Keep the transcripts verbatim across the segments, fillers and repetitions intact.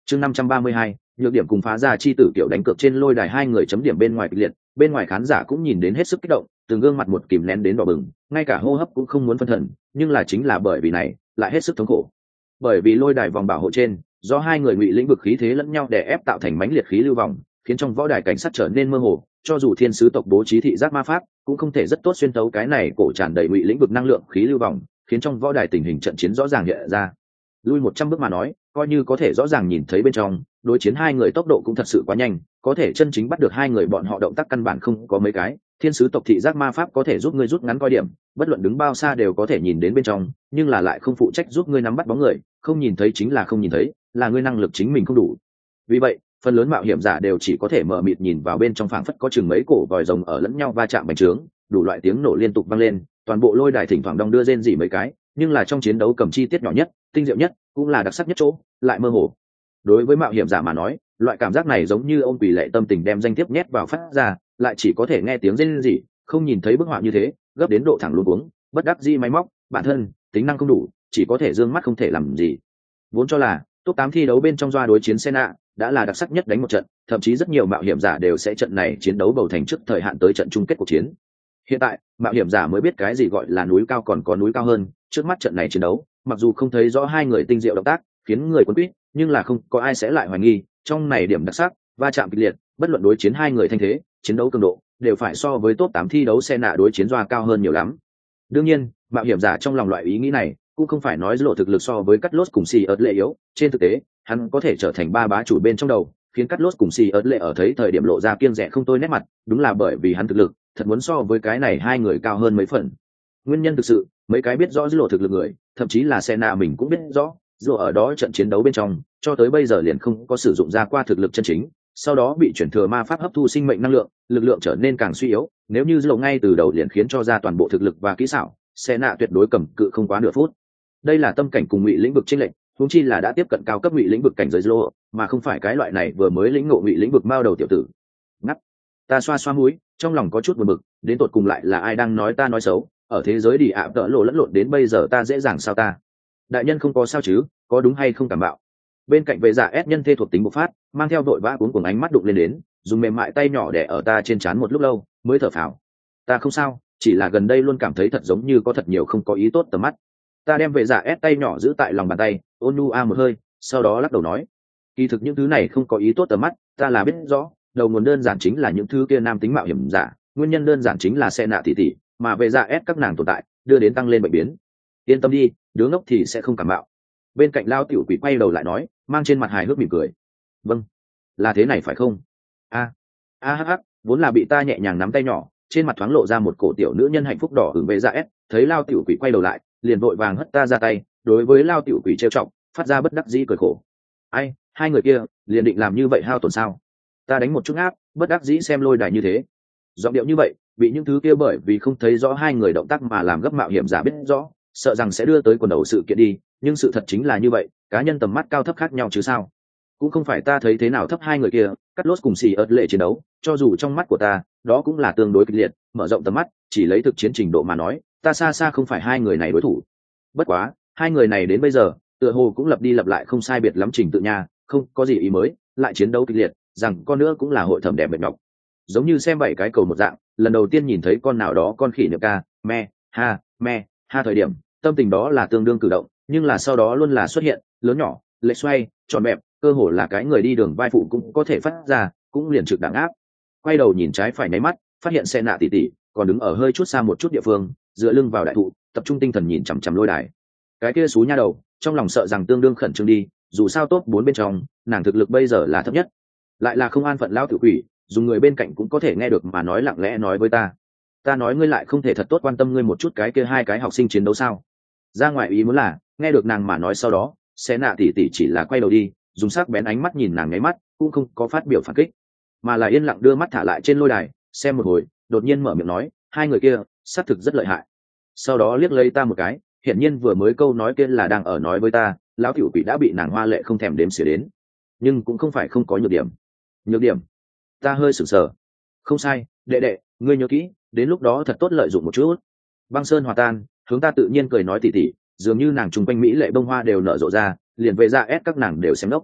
chương năm trăm ba mươi hai, nhược điểm cùng phá ra chi tử kiểu đánh cược trên lôi đài, hai người chấm điểm bên ngoài kịch liệt, bên ngoài khán giả cũng nhìn đến hết sức kích động, từng gương mặt một kìm nén đến đỏ bừng, ngay cả hô hấp cũng không muốn phân thần, nhưng là chính là bởi vì này lại hết sức thống khổ. Bởi vì lôi đài vòng bảo hộ trên, do hai người ngụy lĩnh vực khí thế lẫn nhau đè ép tạo thành mãnh liệt khí lưu vòng, khiến trong võ đài cảnh sát trở nên mơ hồ, cho dù thiên sứ tộc bố trí thị giác ma pháp cũng không thể rất tốt xuyên tấu cái này cổ tràn đầy ngụy lĩnh vực năng lượng khí lưu vòng, khiến trong võ đài tình hình trận chiến rõ ràng hiện ra. Lui một trăm bước mà nói, coi như có thể rõ ràng nhìn thấy bên trong, đối chiến hai người tốc độ cũng thật sự quá nhanh, có thể chân chính bắt được hai người bọn họ động tác căn bản không có mấy cái. Thiên sứ tộc thị giác ma pháp có thể giúp ngươi rút ngắn coi điểm, bất luận đứng bao xa đều có thể nhìn đến bên trong, nhưng là lại không phụ trách giúp ngươi nắm bắt bóng người, không nhìn thấy chính là không nhìn thấy, là ngươi năng lực chính mình không đủ. Vì vậy, phần lớn mạo hiểm giả đều chỉ có thể mở mịt nhìn vào bên trong, phảng phất có chừng mấy cổ vòi rồng ở lẫn nhau va chạm bành trướng, đủ loại tiếng nổ liên tục vang lên, toàn bộ lôi đài thỉnh thoảng đong đưa rên rỉ mấy cái, nhưng là trong chiến đấu cầm chi tiết nhỏ nhất, tinh diệu nhất, cũng là đặc sắc nhất chỗ, lại mơ hồ. Đối với mạo hiểm giả mà nói, loại cảm giác này giống như ôm quỷ lệ tâm tình đem danh thiếp nhét vào phát ra, lại chỉ có thể nghe tiếng rên rỉ, không nhìn thấy bức họa như thế, gấp đến độ thẳng luống cuống, bất đắc dĩ máy móc, bản thân tính năng không đủ, chỉ có thể dương mắt không thể làm gì. Vốn cho là top tám thi đấu bên trong doa đối chiến Senna đã là đặc sắc nhất đánh một trận, thậm chí rất nhiều mạo hiểm giả đều sẽ trận này chiến đấu bầu thành trước thời hạn tới trận chung kết cuộc chiến. Hiện tại, mạo hiểm giả mới biết cái gì gọi là núi cao còn có núi cao hơn, trước mắt trận này chiến đấu, mặc dù không thấy rõ hai người tinh diệu động tác, khiến người cuốn quýt, nhưng là không có ai sẽ lại hoài nghi, trong này điểm đặc sắc, va chạm kịch liệt, bất luận đối chiến hai người thanh thế, chiến đấu cường độ, đều phải so với top tám thi đấu Senna đối chiến doa cao hơn nhiều lắm. Đương nhiên, mạo hiểm giả trong lòng loại ý nghĩ này, cũng không phải nói lộ thực lực so với Cắt Lốt cùng Si ớt lệ yếu, trên thực tế, hắn có thể trở thành ba bá chủ bên trong đầu, khiến Cắt Lốt cùng Si ớt lệ ở thấy thời điểm lộ ra kiêng dè không tôi nét mặt, đúng là bởi vì hắn thực lực thật muốn so với cái này hai người cao hơn mấy phần. Nguyên nhân thực sự, mấy cái biết rõ lộ thực lực người, thậm chí là Senna mình cũng biết rõ, dù ở đó trận chiến đấu bên trong, cho tới bây giờ liền không có sử dụng ra qua thực lực chân chính, sau đó bị chuyển thừa ma pháp hấp thu sinh mệnh năng lượng, lực lượng trở nên càng suy yếu, nếu như lộ ngay từ đầu liền khiến cho ra toàn bộ thực lực và kỹ xảo, Senna tuyệt đối cầm cự không quá nửa phút. Đây là tâm cảnh cùng ngụy lĩnh vực chênh lệch, huống chi là đã tiếp cận cao cấp ngụy lĩnh vực cảnh giới lộ, mà không phải cái loại này vừa mới lĩnh ngộ ngụy lĩnh vực mao đầu tiểu tử. Ngắt. Ta xoa xoa mũi, trong lòng có chút buồn bực, đến tột cùng lại là ai đang nói ta nói xấu, ở thế giới đi ạ tợ lộ lẫn lộn đến bây giờ ta dễ dàng sao ta? Đại nhân không có sao chứ, có đúng hay không cảm bạo? Bên cạnh vệ giả ép nhân thê thuộc tính bộc phát, mang theo đội vã cuống cuồng ánh mắt đụng lên đến, dùng mềm mại tay nhỏ để ở ta trên trán một lúc lâu, mới thở phào. Ta không sao, chỉ là gần đây luôn cảm thấy thật giống như có thật nhiều không có ý tốt tầm mắt. Ta đem vệ giả ép tay nhỏ giữ tại lòng bàn tay, ôn nu a một hơi, sau đó lắc đầu nói, kỳ thực những thứ này không có ý tốt tầm mắt, ta là biết rõ, đầu nguồn đơn giản chính là những thứ kia nam tính mạo hiểm giả, nguyên nhân đơn giản chính là xe nạ tỷ tỷ, mà vệ giả ép các nàng tồn tại, đưa đến tăng lên bệnh biến. Yên tâm đi, đứa ngốc thì sẽ không cảm mạo. Bên cạnh lao tiểu quỷ quay đầu lại nói, mang trên mặt hài hước mỉm cười. Vâng, là thế này phải không? A a hắc hắc, vốn là bị ta nhẹ nhàng nắm tay nhỏ, trên mặt thoáng lộ ra một cổ tiểu nữ nhân hạnh phúc đỏ hưởng vệ giả ép, thấy lao tiểu quỷ quay đầu lại, liền vội vàng hất ta ra tay, đối với lao tiểu quỷ trêu chọc, phát ra bất đắc dĩ cười khổ. Ai, hai người kia liền định làm như vậy hao tổn sao? Ta đánh một chút áp, bất đắc dĩ xem lôi đài như thế, giọng điệu như vậy, bị những thứ kia bởi vì không thấy rõ hai người động tác mà làm gấp mạo hiểm giả biết rõ, sợ rằng sẽ đưa tới quần đầu sự kiện đi, nhưng sự thật chính là như vậy, cá nhân tầm mắt cao thấp khác nhau chứ sao? Cũng không phải ta thấy thế nào thấp hai người kia, Cắt Lốt cùng xì ớt lệ chiến đấu, cho dù trong mắt của ta, đó cũng là tương đối kịch liệt, mở rộng tầm mắt, chỉ lấy thực chiến trình độ mà nói, ta xa xa không phải hai người này đối thủ. Bất quá, hai người này đến bây giờ, tựa hồ cũng lập đi lập lại không sai biệt lắm trình tự nha, không có gì ý mới, lại chiến đấu kịch liệt, rằng con nữa cũng là hội thẩm đẹp mệt nhọc. Giống như xem bảy cái cầu một dạng, lần đầu tiên nhìn thấy con nào đó con khỉ niệm ca, me, ha, me, ha thời điểm, tâm tình đó là tương đương cử động, nhưng là sau đó luôn là xuất hiện, lớn nhỏ, lệch xoay, tròn bẹp, cơ hồ là cái người đi đường vai phụ cũng có thể phát ra, cũng liền trực đẳng áp. Quay đầu nhìn trái phải nháy mắt, phát hiện xe nạ tỉ tỉ, còn đứng ở hơi chút xa một chút địa phương, dựa lưng vào đại thụ, tập trung tinh thần nhìn chằm chằm lôi đài. Cái kia xú nha đầu, trong lòng sợ rằng tương đương khẩn trương đi, dù sao top bốn bên trong, nàng thực lực bây giờ là thấp nhất, lại là không an phận lao tự quỷ, dùng người bên cạnh cũng có thể nghe được mà nói lặng lẽ nói với ta. Ta nói ngươi lại không thể thật tốt quan tâm ngươi một chút cái kia hai cái học sinh chiến đấu sao? Ra ngoài ý muốn là, nghe được nàng mà nói sau đó, sẽ nạ tỉ tỉ chỉ là quay đầu đi, dùng sắc bén ánh mắt nhìn nàng nháy mắt, cũng không có phát biểu phản kích, mà là yên lặng đưa mắt thả lại trên lôi đài, xem một hồi, đột nhiên mở miệng nói, hai người kia, xác thực rất lợi hại. Sau đó liếc lấy ta một cái, hiển nhiên vừa mới câu nói kia là đang ở nói với ta, lão tiểu quỷ đã bị nàng hoa lệ không thèm đếm xỉa đến, nhưng cũng không phải không có nhược điểm. Nhược điểm? Ta hơi sửng sờ. Không sai, đệ đệ, ngươi nhớ kỹ, đến lúc đó thật tốt lợi dụng một chút. Băng sơn hòa tan, hướng ta tự nhiên cười nói tỉ tỉ, dường như nàng chung quanh mỹ lệ bông hoa đều nở rộ ra, liền về ra ép các nàng đều xem đốc.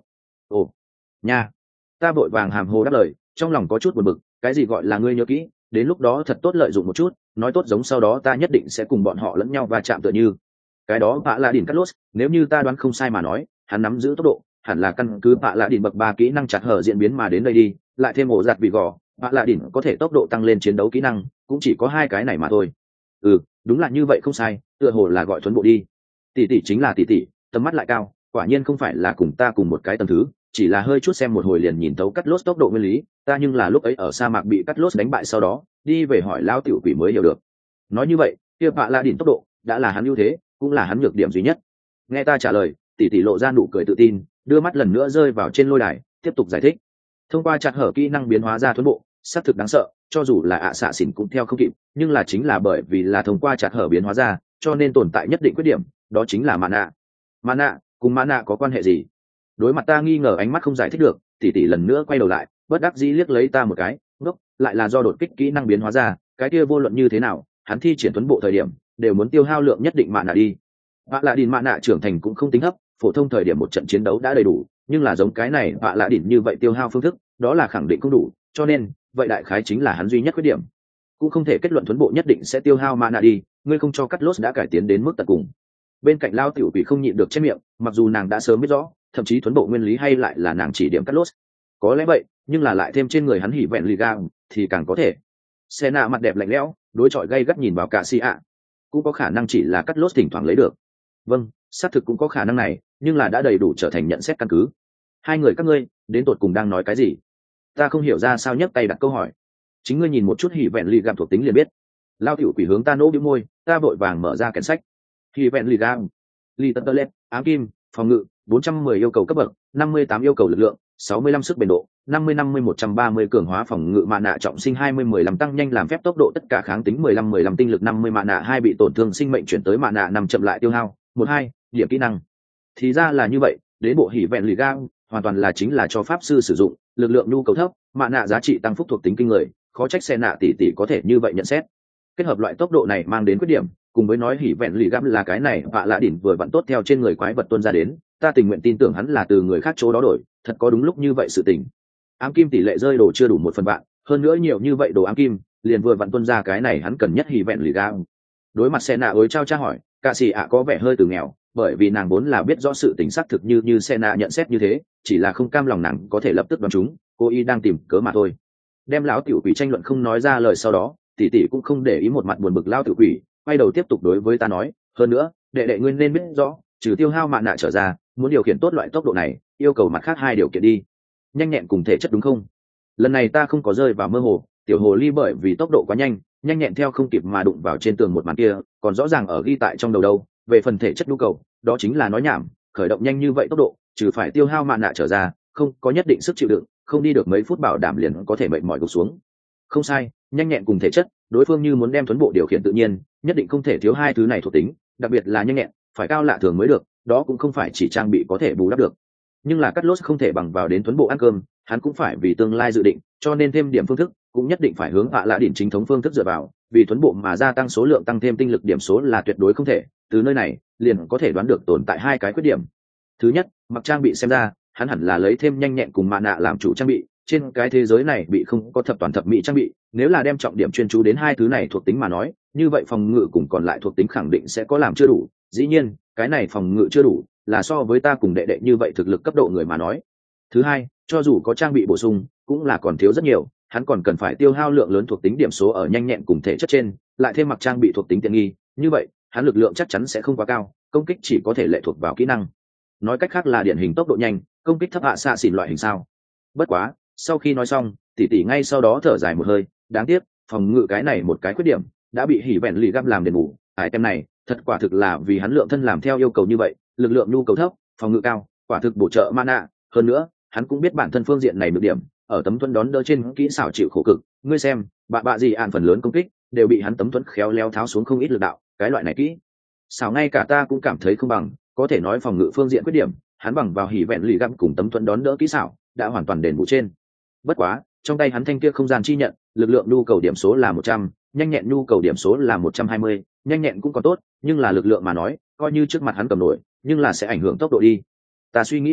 ồ, nha. Ta vội vàng hàm hồ đáp lời, trong lòng có chút buồn bực, cái gì gọi là ngươi nhớ kỹ, đến lúc đó thật tốt lợi dụng một chút, nói tốt giống sau đó ta nhất định sẽ cùng bọn họ lẫn nhau va chạm tựa như. Cái đó bạ lạ đỉnh cắt lốt, nếu như ta đoán không sai mà nói, hắn nắm giữ tốc độ, hẳn là căn cứ bạ lạ đỉnh bậc ba kỹ năng chặt hở diễn biến mà đến đây đi, lại thêm ổ giặt bị gò, bạ lạ đỉnh có thể tốc độ tăng lên chiến đấu kỹ năng, cũng chỉ có hai cái này mà thôi. Ừ, đúng là như vậy không sai, tựa hồ là gọi thuấn bộ đi. Tỷ tỷ chính là tỷ tỷ, tầm mắt lại cao, quả nhiên không phải là cùng ta cùng một cái tầng thứ, chỉ là hơi chút xem một hồi liền nhìn thấu cắt lốt tốc độ nguyên lý, ta nhưng là lúc ấy ở sa mạc bị cắt lốt đánh bại sau đó, đi về hỏi lao tiểu quỷ mới hiểu được. Nói như vậy, kia bạ lạ đỉnh tốc độ đã là hắn ưu thế, cũng là hắn nhược điểm duy nhất. Nghe ta trả lời, tỷ tỷ lộ ra nụ cười tự tin, đưa mắt lần nữa rơi vào trên lôi đài, tiếp tục giải thích. Thông qua chặt hở kỹ năng biến hóa ra thuấn bộ, xác thực đáng sợ, cho dù là ạ xạ xỉn cũng theo không kịp, nhưng là chính là bởi vì là thông qua chặt hở biến hóa ra, cho nên tồn tại nhất định khuyết điểm, đó chính là mana. Mana cùng mana có quan hệ gì? Đối mặt ta nghi ngờ ánh mắt không giải thích được, tỷ tỷ lần nữa quay đầu lại, bất đắc dĩ liếc lấy ta một cái, ngốc, lại là do đột kích kỹ năng biến hóa ra, cái kia vô luận như thế nào, hắn thi triển tuấn bộ thời điểm đều muốn tiêu hao lượng nhất định mana đi. Vạ lạ đỉnh mana trưởng thành cũng không tính thấp, phổ thông thời điểm một trận chiến đấu đã đầy đủ, nhưng là giống cái này vạ lạ đỉnh như vậy tiêu hao phương thức, đó là khẳng định không đủ, cho nên vậy đại khái chính là hắn duy nhất khuyết điểm. Cũng không thể kết luận tuấn bộ nhất định sẽ tiêu hao mana đi, ngươi không cho cắt lốt đã cải tiến đến mức tận cùng. Bên cạnh lao tiểu quỷ không nhịn được chép miệng, mặc dù nàng đã sớm biết rõ, thậm chí tuấn bộ nguyên lý hay lại là nàng chỉ điểm cắt lốt, có lẽ vậy, nhưng là lại thêm trên người hắn hỉ vẹn lì ga thì càng có thể. Xe nạ mặt đẹp lạnh lẽo, đối chọi gay gắt nhìn vào cả si ạ, cũng có khả năng chỉ là cắt lốt thỉnh thoảng lấy được. Vâng, xác thực cũng có khả năng này, nhưng là đã đầy đủ trở thành nhận xét căn cứ. Hai người các ngươi đến tột cùng đang nói cái gì? Ta không hiểu ra sao nhấc tay đặt câu hỏi. Chính ngươi nhìn một chút hỉ vẹn lì gam thuộc tính liền biết. Lao tiểu quỷ hướng ta nỗ bĩu môi, ta vội vàng mở ra quyển sách. Hỉ vẹn lì gam, lì tật tơ lết, ám kim, phòng ngự, bốn trăm mười yêu cầu cấp bậc, năm mươi tám yêu cầu lực lượng, sáu mươi lăm sức bền độ, năm mươi năm mươi một trăm ba mươi cường hóa phòng ngự mạ nạ trọng sinh hai mươi mười lăm tăng nhanh làm phép tốc độ tất cả kháng tính mười lăm mười lăm tinh lực năm mươi mạ nạ hai bị tổn thương sinh mệnh chuyển tới mạ nạ năm chậm lại tiêu hao một hai điểm kỹ năng. Thì ra là như vậy, đến bộ hỉ vẹn lì gang hoàn toàn là chính là cho pháp sư sử dụng, lực lượng nhu cầu thấp, mạ nạ giá trị tăng phúc thuộc tính kinh người, khó trách xe nạ tỷ tỷ có thể như vậy nhận xét. Kết hợp loại tốc độ này mang đến khuyết điểm, cùng với nói hỉ vẹn lì găm là cái này vạ lạ đỉnh vừa vặn tốt theo trên người quái vật tuôn ra đến, ta tình nguyện tin tưởng hắn là từ người khác chỗ đó đổi, thật có đúng lúc như vậy sự tình. Ám kim tỷ lệ rơi đồ chưa đủ một phần vạn, hơn nữa nhiều như vậy đồ ám kim liền vừa vặn tuôn ra cái này hắn cần nhất hỉ vẹn lì găm. Đối mặt xe nạ ối trao tra hỏi, cả xì ạ có vẻ hơi từ nghèo, bởi vì nàng vốn là biết rõ sự tình xác thực như như xe nạ nhận xét như thế, chỉ là không cam lòng nàng có thể lập tức đoán chúng, cô y đang tìm cớ mà thôi. Đem lão tiểu quỷ tranh luận không nói ra lời sau đó, tỷ tỷ cũng không để ý một mặt buồn bực lão tiểu quỷ, quay đầu tiếp tục đối với ta nói, hơn nữa đệ đệ nguyên nên biết rõ, trừ tiêu hao mạn nạ trở ra, muốn điều khiển tốt loại tốc độ này yêu cầu mặt khác hai điều kiện đi, nhanh nhẹn cùng thể chất đúng không? Lần này ta không có rơi vào mơ hồ, tiểu hồ ly bởi vì tốc độ quá nhanh, nhanh nhẹn theo không kịp mà đụng vào trên tường một màn kia, còn rõ ràng ở ghi tại trong đầu đâu. Về phần thể chất nhu cầu, đó chính là nói nhảm, khởi động nhanh như vậy tốc độ, trừ phải tiêu hao mạn nạ trở ra, không có nhất định sức chịu đựng, không đi được mấy phút bảo đảm liền có thể mệt mỏi gục xuống. Không sai, nhanh nhẹn cùng thể chất, đối phương như muốn đem tuấn bộ điều khiển tự nhiên, nhất định không thể thiếu hai thứ này thuộc tính, đặc biệt là nhanh nhẹn, phải cao lạ thường mới được, đó cũng không phải chỉ trang bị có thể bù đắp được. Nhưng là cắt lốt không thể bằng vào đến tuấn bộ ăn cơm, hắn cũng phải vì tương lai dự định, cho nên thêm điểm phương thức, cũng nhất định phải hướng hạ lạ điểm chính thống phương thức dựa vào, vì tuấn bộ mà gia tăng số lượng tăng thêm tinh lực điểm số là tuyệt đối không thể. Từ nơi này liền có thể đoán được tồn tại hai cái khuyết điểm. Thứ nhất, mặc trang bị xem ra, hắn hẳn là lấy thêm nhanh nhẹn cùng mạ nạ làm chủ trang bị, trên cái thế giới này bị không có thập toàn thập mỹ trang bị, nếu là đem trọng điểm chuyên chú đến hai thứ này thuộc tính mà nói, như vậy phòng ngự cùng còn lại thuộc tính khẳng định sẽ có làm chưa đủ. Dĩ nhiên, cái này phòng ngự chưa đủ, là so với ta cùng đệ đệ như vậy thực lực cấp độ người mà nói. Thứ hai, cho dù có trang bị bổ sung, cũng là còn thiếu rất nhiều, hắn còn cần phải tiêu hao lượng lớn thuộc tính điểm số ở nhanh nhẹn cùng thể chất trên, lại thêm mặc trang bị thuộc tính tiện nghi, như vậy, hắn lực lượng chắc chắn sẽ không quá cao, công kích chỉ có thể lệ thuộc vào kỹ năng. Nói cách khác là điển hình tốc độ nhanh, công kích thấp hạ xạ xỉn loại hình sao. Bất quá, sau khi nói xong, tỷ tỷ ngay sau đó thở dài một hơi, đáng tiếc, phòng ngự cái này một cái khuyết điểm, đã bị hỉ vẹn lì găm làm đền bù. Ai tem này, thật quả thực là vì hắn lượng thân làm theo yêu cầu như vậy, lực lượng nhu cầu thấp, phòng ngự cao, quả thực bổ trợ mana, hơn nữa, hắn cũng biết bản thân phương diện này được điểm, ở tấm thuẫn đón đỡ trên kỹ xảo chịu khổ cực, ngươi xem, bạ bạ gì ạn phần lớn công kích đều bị hắn tấm thuẫn khéo léo tháo xuống không ít lực đạo, cái loại này kỹ xảo ngay cả ta cũng cảm thấy không bằng, có thể nói phòng ngự phương diện khuyết điểm, hắn bằng vào hỉ vẹn lì găm cùng tấm thuẫn đón đỡ kỹ xảo, đã hoàn toàn đền bù trên. Bất quá, trong tay hắn thanh kia không gian chi nhận, lực lượng nhu cầu điểm số là một trăm, nhanh nhẹn nhu cầu điểm số là một trăm hai mươi, nhanh nhẹn cũng còn tốt, nhưng là lực lượng mà nói, coi như trước mặt hắn cầm nổi, nhưng là sẽ ảnh hưởng tốc độ đi. Ta suy nghĩ một chút,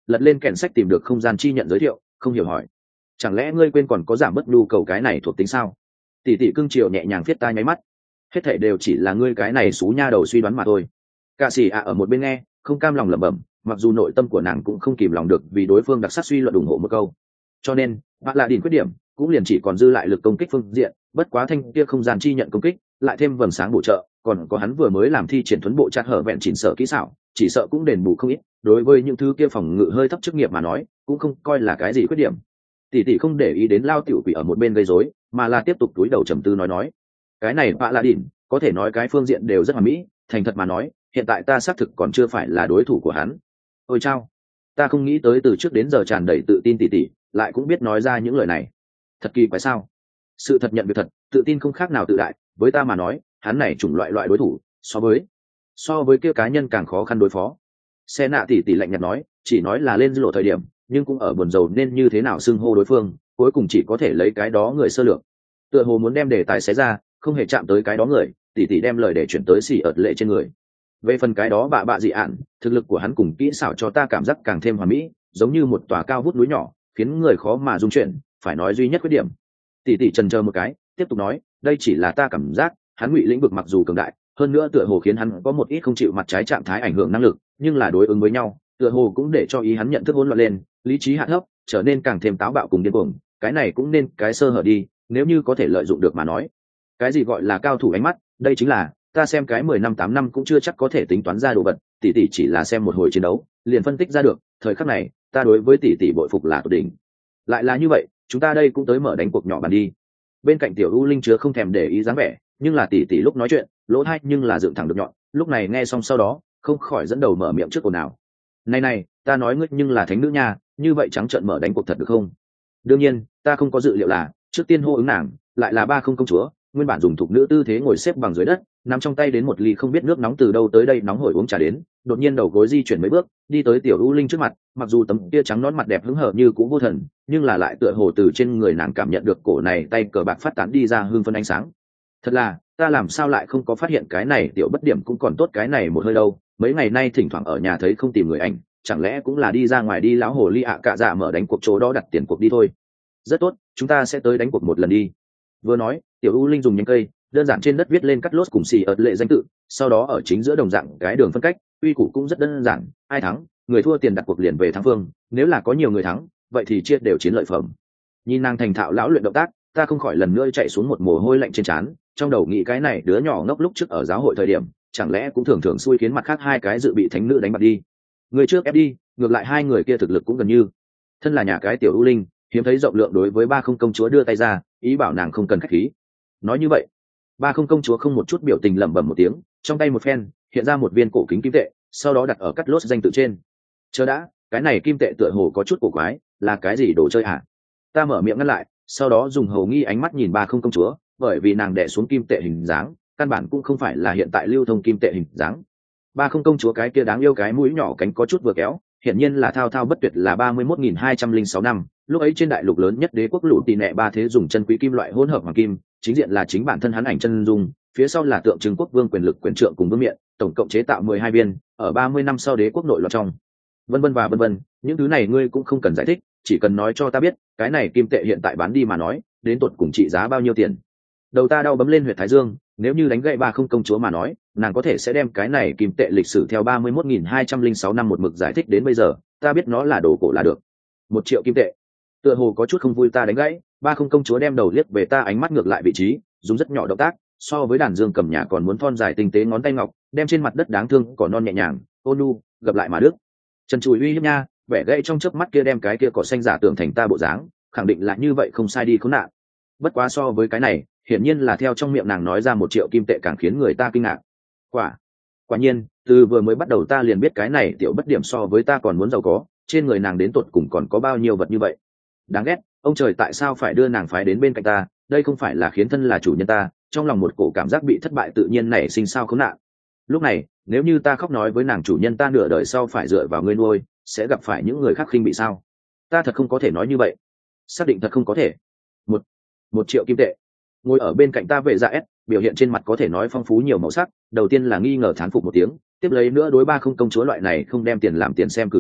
lật lên kèn sách tìm được không gian chi nhận giới thiệu, không hiểu hỏi: chẳng lẽ ngươi quên còn có giảm bớt nhu cầu cái này thuộc tính sao? Tỷ tỷ cưng chiều nhẹ nhàng viết tai nháy mắt: hết thảy đều chỉ là ngươi cái này xú nha đầu suy đoán mà thôi. Cả sĩ ạ ở một bên nghe không cam lòng lẩm bẩm, mặc dù nội tâm của nàng cũng không kìm lòng được vì đối phương đặc sắc suy luận ủng hộ một câu. Cho nên bạn là đỉnh khuyết điểm cũng liền chỉ còn dư lại lực công kích phương diện, bất quá thanh kia không gian chi nhận công kích lại thêm vầng sáng bổ trợ, còn có hắn vừa mới làm thi triển thuấn bộ chặt hở vẹn chỉnh sợ kỹ xảo, chỉ sợ cũng đền bù không ít. Đối với những thứ kia phòng ngự hơi thấp chức nghiệp mà nói cũng không coi là cái gì khuyết điểm. Tỷ tỷ không để ý đến lao tiểu quỷ ở một bên gây rối, mà là tiếp tục túi đầu trầm tư nói nói: cái này bạn là đỉnh có thể nói cái phương diện đều rất hoàn mỹ, thành thật mà nói hiện tại ta xác thực còn chưa phải là đối thủ của hắn. Ôi chao, ta không nghĩ tới từ trước đến giờ tràn đầy tự tin tỷ tỷ lại cũng biết nói ra những lời này, thật kỳ quái sao. Sự thật nhận việc thật, tự tin không khác nào tự đại, với ta mà nói hắn này chủng loại loại đối thủ so với so với kia cá nhân càng khó khăn đối phó. Xe nạ tỷ tỷ lạnh nhạt nói, chỉ nói là lên dư lộ thời điểm nhưng cũng ở buồn rầu nên như thế nào xưng hô đối phương, cuối cùng chỉ có thể lấy cái đó người sơ lược. Tựa hồ muốn đem đề tài xé ra, không hề chạm tới cái đó người, tỷ tỷ đem lời để chuyển tới xỉ ợt lệ trên người. Về phần cái đó bạ bạ dị ạn, thực lực của hắn cùng kỹ xảo cho ta cảm giác càng thêm hoàn mỹ, giống như một tòa cao vút núi nhỏ, khiến người khó mà dung chuyển, phải nói duy nhất khuyết điểm. Tỷ tỷ chần chờ một cái, tiếp tục nói, đây chỉ là ta cảm giác, hắn ngụy lĩnh vực mặc dù cường đại, hơn nữa tựa hồ khiến hắn có một ít không chịu mặt trái trạng thái ảnh hưởng năng lực, nhưng là đối ứng với nhau, tựa hồ cũng để cho ý hắn nhận thức hỗn loạn lên, lý trí hạ thấp, trở nên càng thêm táo bạo cùng điên cuồng, cái này cũng nên cái sơ hở đi, nếu như có thể lợi dụng được mà nói. Cái gì gọi là cao thủ ánh mắt, đây chính là ta xem cái mười năm tám năm cũng chưa chắc có thể tính toán ra đồ vật, tỷ tỷ chỉ là xem một hồi chiến đấu liền phân tích ra được, thời khắc này ta đối với tỷ tỷ bội phục là tột đỉnh. Lại là như vậy, chúng ta đây cũng tới mở đánh cuộc nhỏ bàn đi. Bên cạnh tiểu u linh chứa không thèm để ý dáng vẻ, nhưng là tỷ tỷ lúc nói chuyện lỗ tai nhưng là dựng thẳng được nhọn, lúc này nghe xong sau đó không khỏi dẫn đầu mở miệng trước ồn ào: này này, ta nói ngươi nhưng là thánh nữ nha, như vậy trắng trợn mở đánh cuộc thật được không? Đương nhiên ta không có dự liệu là trước tiên hô ứng nàng lại là ba không công chúa, nguyên bản dùng thục nữ tư thế ngồi xếp bằng dưới đất, nắm trong tay đến một ly không biết nước nóng từ đâu tới đây nóng hổi uống trà đến, đột nhiên đầu gối di chuyển mấy bước đi tới tiểu u linh trước mặt, mặc dù tấm kia trắng nón mặt đẹp hứng hở như cũ vô thần, nhưng là lại tựa hồ từ trên người nàng cảm nhận được cổ này tay cờ bạc phát tán đi ra hương phân ánh sáng. Thật là, ta làm sao lại không có phát hiện cái này tiểu bất điểm cũng còn tốt cái này một hơi đâu, mấy ngày nay thỉnh thoảng ở nhà thấy không tìm người anh, chẳng lẽ cũng là đi ra ngoài đi lão hồ ly ạ cạ dạ mở đánh cuộc chỗ đó đặt tiền cuộc đi thôi. Rất tốt, chúng ta sẽ tới đánh cuộc một lần đi. Vừa nói tiểu u linh dùng nhánh cây đơn giản trên đất viết lên cắt lốt cùng xì ợt lệ danh tự, sau đó ở chính giữa đồng dạng cái đường phân cách, uy củ cũng rất đơn giản, ai thắng người thua tiền đặt cuộc liền về thắng phương, nếu là có nhiều người thắng vậy thì chia đều chiến lợi phẩm. Nhìn nàng thành thạo lão luyện động tác, ta không khỏi lần nữa chạy xuống một mồ hôi lạnh trên trán, trong đầu nghĩ cái này đứa nhỏ ngốc lúc trước ở giáo hội thời điểm chẳng lẽ cũng thường thường xui khiến mặt khác hai cái dự bị thánh nữ đánh bạc đi. Người trước ép đi, ngược lại hai người kia thực lực cũng gần như. Thân là nhà cái tiểu u linh hiếm thấy rộng lượng đối với ba không công chúa đưa tay ra, ý bảo nàng không cần khách khí. Nói như vậy ba không công chúa không một chút biểu tình lẩm bẩm một tiếng, trong tay một phen hiện ra một viên cổ kính kim tệ, sau đó đặt ở cắt lốt danh tự trên. Chờ đã, cái này kim tệ tựa hồ có chút cổ quái, là cái gì đồ chơi hả? Ta mở miệng ngăn lại, sau đó dùng hầu nghi ánh mắt nhìn ba không công chúa, bởi vì nàng đè xuống kim tệ hình dáng căn bản cũng không phải là hiện tại lưu thông kim tệ hình dáng. Ba không công chúa cái kia đáng yêu cái mũi nhỏ cánh có chút vừa kéo, hiển nhiên là thao thao bất tuyệt là ba mươi mốt nghìn hai trăm lẻ sáu năm, lúc ấy trên đại lục lớn nhất đế quốc lũ tì nẹ ba thế dùng chân quý kim loại hỗn hợp hoàng kim, chính diện là chính bản thân hắn ảnh chân dung, phía sau là tượng trưng quốc vương quyền lực quyền trượng cùng vương miện, tổng cộng chế tạo mười hai viên, ở ba mươi năm sau đế quốc nội loạn trong. Vân vân và vân vân, những thứ này ngươi cũng không cần giải thích, chỉ cần nói cho ta biết, cái này kim tệ hiện tại bán đi mà nói, đến tột cùng trị giá bao nhiêu tiền. Đầu ta đau bấm lên huyệt thái dương, nếu như đánh gậy ba không công chúa mà nói, nàng có thể sẽ đem cái này kim tệ lịch sử theo ba mươi mốt nghìn hai trăm lẻ sáu năm một mực giải thích đến bây giờ, ta biết nó là đồ cổ là được. Một triệu kim tệ. Tựa hồ có chút không vui ta đánh gãy, ba không công chúa đem đầu liếc về ta, ánh mắt ngược lại vị trí, dùng rất nhỏ động tác, so với đàn dương cầm nhà còn muốn thon dài tinh tế ngón tay ngọc, đem trên mặt đất đáng thương cỏ non nhẹ nhàng, ôn nhu, gặp lại mà đức. Trần Trùi uy hiếp nha, vẻ gãy trong chớp mắt kia đem cái kia cỏ xanh giả tưởng thành ta bộ dáng, khẳng định là như vậy không sai đi khốn nạn. Bất quá so với cái này, hiển nhiên là theo trong miệng nàng nói ra một triệu kim tệ càng khiến người ta kinh ngạc. Quả, quả nhiên, từ vừa mới bắt đầu ta liền biết cái này tiểu bất điểm so với ta còn muốn giàu có, trên người nàng đến tột cùng còn có bao nhiêu vật như vậy. Đáng ghét, ông trời tại sao phải đưa nàng phái đến bên cạnh ta, đây không phải là khiến thân là chủ nhân ta, trong lòng một cổ cảm giác bị thất bại tự nhiên nảy sinh sao khốn nạn. Lúc này, nếu như ta khóc nói với nàng chủ nhân ta nửa đời sau phải dựa vào ngươi nuôi, sẽ gặp phải những người khác khinh bị sao? Ta thật không có thể nói như vậy. Xác định thật không có thể. Một, một triệu kim tệ. Ngồi ở bên cạnh ta vệ dạ S, biểu hiện trên mặt có thể nói phong phú nhiều màu sắc, đầu tiên là nghi ngờ thán phục một tiếng, tiếp lấy nữa đối ba không công chúa loại này không đem tiền làm tiền xem cử động,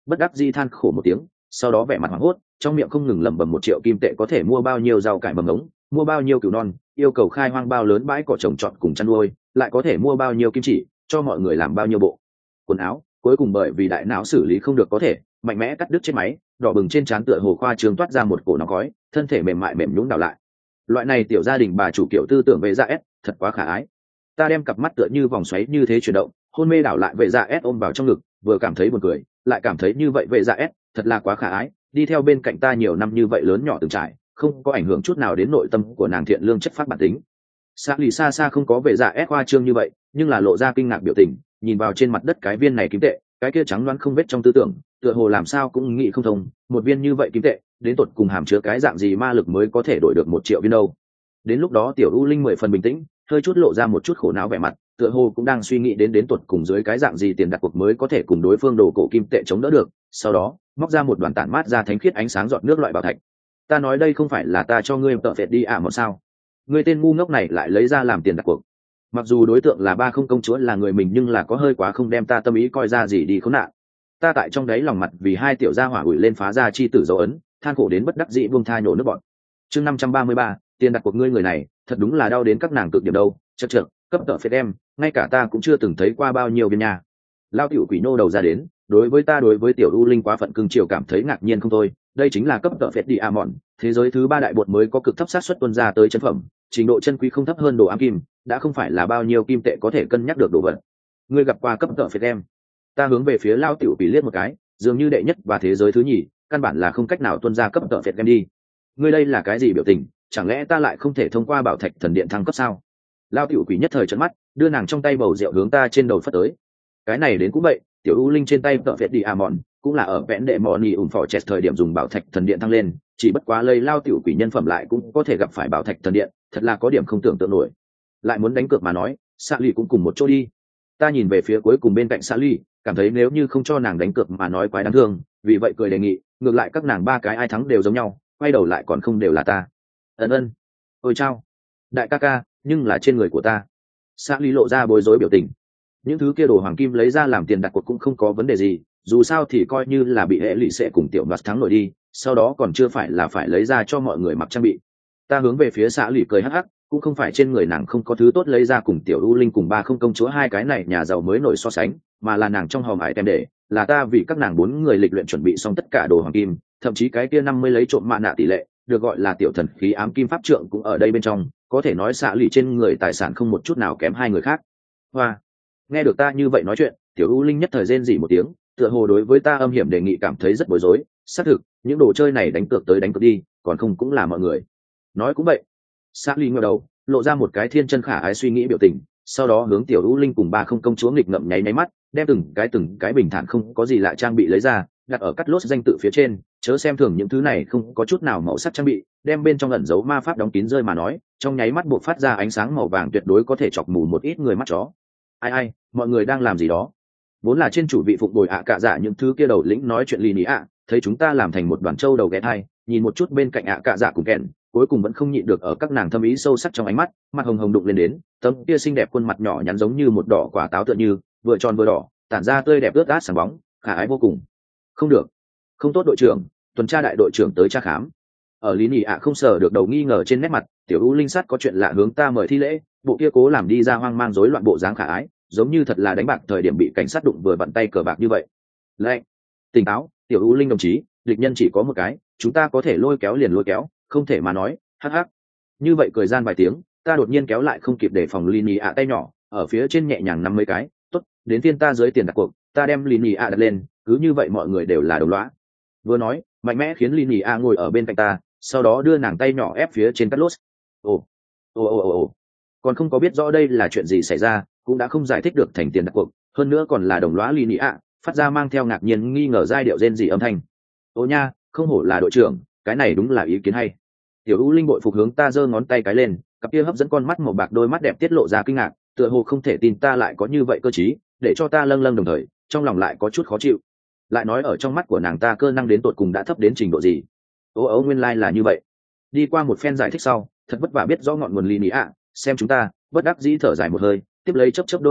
bất đắc di than khổ một tiếng, sau đó vẻ mặt hoảng hốt, trong miệng không ngừng lẩm bẩm một triệu kim tệ có thể mua bao nhiêu rau cải mầm ống, mua bao nhiêu cừu non, yêu cầu khai hoang bao lớn bãi cỏ trồng trọt cùng chăn nuôi, lại có thể mua bao nhiêu kim chỉ, cho mọi người làm bao nhiêu bộ quần áo. Cuối cùng bởi vì đại não xử lý không được có thể mạnh mẽ cắt đứt trên máy, đỏ bừng trên trán tựa hồ khoa trương toát ra một cổ nóng khói, thân thể mềm mại mềm nhũn đảo lại. Loại này tiểu gia đình bà chủ kiểu tư tưởng về dạ s thật quá khả ái. Ta đem cặp mắt tựa như vòng xoáy như thế chuyển động, hôn mê đảo lại về dạ s ôm vào trong ngực, vừa cảm thấy buồn cười, lại cảm thấy như vậy về dạ s thật là quá khả ái, đi theo bên cạnh ta nhiều năm như vậy lớn nhỏ từng trải, không có ảnh hưởng chút nào đến nội tâm của nàng thiện lương chất phát bản tính. Xa lì xa xa không có về dạ s khoa trương như vậy, nhưng là lộ ra kinh ngạc biểu tình, nhìn vào trên mặt đất cái viên này kim tệ, cái kia trắng loáng không vết trong tư tưởng, tựa hồ làm sao cũng nghĩ không thông, một viên như vậy kim tệ đến tột cùng hàm chứa cái dạng gì ma lực mới có thể đổi được một triệu viên đâu. Đến lúc đó tiểu u linh mười phần bình tĩnh, hơi chút lộ ra một chút khổ não vẻ mặt, tựa hồ cũng đang suy nghĩ đến đến tột cùng dưới cái dạng gì tiền đặt cuộc mới có thể cùng đối phương đồ cổ kim tệ chống đỡ được. Sau đó móc ra một đoàn tản mát ra thánh khiết ánh sáng giọt nước loại bảo thạch. Ta nói đây không phải là ta cho ngươi tợ phệt đi à một sao? Ngươi tên ngu ngốc này lại lấy ra làm tiền đặt cuộc. Mặc dù đối tượng là ba không công chúa là người mình, nhưng là có hơi quá không đem ta tâm ý coi ra gì đi khốn nạn. Ta tại trong đấy lòng mặt vì hai tiểu gia hỏa ủi lên phá ra chi tử dấu ấn, than khổ đến bất đắc dĩ buông tha nhổ nước bọt. Chương năm trăm ba mươi ba, tiền đặt cuộc ngươi người này, thật đúng là đau đến các nàng cực điểm đâu, chậc chậc, cấp tợ phệt em, ngay cả ta cũng chưa từng thấy qua bao nhiêu viên nhà. Lao tiểu quỷ nô đầu ra đến, đối với ta đối với tiểu u linh quá phận cưng chiều cảm thấy ngạc nhiên không thôi, đây chính là cấp tợ phệt đi à mòn, thế giới thứ ba đại bột mới có cực thấp xác suất tuân ra tới chân phẩm, trình độ chân quý không thấp hơn đồ ám kim, đã không phải là bao nhiêu kim tệ có thể cân nhắc được đồ vật. Ngươi gặp qua cấp tợ phệt em? Ta hướng về phía Lao tiểu quỷ liếc một cái, dường như đệ nhất và thế giới thứ nhì, căn bản là không cách nào tuân ra cấp tợ phệt em đi. Ngươi đây là cái gì biểu tình, chẳng lẽ ta lại không thể thông qua bảo thạch thần điện thăng cấp sao? Lao tiểu quỷ nhất thời trợn mắt, đưa nàng trong tay bầu rượu hướng ta trên đầu phất tới. Cái này đến cũng vậy, tiểu u linh trên tay tợ phệt đi à mòn, cũng là ở vẽn đệ mòn nhì ủn phò chẹt thời điểm dùng bảo thạch thần điện thăng lên, chỉ bất quá lây Lao tiểu quỷ nhân phẩm lại cũng có thể gặp phải bảo thạch thần điện, thật là có điểm không tưởng tượng nổi. Lại muốn đánh cược mà nói, Sa Ly cũng cùng một chỗ đi. Ta nhìn về phía cuối cùng bên cạnh Sa Ly, cảm thấy nếu như không cho nàng đánh cược mà nói quái đáng thương, vì vậy cười đề nghị, ngược lại các nàng ba cái ai thắng đều giống nhau, quay đầu lại còn không đều là ta. Ân ân. Ôi chao. Đại ca ca, nhưng là trên người của ta. Sa Ly lộ ra bối rối biểu tình. Những thứ kia đồ hoàng kim lấy ra làm tiền đặt cuộc cũng không có vấn đề gì, dù sao thì coi như là bị hệ lụy sẽ cùng tiểu đoạt thắng nổi đi, sau đó còn chưa phải là phải lấy ra cho mọi người mặc trang bị. Ta hướng về phía Sa Ly cười hắc hắc, cũng không phải trên người nàng không có thứ tốt lấy ra cùng tiểu u linh cùng ba không công chúa hai cái này nhà giàu mới nổi so sánh, mà là nàng trong hòm ải tem để là ta vì các nàng bốn người lịch luyện chuẩn bị xong tất cả đồ hoàng kim, thậm chí cái kia năm mươi lấy trộm mạ nạ tỷ lệ được gọi là tiểu thần khí ám kim pháp trượng cũng ở đây bên trong, có thể nói Sa Ly trên người tài sản không một chút nào kém hai người khác. Hoa, nghe được ta như vậy nói chuyện, tiểu u linh nhất thời rên rỉ một tiếng, tựa hồ đối với ta âm hiểm đề nghị cảm thấy rất bối rối. Xác thực, những đồ chơi này đánh cược tới đánh cược đi, còn không cũng là mọi người. Nói cũng vậy. Sa Ly ngẩng đầu, lộ ra một cái thiên chân khả ái suy nghĩ biểu tình, sau đó hướng tiểu u linh cùng ba không công chúa nghịch ngậm nháy nháy mắt, đem từng cái từng cái bình thản không có gì lạ trang bị lấy ra, đặt ở cắt lốt danh tự phía trên, chớ xem thường những thứ này không có chút nào màu sắc trang bị, đem bên trong ẩn giấu ma pháp đóng kín rơi mà nói, trong nháy mắt buộc phát ra ánh sáng màu vàng tuyệt đối có thể chọc mù một ít người mắt chó. Ai ai, mọi người đang làm gì đó? Vốn là trên chủ vị phụng bồi ạ cạ dạ những thứ kia đầu lĩnh nói chuyện lì ní ạ, thấy chúng ta làm thành một đoàn trâu đầu ghé thai, nhìn một chút bên cạnh ạ cạ dạ cùng kẹn, cuối cùng vẫn không nhịn được ở các nàng thâm ý sâu sắc trong ánh mắt, mặt hồng hồng đụng lên đến, tấm kia xinh đẹp khuôn mặt nhỏ nhắn giống như một đỏ quả táo tựa như, vừa tròn vừa đỏ, tản ra tươi đẹp ướt át sáng bóng, khả ái vô cùng. Không được, không tốt đội trưởng, tuần tra đại đội trưởng tới tra khám. Ở lý nhị ạ không sờ được đầu nghi ngờ trên nét mặt, tiểu u linh sắt có chuyện lạ hướng ta mời thi lễ, bộ kia cố làm đi ra hoang mang rối loạn bộ dáng khả ái, giống như thật là đánh bạc thời điểm bị cảnh sát đụng vừa vặn tay cờ bạc như vậy. Lệnh, tỉnh táo, tiểu u linh đồng chí, địch nhân chỉ có một cái, chúng ta có thể lôi kéo liền lôi kéo, không thể mà nói. Hắc hắc. Như vậy cười gian vài tiếng, ta đột nhiên kéo lại không kịp để phòng Lini ạ tay nhỏ, ở phía trên nhẹ nhàng nắm mấy cái, tốt, đến phiên ta dưới tiền đặt cuộc, ta đem Lini ạ đặt lên, cứ như vậy mọi người đều là đồng lõa. Vừa nói, mạnh mẽ khiến Lini ạ ngồi ở bên cạnh ta, sau đó đưa nàng tay nhỏ ép phía trên cắt lốt. Ồ, ồ ồ ồ ồ, còn không có biết rõ đây là chuyện gì xảy ra, cũng đã không giải thích được thành tiền đặt cuộc, hơn nữa còn là đồng lõa Lini ạ, phát ra mang theo ngạc nhiên nghi ngờ giai điệu rên rỉ âm thanh. Ô nha, không hổ là đội trưởng, cái này đúng là ý kiến hay. Tiểu u linh bội phục hướng ta giơ ngón tay cái lên, cặp kia hấp dẫn con mắt màu bạc đôi mắt đẹp tiết lộ ra kinh ngạc, tựa hồ không thể tin ta lại có như vậy cơ trí, để cho ta lâng lâng đồng thời trong lòng lại có chút khó chịu. Lại nói ở trong mắt của nàng ta cơ năng đến tột cùng đã thấp đến trình độ gì? Ô ấu nguyên lai là như vậy. Đi qua một phen giải thích sau, thật vất vả biết rõ ngọn nguồn Lini ạ, xem chúng ta bất đắc dĩ thở dài một hơi, tiếp lấy chớp chớp đôi mắt đẹp,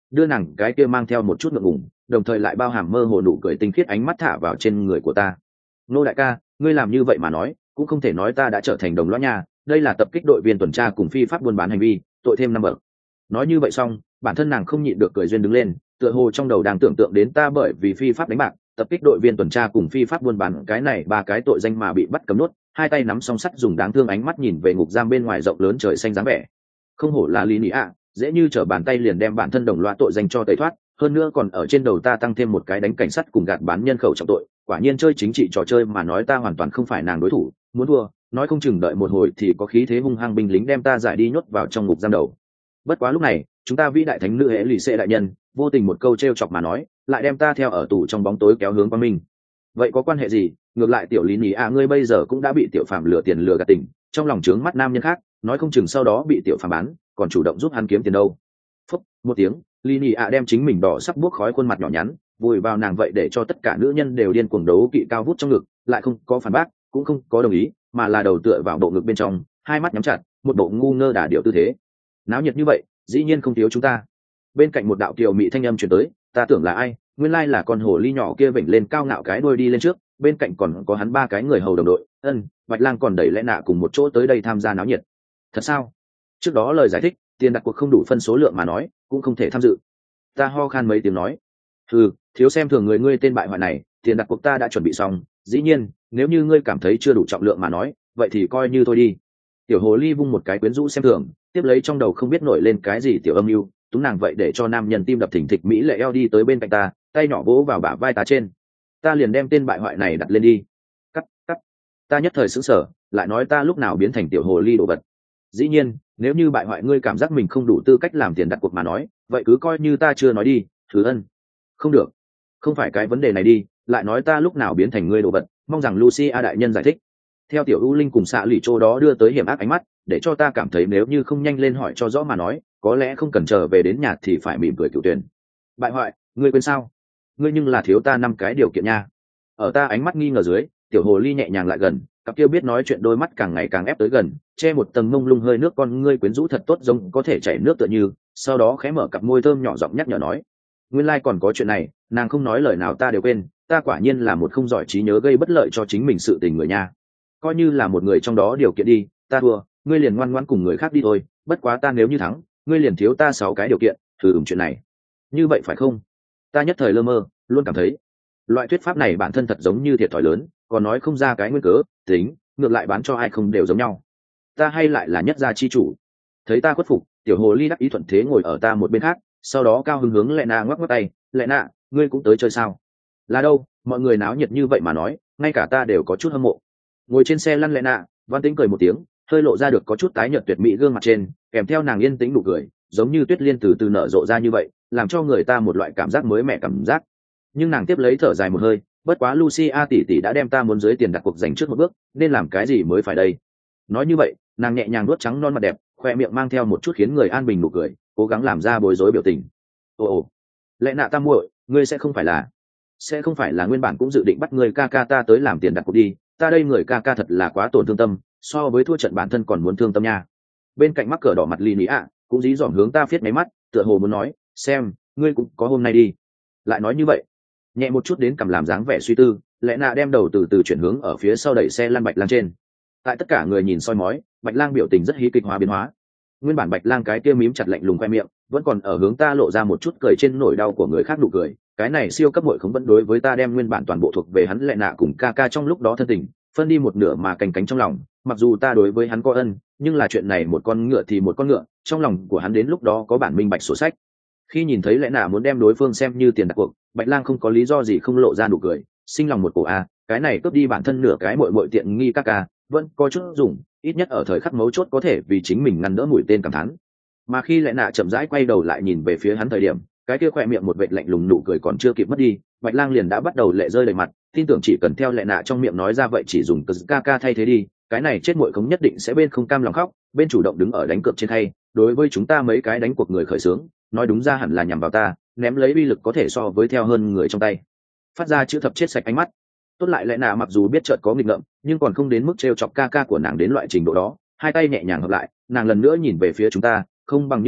đưa nàng cái kia mang theo một chút ngượng ngùng đồng thời lại bao hàm mơ hồ nụ cười tinh khiết ánh mắt thả vào trên người của ta. Nô đại ca, ngươi làm như vậy mà nói cũng không thể nói ta đã trở thành đồng lõa nha, đây là tập kích đội viên tuần tra cùng phi pháp buôn bán hành vi, tội thêm năm bậc. Nói như vậy xong, bản thân nàng không nhịn được cười duyên đứng lên, tựa hồ trong đầu đang tưởng tượng đến ta bởi vì phi pháp đánh bạc, tập kích đội viên tuần tra cùng phi pháp buôn bán cái này ba cái tội danh mà bị bắt cấm nốt, hai tay nắm song sắt dùng đáng thương ánh mắt nhìn về ngục giam bên ngoài rộng lớn trời xanh dáng vẻ. Không hổ là lý nị ạ, dễ như trở bàn tay liền đem bản thân đồng loa tội danh cho tẩy thoát, hơn nữa còn ở trên đầu ta tăng thêm một cái đánh cảnh sát cùng gạt bán nhân khẩu trọng tội, quả nhiên chơi chính trị trò chơi mà nói ta hoàn toàn không phải nàng đối thủ, muốn thua, nói không chừng đợi một hồi thì có khí thế hung hăng binh lính đem ta giải đi nhốt vào trong ngục giam đầu. Bất quá lúc này, chúng ta vĩ đại thánh nữ hệ lì xệ đại nhân, vô tình một câu trêu chọc mà nói, lại đem ta theo ở tù trong bóng tối kéo hướng qua mình. Vậy có quan hệ gì? Ngược lại tiểu lý nhí à, ngươi bây giờ cũng đã bị tiểu phàm lừa tiền lừa gạt tình, trong lòng trướng mắt nam nhân khác, nói không chừng sau đó bị tiểu phàm bán, còn chủ động giúp hắn kiếm tiền đâu. Phúc, một tiếng, lý nhí à đem chính mình đỏ sắc buốc khói khuôn mặt nhỏ nhắn, vùi vào nàng vậy để cho tất cả nữ nhân đều điên cuồng đấu kỵ cao vút trong ngực, lại không có phản bác, cũng không có đồng ý, mà là đầu tựa vào bộ ngực bên trong, hai mắt nhắm chặt, một bộ ngu ngơ đả điệu tư thế. Náo nhiệt như vậy, dĩ nhiên không thiếu chúng ta. Bên cạnh một đạo kiều mị thanh âm truyền tới, ta tưởng là ai, nguyên lai là con hồ ly nhỏ kia vểnh lên cao ngạo cái đuôi đi lên trước, bên cạnh còn có hắn ba cái người hầu đồng đội, ân, Bạch Lang còn đẩy Lẽ Nạ cùng một chỗ tới đây tham gia náo nhiệt. Thật sao? Trước đó lời giải thích, tiền đặt cuộc không đủ phân số lượng mà nói, cũng không thể tham dự. Ta ho khan mấy tiếng nói, ừ, thiếu xem thường người ngươi tên bại hoại này, tiền đặt cuộc ta đã chuẩn bị xong, dĩ nhiên, nếu như ngươi cảm thấy chưa đủ trọng lượng mà nói, vậy thì coi như thôi đi. Tiểu hồ ly vung một cái quyến rũ xem thường, tiếp lấy trong đầu không biết nổi lên cái gì tiểu âm mưu, túng nàng vậy để cho nam nhân tim đập thình thịch mỹ lệ eo đi tới bên cạnh ta, tay nhỏ vỗ vào bả vai ta trên. Ta liền đem tên bại hoại này đặt lên đi. Cắt, cắt. Ta nhất thời sững sờ, lại nói ta lúc nào biến thành tiểu hồ ly đồ vật. Dĩ nhiên, nếu như bại hoại ngươi cảm giác mình không đủ tư cách làm tiền đặt cuộc mà nói, vậy cứ coi như ta chưa nói đi, Thứ Ân. Không được, không phải cái vấn đề này đi, lại nói ta lúc nào biến thành ngươi đồ vật, mong rằng Lucia đại nhân giải thích. Theo tiểu U Linh cùng xạ lì chỗ đó đưa tới hiểm ác ánh mắt, để cho ta cảm thấy nếu như không nhanh lên hỏi cho rõ mà nói, có lẽ không cần chờ về đến nhà thì phải mỉm cười cựu tuyển. Bại hoại, ngươi quên sao? Ngươi nhưng là thiếu ta năm cái điều kiện nha. Ở ta ánh mắt nghi ngờ dưới, tiểu hồ ly nhẹ nhàng lại gần, cặp kia biết nói chuyện đôi mắt càng ngày càng ép tới gần, che một tầng mông lung hơi nước con ngươi quyến rũ thật tốt giống có thể chảy nước tựa như, sau đó khẽ mở cặp môi thơm nhỏ giọng nhắc nhở nói, nguyên lai còn có chuyện này, nàng không nói lời nào ta đều quên, ta quả nhiên là một không giỏi trí nhớ gây bất lợi cho chính mình sự tình người nha. Coi như là một người trong đó điều kiện đi, ta thua, ngươi liền ngoan ngoãn cùng người khác đi thôi, bất quá ta nếu như thắng, ngươi liền thiếu ta sáu cái điều kiện, thử ủng chuyện này. Như vậy phải không? Ta nhất thời lơ mơ, luôn cảm thấy loại thuyết pháp này bản thân thật giống như thiệt thòi lớn, còn nói không ra cái nguyên cớ, tính, ngược lại bán cho ai không đều giống nhau. Ta hay lại là nhất gia chi chủ. Thấy ta khuất phục, tiểu hồ ly đắc ý thuận thế ngồi ở ta một bên khác, sau đó cao hứng hướng Lệ Na ngoắc ngoắc tay, Lệ Na, ngươi cũng tới chơi sao? Là đâu, mọi người náo nhiệt như vậy mà nói, ngay cả ta đều có chút hâm mộ. Ngồi trên xe lăn Lệ Na, Văn Tĩnh cười một tiếng, hơi lộ ra được có chút tái nhợt tuyệt mỹ gương mặt trên, kèm theo nàng yên tĩnh nụ cười, giống như tuyết liên từ từ nở rộ ra như vậy, làm cho người ta một loại cảm giác mới mẻ cảm giác. Nhưng nàng tiếp lấy thở dài một hơi, bất quá Lucia tỷ tỷ đã đem ta muốn dưới tiền đặt cuộc dành trước một bước, nên làm cái gì mới phải đây? Nói như vậy, nàng nhẹ nhàng nuốt trắng non mặt đẹp, khoe miệng mang theo một chút khiến người an bình nụ cười, cố gắng làm ra bối rối biểu tình. Ồ ồ, Lẽ Nạ ta muội, ngươi sẽ không phải là, sẽ không phải là nguyên bản cũng dự định bắt người ca ca ta tới làm tiền đặt cuộc đi? Ta đây người ca ca thật là quá tổn thương tâm, so với thua trận bản thân còn muốn thương tâm nha. Bên cạnh mắc cờ đỏ mặt Lý ạ, cũng dí dỏm hướng ta phiết máy mắt, tựa hồ muốn nói, xem, ngươi cũng có hôm nay đi. Lại nói như vậy, nhẹ một chút đến cầm làm dáng vẻ suy tư, Lẽ Nạ đem đầu từ từ chuyển hướng ở phía sau đẩy xe lăn Bạch Lang trên. Tại tất cả người nhìn soi mói, Bạch Lang biểu tình rất hí kịch hóa biến hóa. Nguyên bản Bạch Lang cái kia mím chặt lạnh lùng khoe miệng, vẫn còn ở hướng ta lộ ra một chút cười trên nỗi đau của người khác nụ cười. Cái này siêu cấp muội không vẫn đối với ta đem nguyên bản toàn bộ thuộc về hắn Lẽ Nạ cùng ca ca trong lúc đó thân tình, phân đi một nửa mà canh cánh trong lòng. Mặc dù ta đối với hắn có ân, nhưng là chuyện này một con ngựa thì một con ngựa, trong lòng của hắn đến lúc đó có bản minh bạch sổ sách. Khi nhìn thấy Lẽ Nạ muốn đem đối phương xem như tiền đặt cuộc, Bạch Lang không có lý do gì không lộ ra nụ cười, sinh lòng một cổ a, cái này cướp đi bản thân nửa cái muội muội tiện nghi ca ca, vẫn có chút dùng, ít nhất ở thời khắc mấu chốt có thể vì chính mình ngăn đỡ mũi tên cảm thán. Mà khi Lẽ Nạ chậm rãi quay đầu lại nhìn về phía hắn thời điểm, cái kia khỏe miệng một vệt lạnh lùng nụ cười còn chưa kịp mất đi, Bạch Lang liền đã bắt đầu lệ rơi đầy mặt, tin tưởng chỉ cần theo Lẽ Nạ trong miệng nói ra vậy chỉ dùng ca ca thay thế đi, cái này chết muội không nhất định sẽ bên không cam lòng khóc, bên chủ động đứng ở đánh cược trên thay, đối với chúng ta mấy cái đánh cuộc người khởi sướng, nói đúng ra hẳn là nhằm vào ta, ném lấy uy lực có thể so với theo hơn người trong tay, phát ra chữ thập chết sạch ánh mắt. Tốt lại Lẽ Nạ mặc dù biết chợt có nghịch ngợm, nhưng còn không đến mức trêu chọc ca ca của nàng đến loại trình độ đó, hai tay nhẹ nhàng hợp lại, nàng lần nữa nhìn về phía chúng ta, không bằng như vậy,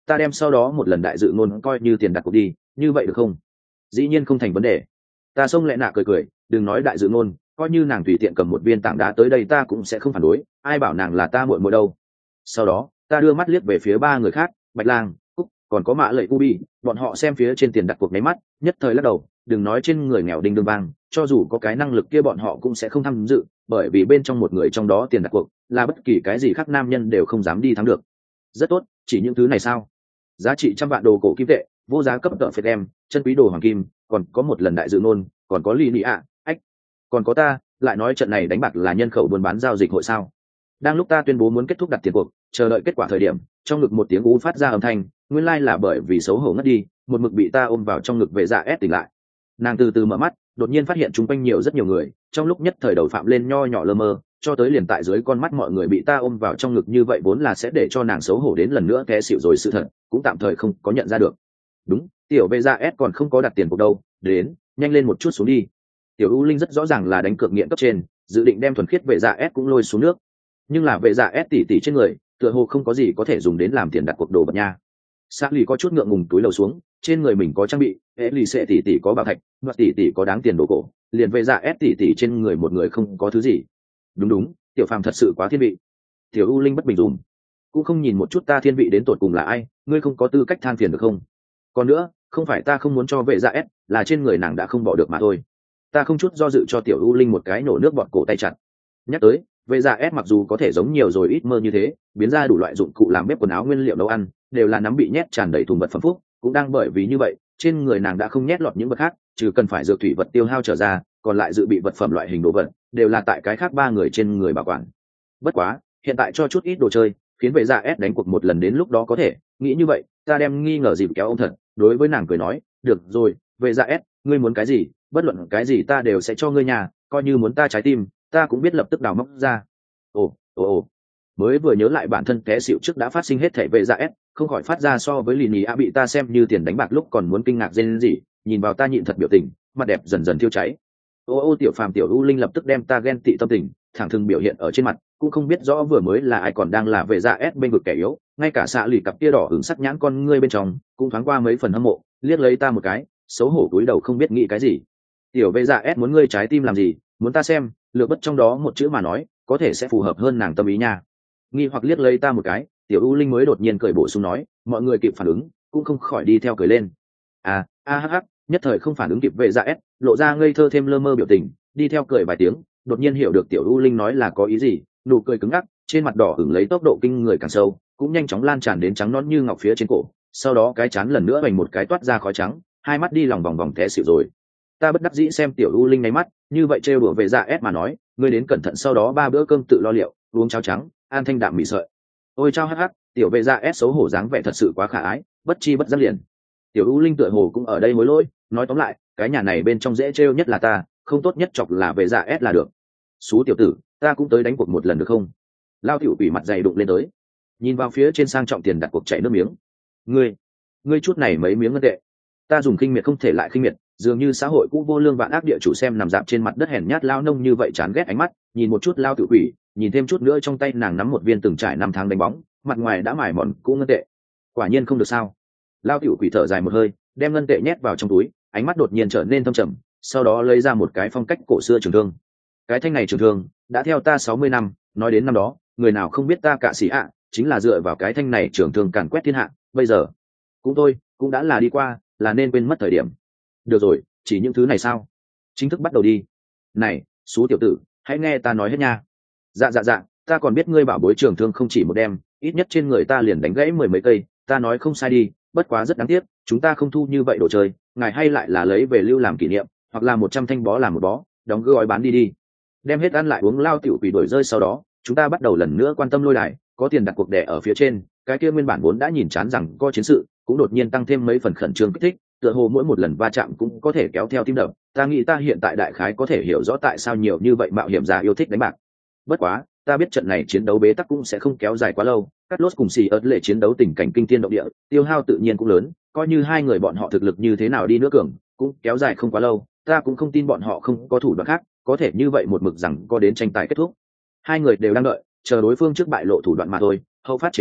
ta đem sau đó một lần đại dự ngôn coi như tiền đặt cuộc đi, như vậy được không? Dĩ nhiên không thành vấn đề. Ta xông lẹ nạ cười cười, đừng nói đại dự ngôn, coi như nàng tùy tiện cầm một viên tảng đá tới đây ta cũng sẽ không phản đối, ai bảo nàng là ta muội muội đâu. Sau đó ta đưa mắt liếc về phía ba người khác, Bạch Lang, Cúc, còn có Mạ Lệ Ubi, bọn họ xem phía trên tiền đặt cuộc máy mắt, nhất thời lắc đầu, đừng nói trên người nghèo đinh đương vang, cho dù có cái năng lực kia bọn họ cũng sẽ không tham dự, bởi vì bên trong một người trong đó tiền đặt cuộc là bất kỳ cái gì khác nam nhân đều không dám đi thắng được. Rất tốt, chỉ những thứ này sao? Giá trị trăm vạn đồ cổ kim tệ, vô giá cấp tợ phệt em, chân quý đồ hoàng kim, còn có một lần đại dự ngôn, còn có ly nị ạ, ách, còn có ta, lại nói trận này đánh bạc là nhân khẩu buôn bán giao dịch hội sao? Đang lúc ta tuyên bố muốn kết thúc đặt tiền cuộc, chờ đợi kết quả thời điểm, trong ngực một tiếng ú phát ra âm thanh, nguyên lai là bởi vì xấu hổ ngất đi, một mực bị ta ôm vào trong ngực vệ dạ ép tỉnh lại. Nàng từ từ mở mắt, đột nhiên phát hiện chung quanh nhiều rất nhiều người, trong lúc nhất thời đầu phạm lên nho nhỏ lơ mơ, cho tới liền tại dưới con mắt mọi người bị ta ôm vào trong ngực như vậy vốn là sẽ để cho nàng xấu hổ đến lần nữa té xỉu rồi sự thật, cũng tạm thời không có nhận ra được. Đúng, tiểu vệ dạ ép còn không có đặt tiền cuộc đâu, đến, nhanh lên một chút xuống đi. Tiểu U Linh rất rõ ràng là đánh cược nghiện cấp trên, dự định đem thuần khiết vệ dạ ép cũng lôi xuống nước. Nhưng là vệ dạ ép tỷ tỷ trên người, tựa hồ không có gì có thể dùng đến làm tiền đặt cuộc đồ vật nha. Sa lì có chút ngượng ngùng túi lầu xuống, trên người mình có trang bị, hệ lì xệ tỷ tỷ có bảo thạch, và tỷ tỷ có đáng tiền đồ cổ, liền vệ dạ ép tỷ tỷ trên người một người không có thứ gì. Đúng đúng, tiểu phàm thật sự quá thiên vị. Tiểu U Linh bất bình dùm, cũng không nhìn một chút ta thiên vị đến tột cùng là ai, ngươi không có tư cách than phiền được không? Còn nữa, không phải ta không muốn cho vệ dạ ép, là trên người nàng đã không bỏ được mà thôi. Ta không chút do dự cho tiểu U Linh một cái nổ nước bọt cổ tay chặt. Nhắc tới, vệ dạ ép mặc dù có thể giống nhiều rồi ít mơ như thế, biến ra đủ loại dụng cụ làm bếp quần áo nguyên liệu nấu ăn, đều là nắm bị nhét tràn đầy thùng vật phẩm phúc, cũng đang bởi vì như vậy, trên người nàng đã không nhét lọt những vật khác, trừ cần phải dược thủy vật tiêu hao trở ra, còn lại dự bị vật phẩm loại hình đồ vật, đều là tại cái khác ba người trên người bảo quản. Bất quá, hiện tại cho chút ít đồ chơi, khiến vệ dạ ép đánh cuộc một lần đến lúc đó có thể, nghĩ như vậy, ta đem nghi ngờ dịp kéo ông thật, đối với nàng cười nói, được rồi, vệ dạ ép, ngươi muốn cái gì, bất luận cái gì ta đều sẽ cho ngươi nhà, coi như muốn ta trái tim, ta cũng biết lập tức đào móc ra. Ồ, ồ ồ, mới vừa nhớ lại bản thân té xịu trước đã phát sinh hết thể vệ dạ ép, không khỏi phát ra so với lì nhì a bị ta xem như tiền đánh bạc lúc còn muốn kinh ngạc dên gì, nhìn vào ta nhịn thật biểu tình, mặt đẹp dần dần thiêu cháy. Ô ô tiểu phàm tiểu U Linh lập tức đem ta ghen tị tâm tình thẳng thừng biểu hiện ở trên mặt, cũng không biết rõ vừa mới là ai còn đang là vệ dạ ép bên vực kẻ yếu, ngay cả xạ lì cặp kia đỏ hứng sắc nhãn con ngươi bên trong cũng thoáng qua mấy phần hâm mộ, liếc lấy ta một cái, xấu hổ cúi đầu không biết nghĩ cái gì. Tiểu vệ dạ ép muốn ngươi trái tim làm gì, muốn ta xem, lựa bất trong đó một chữ mà nói, có thể sẽ phù hợp hơn nàng tâm ý nha. Nghi hoặc liếc lấy ta một cái, tiểu U Linh mới đột nhiên cười bổ sung nói, mọi người kịp phản ứng, cũng không khỏi đi theo cười lên. À, a hắc hắc, nhất thời không phản ứng kịp vệ dạ ép, lộ ra ngây thơ thêm lơ mơ biểu tình, đi theo cười vài tiếng, đột nhiên hiểu được tiểu U Linh nói là có ý gì, nụ cười cứng ngắc, trên mặt đỏ ửng lấy tốc độ kinh người càng sâu, cũng nhanh chóng lan tràn đến trắng nõn như ngọc phía trên cổ, sau đó cái chán lần nữa vành một cái toát ra khói trắng, hai mắt đi lòng vòng vòng té xỉu rồi. Ta bất đắc dĩ xem tiểu U Linh nháy mắt, như vậy trêu đùa vệ dạ ép mà nói, ngươi đến cẩn thận sau đó ba bữa cơm tự lo liệu, uống cháo trắng, ăn thanh đạm mì sợi. Ôi chao hắc hắc, tiểu vệ dạ ép xấu hổ dáng vẻ thật sự quá khả ái, bất chi bất giác liền. Tiểu U Linh tựa hồ cũng ở đây hối lỗi, nói tóm lại, cái nhà này bên trong dễ trêu nhất là ta, không tốt nhất chọc là vệ dạ ép là được. Xú tiểu tử, ta cũng tới đánh cuộc một lần được không? Lao tiểu quỷ mặt dày đụng lên tới, nhìn vào phía trên sang trọng tiền đặt cuộc chảy nước miếng. Ngươi, ngươi chút này mấy miếng ngân tệ. Ta dùng khinh miệt không thể lại khinh miệt, dường như xã hội cũ vô lương vạn ác địa chủ xem nằm dạp trên mặt đất hèn nhát lao nông như vậy chán ghét ánh mắt, nhìn một chút lao tiểu quỷ, nhìn thêm chút nữa trong tay nàng nắm một viên từng trải năm tháng đánh bóng, mặt ngoài đã mài mòn cũ ngân tệ. Quả nhiên không được sao? Lao tiểu quỷ thở dài một hơi, đem ngân tệ nhét vào trong túi, ánh mắt đột nhiên trở nên thâm trầm, sau đó lấy ra một cái phong cách cổ xưa trường thương. Cái thanh này trường thương đã theo ta sáu mươi năm, nói đến năm đó, người nào không biết ta cả sĩ ạ, chính là dựa vào cái thanh này trường thương càn quét thiên hạ, bây giờ cũng tôi cũng đã là đi qua, là nên quên mất thời điểm. Được rồi, chỉ những thứ này sao? Chính thức bắt đầu đi. Này, xú tiểu tử, hãy nghe ta nói hết nha. Dạ dạ dạ, ta còn biết ngươi bảo bối trường thương không chỉ một đem, ít nhất trên người ta liền đánh gãy mười mấy cây, ta nói không sai đi, bất quá rất đáng tiếc, chúng ta không thu như vậy đồ chơi, ngài hay lại là lấy về lưu làm kỷ niệm, hoặc là một trăm thanh bó làm một bó, đóng gói bán đi đi. Đem hết ăn lại uống lao tiểu quỷ đổi rơi sau đó, chúng ta bắt đầu lần nữa quan tâm lôi đài, có tiền đặt cuộc đẻ ở phía trên, cái kia nguyên bản vốn đã nhìn chán rằng có chiến sự, cũng đột nhiên tăng thêm mấy phần khẩn trương kích thích, tựa hồ mỗi một lần va chạm cũng có thể kéo theo tim đập. Ta nghĩ ta hiện tại đại khái có thể hiểu rõ tại sao nhiều như vậy mạo hiểm giả yêu thích đánh bạc. Bất quá, ta biết trận này chiến đấu bế tắc cũng sẽ không kéo dài quá lâu, cắt lốt cùng xì ớt lệ chiến đấu tình cảnh kinh thiên động địa, tiêu hao tự nhiên cũng lớn, coi như hai người bọn họ thực lực như thế nào đi nữa cường, cũng kéo dài không quá lâu, ta cũng không tin bọn họ không có thủ đoạn khác, có thể như vậy một mực rằng có đến tranh tài kết thúc. Hai người đều đang đợi, chờ đối phương trước bại lộ thủ đoạn mà thôi, hậu phát chế nhân,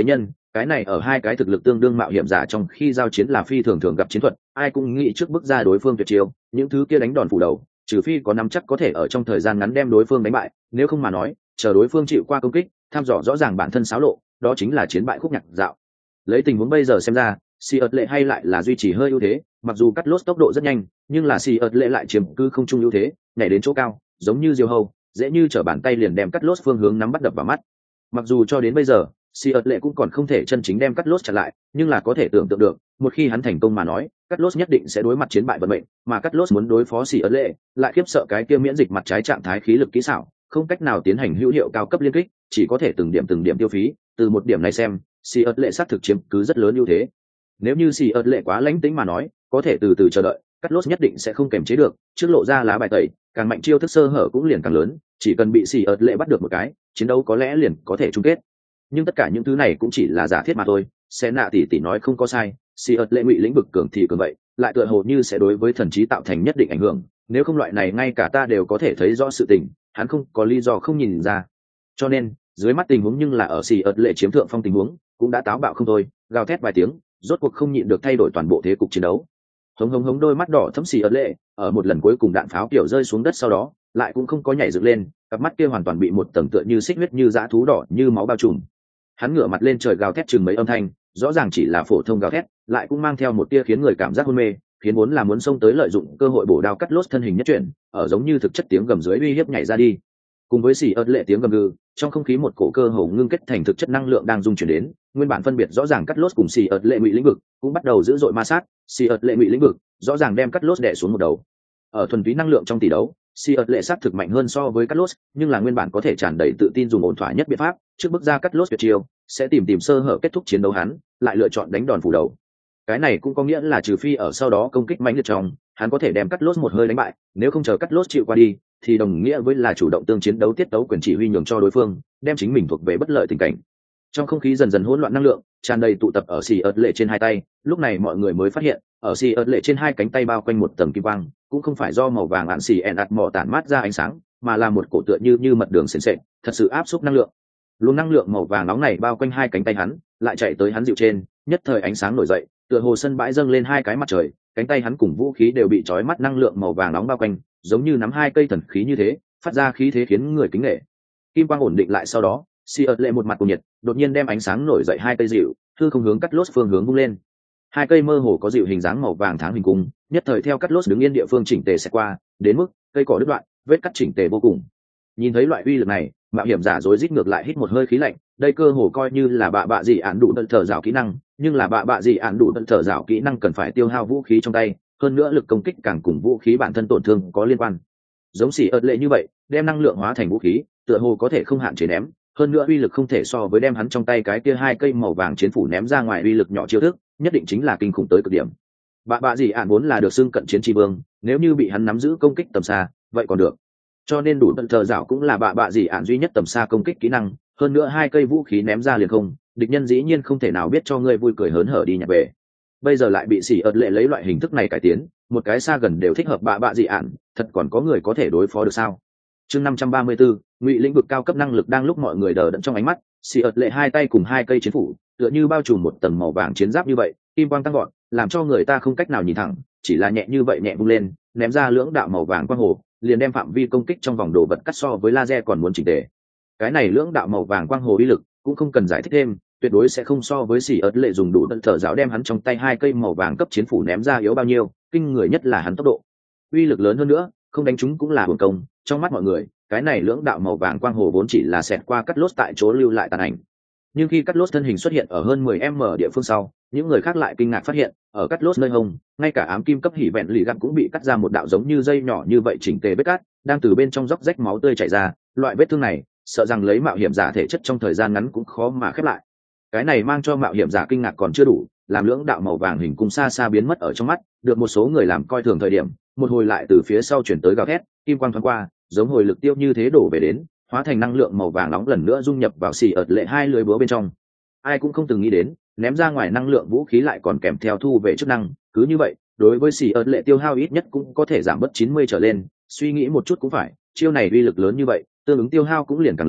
cái này ở hai cái thực lực tương đương mạo hiểm giả trong khi giao chiến là phi thường thường gặp chiến thuật, ai cũng nghĩ trước bước ra đối phương tuyệt chiêu, những thứ kia đánh đòn phủ đầu, trừ phi có nắm chắc có thể ở trong thời gian ngắn đem đối phương đánh bại, nếu không mà nói chờ đối phương chịu qua công kích, tham dò rõ ràng bản thân xáo lộ, đó chính là chiến bại khúc nhạc dạo. Lấy tình huống bây giờ xem ra, Si ớt lệ hay lại là duy trì hơi ưu thế, mặc dù cắt lốt tốc độ rất nhanh, nhưng là Si ớt lệ lại chiếm cứ không trung ưu thế, nhảy đến chỗ cao, giống như diều hâu, dễ như trở bàn tay liền đem cắt lốt phương hướng nắm bắt đập vào mắt. Mặc dù cho đến bây giờ, Si ớt lệ cũng còn không thể chân chính đem cắt lốt chặn lại, nhưng là có thể tưởng tượng được, một khi hắn thành công mà nói, cắt lốt nhất định sẽ đối mặt chiến bại vận mệnh, mà cắt lốt muốn đối phó Si ớt lệ, lại khiếp sợ cái kia miễn dịch mặt trái trạng thái khí lực kỹ xảo, không cách nào tiến hành hữu hiệu cao cấp liên kích, chỉ có thể từng điểm từng điểm tiêu phí. Từ một điểm này xem, Si ớt lệ sát thực chiếm cứ rất lớn ưu thế. Nếu như Si ớt lệ quá lãnh tĩnh mà nói, có thể từ từ chờ đợi, cắt lốt nhất định sẽ không kềm chế được, trước lộ ra lá bài tẩy, càng mạnh chiêu thức sơ hở cũng liền càng lớn, chỉ cần bị Si ớt lệ bắt được một cái, chiến đấu có lẽ liền có thể chung kết. Nhưng tất cả những thứ này cũng chỉ là giả thiết mà thôi. Sẽ nạ tỷ tỷ nói không có sai, Si ớt lệ ngụy lĩnh vực cường thì cường vậy, lại tựa hồ như sẽ đối với thần trí tạo thành nhất định ảnh hưởng, nếu không loại này ngay cả ta đều có thể thấy rõ sự tình, hắn không có lý do không nhìn ra. Cho nên dưới mắt tình huống nhưng là ở Si ớt lệ chiếm thượng phong tình huống, cũng đã táo bạo không thôi, gào thét vài tiếng, rốt cuộc không nhịn được thay đổi toàn bộ thế cục chiến đấu. Hống hống hống, đôi mắt đỏ thẫm Si ớt lệ ở một lần cuối cùng đạn pháo kiểu rơi xuống đất sau đó, lại cũng không có nhảy dựng lên, cặp mắt kia hoàn toàn bị một tầng tựa như xích huyết như dã thú đỏ như máu bao trùm. Hắn ngửa mặt lên trời gào thét chừng mấy âm thanh, rõ ràng chỉ là phổ thông gào thét, lại cũng mang theo một tia khiến người cảm giác hôn mê, khiến vốn là muốn xông tới lợi dụng cơ hội bổ đao cắt lốt thân hình nhất chuyển, ở giống như thực chất tiếng gầm dưới uy hiếp nhảy ra đi. Cùng với Si ớt lệ tiếng gầm gừ, trong không khí một cổ cơ hồ ngưng kết thành thực chất năng lượng đang dung chuyển đến, nguyên bản phân biệt rõ ràng cắt lốt cùng Si ớt lệ ngụy lĩnh vực cũng bắt đầu dữ dội ma sát. Si ớt lệ ngụy lĩnh vực rõ ràng đem cắt lốt đè xuống một đầu. Ở thuần túy năng lượng trong tỷ đấu, Si ớt lệ sát thực mạnh hơn so với cắt lốt, nhưng là nguyên bản có thể tràn đầy tự tin dùng ổn thỏa nhất biện pháp, trước bước ra cắt lốt tuyệt chiêu, sẽ tìm tìm sơ hở kết thúc chiến đấu, hắn lại lựa chọn đánh đòn phủ đầu. Cái này cũng có nghĩa là trừ phi ở sau đó công kích mãnh liệt trong, hắn có thể đem cắt lốt một hơi đánh bại, nếu không chờ cắt lốt chịu qua đi, thì đồng nghĩa với là chủ động tương chiến đấu tiết tấu quyền chỉ huy nhường cho đối phương, đem chính mình thuộc về bất lợi tình cảnh. Trong không khí dần dần hỗn loạn năng lượng tràn đầy tụ tập ở Si ớt lệ trên hai tay, lúc này mọi người mới phát hiện, ở Si ớt lệ trên hai cánh tay bao quanh một tầng kim quang, cũng không phải do màu vàng ạn xì ẹn ạt mỏ tản mát ra ánh sáng, mà là một cổ tựa như như mật đường sền sệt, thật sự áp xúc năng lượng. Luồng năng lượng màu vàng nóng này bao quanh hai cánh tay hắn, lại chạy tới hắn dịu trên, nhất thời ánh sáng nổi dậy, tựa hồ sân bãi dâng lên hai cái mặt trời, cánh tay hắn cùng vũ khí đều bị trói mắt năng lượng màu vàng nóng bao quanh, giống như nắm hai cây thần khí như thế, phát ra khí thế khiến người kính nể. Kim quang ổn định lại sau đó, Si ớt lệ một mặt cùng nhiệt, đột nhiên đem ánh sáng nổi dậy hai cây dịu, hư không hướng cắt lốt phương hướng vung lên. Hai cây mơ hồ có dịu hình dáng màu vàng tháng hình cung, nhất thời theo cắt lốt đứng yên địa phương chỉnh tề sẽ qua, đến mức cây cỏ đứt đoạn, vết cắt chỉnh tề vô cùng. Nhìn thấy loại uy lực này, mạo hiểm giả rối rít ngược lại hít một hơi khí lạnh, đây cơ hồ coi như là bạ bạ gì án đủ đợt thở dạo kỹ năng, nhưng là bạ bạ gì án đủ đợt thở dạo kỹ năng cần phải tiêu hao vũ khí trong tay, hơn nữa lực công kích càng cùng vũ khí bản thân tổn thương có liên quan. Giống Si ớt lệ như vậy, đem năng lượng hóa thành vũ khí, tựa hồ có thể không hạn chế ném, hơn nữa uy lực không thể so với đem hắn trong tay cái kia hai cây màu vàng chiến phủ ném ra ngoài uy lực nhỏ chiêu thức, nhất định chính là kinh khủng tới cực điểm. Bạ bạ gì án vốn là được xưng cận chiến tri vương, nếu như bị hắn nắm giữ công kích tầm xa, vậy còn được. Cho nên đủ tận thờ dạo cũng là bạ bạ gì án duy nhất tầm xa công kích kỹ năng, hơn nữa hai cây vũ khí ném ra liền không, địch nhân dĩ nhiên không thể nào biết cho ngươi vui cười hớn hở đi nhặt về. Bây giờ lại bị Si ớt lệ lấy loại hình thức này cải tiến, một cái xa gần đều thích hợp bạ bạ gì án, thật còn có người có thể đối phó được sao? Chương năm trăm ba mươi tư, ngụy lĩnh vực cao cấp năng lực. Đang lúc mọi người đờ đẫn trong ánh mắt, Si ớt lệ hai tay cùng hai cây chiến phủ, tựa như bao trùm một tầng màu vàng chiến giáp như vậy, kim quang tăng gọn, làm cho người ta không cách nào nhìn thẳng, chỉ là nhẹ như vậy nhẹ vung lên, ném ra lưỡng đạo màu vàng quang hồ, liền đem phạm vi công kích trong vòng đồ vật cắt so với laser còn muốn chỉnh tề. Cái này lưỡng đạo màu vàng quang hồ uy lực cũng không cần giải thích thêm, tuyệt đối sẽ không so với Si ớt lệ dùng đủ tận thở giáo đem hắn trong tay hai cây màu vàng cấp chiến phủ ném ra yếu bao nhiêu, kinh người nhất là hắn tốc độ, uy lực lớn hơn nữa, không đánh trúng cũng là hưởng công. Trong mắt mọi người, cái này lưỡng đạo màu vàng quang hồ vốn chỉ là xẹt qua cắt lốt tại chỗ lưu lại tàn ảnh, nhưng khi cắt lốt thân hình xuất hiện ở hơn mười mét địa phương sau, những người khác lại kinh ngạc phát hiện, ở cắt lốt nơi hông, ngay cả ám kim cấp hỉ vẹn lì gặm cũng bị cắt ra một đạo giống như dây nhỏ như vậy chỉnh tề vết cắt, đang từ bên trong róc rách máu tươi chảy ra. Loại vết thương này, sợ rằng lấy mạo hiểm giả thể chất trong thời gian ngắn cũng khó mà khép lại. Cái này mang cho mạo hiểm giả kinh ngạc còn chưa đủ, làm lưỡng đạo màu vàng hình cung xa xa biến mất ở trong mắt, được một số người làm coi thường thời điểm, một hồi lại từ phía sau chuyển tới gào thét, kim quang thoáng qua, giống hồi lực tiêu như thế đổ về đến, hóa thành năng lượng màu vàng nóng lần nữa dung nhập vào Si ớt lệ hai lưới búa bên trong. Ai cũng không từng nghĩ đến, ném ra ngoài năng lượng vũ khí lại còn kèm theo thu về chức năng, cứ như vậy, đối với Si ớt lệ tiêu hao ít nhất cũng có thể giảm bớt chín mươi trở lên, suy nghĩ một chút cũng phải, chiêu này uy lực lớn như vậy, tương ứng tiêu hao cũng liền càng lớn,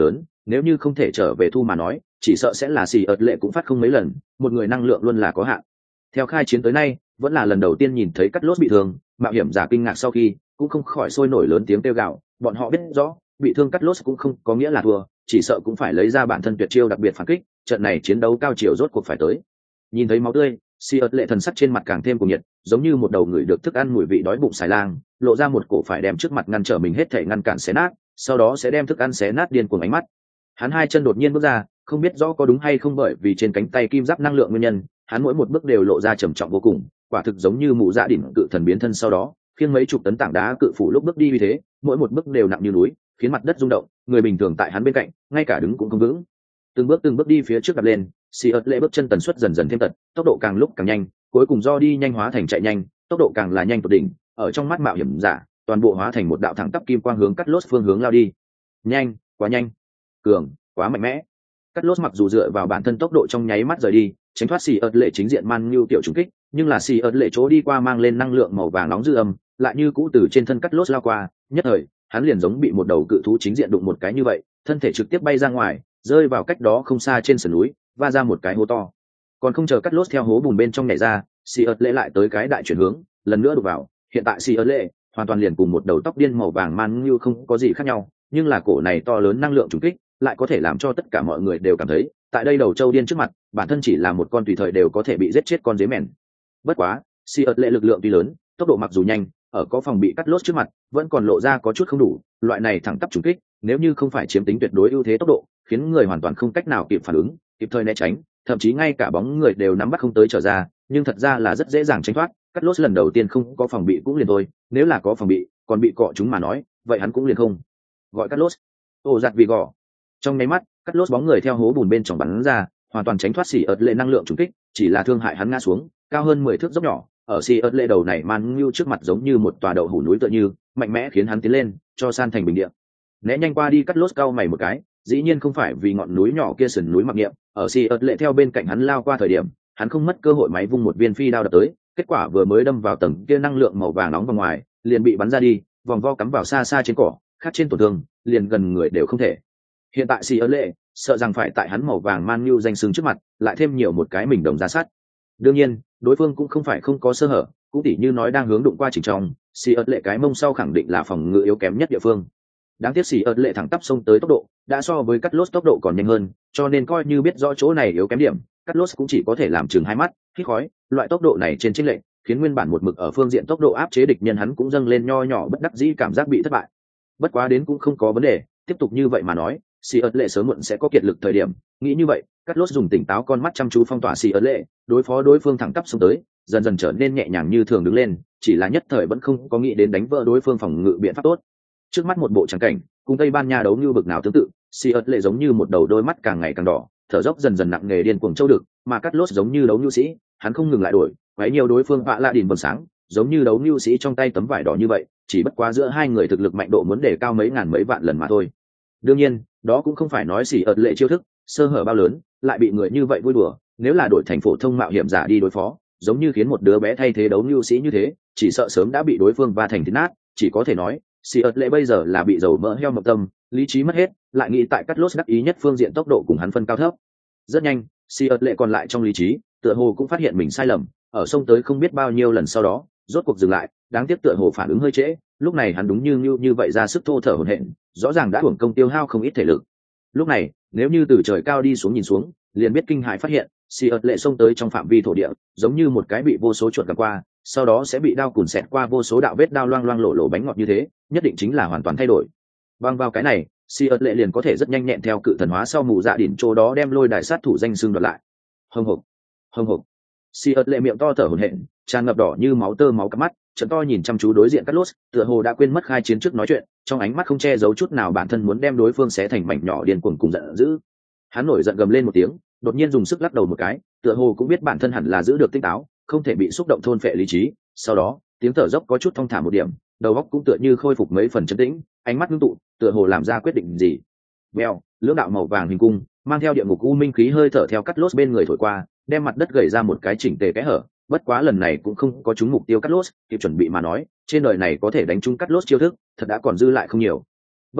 nếu như không thể trở về thu mà nói chỉ sợ sẽ là xì ợt lệ cũng phát không mấy lần, một người năng lượng luôn là có hạn. Theo khai chiến tới nay vẫn là lần đầu tiên nhìn thấy cắt lốt bị thương, mạo hiểm giả kinh ngạc sau khi cũng không khỏi sôi nổi lớn tiếng kêu gào. Bọn họ biết rõ bị thương cắt lốt cũng không có nghĩa là thua, chỉ sợ cũng phải lấy ra bản thân tuyệt chiêu đặc biệt phản kích. Trận này chiến đấu cao chiều rốt cuộc phải tới. Nhìn thấy máu tươi, xì ợt lệ thần sắc trên mặt càng thêm cuồng nhiệt, giống như một đầu người được thức ăn mùi vị đói bụng xài lang, lộ ra một cổ phải đem trước mặt ngăn trở mình hết thể ngăn cản xé nát, sau đó sẽ đem thức ăn xé nát điên cuồng ánh mắt. Hắn hai chân đột nhiên bước ra, không biết rõ có đúng hay không bởi vì trên cánh tay kim giáp năng lượng nguyên nhân, hắn mỗi một bước đều lộ ra trầm trọng vô cùng, quả thực giống như mụ dạ đỉnh cự thần biến thân sau đó khiêng mấy chục tấn tảng đá cự phủ lúc bước đi như thế, mỗi một bước đều nặng như núi, khiến mặt đất rung động, người bình thường tại hắn bên cạnh ngay cả đứng cũng không vững. Từng bước từng bước đi phía trước đạp lên, xì ớt lệ bước chân tần suất dần dần thêm tật, tốc độ càng lúc càng nhanh, cuối cùng do đi nhanh hóa thành chạy nhanh, tốc độ càng là nhanh tột đỉnh. Ở trong mắt mạo hiểm giả, toàn bộ hóa thành một đạo thẳng tắp kim quang hướng cắt lốt phương hướng lao đi. Nhanh, quá nhanh, cường, quá mạnh mẽ. Cắt lốt mặc dù dựa vào bản thân tốc độ trong nháy mắt rời đi, tránh thoát xì ớt lệ chính diện man như tiểu trùng kích, nhưng là xì ớt lệ chỗ đi qua mang lên năng lượng màu vàng nóng dư âm, lại như cũ từ trên thân cắt lốt lao qua, nhất thời hắn liền giống bị một đầu cự thú chính diện đụng một cái như vậy, thân thể trực tiếp bay ra ngoài, rơi vào cách đó không xa trên sườn núi, va ra một cái hố to. Còn không chờ cắt lốt theo hố bùn bên trong nhảy ra, xì ớt lệ lại tới cái đại chuyển hướng, lần nữa đục vào. Hiện tại xì ớt lệ hoàn toàn liền cùng một đầu tóc điên màu vàng man như không có gì khác nhau, nhưng là cổ này to lớn năng lượng trùng kích lại có thể làm cho tất cả mọi người đều cảm thấy tại đây đầu trâu điên trước mặt bản thân chỉ là một con tùy thời đều có thể bị giết chết con dế mèn. Bất quá xì ớt lệ lực lượng tuy lớn, tốc độ mặc dù nhanh, ở có phòng bị cắt lốt trước mặt vẫn còn lộ ra có chút không đủ. Loại này thẳng tắp trùng kích nếu như không phải chiếm tính tuyệt đối ưu thế tốc độ, khiến người hoàn toàn không cách nào kịp phản ứng, kịp thời né tránh, thậm chí ngay cả bóng người đều nắm bắt không tới trở ra, nhưng thật ra là rất dễ dàng tránh thoát. Cắt lốt lần đầu tiên không có phòng bị cũng liền thôi, nếu là có phòng bị còn bị cọ chúng mà nói, vậy hắn cũng liền không gọi cắt lốt. Ô giặt vì gò trong nháy mắt, cắt lốt bóng người theo hố bùn bên trong bắn ra, hoàn toàn tránh thoát xì ớt lệ năng lượng trùng kích, chỉ là thương hại hắn ngã xuống cao hơn mười thước dốc nhỏ, ở xì ớt lệ đầu này man như trước mặt giống như một tòa đậu hủ núi tựa như mạnh mẽ, khiến hắn tiến lên cho san thành bình địa. Né nhanh qua đi cắt lốt cau mày một cái, dĩ nhiên không phải vì ngọn núi nhỏ kia sườn núi mặc niệm, ở xì ớt lệ theo bên cạnh hắn lao qua thời điểm, hắn không mất cơ hội máy vung một viên phi đao đập tới, kết quả vừa mới đâm vào tầng kia năng lượng màu vàng nóng vào ngoài, liền bị bắn ra đi, vòng vo cắm vào xa xa trên cỏ, khác trên tổn thương, liền gần người đều không thể. Hiện tại xì ớt lệ sợ rằng phải tại hắn màu vàng man như danh xưng trước mặt lại thêm nhiều một cái mình đồng ra sát. Đương nhiên đối phương cũng không phải không có sơ hở, cũng tỉ như nói đang hướng đụng qua chỉnh trong, xì ớt lệ cái mông sau khẳng định là phòng ngự yếu kém nhất địa phương. Đáng tiếc xì ớt lệ thẳng tắp xông tới tốc độ đã so với cắt lốt tốc độ còn nhanh hơn, cho nên coi như biết rõ chỗ này yếu kém điểm, cắt lốt cũng chỉ có thể làm chừng hai mắt hít khói. Loại tốc độ này trên chênh lệch khiến nguyên bản một mực ở phương diện tốc độ áp chế địch nhân hắn cũng dâng lên nho nhỏ bất đắc dĩ cảm giác bị thất bại. Bất quá đến cũng không có vấn đề, tiếp tục như vậy mà nói xì ớt lệ sớm muộn sẽ có kiệt lực thời điểm. Nghĩ như vậy, cắt lốt dùng tỉnh táo con mắt chăm chú phong tỏa xì ớt lệ, đối phó đối phương thẳng tắp xông tới, dần dần trở nên nhẹ nhàng như thường đứng lên, chỉ là nhất thời vẫn không có nghĩ đến đánh vỡ đối phương phòng ngự biện pháp tốt. Trước mắt một bộ trắng cảnh cùng Tây Ban Nha đấu như bực nào tương tự, xì ớt lệ giống như một đầu đôi mắt càng ngày càng đỏ, thở dốc dần dần nặng nề điên cuồng châu được, mà cắt lốt giống như đấu nhu sĩ, hắn không ngừng lại đổi, quấy nhiều đối phương vạ la đỉnh vầng sáng, giống như đấu nhu sĩ trong tay tấm vải đỏ như vậy, chỉ bất quá giữa hai người thực lực mạnh độ muốn đề cao mấy ngàn mấy vạn lần mà thôi. Đương nhiên đó cũng không phải nói xì ớt lệ chiêu thức sơ hở bao lớn lại bị người như vậy vui đùa, nếu là đổi thành phổ thông mạo hiểm giả đi đối phó, giống như khiến một đứa bé thay thế đấu nhu sĩ như thế, chỉ sợ sớm đã bị đối phương va thành thịt nát. Chỉ có thể nói xì ớt lệ bây giờ là bị dầu mỡ heo mộng tâm, lý trí mất hết, lại nghĩ tại cắt lốt đắc ý nhất phương diện tốc độ cùng hắn phân cao thấp. Rất nhanh xì ớt lệ còn lại trong lý trí tựa hồ cũng phát hiện mình sai lầm, ở sông tới không biết bao nhiêu lần sau đó rốt cuộc dừng lại, đáng tiếc tựa hồ phản ứng hơi trễ, lúc này hắn đúng như như, như vậy ra sức thô thở hổn hển, rõ ràng đã hưởng công tiêu hao không ít thể lực. Lúc này nếu như từ trời cao đi xuống nhìn xuống, liền biết kinh hãi phát hiện xì ớt lệ xông tới trong phạm vi thổ địa giống như một cái bị vô số chuột gặp qua, sau đó sẽ bị đao cùn xẹt qua vô số đạo vết đao loang loang lộ lộ bánh ngọt như thế, nhất định chính là hoàn toàn thay đổi. Bằng vào cái này xì ớt lệ liền có thể rất nhanh nhẹn theo cự thần hóa sau mù dạ đỉnh chỗ đó đem lôi đài sát thủ danh xưng đoạt lại. Hồng hộc hồng hộc xì ớt lệ miệng to thở hổn hển, tràn ngập đỏ như máu tơ máu cặp mắt trận to nhìn chăm chú đối diện cắt lốt, tựa hồ đã quên mất khai chiến trước nói chuyện, trong ánh mắt không che giấu chút nào bản thân muốn đem đối phương xé thành mảnh nhỏ điên cuồng cùng giận dữ. Hắn nổi giận gầm lên một tiếng, đột nhiên dùng sức lắc đầu một cái, tựa hồ cũng biết bản thân hẳn là giữ được tinh táo, không thể bị xúc động thôn phệ lý trí. Sau đó tiếng thở dốc có chút thong thả một điểm, đầu óc cũng tựa như khôi phục mấy phần trấn tĩnh, ánh mắt ngưng tụ, tựa hồ làm ra quyết định gì. Bèo, lưỡng đạo màu vàng hình cung mang theo địa ngục u minh khí hơi thở theo cắt lốt bên người thổi qua, đem mặt đất gầy ra một cái chỉnh tề kẽ hở. Bất quá lần này cũng không có trúng mục tiêu cắt lốt, kịp chuẩn bị mà nói trên đời này có thể đánh trúng cắt lốt chiêu thức thật đã còn dư lại không nhiều. Bất quá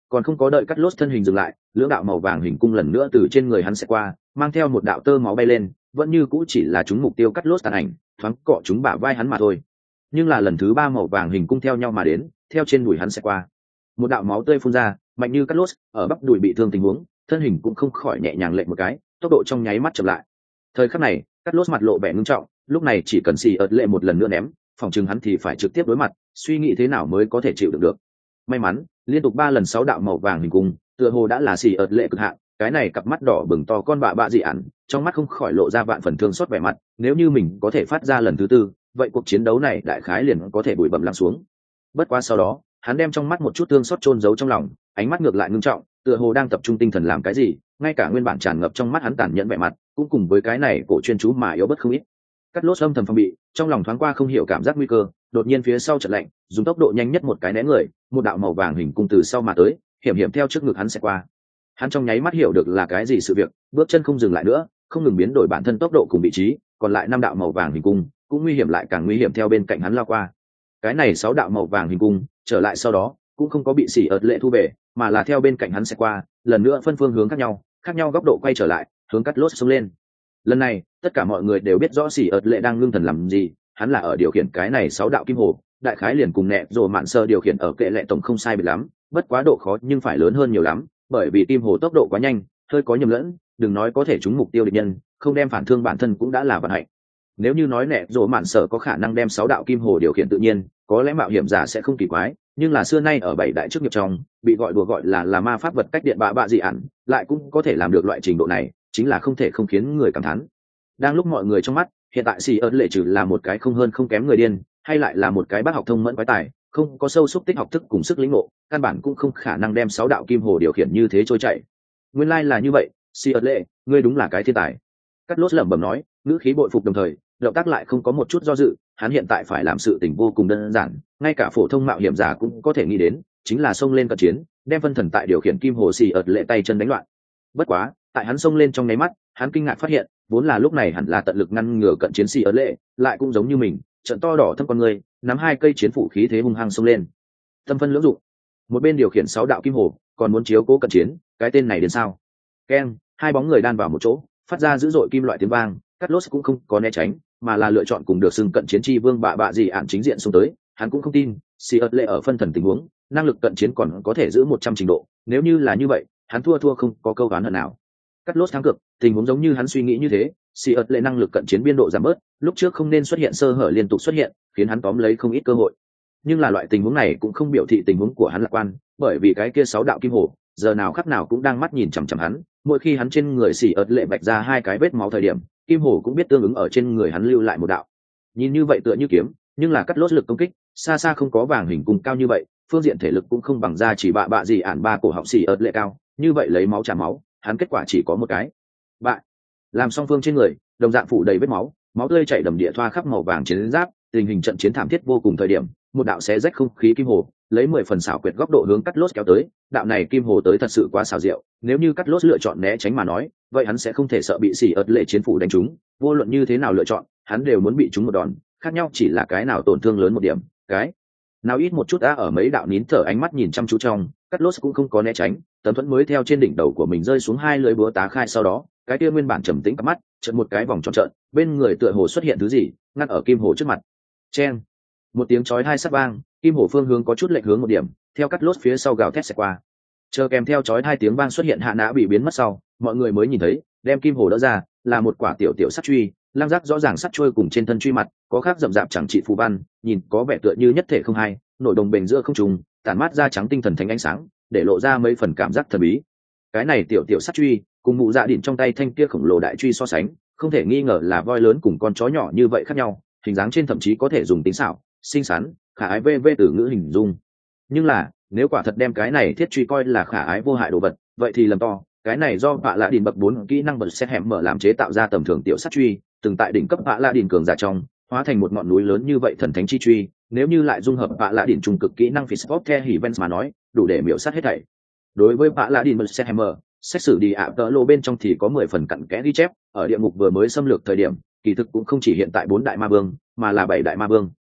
còn không có đợi cắt lốt thân hình dừng lại, lưỡng đạo màu vàng hình cung lần nữa từ trên người hắn sẽ qua, mang theo một đạo tơ máu bay lên, vẫn như cũ chỉ là chúng mục tiêu cắt lốt tàn ảnh, thoáng cọ chúng bả vai hắn mà thôi. Nhưng là lần thứ ba màu vàng hình cung theo nhau mà đến, theo trên đùi hắn sẽ qua, một đạo máu tươi phun ra, mạnh như cắt lốt, ở bắp đùi bị thương tình huống, thân hình cũng không khỏi nhẹ nhàng lệch một cái, tốc độ trong nháy mắt chậm lại. Thời khắc này, cắt lốt mặt lộ vẻ ngưng trọng, lúc này chỉ cần xì ợt lệ một lần nữa ném, phòng chừng hắn thì phải trực tiếp đối mặt, suy nghĩ thế nào mới có thể chịu đựng được. May mắn, liên tục ba lần sáu đạo màu vàng hình cung, tựa hồ đã là xì ợt lệ cực hạn, cái này cặp mắt đỏ bừng to con bạ bạ dị ẩn, trong mắt không khỏi lộ ra vạn phần thương xót vẻ mặt, nếu như mình có thể phát ra lần thứ tư, vậy cuộc chiến đấu này đại khái liền có thể bụi bặm lắng xuống. Bất quá sau đó, hắn đem trong mắt một chút thương xót chôn giấu trong lòng, ánh mắt ngược lại ngưng trọng, tựa hồ đang tập trung tinh thần làm cái gì, ngay cả nguyên bản tràn ngập trong mắt hắn tàn nhẫn vẻ mặt, cũng cùng với cái này cổ chuyên chú mà yếu bất không ít. Cắt lốt âm thầm phòng bị, trong lòng thoáng qua không hiểu cảm giác nguy cơ, đột nhiên phía sau chợt lạnh, dùng tốc độ nhanh nhất một cái né người, một đạo màu vàng hình cung từ sau mà tới, hiểm hiểm theo trước ngực hắn sẽ qua. Hắn trong nháy mắt hiểu được là cái gì sự việc, bước chân không dừng lại nữa, không ngừng biến đổi bản thân tốc độ cùng vị trí, còn lại năm đạo màu vàng hình cung cũng nguy hiểm lại càng nguy hiểm theo bên cạnh hắn lao qua. Cái này sáu đạo màu vàng hình cung trở lại sau đó cũng không có bị xỉ ợt lệ thu về, mà là theo bên cạnh hắn sẽ qua, lần nữa phân phương hướng khác nhau, khác nhau góc độ quay trở lại, hướng cắt lốt xông lên. Lần này tất cả mọi người đều biết rõ xỉ ợt lệ đang ngưng thần làm gì, hắn là ở điều khiển cái này sáu đạo kim hồ, đại khái liền cùng nẹ rồi mạn sơ điều khiển ở kệ lệ tổng không sai biệt lắm, bất quá độ khó nhưng phải lớn hơn nhiều lắm, bởi vì kim hồ tốc độ quá nhanh, hơi có nhầm lẫn, đừng nói có thể trúng mục tiêu địch nhân, không đem phản thương bản thân cũng đã là vận hạnh. Nếu như nói nẹ rồi mạn sơ có khả năng đem sáu đạo kim hồ điều khiển tự nhiên, có lẽ mạo hiểm giả sẽ không kỳ quái, nhưng là xưa nay ở bảy đại chức nghiệp trong, bị gọi đùa gọi là là ma pháp vật cách điện bạ bạ dị ẩn, lại cũng có thể làm được loại trình độ này, chính là không thể không khiến người cảm thán. Đang lúc mọi người trong mắt, hiện tại xì ớt lệ trừ là một cái không hơn không kém người điên, hay lại là một cái bác học thông mẫn quái tài, không có sâu xúc tích học thức cùng sức lĩnh ngộ, căn bản cũng không khả năng đem sáu đạo kim hồ điều khiển như thế trôi chảy. Nguyên lai là như vậy, xì ớt lệ, ngươi đúng là cái thiên tài. Cắt lốt lẩm bẩm nói, ngữ khí bội phục đồng thời, động tác lại không có một chút do dự, hắn hiện tại phải làm sự tình vô cùng đơn giản, ngay cả phổ thông mạo hiểm giả cũng có thể nghĩ đến, chính là xông lên cận chiến, đem phân thần tại điều khiển kim hồ xì ớt lệ tay chân đánh loạn. Bất quá, tại hắn xông lên trong nháy mắt, hắn kinh ngạc phát hiện, vốn là lúc này hẳn là tận lực ngăn ngừa cận chiến xì ớt lệ, lại cũng giống như mình, trận to đỏ thâm con người, nắm hai cây chiến phủ khí thế hung hăng xông lên. Tâm phân lưỡng dụng, một bên điều khiển sáu đạo kim hồ, còn muốn chiếu cố cận chiến, cái tên này đến sao? Keng, hai bóng người đan vào một chỗ, phát ra dữ dội kim loại tiếng vang, cắt lốt cũng không có né tránh, mà là lựa chọn cùng được xưng cận chiến chi vương bạ bạ gì ạn chính diện xông tới. Hắn cũng không tin xì ớt lệ ở phân thần tình huống, năng lực cận chiến còn có thể giữ một trăm trình độ, nếu như là như vậy, hắn thua thua không có câu đoán hận nào. Cắt lốt thắng cực, tình huống giống như hắn suy nghĩ như thế, xì ớt lệ năng lực cận chiến biên độ giảm bớt, lúc trước không nên xuất hiện sơ hở liên tục xuất hiện, khiến hắn tóm lấy không ít cơ hội. Nhưng là loại tình huống này cũng không biểu thị tình huống của hắn lạc quan, bởi vì cái kia sáu đạo kim hồ giờ nào khắc nào cũng đang mắt nhìn chằm chằm hắn, mỗi khi hắn trên người xì ớt lệ vạch ra hai cái vết máu thời điểm, kim hồ cũng biết tương ứng ở trên người hắn lưu lại một đạo. Nhìn như vậy tựa như kiếm, nhưng là cắt lốt lực công kích xa xa không có vàng hình cung cao như vậy, phương diện thể lực cũng không bằng ra chỉ bạ bạ gì ản ba cổ họng xì ớt lệ cao, như vậy lấy máu trả máu, hắn kết quả chỉ có một cái bại. Làm song phương trên người đồng dạng phủ đầy vết máu, máu tươi chảy đầm địa thoa khắp màu vàng chiến giáp, tình hình trận chiến thảm thiết vô cùng thời điểm, một đạo xé rách không khí kim hồ lấy mười phần xảo quyệt góc độ hướng cắt lốt kéo tới, đạo này kim hồ tới thật sự quá xảo diệu, nếu như cắt lốt lựa chọn né tránh mà nói, vậy hắn sẽ không thể sợ bị xỉ ớt lệ chiến phủ đánh trúng, vô luận như thế nào lựa chọn, hắn đều muốn bị trúng một đòn, khác nhau chỉ là cái nào tổn thương lớn một điểm, cái nào ít một chút. Đã ở mấy đạo nín thở ánh mắt nhìn chăm chú trong, cắt lốt cũng không có né tránh, tấm thuẫn mới theo trên đỉnh đầu của mình rơi xuống hai lưỡi búa tá khai, sau đó cái kia nguyên bản trầm tĩnh cặp mắt chợt một cái vòng tròn trợn, bên người tựa hồ xuất hiện thứ gì ngăn ở kim hồ trước mặt. Chen, một tiếng chói hai sắt vang, kim hồ phương hướng có chút lệch hướng một điểm, theo cắt lốt phía sau gào thét xẹt qua. Chờ kèm theo chói hai tiếng vang xuất hiện, hạ nã bị biến mất sau, mọi người mới nhìn thấy đem kim hồ đỡ ra là một quả tiểu tiểu sắt truy, lăng giác rõ ràng sắt trôi cùng trên thân truy mặt có khác rậm rạp chẳng trị phù văn, nhìn có vẻ tựa như nhất thể không hai, nổi đồng bền giữa không trùng, tản mát ra trắng tinh thần thánh ánh sáng, để lộ ra mấy phần cảm giác thần bí. Cái này tiểu tiểu sắt truy cùng mụ dạ đỉnh trong tay thanh kia khổng lồ đại truy so sánh, không thể nghi ngờ là voi lớn cùng con chó nhỏ như vậy khác nhau, hình dáng trên thậm chí có thể dùng tính xảo, xinh xắn, khả ái vê vê từ ngữ hình dung. Nhưng là nếu quả thật đem cái này thiết truy coi là khả ái vô hại đồ vật, vậy thì lầm to. Cái này do vạ lạ đỉnh bậc bốn kỹ năng bật xét hẻm mở làm chế tạo ra tầm thường tiểu sắt truy, từng tại đỉnh cấp vạ lạ đỉnh cường giả trong hóa thành một ngọn núi lớn như vậy thần thánh chi truy, nếu như lại dung hợp vạ lạ đỉnh trung cực kỹ năng Fistpop The Heavens mà nói, đủ để miểu sát hết thảy. Đối với vạ lạ đỉnh bật xét hẻm mở, xét xử đi ạ tợ lô bên trong thì có mười phần cặn kẽ ghi chép, ở địa ngục vừa mới xâm lược thời điểm, kỳ thực cũng không chỉ hiện tại bốn đại ma vương, mà là bảy đại ma vương.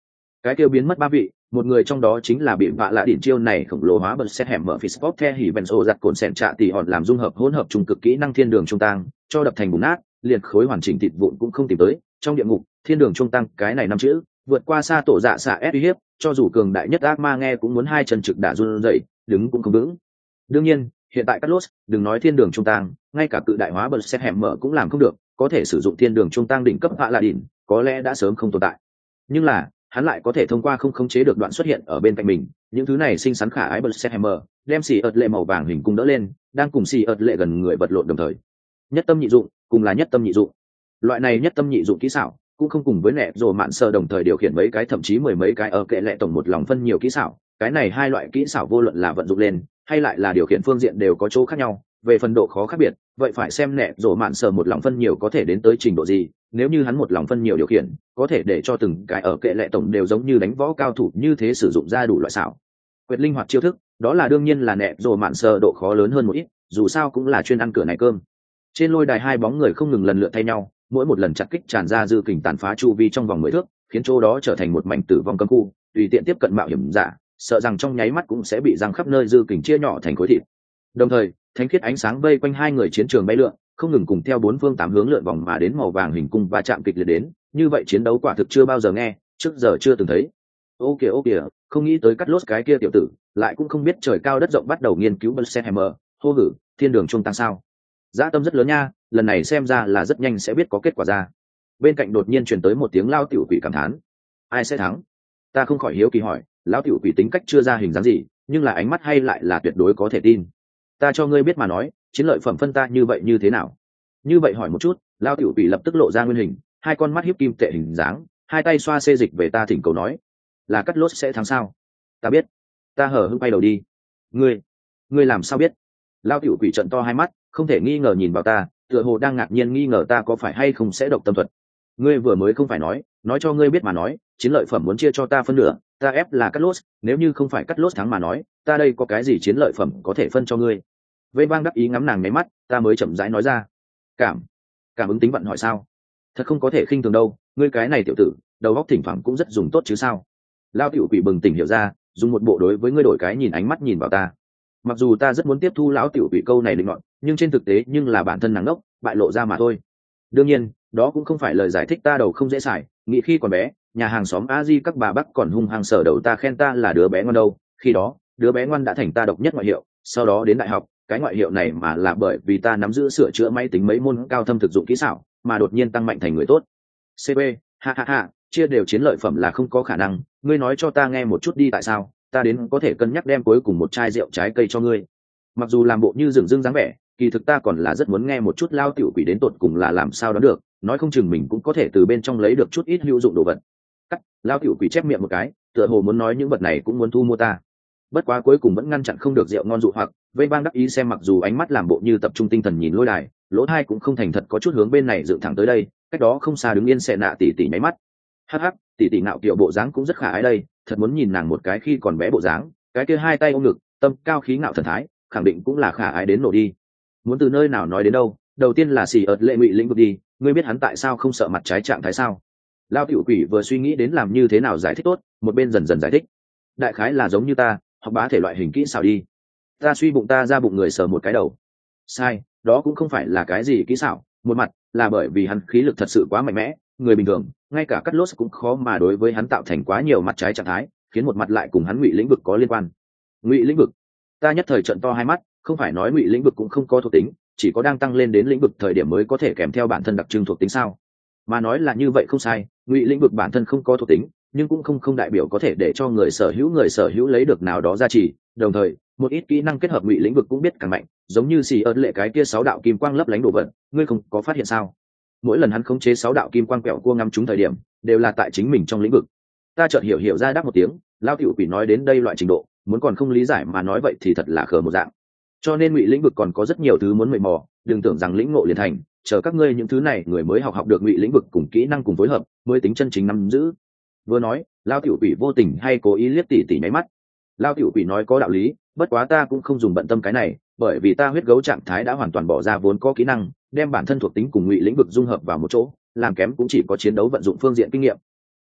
Cái kêu biến mất ba vị, một người trong đó chính là bị vạ lạ đỉnh chiêu này khổng lồ hóa bật xét hẻm mở Fisport The hỉ Benzo giặt cồn sẹn trạ tỷ hòn làm dung hợp hỗn hợp trung cực kỹ năng thiên đường trung tăng, cho đập thành bùn nát, liền khối hoàn chỉnh thịt vụn cũng không tìm tới. Trong địa ngục, thiên đường trung tăng, cái này năm chữ, vượt qua xa tổ dạ xạ ép uy hiếp, cho dù cường đại nhất ác ma nghe cũng muốn hai chân trực đả run rẩy, đứng cũng không vững. Đương nhiên, hiện tại Cắt Lốt, đừng nói thiên đường trung tăng, ngay cả cự đại hóa bật xét hẻm mở cũng làm không được, có thể sử dụng thiên đường trung tăng đỉnh cấp vạ lạ đỉnh, có lẽ đã sớm không tồn tại. Nhưng là hắn lại có thể thông qua không khống chế được đoạn xuất hiện ở bên cạnh mình, những thứ này xinh xắn khả ái Blessedhammer đem xì ợt lệ màu vàng hình cung đỡ lên, đang cùng xì ợt lệ gần người vật lộn đồng thời. Nhất tâm nhị dụng, cùng là nhất tâm nhị dụng. Loại này nhất tâm nhị dụng kỹ xảo, cũng không cùng với nẹ rồ mạn sơ đồng thời điều khiển mấy cái thậm chí mười mấy cái ở kệ lệ tổng một lòng phân nhiều kỹ xảo, cái này hai loại kỹ xảo vô luận là vận dụng lên, hay lại là điều khiển phương diện đều có chỗ khác nhau, về phần độ khó khác biệt, vậy phải xem nẹ rồ mạn sơ một lòng phân nhiều có thể đến tới trình độ gì. Nếu như hắn một lòng phân nhiều điều khiển, có thể để cho từng cái ở kệ lệ tổng đều giống như đánh võ cao thủ như thế sử dụng ra đủ loại xảo quyệt linh hoạt chiêu thức, đó là đương nhiên là nẹ rồ mạn sơ độ khó lớn hơn một ít, dù sao cũng là chuyên ăn cửa này cơm. Trên lôi đài hai bóng người không ngừng lần lượt thay nhau, mỗi một lần chặt kích tràn ra dư kình tàn phá chu vi trong vòng mười thước, khiến chỗ đó trở thành một mảnh tử vong cấm khu, tùy tiện tiếp cận mạo hiểm giả, sợ rằng trong nháy mắt cũng sẽ bị răng khắp nơi dư kình chia nhỏ thành khối thịt. Đồng thời, thánh khiết ánh sáng vây quanh hai người chiến trường bay lượn, không ngừng cùng theo bốn phương tám hướng lượn vòng mà đến màu vàng hình cung và chạm kịch liệt đến, như vậy chiến đấu quả thực chưa bao giờ nghe, trước giờ chưa từng thấy. Ô kìa ô kìa, không nghĩ tới Cắt Lốt cái kia tiểu tử, lại cũng không biết trời cao đất rộng bắt đầu nghiên cứu Blessedhammer, hô hử, thiên đường trung tăng sao? Dã tâm rất lớn nha, lần này xem ra là rất nhanh sẽ biết có kết quả ra. Bên cạnh đột nhiên truyền tới một tiếng lao tiểu quỷ cảm thán. Ai sẽ thắng? Ta không khỏi hiếu kỳ hỏi, lão tiểu quỷ tính cách chưa ra hình dáng gì, nhưng là ánh mắt hay lại là tuyệt đối có thể tin. Ta cho ngươi biết mà nói, chiến lợi phẩm phân ta như vậy như thế nào? Như vậy hỏi một chút, lao tiểu quỷ lập tức lộ ra nguyên hình, hai con mắt hiếp kim tệ hình dáng, hai tay xoa xê dịch về ta thỉnh cầu nói, là Cắt Lốt sẽ thắng sao? Ta biết. Ta hở hững quay đầu đi. Ngươi, ngươi làm sao biết? Lao tiểu quỷ trợn to hai mắt, không thể nghi ngờ nhìn vào ta, tựa hồ đang ngạc nhiên nghi ngờ ta có phải hay không sẽ độc tâm thuật. Ngươi vừa mới không phải nói, nói cho ngươi biết mà nói, chiến lợi phẩm muốn chia cho ta phân nửa, ta ép là Cắt Lốt, nếu như không phải Cắt Lốt thắng mà nói, ta đây có cái gì chiến lợi phẩm có thể phân cho ngươi? Vây bang đắc ý ngắm nàng nháy mắt, ta mới chậm rãi nói ra. Cảm, cảm ứng tính vận hỏi sao? Thật không có thể khinh thường đâu, ngươi cái này tiểu tử, đầu óc thỉnh thoảng cũng rất dùng tốt chứ sao? Lao tiểu quỷ bừng tỉnh hiểu ra, dùng một bộ đối với ngươi đổi cái nhìn ánh mắt nhìn vào ta. Mặc dù ta rất muốn tiếp thu lão tiểu quỷ câu này định luận, nhưng trên thực tế nhưng là bản thân nàng ngốc, bại lộ ra mà thôi. Đương nhiên, đó cũng không phải lời giải thích ta đầu không dễ xài, nghĩ khi còn bé, nhà hàng xóm a di các bà bác còn hung hăng sở đầu ta khen ta là đứa bé ngoan đâu, khi đó, đứa bé ngoan đã thành ta độc nhất ngoại hiệu, sau đó đến đại học, cái ngoại hiệu này mà là bởi vì ta nắm giữ sửa chữa máy tính mấy môn cao thâm thực dụng kỹ xảo, mà đột nhiên tăng mạnh thành người tốt. xê pê, ha ha ha, chia đều chiến lợi phẩm là không có khả năng, ngươi nói cho ta nghe một chút đi tại sao, ta đến có thể cân nhắc đem cuối cùng một chai rượu trái cây cho ngươi. Mặc dù làm bộ như dửng dưng dáng vẻ, kỳ thực ta còn là rất muốn nghe một chút lao tiểu quỷ đến tột cùng là làm sao đó được, nói không chừng mình cũng có thể từ bên trong lấy được chút ít hữu dụng đồ vật. Cắt, lao tiểu quỷ chép miệng một cái, tựa hồ muốn nói những vật này cũng muốn thu mua ta. Bất quá cuối cùng vẫn ngăn chặn không được rượu ngon dụ hoặc, vây bang đắc ý xem mặc dù ánh mắt làm bộ như tập trung tinh thần nhìn lôi đài, lỗ tai cũng không thành thật có chút hướng bên này dựng thẳng tới đây, cách đó không xa đứng yên xệ nạ tỉ tỉ nháy mắt. Hắc hắc, tỉ tỉ nạo kiệu bộ dáng cũng rất khả ái đây, thật muốn nhìn nàng một cái khi còn bé bộ dáng, cái kia hai tay ôm ngực, tâm cao khí ngạo thần thái, khẳng định cũng là khả ái đến nổ đi. Muốn từ nơi nào nói đến đâu, đầu tiên là xì ợt lệ ngụy lĩnh vực đi, ngươi biết hắn tại sao không sợ mặt trái trạng thái sao? Lao tiểu quỷ vừa suy nghĩ đến làm như thế nào giải thích tốt, một bên dần dần giải thích. Đại khái là giống như ta, học bá thể loại hình kỹ xảo đi. Ta suy bụng ta ra bụng người sờ một cái đầu. Sai, đó cũng không phải là cái gì kỹ xảo, một mặt là bởi vì hắn khí lực thật sự quá mạnh mẽ, người bình thường, ngay cả Cắt Lốt cũng khó mà đối với hắn tạo thành quá nhiều mặt trái trạng thái, khiến một mặt lại cùng hắn ngụy lĩnh vực có liên quan. Ngụy lĩnh vực? Ta nhất thời trận to hai mắt, không phải nói ngụy lĩnh vực cũng không có thuộc tính, chỉ có đang tăng lên đến lĩnh vực thời điểm mới có thể kèm theo bản thân đặc trưng thuộc tính sao? Mà nói là như vậy không sai, ngụy lĩnh vực bản thân không có thuộc tính, nhưng cũng không không đại biểu có thể để cho người sở hữu người sở hữu lấy được nào đó giá trị. Đồng thời, một ít kỹ năng kết hợp ngụy lĩnh vực cũng biết càng mạnh, giống như xì ơn lệ cái kia sáu đạo kim quang lấp lánh đồ vật, ngươi không có phát hiện sao? Mỗi lần hắn khống chế sáu đạo kim quang quẹo cua ngắm trúng thời điểm, đều là tại chính mình trong lĩnh vực. Ta chợt hiểu hiểu ra đáp một tiếng, lao tiểu quỷ nói đến đây loại trình độ, muốn còn không lý giải mà nói vậy thì thật là khờ một dạng. Cho nên ngụy lĩnh vực còn có rất nhiều thứ muốn mày mò, đừng tưởng rằng lĩnh ngộ liền thành, chờ các ngươi những thứ này người mới học học được ngụy lĩnh vực cùng kỹ năng cùng phối hợp, mới tính chân chính nắm giữ. Vừa nói, lao tiểu quỷ vô tình hay cố ý liếc tỉ tỉ nháy mắt. Lao tiểu quỷ nói có đạo lý, bất quá ta cũng không dùng bận tâm cái này, bởi vì ta huyết gấu trạng thái đã hoàn toàn bỏ ra vốn có kỹ năng, đem bản thân thuộc tính cùng ngụy lĩnh vực dung hợp vào một chỗ, làm kém cũng chỉ có chiến đấu vận dụng phương diện kinh nghiệm.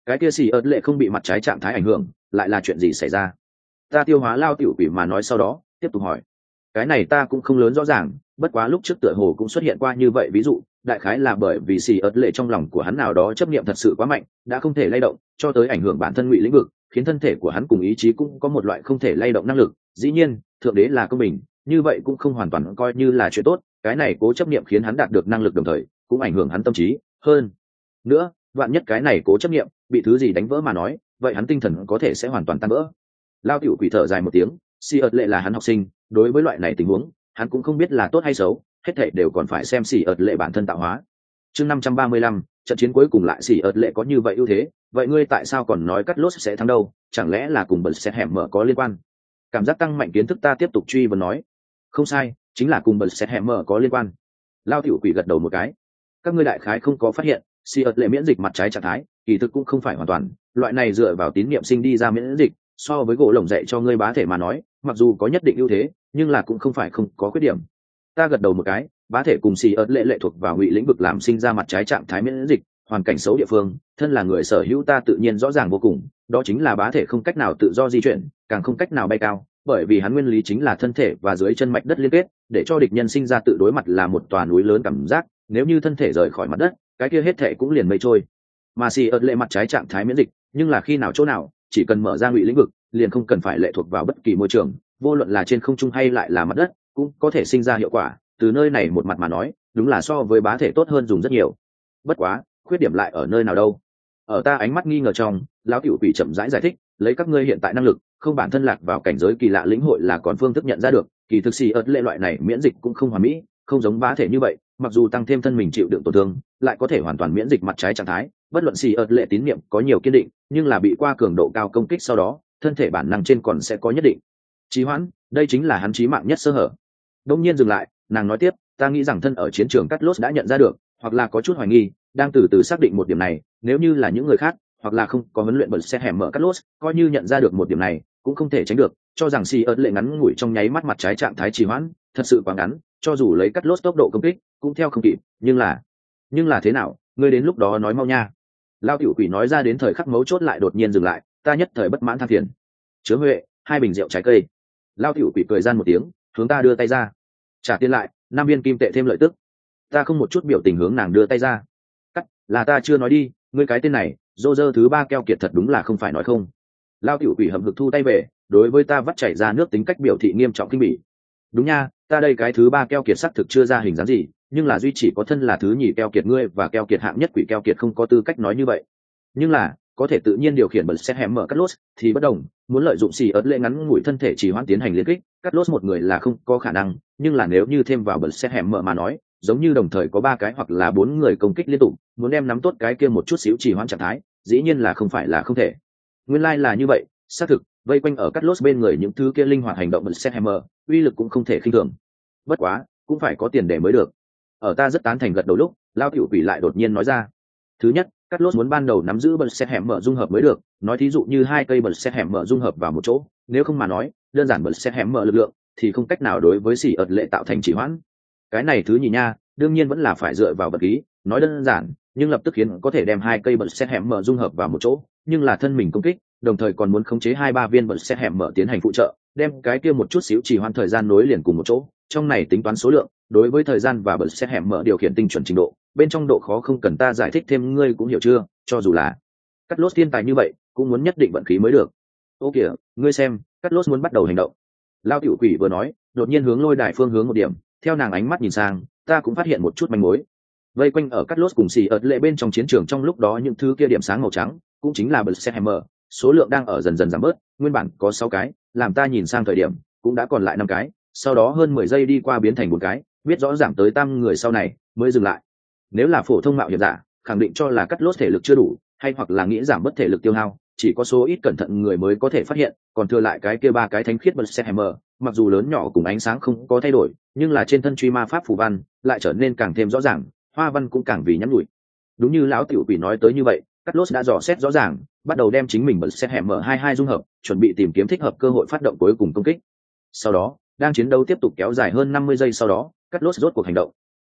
cái kia xì ớt lệ không bị mặt trái trạng thái ảnh hưởng, lại là chuyện gì xảy ra? Ta tiêu hóa lao tiểu quỷ mà nói sau đó tiếp tục hỏi. Cái này ta cũng không lớn rõ ràng, bất quá lúc trước tựa hồ cũng xuất hiện qua như vậy ví dụ, đại khái là bởi vì xì ớt lệ trong lòng của hắn nào đó chấp niệm thật sự quá mạnh, đã không thể lay động, cho tới ảnh hưởng bản thân ngụy lĩnh vực, khiến thân thể của hắn cùng ý chí cũng có một loại không thể lay động năng lực. Dĩ nhiên, thượng đế là công bình, như vậy cũng không hoàn toàn coi như là chuyện tốt, cái này cố chấp niệm khiến hắn đạt được năng lực đồng thời cũng ảnh hưởng hắn tâm trí hơn nữa, vạn nhất cái này cố chấp niệm bị thứ gì đánh vỡ mà nói, vậy hắn tinh thần có thể sẽ hoàn toàn tan vỡ. Lao tiểu quỷ thở dài một tiếng, xì ớt lệ là hắn học sinh, đối với loại này tình huống hắn cũng không biết là tốt hay xấu, hết thảy đều còn phải xem xì ớt lệ bản thân tạo hóa. Chương năm trăm ba mươi lăm, trận chiến cuối cùng lại xì ớt lệ có như vậy ưu thế, vậy ngươi tại sao còn nói cắt lốt sẽ thắng đâu? Chẳng lẽ là cùng bật xét hẻm mở có liên quan? Cảm giác tăng mạnh kiến thức ta tiếp tục truy vấn nói. Không sai, chính là cùng bật xét hẻm mở có liên quan. Lao tiểu quỷ gật đầu một cái. Các ngươi đại khái không có phát hiện, xì ớt lệ miễn dịch mặt trái trạng thái kỳ thực cũng không phải hoàn toàn, loại này dựa vào tín niệm sinh đi ra miễn dịch, so với gỗ lồng dạy cho ngươi bá thể mà nói, mặc dù có nhất định ưu thế, nhưng là cũng không phải không có khuyết điểm. Ta gật đầu một cái, bá thể cùng xì ớt lệ lệ thuộc vào ngụy lĩnh vực làm sinh ra mặt trái trạng thái miễn dịch, hoàn cảnh xấu địa phương, thân là người sở hữu ta tự nhiên rõ ràng vô cùng, đó chính là bá thể không cách nào tự do di chuyển, càng không cách nào bay cao, bởi vì hắn nguyên lý chính là thân thể và dưới chân mạch đất liên kết, để cho địch nhân sinh ra tự đối mặt là một tòa núi lớn cảm giác, nếu như thân thể rời khỏi mặt đất, cái kia hết thể cũng liền mây trôi. Mà xì ớt lệ mặt trái trạng thái miễn dịch, nhưng là khi nào chỗ nào, chỉ cần mở ra ngụy lĩnh vực, liền không cần phải lệ thuộc vào bất kỳ môi trường, vô luận là trên không trung hay lại là mặt đất, cũng có thể sinh ra hiệu quả. Từ nơi này một mặt mà nói, đúng là so với bá thể tốt hơn dùng rất nhiều. Bất quá, khuyết điểm lại ở nơi nào đâu? Ở ta ánh mắt nghi ngờ trong, lão tiểu quỷ chậm rãi giải thích, lấy các ngươi hiện tại năng lực, không bản thân lạc vào cảnh giới kỳ lạ lĩnh hội là còn phương thức nhận ra được, kỳ thực xì ớt lệ loại này miễn dịch cũng không hoàn mỹ, không giống bá thể như vậy, mặc dù tăng thêm thân mình chịu đựng tổn thương, lại có thể hoàn toàn miễn dịch mặt trái trạng thái. Bất luận xì ớt lệ tín niệm có nhiều kiên định, nhưng là bị qua cường độ cao công kích sau đó, thân thể bản năng trên còn sẽ có nhất định trì hoãn, đây chính là hắn chí mạng nhất sơ hở. Đông nhiên dừng lại, nàng nói tiếp, ta nghĩ rằng thân ở chiến trường Cắt Lốt đã nhận ra được, hoặc là có chút hoài nghi, đang từ từ xác định một điểm này. Nếu như là những người khác, hoặc là không có huấn luyện bật xe hẻm mở Cắt Lốt, coi như nhận ra được một điểm này, cũng không thể tránh được, cho rằng xì ớt lệ ngắn ngủi trong nháy mắt mặt trái trạng thái trì hoãn, thật sự quá ngắn, cho dù lấy Cắt Lốt tốc độ công kích, cũng theo không kịp. Nhưng là, nhưng là thế nào? Ngươi đến lúc đó nói mau nha. Lao tiểu quỷ nói ra đến thời khắc mấu chốt lại đột nhiên dừng lại, ta nhất thời bất mãn than phiền. Chứa huệ, hai bình rượu trái cây. Lao tiểu quỷ cười gian một tiếng, hướng ta đưa tay ra. Trả tiền lại, năm viên kim tệ thêm lợi tức. Ta không một chút biểu tình hướng nàng đưa tay ra. Cắt, là ta chưa nói đi, ngươi cái tên này, dô dơ thứ ba keo kiệt thật đúng là không phải nói không. Lao tiểu quỷ hậm hực thu tay về, đối với ta vắt chảy ra nước tính cách biểu thị nghiêm trọng kinh bỉ. Đúng nha, ta đây cái thứ ba keo kiệt sắc thực chưa ra hình dáng gì, nhưng là duy chỉ có thân là thứ nhì keo kiệt ngươi và keo kiệt hạng nhất quỷ keo kiệt không có tư cách nói như vậy. Nhưng là có thể tự nhiên điều khiển bật xét hẻm mở Cắt Lốt thì bất đồng, muốn lợi dụng xì ớt lệ ngắn ngủi thân thể chỉ hoãn tiến hành liên kích, Cắt Lốt một người là không có khả năng, nhưng là nếu như thêm vào bật xét hẻm mở mà nói, giống như đồng thời có ba cái hoặc là bốn người công kích liên tục, muốn đem nắm tốt cái kia một chút xíu chỉ hoãn trạng thái, dĩ nhiên là không phải là không thể. Nguyên lai like là như vậy, xác thực, vây quanh ở Cắt Lốt bên người những thứ kia linh hoạt hành động bật xét hẻm mở, uy lực cũng không thể khinh thường. Bất quá, cũng phải có tiền để mới được. Ở ta rất tán thành gật đầu lúc, Lao tiểu quỷ lại đột nhiên nói ra. Thứ nhất, Cắt Lốt muốn ban đầu nắm giữ bật xét hẻm mở dung hợp mới được, nói thí dụ như hai cây bật xét hẻm mở dung hợp vào một chỗ, nếu không mà nói, đơn giản bật xét hẻm mở lực lượng thì không cách nào đối với xì ớt lệ tạo thành chỉ hoãn. Cái này thứ nhì nha, đương nhiên vẫn là phải dựa vào vật khí, nói đơn giản, nhưng lập tức khiến có thể đem hai cây bật xét hẻm mở dung hợp vào một chỗ, nhưng là thân mình công kích, đồng thời còn muốn khống chế hai ba viên bật xét hẻm mở tiến hành phụ trợ, đem cái kia một chút xíu chỉ hoãn thời gian nối liền cùng một chỗ, trong này tính toán số lượng, đối với thời gian và bật xét hẻm mở điều khiển tinh chuẩn trình độ, bên trong độ khó không cần ta giải thích thêm ngươi cũng hiểu chưa, cho dù là Cắt Lốt thiên tài như vậy, cũng muốn nhất định vận khí mới được. Ô kìa, ngươi xem, Cắt Lốt muốn bắt đầu hành động. Lao tiểu quỷ vừa nói, đột nhiên hướng lôi đài phương hướng một điểm, theo nàng ánh mắt nhìn sang, ta cũng phát hiện một chút manh mối. Vây quanh ở Cắt Lốt cùng xì ớt lệ bên trong chiến trường trong lúc đó những thứ kia điểm sáng màu trắng, cũng chính là bật xét hẻm mở, số lượng đang ở dần dần giảm bớt, nguyên bản có sáu cái, làm ta nhìn sang thời điểm, cũng đã còn lại năm cái, sau đó hơn mười giây đi qua biến thành bốn cái, biết rõ giảm tới tam người sau này mới dừng lại. Nếu là phổ thông mạo hiểm giả, khẳng định cho là Cắt Lốt thể lực chưa đủ, hay hoặc là nghĩ giảm bớt thể lực tiêu hao, chỉ có số ít cẩn thận người mới có thể phát hiện, còn thừa lại cái kia ba cái thánh khiết bật xét hẻm mở, mặc dù lớn nhỏ cùng ánh sáng không có thay đổi, nhưng là trên thân truy ma pháp phù văn lại trở nên càng thêm rõ ràng, hoa văn cũng càng vì nhắn nhủi. Đúng như lão tiểu quỷ nói tới như vậy, Cắt Lốt đã dò xét rõ ràng, bắt đầu đem chính mình bật xét hẻm mở hai hai dung hợp, chuẩn bị tìm kiếm thích hợp cơ hội phát động cuối cùng công kích. Sau đó, đang chiến đấu tiếp tục kéo dài hơn năm mươi giây sau đó, Cắt Lốt rốt cuộc hành động.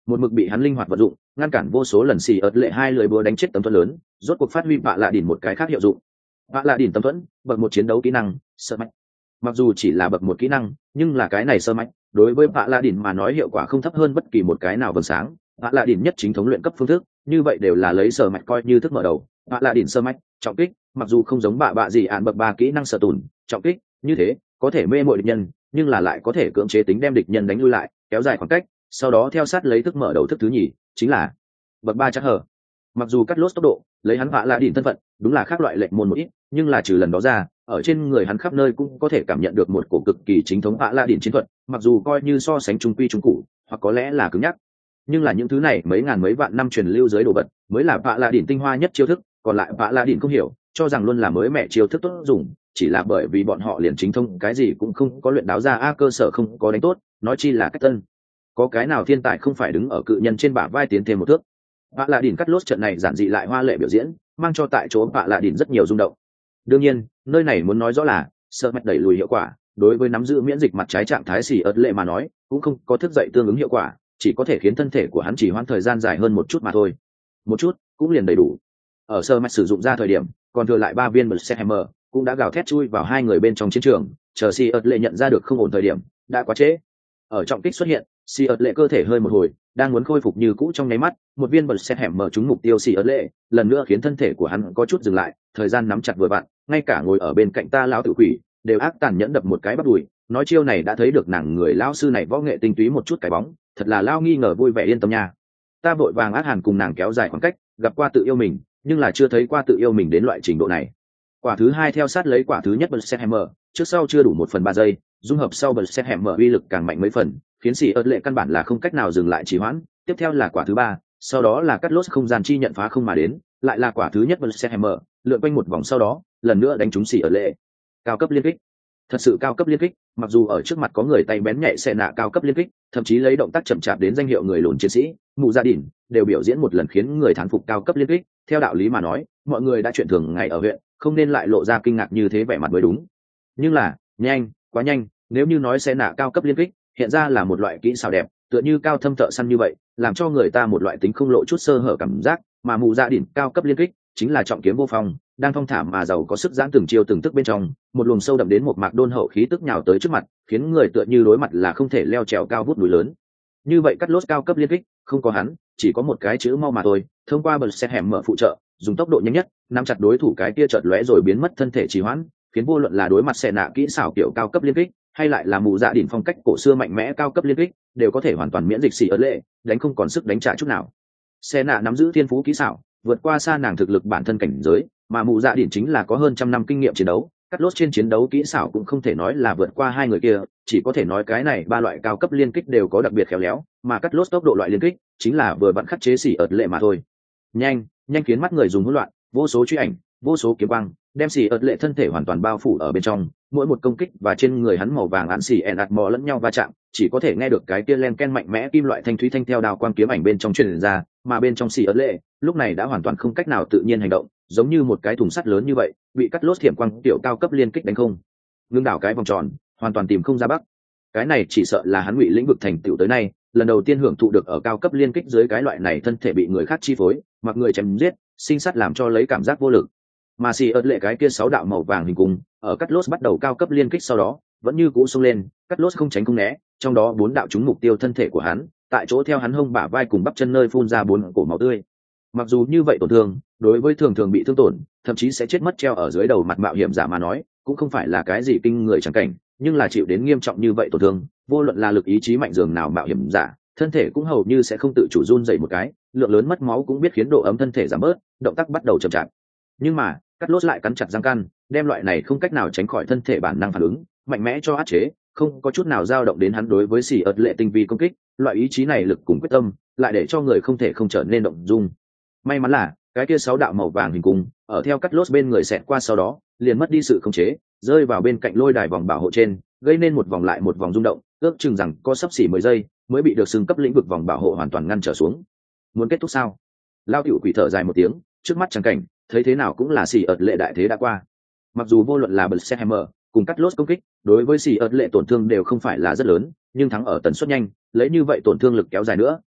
một mực bị hắn linh hoạt vận dụng, ngăn cản vô số lần xì ớt lệ hai lưỡi búa đánh chết tấm thuẫn lớn, rốt cuộc phát huy vạ lạ đỉnh một cái khác hiệu dụng. Vạ lạ đỉnh tấm thuẫn, bậc một chiến đấu kỹ năng, sơ mạch. Mặc dù chỉ là bậc một kỹ năng, nhưng là cái này sơ mạch, đối với vạ lạ đỉnh mà nói hiệu quả không thấp hơn bất kỳ một cái nào vầng sáng. Vạ lạ đỉnh nhất chính thống luyện cấp phương thức, như vậy đều là lấy sơ mạch coi như thức mở đầu. Vạ lạ đỉnh sơ mạch, trọng kích, mặc dù không giống bạ bạ gì ạn bậc ba kỹ năng sở tùn, trọng kích, như thế, có thể mê mội địch nhân, nhưng là lại có thể cưỡng chế tính đem địch nhân đánh lui lại, kéo dài khoảng cách, sau đó theo sát lấy thức mở đầu thức thứ nhì, chính là bậc ba chắc hở. Mặc dù cắt lốt tốc độ, lấy hắn vạ lạ đỉnh thân phận, đúng là khác loại lệnh môn một ít, nhưng là trừ lần đó ra, ở trên người hắn khắp nơi cũng có thể cảm nhận được một cổ cực kỳ chính thống vạ lạ đỉnh chiến thuật, mặc dù coi như so sánh trung quy trung cụ, hoặc có lẽ là cứng nhắc, nhưng là những thứ này mấy ngàn mấy vạn năm truyền lưu dưới đồ vật, mới là vạ lạ đỉnh tinh hoa nhất chiêu thức, còn lại vạ lạ đỉnh không hiểu, cho rằng luôn là mới mẹ chiêu thức tốt dùng, chỉ là bởi vì bọn họ liền chính thông cái gì cũng không có luyện đáo ra a cơ sở không có đánh tốt, nói chi là cách tân. Có cái nào thiên tài không phải đứng ở cự nhân trên bả vai tiến thêm một thước. Vạ lạ đỉnh cắt lốt trận này giản dị lại hoa lệ biểu diễn, mang cho tại chỗ vạ lạ đỉnh rất nhiều rung động. Đương nhiên, nơi này muốn nói rõ là sợ mạch đẩy lùi hiệu quả, đối với nắm giữ miễn dịch mặt trái trạng thái xì ớt lệ mà nói, cũng không có thức dậy tương ứng hiệu quả, chỉ có thể khiến thân thể của hắn chỉ hoãn thời gian dài hơn một chút mà thôi. Một chút, cũng liền đầy đủ. Ở sơ mạch sử dụng ra thời điểm, còn thừa lại ba viên Berserkhammer, cũng đã gào thét chui vào hai người bên trong chiến trường, chờ xì ớt lệ nhận ra được không ổn thời điểm, đã quá trễ. Ở trọng kích xuất hiện, xì ớt lệ cơ thể hơi một hồi, đang muốn khôi phục như cũ trong nháy mắt, một viên Berserkhammer trúng mục tiêu xì ớt lệ, lần nữa khiến thân thể của hắn có chút dừng lại, thời gian nắm chặt vừa vặn, ngay cả ngồi ở bên cạnh ta lão tử quỷ đều ác tàn nhẫn đập một cái bắt đùi, nói chiêu này đã thấy được nàng người lão sư này võ nghệ tinh túy một chút cái bóng, thật là lao nghi ngờ vui vẻ yên tâm nha. Ta vội vàng ác hàn cùng nàng kéo dài khoảng cách, gặp qua tự yêu mình, nhưng là chưa thấy qua tự yêu mình đến loại trình độ này. Quả thứ hai theo sát lấy quả thứ nhất Berserkhammer, trước sau chưa đủ một phần ba giây, dung hợp sau Berserkhammer uy lực càng mạnh mấy phần, khiến sĩ ớt lệ căn bản là không cách nào dừng lại trì hoãn. Tiếp theo là quả thứ ba, sau đó là cắt lốt không gian chi nhận phá không mà đến, lại là quả thứ nhất Berserkhammer, lượn quanh một vòng sau đó, lần nữa đánh trúng sĩ ớt lệ. Cao cấp liên kích, thật sự cao cấp liên kích, mặc dù ở trước mặt có người tay bén nhạy xe nạ cao cấp liên kích, thậm chí lấy động tác chậm chạp đến danh hiệu người lùn chiến sĩ, mụ gia đình đều biểu diễn một lần khiến người thán phục cao cấp liên kích. Theo đạo lý mà nói, mọi người đã chuyện thường ngày ở huyện, không nên lại lộ ra kinh ngạc như thế vẻ mặt mới đúng. Nhưng là, nhanh, quá nhanh, nếu như nói xe nạ cao cấp liên kích, hiện ra là một loại kỹ xảo đẹp, tựa như cao thâm thợ săn như vậy, làm cho người ta một loại tính không lộ chút sơ hở cảm giác, mà mụ gia đình cao cấp liên kích chính là trọng kiếm vô phong, đang thong thả mà giàu có sức giãn từng chiêu từng tức bên trong, một luồng sâu đậm đến một mạc đôn hậu khí tức nhào tới trước mặt, khiến người tựa như đối mặt là không thể leo trèo cao vút núi lớn. Như vậy cắt lốt cao cấp liên kích, không có hắn, chỉ có một cái chữ mau mà thôi, thông qua bật xe hẻm mở phụ trợ, dùng tốc độ nhanh nhất, nắm chặt đối thủ cái kia chợt lóe rồi biến mất thân thể trì hoãn, khiến vô luận là đối mặt xe nạ kỹ xảo kiểu cao cấp liên kích, hay lại là mù dạ đỉnh phong cách cổ xưa mạnh mẽ cao cấp liên kích, đều có thể hoàn toàn miễn dịch xì ớt lệ, đánh không còn sức đánh trả chút nào. Xe nạ nắm giữ thiên phú kỹ xảo, vượt qua xa nàng thực lực bản thân cảnh giới, mà mù dạ đỉnh chính là có hơn trăm năm kinh nghiệm chiến đấu, cắt lốt trên chiến đấu kỹ xảo cũng không thể nói là vượt qua hai người kia, chỉ có thể nói cái này ba loại cao cấp liên kích đều có đặc biệt khéo léo, mà cắt lốt tốc độ loại liên kích chính là vừa vặn khắc chế xỉ ợt lệ mà thôi. Nhanh, nhanh khiến mắt người dùng hỗn loạn, vô số truy ảnh, vô số kiếm băng, đem xỉ ợt lệ thân thể hoàn toàn bao phủ ở bên trong, mỗi một công kích và trên người hắn màu vàng án xỉ ẹn ạt mò lẫn nhau va chạm, chỉ có thể nghe được cái kia len ken mạnh mẽ kim loại thanh thúy thanh theo đao quang kiếm ảnh bên trong truyền ra, mà bên trong xỉ ớt lệ lúc này đã hoàn toàn không cách nào tự nhiên hành động, giống như một cái thùng sắt lớn như vậy, bị cắt lốt thiểm quang tiểu cao cấp liên kích đánh không ngưng đảo cái vòng tròn, hoàn toàn tìm không ra bắc. Cái này chỉ sợ là hắn ngụy lĩnh vực thành tựu tới nay lần đầu tiên hưởng thụ được ở cao cấp liên kích dưới cái loại này thân thể bị người khác chi phối, mặc người chém giết, sinh sát làm cho lấy cảm giác vô lực. Mà xì ớt lệ cái kia sáu đạo màu vàng hình cung ở cắt lốt bắt đầu cao cấp liên kích sau đó vẫn như cũ xông lên, cắt lốt không tránh không né, trong đó bốn đạo trúng mục tiêu thân thể của hắn, tại chỗ theo hắn hông bả vai cùng bắp chân nơi phun ra bốn cổ máu tươi. Mặc dù như vậy tổn thương, đối với thường thường bị thương tổn, thậm chí sẽ chết mất treo ở dưới đầu mặt mạo hiểm giả mà nói, cũng không phải là cái gì kinh người chẳng cảnh, nhưng là chịu đến nghiêm trọng như vậy tổn thương, vô luận là lực ý chí mạnh dường nào mạo hiểm giả, thân thể cũng hầu như sẽ không tự chủ run dậy một cái, lượng lớn mất máu cũng biết khiến độ ấm thân thể giảm bớt, động tác bắt đầu chậm chạp. Nhưng mà, cắt lốt lại cắn chặt răng căn, đem loại này không cách nào tránh khỏi thân thể bản năng phản ứng, mạnh mẽ cho áp chế, không có chút nào dao động đến hắn đối với xỉ ớt lệ tinh vi công kích, loại ý chí này lực cùng quyết tâm, lại để cho người không thể không trở nên động dung. May mắn là cái kia sáu đạo màu vàng hình cung ở theo cắt lốt bên người xẹt qua sau đó liền mất đi sự khống chế, rơi vào bên cạnh lôi đài vòng bảo hộ trên, gây nên một vòng lại một vòng rung động, ước chừng rằng có sấp xỉ mười giây mới bị được xưng cấp lĩnh vực vòng bảo hộ hoàn toàn ngăn trở xuống. Muốn kết thúc sao? Lao tiểu quỷ thở dài một tiếng, trước mắt chẳng cảnh thấy thế nào cũng là xỉ ợt lệ đại thế đã qua. Mặc dù vô luận là Berserkhammer cùng cắt lốt công kích đối với xỉ ợt lệ tổn thương đều không phải là rất lớn, nhưng thắng ở tần suất nhanh, lấy như vậy tổn thương lực kéo dài nữa,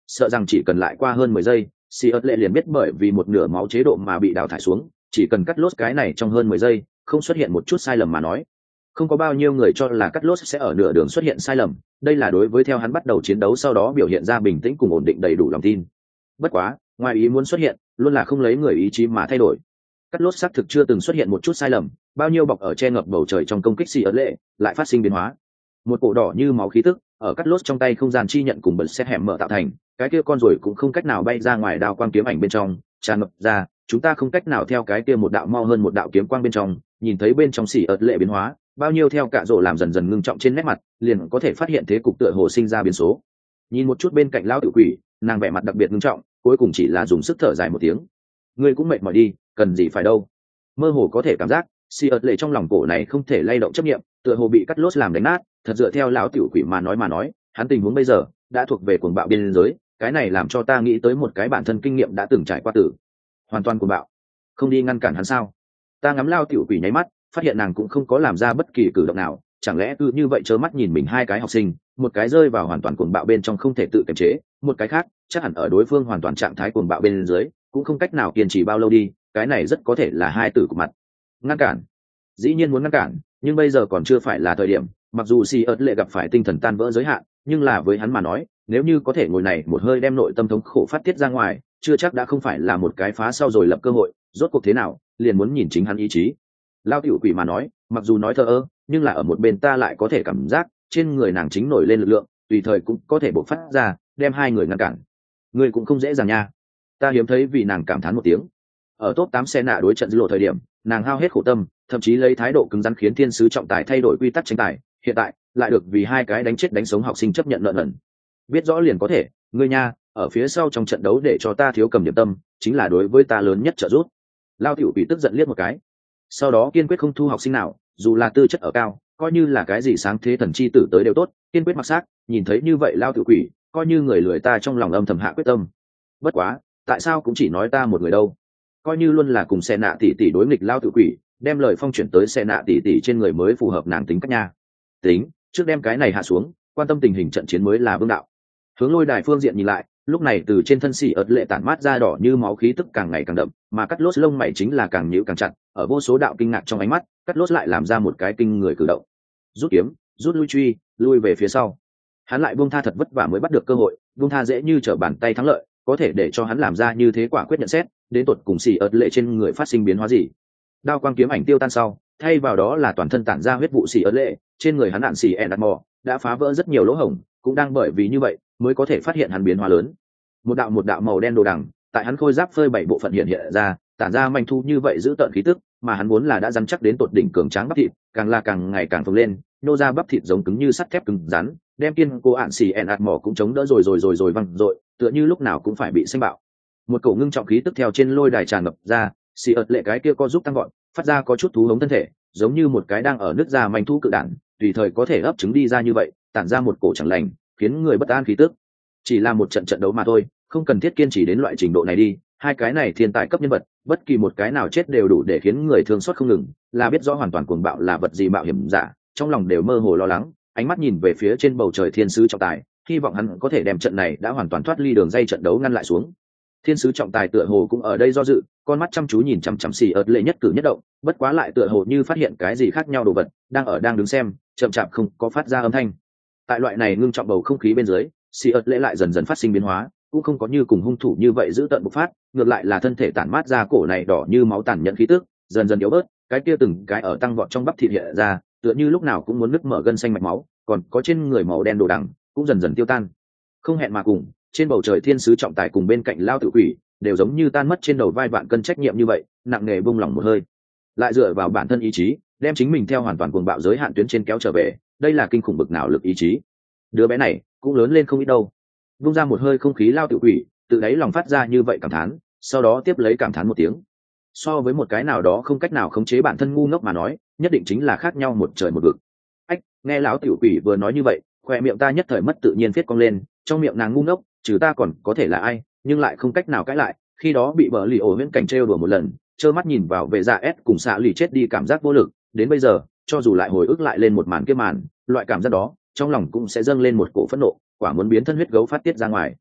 sợ rằng chỉ cần lại qua hơn mười giây, si ớt lệ liền biết bởi vì một nửa máu chế độ mà bị đào thải xuống. Chỉ cần cắt lốt cái này trong hơn mười giây không xuất hiện một chút sai lầm mà nói, không có bao nhiêu người cho là cắt lốt sẽ ở nửa đường xuất hiện sai lầm. Đây là đối với theo hắn bắt đầu chiến đấu sau đó biểu hiện ra bình tĩnh cùng ổn định đầy đủ lòng tin. Bất quá ngoài ý muốn xuất hiện luôn là không lấy người ý chí mà thay đổi. Cắt lốt xác thực chưa từng xuất hiện một chút sai lầm, bao nhiêu bọc ở che ngập bầu trời trong công kích xì ớt lệ lại phát sinh biến hóa. Một cổ đỏ như máu khí tức ở cắt lốt trong tay không gian chi nhận cùng bật xét hẻm mở tạo thành, cái kia con rồi cũng không cách nào bay ra ngoài đao quang kiếm ảnh bên trong tràn ngập ra, chúng ta không cách nào theo cái kia một đạo mau hơn một đạo kiếm quang bên trong nhìn thấy bên trong xì ớt lệ biến hóa. Bao nhiêu theo cạ rổ làm dần dần ngưng trọng trên nét mặt, liền có thể phát hiện thế cục tựa hồ sinh ra biến số. Nhìn một chút bên cạnh lão tự quỷ, nàng vẻ mặt đặc biệt ngưng trọng, cuối cùng chỉ là dùng sức thở dài một tiếng. Ngươi cũng mệt mỏi đi, cần gì phải đâu. Mơ hồ có thể cảm giác si ớt lệ trong lòng cổ này không thể lay động chấp niệm, tựa hồ bị cắt lốt làm đánh nát. Thật dựa theo lão tiểu quỷ mà nói mà nói, hắn tình huống bây giờ đã thuộc về cuồng bạo biên giới, cái này làm cho ta nghĩ tới một cái bản thân kinh nghiệm đã từng trải qua tử hoàn toàn cuồng bạo. Không đi ngăn cản hắn sao? Ta ngắm lao tiểu quỷ nháy mắt, phát hiện nàng cũng không có làm ra bất kỳ cử động nào, chẳng lẽ cứ như vậy trơ mắt nhìn mình hai cái học sinh, một cái rơi vào hoàn toàn cuồng bạo bên trong không thể tự kiềm chế, một cái khác chắc hẳn ở đối phương hoàn toàn trạng thái cuồng bạo bên dưới cũng không cách nào kiên trì bao lâu đi, cái này rất có thể là hai tử của mặt. Ngăn cản? Dĩ nhiên muốn ngăn cản, nhưng bây giờ còn chưa phải là thời điểm. Mặc dù si ớt lệ gặp phải tinh thần tan vỡ giới hạn, nhưng là với hắn mà nói, nếu như có thể ngồi này một hơi đem nội tâm thống khổ phát tiết ra ngoài, chưa chắc đã không phải là một cái phá sau rồi lập cơ hội. Rốt cuộc thế nào liền muốn nhìn chính hắn ý chí. Lao tiểu quỷ mà nói, mặc dù nói thờ ơ, nhưng là ở một bên ta lại có thể cảm giác trên người nàng chính nổi lên lực lượng, tùy thời cũng có thể bộc phát ra, đem hai người ngăn cản. Người cũng không dễ dàng nha. Ta hiếm thấy vì nàng cảm thán một tiếng. Ở top tám xe nạ đối trận dư lộ thời điểm, nàng hao hết khổ tâm, thậm chí lấy thái độ cứng rắn khiến thiên sứ trọng tài thay đổi quy tắc tranh tài, hiện tại lại được vì hai cái đánh chết đánh sống học sinh chấp nhận lợn ẩn. Biết rõ liền có thể, ngươi nha, ở phía sau trong trận đấu để cho ta thiếu cầm điểm tâm, chính là đối với ta lớn nhất trợ giúp. Lao tiểu quỷ tức giận liếc một cái, sau đó kiên quyết không thu học sinh nào, dù là tư chất ở cao, coi như là cái gì sáng thế thần chi tử tới đều tốt, kiên quyết mặc xác. Nhìn thấy như vậy Lao tiểu quỷ, coi như người lười ta trong lòng âm thầm hạ quyết tâm. Bất quá, tại sao cũng chỉ nói ta một người đâu? Coi như luôn là cùng xe nạ tỷ tỷ đối nghịch Lao tiểu quỷ, đem lời phong chuyển tới xe nạ tỷ tỷ trên người mới phù hợp nàng tính cách nha. Tính, trước đem cái này hạ xuống, quan tâm tình hình trận chiến mới là vương đạo. Hướng lôi đài phương diện nhìn lại, lúc này từ trên thân xỉ ớt lệ tản mát ra đỏ như máu khí tức càng ngày càng đậm, mà cắt lốt lông mày chính là càng nhíu càng chặt. Ở vô số đạo kinh ngạc trong ánh mắt, cắt lốt lại làm ra một cái kinh người cử động, rút kiếm, rút lui truy, lui về phía sau. Hắn lại buông tha thật vất vả mới bắt được cơ hội, buông tha dễ như trở bàn tay thắng lợi, có thể để cho hắn làm ra như thế quả quyết nhận xét, đến tột cùng xỉ ớt lệ trên người phát sinh biến hóa gì. Đao quang kiếm ảnh tiêu tan sau, thay vào đó là toàn thân tản ra huyết vụ xỉ ớt lệ, trên người hắn đạn xỉ ẹn đặt mò đã phá vỡ rất nhiều lỗ hổng, cũng đang bởi vì như vậy mới có thể phát hiện hắn biến hóa lớn. Một đạo một đạo màu đen đồ đằng tại hắn khôi giáp phơi bảy bộ phận hiện hiện ra, tản ra manh thu như vậy giữ tợn khí tức, mà hắn vốn là đã rắn chắc đến tột đỉnh cường tráng bắp thịt, càng là càng ngày càng phồng lên, nô ra bắp thịt giống cứng như sắt thép cứng rắn, đem kiên cô ạn xỉ ẹn ạt mỏ cũng chống đỡ rồi rồi rồi rồi văng rồi, tựa như lúc nào cũng phải bị xanh bạo. Một cổ ngưng trọng khí tức theo trên lôi đài tràn ngập ra, xì ợt lệ cái kia co giúp tăng gọn, phát ra có chút thú hống thân thể, giống như một cái đang ở nước ra manh thu cự đản, tùy thời có thể ấp trứng đi ra như vậy, tản ra một cổ chẳng lành, khiến người bất an khí tức. Chỉ là một trận trận đấu mà thôi, không cần thiết kiên trì đến loại trình độ này đi. Hai cái này thiên tài cấp nhân vật, bất kỳ một cái nào chết đều đủ để khiến người thương xót không ngừng, là biết rõ hoàn toàn cuồng bạo là vật gì mạo hiểm giả, trong lòng đều mơ hồ lo lắng, ánh mắt nhìn về phía trên bầu trời thiên sứ trọng tài, hy vọng hắn có thể đem trận này đã hoàn toàn thoát ly đường dây trận đấu ngăn lại xuống. Thiên sứ trọng tài tựa hồ cũng ở đây do dự, con mắt chăm chú nhìn chằm chằm xì ớt lệ nhất cử nhất động, bất quá lại tựa hồ như phát hiện cái gì khác nhau đồ vật, đang ở đang đứng xem, chậm chạp không có phát ra âm thanh. Tại loại này ngưng trọng bầu không khí bên dưới, xì ớt lệ lại dần dần phát sinh biến hóa, cũng không có như cùng hung thủ như vậy giữ tận bộc phát, ngược lại là thân thể tản mát ra cổ này đỏ như máu tàn nhẫn khí tức, dần dần yếu bớt, cái kia từng cái ở tăng vọt trong bắp thịt hiện ra, tựa như lúc nào cũng muốn nứt mở gân xanh mạch máu, còn có trên người màu đen đồ đằng cũng dần dần tiêu tan. Không hẹn mà cùng, trên bầu trời thiên sứ trọng tài cùng bên cạnh lao tự quỷ đều giống như tan mất trên đầu vai vạn cân trách nhiệm như vậy, nặng nề buông lỏng một hơi, lại dựa vào bản thân ý chí, đem chính mình theo hoàn toàn cuồng bạo giới hạn tuyến trên kéo trở về. Đây là kinh khủng bực nào lực ý chí, đứa bé này cũng lớn lên không ít đâu. Vung ra một hơi không khí lao tự quỷ tự đáy lòng phát ra như vậy cảm thán, sau đó tiếp lấy cảm thán một tiếng. So với một cái nào đó không cách nào khống chế bản thân ngu ngốc mà nói, nhất định chính là khác nhau một trời một vực. Ách, nghe lão tiểu quỷ vừa nói như vậy, khoe miệng ta nhất thời mất tự nhiên viết cong lên, trong miệng nàng ngu ngốc trừ ta còn có thể là ai, nhưng lại không cách nào cãi lại. Khi đó bị bờ lì ổ huyễn cảnh trêu đùa một lần, trơ mắt nhìn vào về dạ s cùng xạ lì chết đi cảm giác vô lực, đến bây giờ cho dù lại hồi ức lại lên một màn kia màn, loại cảm giác đó trong lòng cũng sẽ dâng lên một cổ phẫn nộ, quả muốn biến thân huyết gấu phát tiết ra ngoài.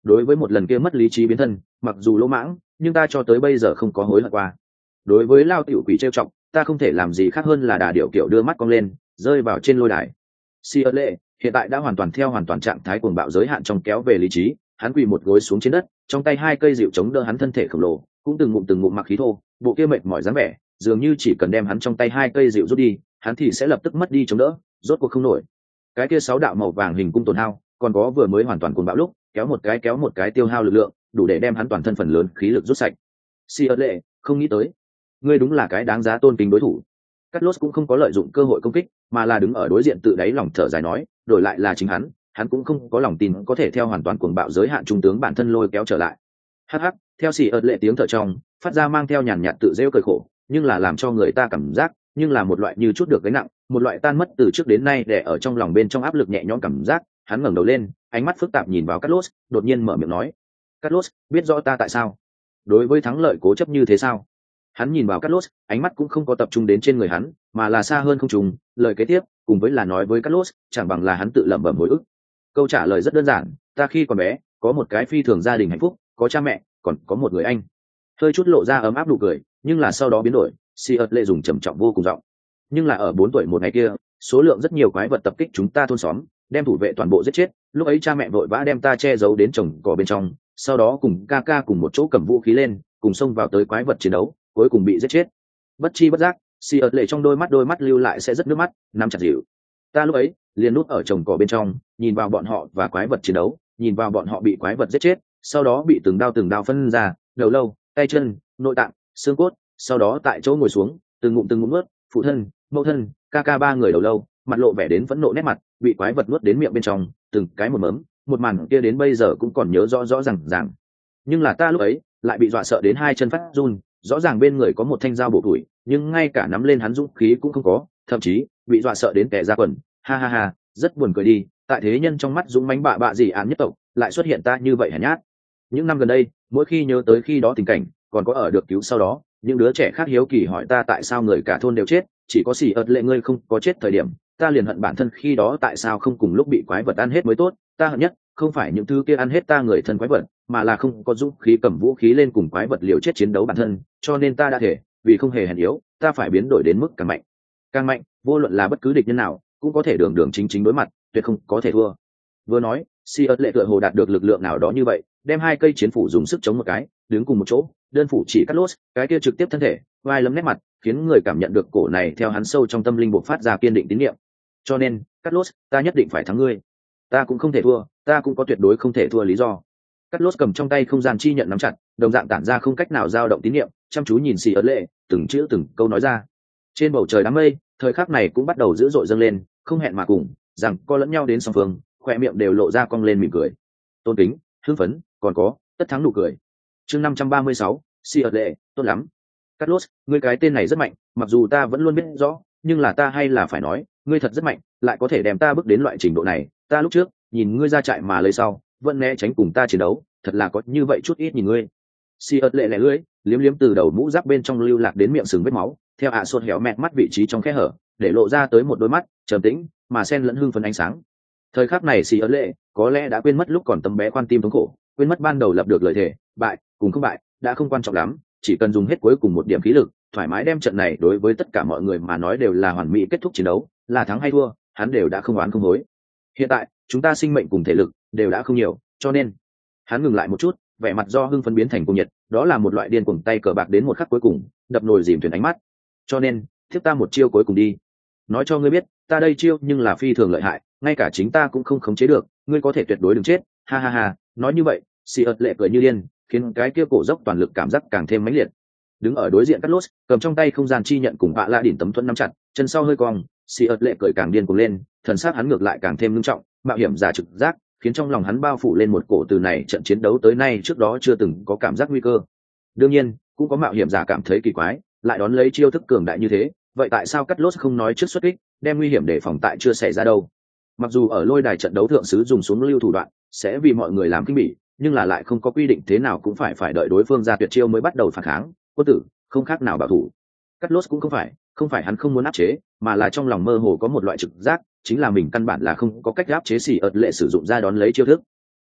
đối với một lần kia mất lý trí biến thân, mặc dù lỗ mãng nhưng ta cho tới bây giờ không có hối hận qua. Đối với lao tiểu quỷ trêu chọc, ta không thể làm gì khác hơn là đà điệu kiểu đưa mắt cong lên, rơi vào trên lôi đài. Si ớt lệ hiện tại đã hoàn toàn theo hoàn toàn trạng thái cuồng bạo giới hạn trong kéo về lý trí, hắn quỳ một gối xuống trên đất, trong tay hai cây dịu chống đỡ hắn thân thể khổng lồ, cũng từng ngụm từng ngụm mặc khí thô, bộ kia mệt mỏi dáng vẻ, dường như chỉ cần đem hắn trong tay hai cây dịu rút đi, hắn thì sẽ lập tức mất đi chống đỡ, rốt cuộc không nổi. Cái kia sáu đạo màu vàng hình cung tổn hao, còn có vừa mới hoàn toàn cuồng bạo lúc, kéo một cái kéo một cái tiêu hao lực lượng, đủ để đem hắn toàn thân phần lớn khí lực rút sạch. Si ớt lệ không nghĩ tới, ngươi đúng là cái đáng giá tôn kính đối thủ. Cát Lốt cũng không có lợi dụng cơ hội công kích, mà là đứng ở đối diện tự đáy lòng thở dài nói, đổi lại là chính hắn, hắn cũng không có lòng tin có thể theo hoàn toàn cuồng bạo giới hạn trung tướng bản thân lôi kéo trở lại. Hắc hắc, theo xì ợt lệ tiếng thở trong, phát ra mang theo nhàn nhạt tự rêu cười khổ, nhưng là làm cho người ta cảm giác, nhưng là một loại như chút được gánh nặng, một loại tan mất từ trước đến nay để ở trong lòng bên trong áp lực nhẹ nhõm cảm giác. Hắn ngẩng đầu lên, ánh mắt phức tạp nhìn vào Cát Lốt, đột nhiên mở miệng nói, Cát Lốt, biết rõ ta tại sao đối với thắng lợi cố chấp như thế sao? Hắn nhìn vào Cát Lốt, ánh mắt cũng không có tập trung đến trên người hắn, mà là xa hơn không trùng, lời kế tiếp cùng với là nói với Cát Lốt, chẳng bằng là hắn tự lẩm bẩm hồi ức. Câu trả lời rất đơn giản, ta khi còn bé có một cái phi thường gia đình hạnh phúc, có cha mẹ, còn có một người anh. Hơi chút lộ ra ấm áp nụ cười, nhưng là sau đó biến đổi, Si ớt lệ dùng trầm trọng vô cùng giọng, nhưng là ở bốn tuổi một ngày kia, số lượng rất nhiều quái vật tập kích chúng ta thôn xóm, đem thủ vệ toàn bộ giết chết, lúc ấy cha mẹ vội vã đem ta che giấu đến trồng cỏ bên trong, sau đó cùng ca ca cùng một chỗ cầm vũ khí lên, cùng xông vào tới quái vật chiến đấu, cuối cùng bị giết chết. Bất chi bất giác, Si ớt lệ trong đôi mắt đôi mắt lưu lại sẽ rất nước mắt, nắm chặt dịu. Ta lúc ấy liền núp ở trồng cỏ bên trong, nhìn vào bọn họ và quái vật chiến đấu, nhìn vào bọn họ bị quái vật giết chết, sau đó bị từng đao từng đao phân ra, đầu lâu, tay chân, nội tạng, xương cốt, sau đó tại chỗ ngồi xuống, từng ngụm từng ngụm nuốt, phụ thân, mẫu thân, ca ca ba người đầu lâu, mặt lộ vẻ đến phẫn nộ nét mặt, bị quái vật nuốt đến miệng bên trong, từng cái một mớm, một màn kia đến bây giờ cũng còn nhớ rõ rõ ràng ràng. Nhưng là ta lúc ấy lại bị dọa sợ đến hai chân phát run, rõ ràng bên người có một thanh dao bổ tuổi, nhưng ngay cả nắm lên hắn dũng khí cũng không có, thậm chí bị dọa sợ đến kẻ ra quần. Ha ha ha, rất buồn cười đi, tại thế nhân trong mắt dũng mãnh bạ bạ gì án nhất tộc, lại xuất hiện ta như vậy hèn nhát. Những năm gần đây, mỗi khi nhớ tới khi đó tình cảnh, còn có ở được cứu sau đó, những đứa trẻ khác hiếu kỳ hỏi ta tại sao người cả thôn đều chết, chỉ có xì ợt lệ ngươi không có chết thời điểm, ta liền hận bản thân khi đó tại sao không cùng lúc bị quái vật ăn hết mới tốt. Ta hận nhất không phải những thứ kia ăn hết ta người thân quái vật, mà là không có dũng khí cầm vũ khí lên cùng quái vật liều chết chiến đấu bản thân, cho nên ta đã thể vì không hề hèn yếu, ta phải biến đổi đến mức càng mạnh càng mạnh, vô luận là bất cứ địch nhân nào cũng có thể đường đường chính chính đối mặt, tuyệt không có thể thua. Vừa nói, Si ớt lệ tựa hồ đạt được lực lượng nào đó như vậy, đem hai cây chiến phủ dùng sức chống một cái, đứng cùng một chỗ, đơn phủ chỉ Cát Lốt, cái kia trực tiếp thân thể, vai lấm nét mặt, khiến người cảm nhận được cổ này theo hắn sâu trong tâm linh bộc phát ra kiên định tín niệm. Cho nên, Cát Lốt, ta nhất định phải thắng ngươi. Ta cũng không thể thua, ta cũng có tuyệt đối không thể thua lý do. Cát Lốt cầm trong tay không gian chi nhận nắm chặt, đồng dạng tản ra không cách nào dao động tín niệm, chăm chú nhìn Si ớt lệ, từng chữ từng câu nói ra. Trên bầu trời đám mây, thời khắc này cũng bắt đầu dữ dội dâng lên, không hẹn mà cùng, rằng co lẫn nhau đến song phương, khoe miệng đều lộ ra cong lên mỉm cười, tôn kính, hưng phấn, còn có tất thắng nụ cười. Chương năm trăm ba mươi sáu, Si ớt lệ, tốt lắm. Cát Lốt, ngươi cái tên này rất mạnh, mặc dù ta vẫn luôn biết rõ, nhưng là ta hay là phải nói, ngươi thật rất mạnh, lại có thể đem ta bước đến loại trình độ này. Ta lúc trước nhìn ngươi ra trại mà lấy sau, vẫn né tránh cùng ta chiến đấu, thật là có như vậy chút ít nhìn ngươi. Si ớt lệ lẻ lưỡi, liếm liếm từ đầu mũ giáp bên trong lưu lạc đến miệng sừng vết máu, theo ạ à xuân héo mẹt mắt vị trí trong khe hở, để lộ ra tới một đôi mắt trầm tĩnh mà xen lẫn hưng phấn ánh sáng. Thời khắc này Si ớt lệ có lẽ đã quên mất lúc còn tấm bé khoan tim thống khổ, quên mất ban đầu lập được lời thề, bại cùng không bại đã không quan trọng lắm, chỉ cần dùng hết cuối cùng một điểm khí lực, thoải mái đem trận này đối với tất cả mọi người mà nói đều là hoàn mỹ kết thúc chiến đấu, là thắng hay thua, hắn đều đã không oán không hối. Hiện tại, chúng ta sinh mệnh cùng thể lực đều đã không nhiều, cho nên hắn ngừng lại một chút, vẻ mặt do hưng phấn biến thành cuồng nhiệt, đó là một loại điên cuồng tay cờ bạc đến một khắc cuối cùng, đập nồi dìm thuyền ánh mắt. Cho nên, tiếp ta một chiêu cuối cùng đi. Nói cho ngươi biết, ta đây chiêu nhưng là phi thường lợi hại, ngay cả chính ta cũng không khống chế được, ngươi có thể tuyệt đối đừng chết. Ha ha ha, nói như vậy, Si ớt lệ cười như điên, khiến cái kia cổ dốc toàn lực cảm giác càng thêm mãnh liệt. Đứng ở đối diện Cát Lốt, cầm trong tay không gian chi nhận cùng bạ la đỉnh tấm thuẫn nắm chặt, chân sau hơi cong, Si ớt lệ cười càng điên cuồng lên, thần sắc hắn ngược lại càng thêm nghiêm trọng, mạo hiểm giả trực giác, khiến trong lòng hắn bao phủ lên một cổ từ này trận chiến đấu tới nay trước đó chưa từng có cảm giác nguy cơ. Đương nhiên, cũng có mạo hiểm giả cảm thấy kỳ quái, lại đón lấy chiêu thức cường đại như thế, vậy tại sao Cát Lốt không nói trước xuất kích, đem nguy hiểm để phòng tại chưa xảy ra đâu? Mặc dù ở lôi đài trận đấu thượng sứ dùng xuống lưu thủ đoạn, sẽ vì mọi người làm kinh bỉ, nhưng là lại không có quy định thế nào cũng phải phải đợi đối phương ra tuyệt chiêu mới bắt đầu phản kháng, quân tử không khác nào bảo thủ. Cát Lốt cũng không phải, không phải hắn không muốn áp chế, mà là trong lòng mơ hồ có một loại trực giác, chính là mình căn bản là không có cách áp chế xỉ ợt lệ sử dụng ra đón lấy chiêu thức.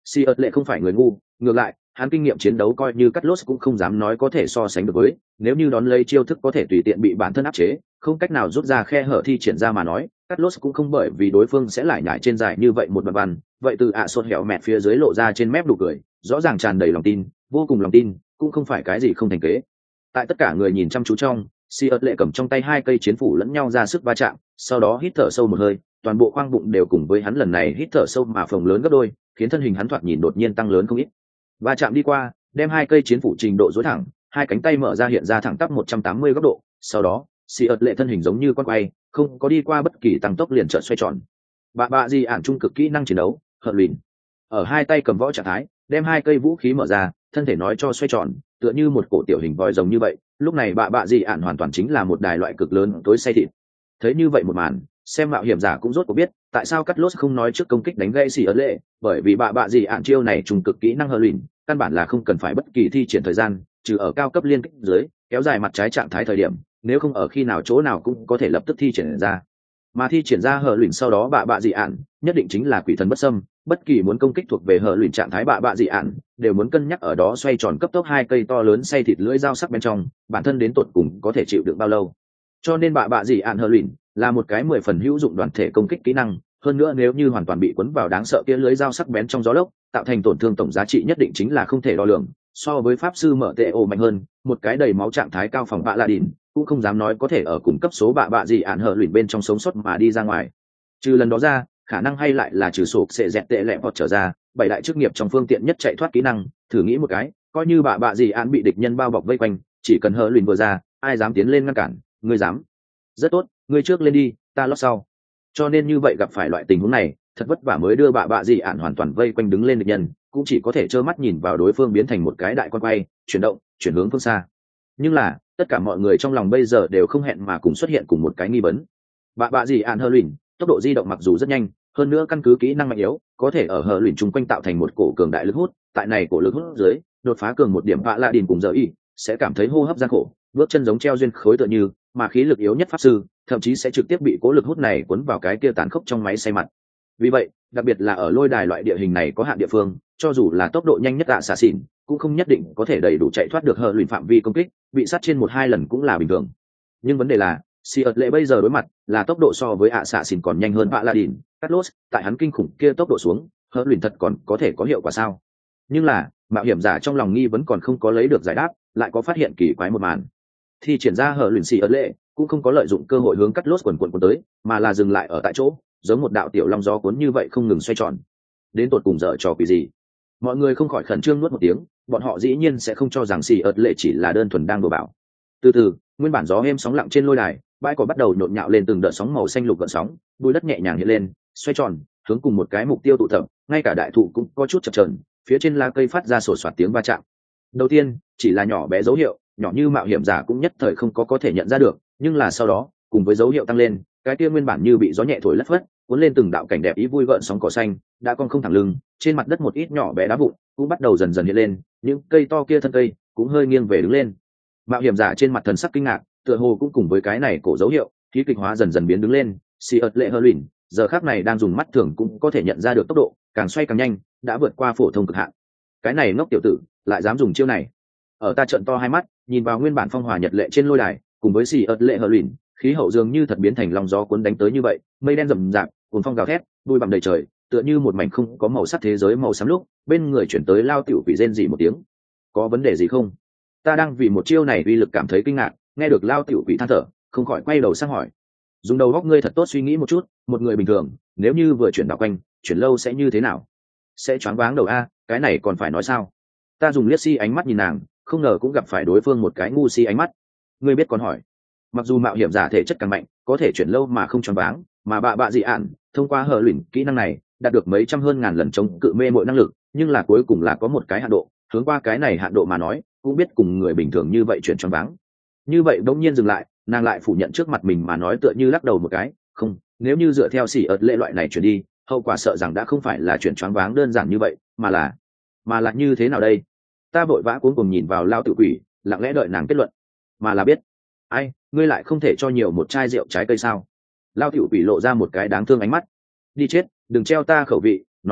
Si ớt lệ không phải người ngu, ngược lại hắn kinh nghiệm chiến đấu coi như cắt lốt cũng không dám nói có thể so sánh được với, nếu như đón lấy chiêu thức có thể tùy tiện bị bản thân áp chế, không cách nào rút ra khe hở thi triển ra mà nói, cắt lốt cũng không bởi vì đối phương sẽ lại nhảy trên dài như vậy một đoạn văn. Vậy từ ạ sốt hẻo mẹt phía dưới lộ ra trên mép đủ cười, rõ ràng tràn đầy lòng tin, vô cùng lòng tin, cũng không phải cái gì không thành kế. Tại tất cả người nhìn chăm chú trong, Si ớt lệ cầm trong tay hai cây chiến phủ lẫn nhau ra sức va chạm, sau đó hít thở sâu một hơi, toàn bộ khoang bụng đều cùng với hắn lần này hít thở sâu mà phồng lớn gấp đôi, khiến thân hình hắn thoạt nhìn đột nhiên tăng lớn không ít. Va chạm đi qua, đem hai cây chiến phủ trình độ duỗi thẳng, hai cánh tay mở ra hiện ra thẳng tắp một trăm tám mươi góc độ, sau đó, Si ớt lệ thân hình giống như con quay, không có đi qua bất kỳ tăng tốc liền chợt xoay tròn. Bạ bạ gì ản trung cực kỹ năng chiến đấu, hợt lìn. Ở hai tay cầm võ trạng thái, đem hai cây vũ khí mở ra, thân thể nói cho xoay tròn, tựa như một cổ tiểu hình vòi rồng như vậy. Lúc này bạ bạ gì ản hoàn toàn chính là một đài loại cực lớn tối xay thịt. Thấy như vậy một màn, xem mạo hiểm giả cũng rốt cuộc biết tại sao cắt lốt không nói trước công kích đánh gãy xì ớt lệ, bởi vì bạ bạ gì ạn chiêu này trùng cực kỹ năng hờ lìn, căn bản là không cần phải bất kỳ thi triển thời gian, trừ ở cao cấp liên kích dưới kéo dài mặt trái trạng thái thời điểm, nếu không ở khi nào chỗ nào cũng có thể lập tức thi triển ra. Mà thi triển ra hờ lìn sau đó bạ bạ dị ạn nhất định chính là quỷ thần bất xâm, bất kỳ muốn công kích thuộc về hờ lìn trạng thái bạ bạ dị ạn đều muốn cân nhắc ở đó xoay tròn cấp tốc hai cây to lớn xay thịt lưỡi dao sắc bên trong, bản thân đến tột cùng có thể chịu đựng bao lâu. Cho nên bạ bạ dị ạn hờ lìn là một cái mười phần hữu dụng đoàn thể công kích kỹ năng, hơn nữa nếu như hoàn toàn bị cuốn vào đáng sợ kia lưới dao sắc bén trong gió lốc, tạo thành tổn thương tổng giá trị nhất định chính là không thể đo lường, so với pháp sư mở tệ ổ mạnh hơn, một cái đầy máu trạng thái cao phòng bạ la đỉnh cũng không dám nói có thể ở cùng cấp số bạ bạ gì ạn hở luyện bên trong sống sót mà đi ra ngoài. Trừ lần đó ra, khả năng hay lại là trừ sổ sẽ dẹt tệ lẹ hoặc trở ra, bảy đại chức nghiệp trong phương tiện nhất chạy thoát kỹ năng, thử nghĩ một cái, coi như bạ bạ gì ạn bị địch nhân bao bọc vây quanh, chỉ cần hở luyện vừa ra, ai dám tiến lên ngăn cản, ngươi dám? Rất tốt, ngươi trước lên đi, ta lót sau. Cho nên như vậy gặp phải loại tình huống này, thật vất vả mới đưa bạ bạ gì ạn hoàn toàn vây quanh đứng lên địch nhân, cũng chỉ có thể trơ mắt nhìn vào đối phương biến thành một cái đại con quay, chuyển động, chuyển hướng phương xa. Nhưng là, tất cả mọi người trong lòng bây giờ đều không hẹn mà cùng xuất hiện cùng một cái nghi vấn. Bạ bạ gì ạn hờ luyện, tốc độ di động mặc dù rất nhanh, hơn nữa căn cứ kỹ năng mạnh yếu, có thể ở hờ luyện chung quanh tạo thành một cổ cường đại lực hút, tại này cổ lực hút dưới, đột phá cường một điểm bạ lạ đỉnh cùng giờ y, sẽ cảm thấy hô hấp gian khổ, bước chân giống treo duyên khối tựa như, mà khí lực yếu nhất pháp sư, thậm chí sẽ trực tiếp bị cố lực hút này cuốn vào cái kia tàn khốc trong máy xay mặt. Vì vậy, đặc biệt là ở lôi đài loại địa hình này có hạn địa phương, cho dù là tốc độ nhanh nhất ạ xạ xỉn, cũng không nhất định có thể đầy đủ chạy thoát được hờ luyện phạm vi công kích, bị sát trên một hai lần cũng là bình thường. Nhưng vấn đề là, Si ớt lệ bây giờ đối mặt là tốc độ so với ạ xạ xỉn còn nhanh hơn Paladin, Carlos, tại hắn kinh khủng kia tốc độ xuống, hờ luyện thật còn có thể có hiệu quả sao? Nhưng là, mạo hiểm giả trong lòng nghi vẫn còn không có lấy được giải đáp, lại có phát hiện kỳ quái một màn. Thì triển ra hờ luyện Si ớt lệ cũng không có lợi dụng cơ hội hướng Carlos quần quần cuốn tới, mà là dừng lại ở tại chỗ, giống một đạo tiểu long gió cuốn như vậy không ngừng xoay tròn. Đến tột cùng dở trò quỷ gì? Mọi người không khỏi khẩn trương nuốt một tiếng, bọn họ dĩ nhiên sẽ không cho rằng Si ớt lệ chỉ là đơn thuần đang đùa bảo. Từ từ, nguyên bản gió êm sóng lặng trên lôi đài, bãi cỏ bắt đầu nhộn nhạo lên từng đợt sóng màu xanh lục gợn sóng, bụi đất nhẹ nhàng hiện lên, xoay tròn, hướng cùng một cái mục tiêu tụ tập, ngay cả đại thụ cũng có chút chập chờn, phía trên lá cây phát ra sột soạt tiếng va chạm. Đầu tiên, chỉ là nhỏ bé dấu hiệu, nhỏ như mạo hiểm giả cũng nhất thời không có có thể nhận ra được, nhưng là sau đó, cùng với dấu hiệu tăng lên, cái kia nguyên bản như bị gió nhẹ thổi lất phất, cuốn lên từng đạo cảnh đẹp ý vui gợn sóng cỏ xanh, đã còn không thẳng lưng, trên mặt đất một ít nhỏ bé đá vụn cũng bắt đầu dần dần hiện lên, những cây to kia thân cây cũng hơi nghiêng về đứng lên. Mạo hiểm giả trên mặt thần sắc kinh ngạc, tựa hồ cũng cùng với cái này cổ dấu hiệu, khí kịch hóa dần dần biến đứng lên. Si ớt lệ hờ luyện, giờ khắc này đang dùng mắt thường cũng có thể nhận ra được tốc độ, càng xoay càng nhanh, đã vượt qua phổ thông cực hạn. Cái này ngốc tiểu tử, lại dám dùng chiêu này. Ở ta trợn to hai mắt, nhìn vào nguyên bản phong hòa nhật lệ trên lôi đài, cùng với Si ớt lệ hờ luyện, khí hậu dường như thật biến thành lòng gió cuốn đánh tới như vậy, mây đen rầm rạp, cuồng phong gào thét, bụi bặm đầy trời, tựa như một mảnh không có màu sắc thế giới màu xám lúc, bên người chuyển tới lao tiểu quỷ rên rỉ một tiếng. Có vấn đề gì không? Ta đang vì một chiêu này uy lực cảm thấy kinh ngạc, nghe được lao tiểu quỷ than thở, không khỏi quay đầu sang hỏi. Dùng đầu góc ngươi thật tốt suy nghĩ một chút, một người bình thường, nếu như vừa chuyển đảo quanh, chuyển lâu sẽ như thế nào? Sẽ choáng váng đầu a, cái này còn phải nói sao? Ta dùng liếc si ánh mắt nhìn nàng, không ngờ cũng gặp phải đối phương một cái ngu si ánh mắt. Ngươi biết còn hỏi. Mặc dù mạo hiểm giả thể chất càng mạnh, có thể chuyển lâu mà không choáng váng, mà bạ bạ dị ạn, thông qua hờ luyện kỹ năng này, đạt được mấy trăm hơn ngàn lần chống cự mê mội năng lực, nhưng là cuối cùng là có một cái hạn độ, hướng qua cái này hạn độ mà nói, cũng biết cùng người bình thường như vậy chuyển choáng váng. Như vậy đống nhiên dừng lại, nàng lại phủ nhận trước mặt mình mà nói tựa như lắc đầu một cái, không, nếu như dựa theo xỉ ớt lệ loại này chuyển đi, hậu quả sợ rằng đã không phải là chuyển choáng váng đơn giản như vậy, mà là, mà là như thế nào đây? Ta vội vã cuống cùng nhìn vào lao tự quỷ, lặng lẽ đợi nàng kết luận, mà là biết, ai, ngươi lại không thể cho nhiều một chai rượu trái cây sao? Lao tiểu quỷ lộ ra một cái đáng thương ánh mắt, đi chết, đừng treo ta khẩu vị, nói mau,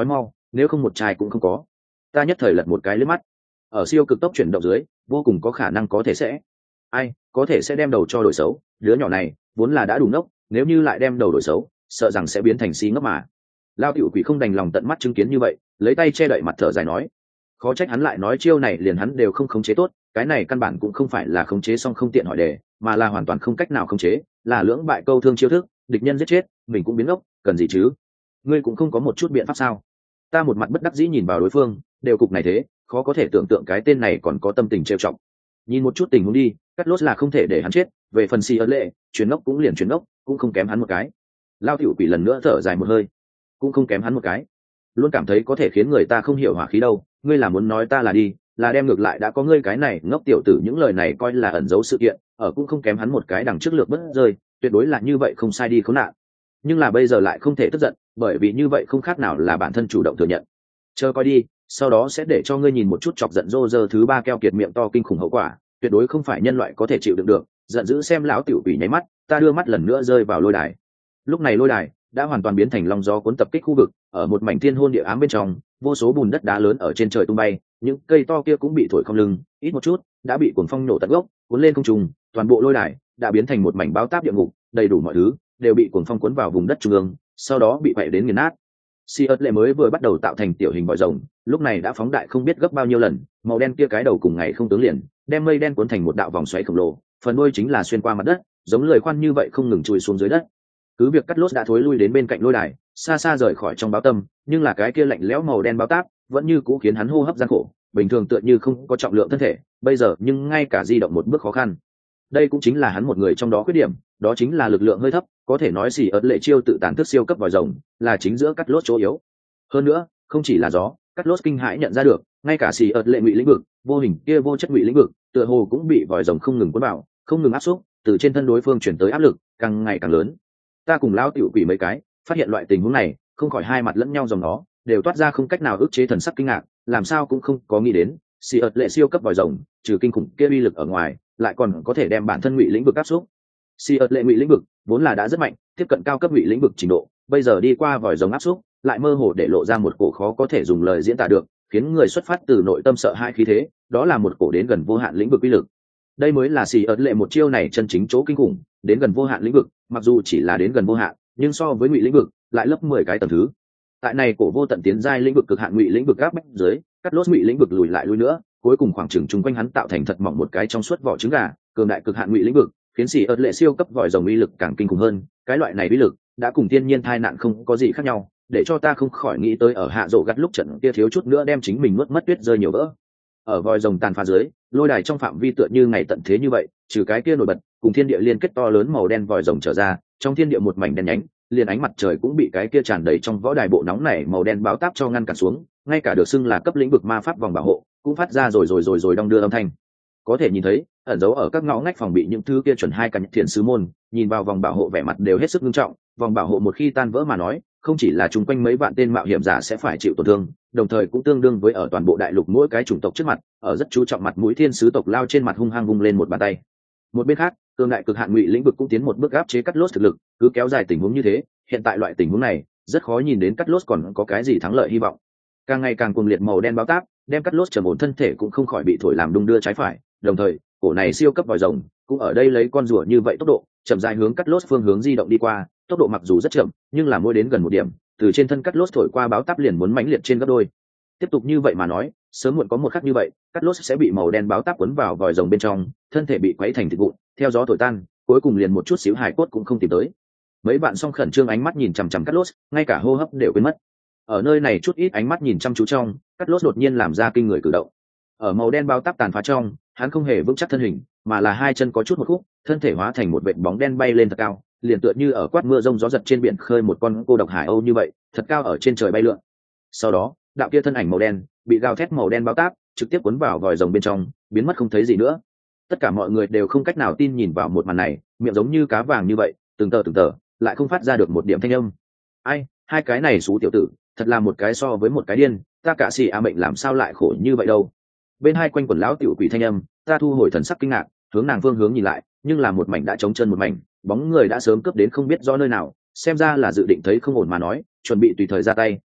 nếu không một chai cũng không có. Ta nhất thời lật một cái lướt mắt, ở siêu cực tốc chuyển động dưới vô cùng có khả năng có thể sẽ ai có thể sẽ đem đầu cho đổi xấu. Đứa nhỏ này vốn là đã đủ ngốc, nếu như lại đem đầu đổi xấu sợ rằng sẽ biến thành si ngốc mà. Lao tiểu quỷ không đành lòng tận mắt chứng kiến như vậy, lấy tay che đậy mặt thở dài nói, khó trách hắn lại nói chiêu này liền hắn đều không khống chế tốt, cái này căn bản cũng không phải là khống chế xong không tiện hỏi đề, mà là hoàn toàn không cách nào khống chế, là lưỡng bại câu thương chiêu thức, địch nhân giết chết mình cũng biến ngốc, cần gì chứ? Ngươi cũng không có một chút biện pháp sao? Ta một mặt bất đắc dĩ nhìn vào đối phương, đều cục này thế, khó có thể tưởng tượng cái tên này còn có tâm tình trêu chọc. Nhìn một chút tình huống đi, cắt lốt là không thể để hắn chết, về phần si ấn lệ chuyển ngốc cũng liền chuyển ngốc, cũng không kém hắn một cái. Lao tiểu quỷ lần nữa thở dài một hơi, cũng không kém hắn một cái, luôn cảm thấy có thể khiến người ta không hiểu hỏa khí đâu. Ngươi là muốn nói ta là đi, là đem ngược lại đã có ngươi cái này ngốc tiểu tử những lời này coi là ẩn giấu sự kiện, ở cũng không kém hắn một cái đằng trước lược bất rơi, tuyệt đối là như vậy không sai đi khốn nạn. Nhưng là bây giờ lại không thể tức giận, bởi vì như vậy không khác nào là bản thân chủ động thừa nhận. Chờ coi đi, sau đó sẽ để cho ngươi nhìn một chút chọc giận rô rơ thứ ba keo kiệt miệng to kinh khủng hậu quả, tuyệt đối không phải nhân loại có thể chịu đựng được. Giận dữ xem lão tiểu quỷ nháy mắt, ta đưa mắt lần nữa rơi vào lôi đài. Lúc này lôi đài đã hoàn toàn biến thành long gió cuốn tập kích khu vực, ở một mảnh thiên hôn địa ám bên trong, vô số bùn đất đá lớn ở trên trời tung bay, những cây to kia cũng bị thổi không lưng, ít một chút đã bị cuồng phong nổ tận gốc, cuốn lên không trung. Toàn bộ lôi đài đã biến thành một mảnh báo táp địa ngục, đầy đủ mọi thứ đều bị cuồng phong cuốn vào vùng đất trung ương, sau đó bị vẩy đến nghiền nát. Si ớt lệ mới vừa bắt đầu tạo thành tiểu hình vòi rồng, lúc này đã phóng đại không biết gấp bao nhiêu lần, màu đen kia cái đầu cùng ngày không tướng liền, đem mây đen cuốn thành một đạo vòng xoáy khổng lồ, phần đuôi chính là xuyên qua mặt đất, giống lưỡi khoan như vậy không ngừng chui xuống dưới đất. Cứ việc cắt lốt đã thối lui đến bên cạnh lôi đài, xa xa rời khỏi trong báo tâm, nhưng là cái kia lạnh lẽo màu đen báo táp vẫn như cũ khiến hắn hô hấp gian khổ, bình thường tựa như không có trọng lượng thân thể, bây giờ nhưng ngay cả di động một bước khó khăn. Đây cũng chính là hắn một người trong đó khuyết điểm, đó chính là lực lượng hơi thấp, có thể nói xì ớt lệ chiêu tự tàn thức siêu cấp vòi rồng là chính giữa cắt lốt chỗ yếu. Hơn nữa, không chỉ là gió, cắt lốt kinh hãi nhận ra được, ngay cả xì ớt lệ ngụy lĩnh vực, vô hình kia vô chất ngụy lĩnh vực, tựa hồ cũng bị vòi rồng không ngừng cuốn vào, không ngừng áp xúc, từ trên thân đối phương chuyển tới áp lực càng ngày càng lớn. Ta cùng lão tiểu quỷ mấy cái phát hiện loại tình huống này, không khỏi hai mặt lẫn nhau dòng nó đều toát ra không cách nào ức chế thần sắc kinh ngạc, làm sao cũng không có nghĩ đến xì ớt lệ siêu cấp vòi rồng trừ kinh khủng kia uy lực ở ngoài, lại còn có thể đem bản thân ngụy lĩnh vực áp xúc. Xì ớt lệ ngụy lĩnh vực vốn là đã rất mạnh, tiếp cận cao cấp ngụy lĩnh vực trình độ, bây giờ đi qua vòi rồng áp xúc, lại mơ hồ để lộ ra một cổ khó có thể dùng lời diễn tả được, khiến người xuất phát từ nội tâm sợ hãi khí thế, đó là một cổ đến gần vô hạn lĩnh vực uy lực. Đây mới là xì ớt lệ một chiêu này chân chính chỗ kinh khủng, đến gần vô hạn lĩnh vực, mặc dù chỉ là đến gần vô hạn, nhưng so với ngụy lĩnh vực lại lấp mười cái tầng thứ. Tại này cổ vô tận tiến giai lĩnh vực cực hạn ngụy lĩnh vực áp bách dưới, cắt lốt ngụy lĩnh vực lùi lại lùi nữa, cuối cùng khoảng chừng chung quanh hắn tạo thành thật mỏng một cái trong suốt vỏ trứng gà, cường đại cực hạn ngụy lĩnh vực, khiến xì ớt lệ siêu cấp vòi rồng uy lực càng kinh khủng hơn. Cái loại này uy lực đã cùng thiên nhiên tai nạn không có gì khác nhau, để cho ta không khỏi nghĩ tới ở hạ rộ gắt lúc trận kia thiếu chút nữa đem chính mình nuốt mất tuyết rơi nhiều vỡ. Ở vòi rồng tàn phá dưới, lôi đài trong phạm vi tựa như ngày tận thế như vậy, trừ cái kia nổi bật cùng thiên địa liên kết to lớn màu đen vòi rồng trở ra, trong thiên địa một mảnh đen nhánh, liền ánh mặt trời cũng bị cái kia tràn đầy trong võ đài bộ nóng này màu đen báo táp cho ngăn cản xuống, ngay cả được xưng là cấp lĩnh vực ma pháp vòng bảo hộ cũng phát ra rồi rồi rồi rồi đong đưa âm thanh. Có thể nhìn thấy ẩn giấu ở các ngõ ngách phòng bị những thứ kia chuẩn hai cánh thiện sứ môn, nhìn vào vòng bảo hộ vẻ mặt đều hết sức nghiêm trọng. Vòng bảo hộ một khi tan vỡ mà nói, không chỉ là chung quanh mấy vạn tên mạo hiểm giả sẽ phải chịu tổn thương, đồng thời cũng tương đương với ở toàn bộ đại lục mỗi cái chủng tộc trước mặt, ở rất chú trọng mặt mũi thiên sứ tộc lao trên mặt hung hăng vung lên một bàn tay. Một bên khác, cường đại cực hạn ngụy lĩnh vực cũng tiến một bước áp chế cắt lốt thực lực, cứ kéo dài tình huống như thế, hiện tại loại tình huống này rất khó nhìn đến cắt lốt còn có cái gì thắng lợi hy vọng. Càng ngày càng cuồng liệt màu đen báo táp đem cắt lốt trầm ổn thân thể cũng không khỏi bị thổi làm đung đưa trái phải, đồng thời cổ này siêu cấp vòi rồng cũng ở đây lấy con rùa như vậy tốc độ chậm dài hướng cắt lốt phương hướng di động đi qua, tốc độ mặc dù rất chậm nhưng là mỗi đến gần một điểm, từ trên thân cắt lốt thổi qua báo táp liền muốn mãnh liệt trên gấp đôi. Tiếp tục như vậy mà nói, sớm muộn có một khắc như vậy, cắt lốt sẽ bị màu đen báo táp cuốn vào vòi rồng bên trong, thân thể bị quấy thành thịt vụn, theo gió thổi tan, cuối cùng liền một chút xíu hài cốt cũng không tìm tới. Mấy bạn song khẩn trương ánh mắt nhìn chằm chằm cắt lốt, ngay cả hô hấp đều quên mất. Ở nơi này chút ít ánh mắt nhìn chăm chú trong, cắt lốt đột nhiên làm ra kinh người cử động. Ở màu đen báo táp tàn phá trong, hắn không hề vững chắc thân hình, mà là hai chân có chút một khúc, thân thể hóa thành một vệt bóng đen bay lên thật cao, liền tựa như ở quát mưa rông gió giật trên biển khơi một con cô độc hải âu như vậy, thật cao ở trên trời bay lượn. Sau đó, đạo kia thân ảnh màu đen bị gào thét màu đen báo táp trực tiếp cuốn vào vòi rồng bên trong, biến mất không thấy gì nữa. Tất cả mọi người đều không cách nào tin nhìn vào một màn này, miệng giống như cá vàng như vậy, từng tờ từng tờ, lại không phát ra được một điểm thanh âm. Ai, hai cái này xú tiểu tử, thật là một cái so với một cái điên, ta cả xì a mệnh làm sao lại khổ như vậy đâu. Bên hai quanh quần lão tiểu quỷ thanh âm, ta thu hồi thần sắc kinh ngạc, hướng nàng phương hướng nhìn lại, nhưng là một mảnh đã trống chân một mảnh, bóng người đã sớm cướp đến không biết do nơi nào, xem ra là dự định thấy không ổn mà nói, chuẩn bị tùy thời ra tay,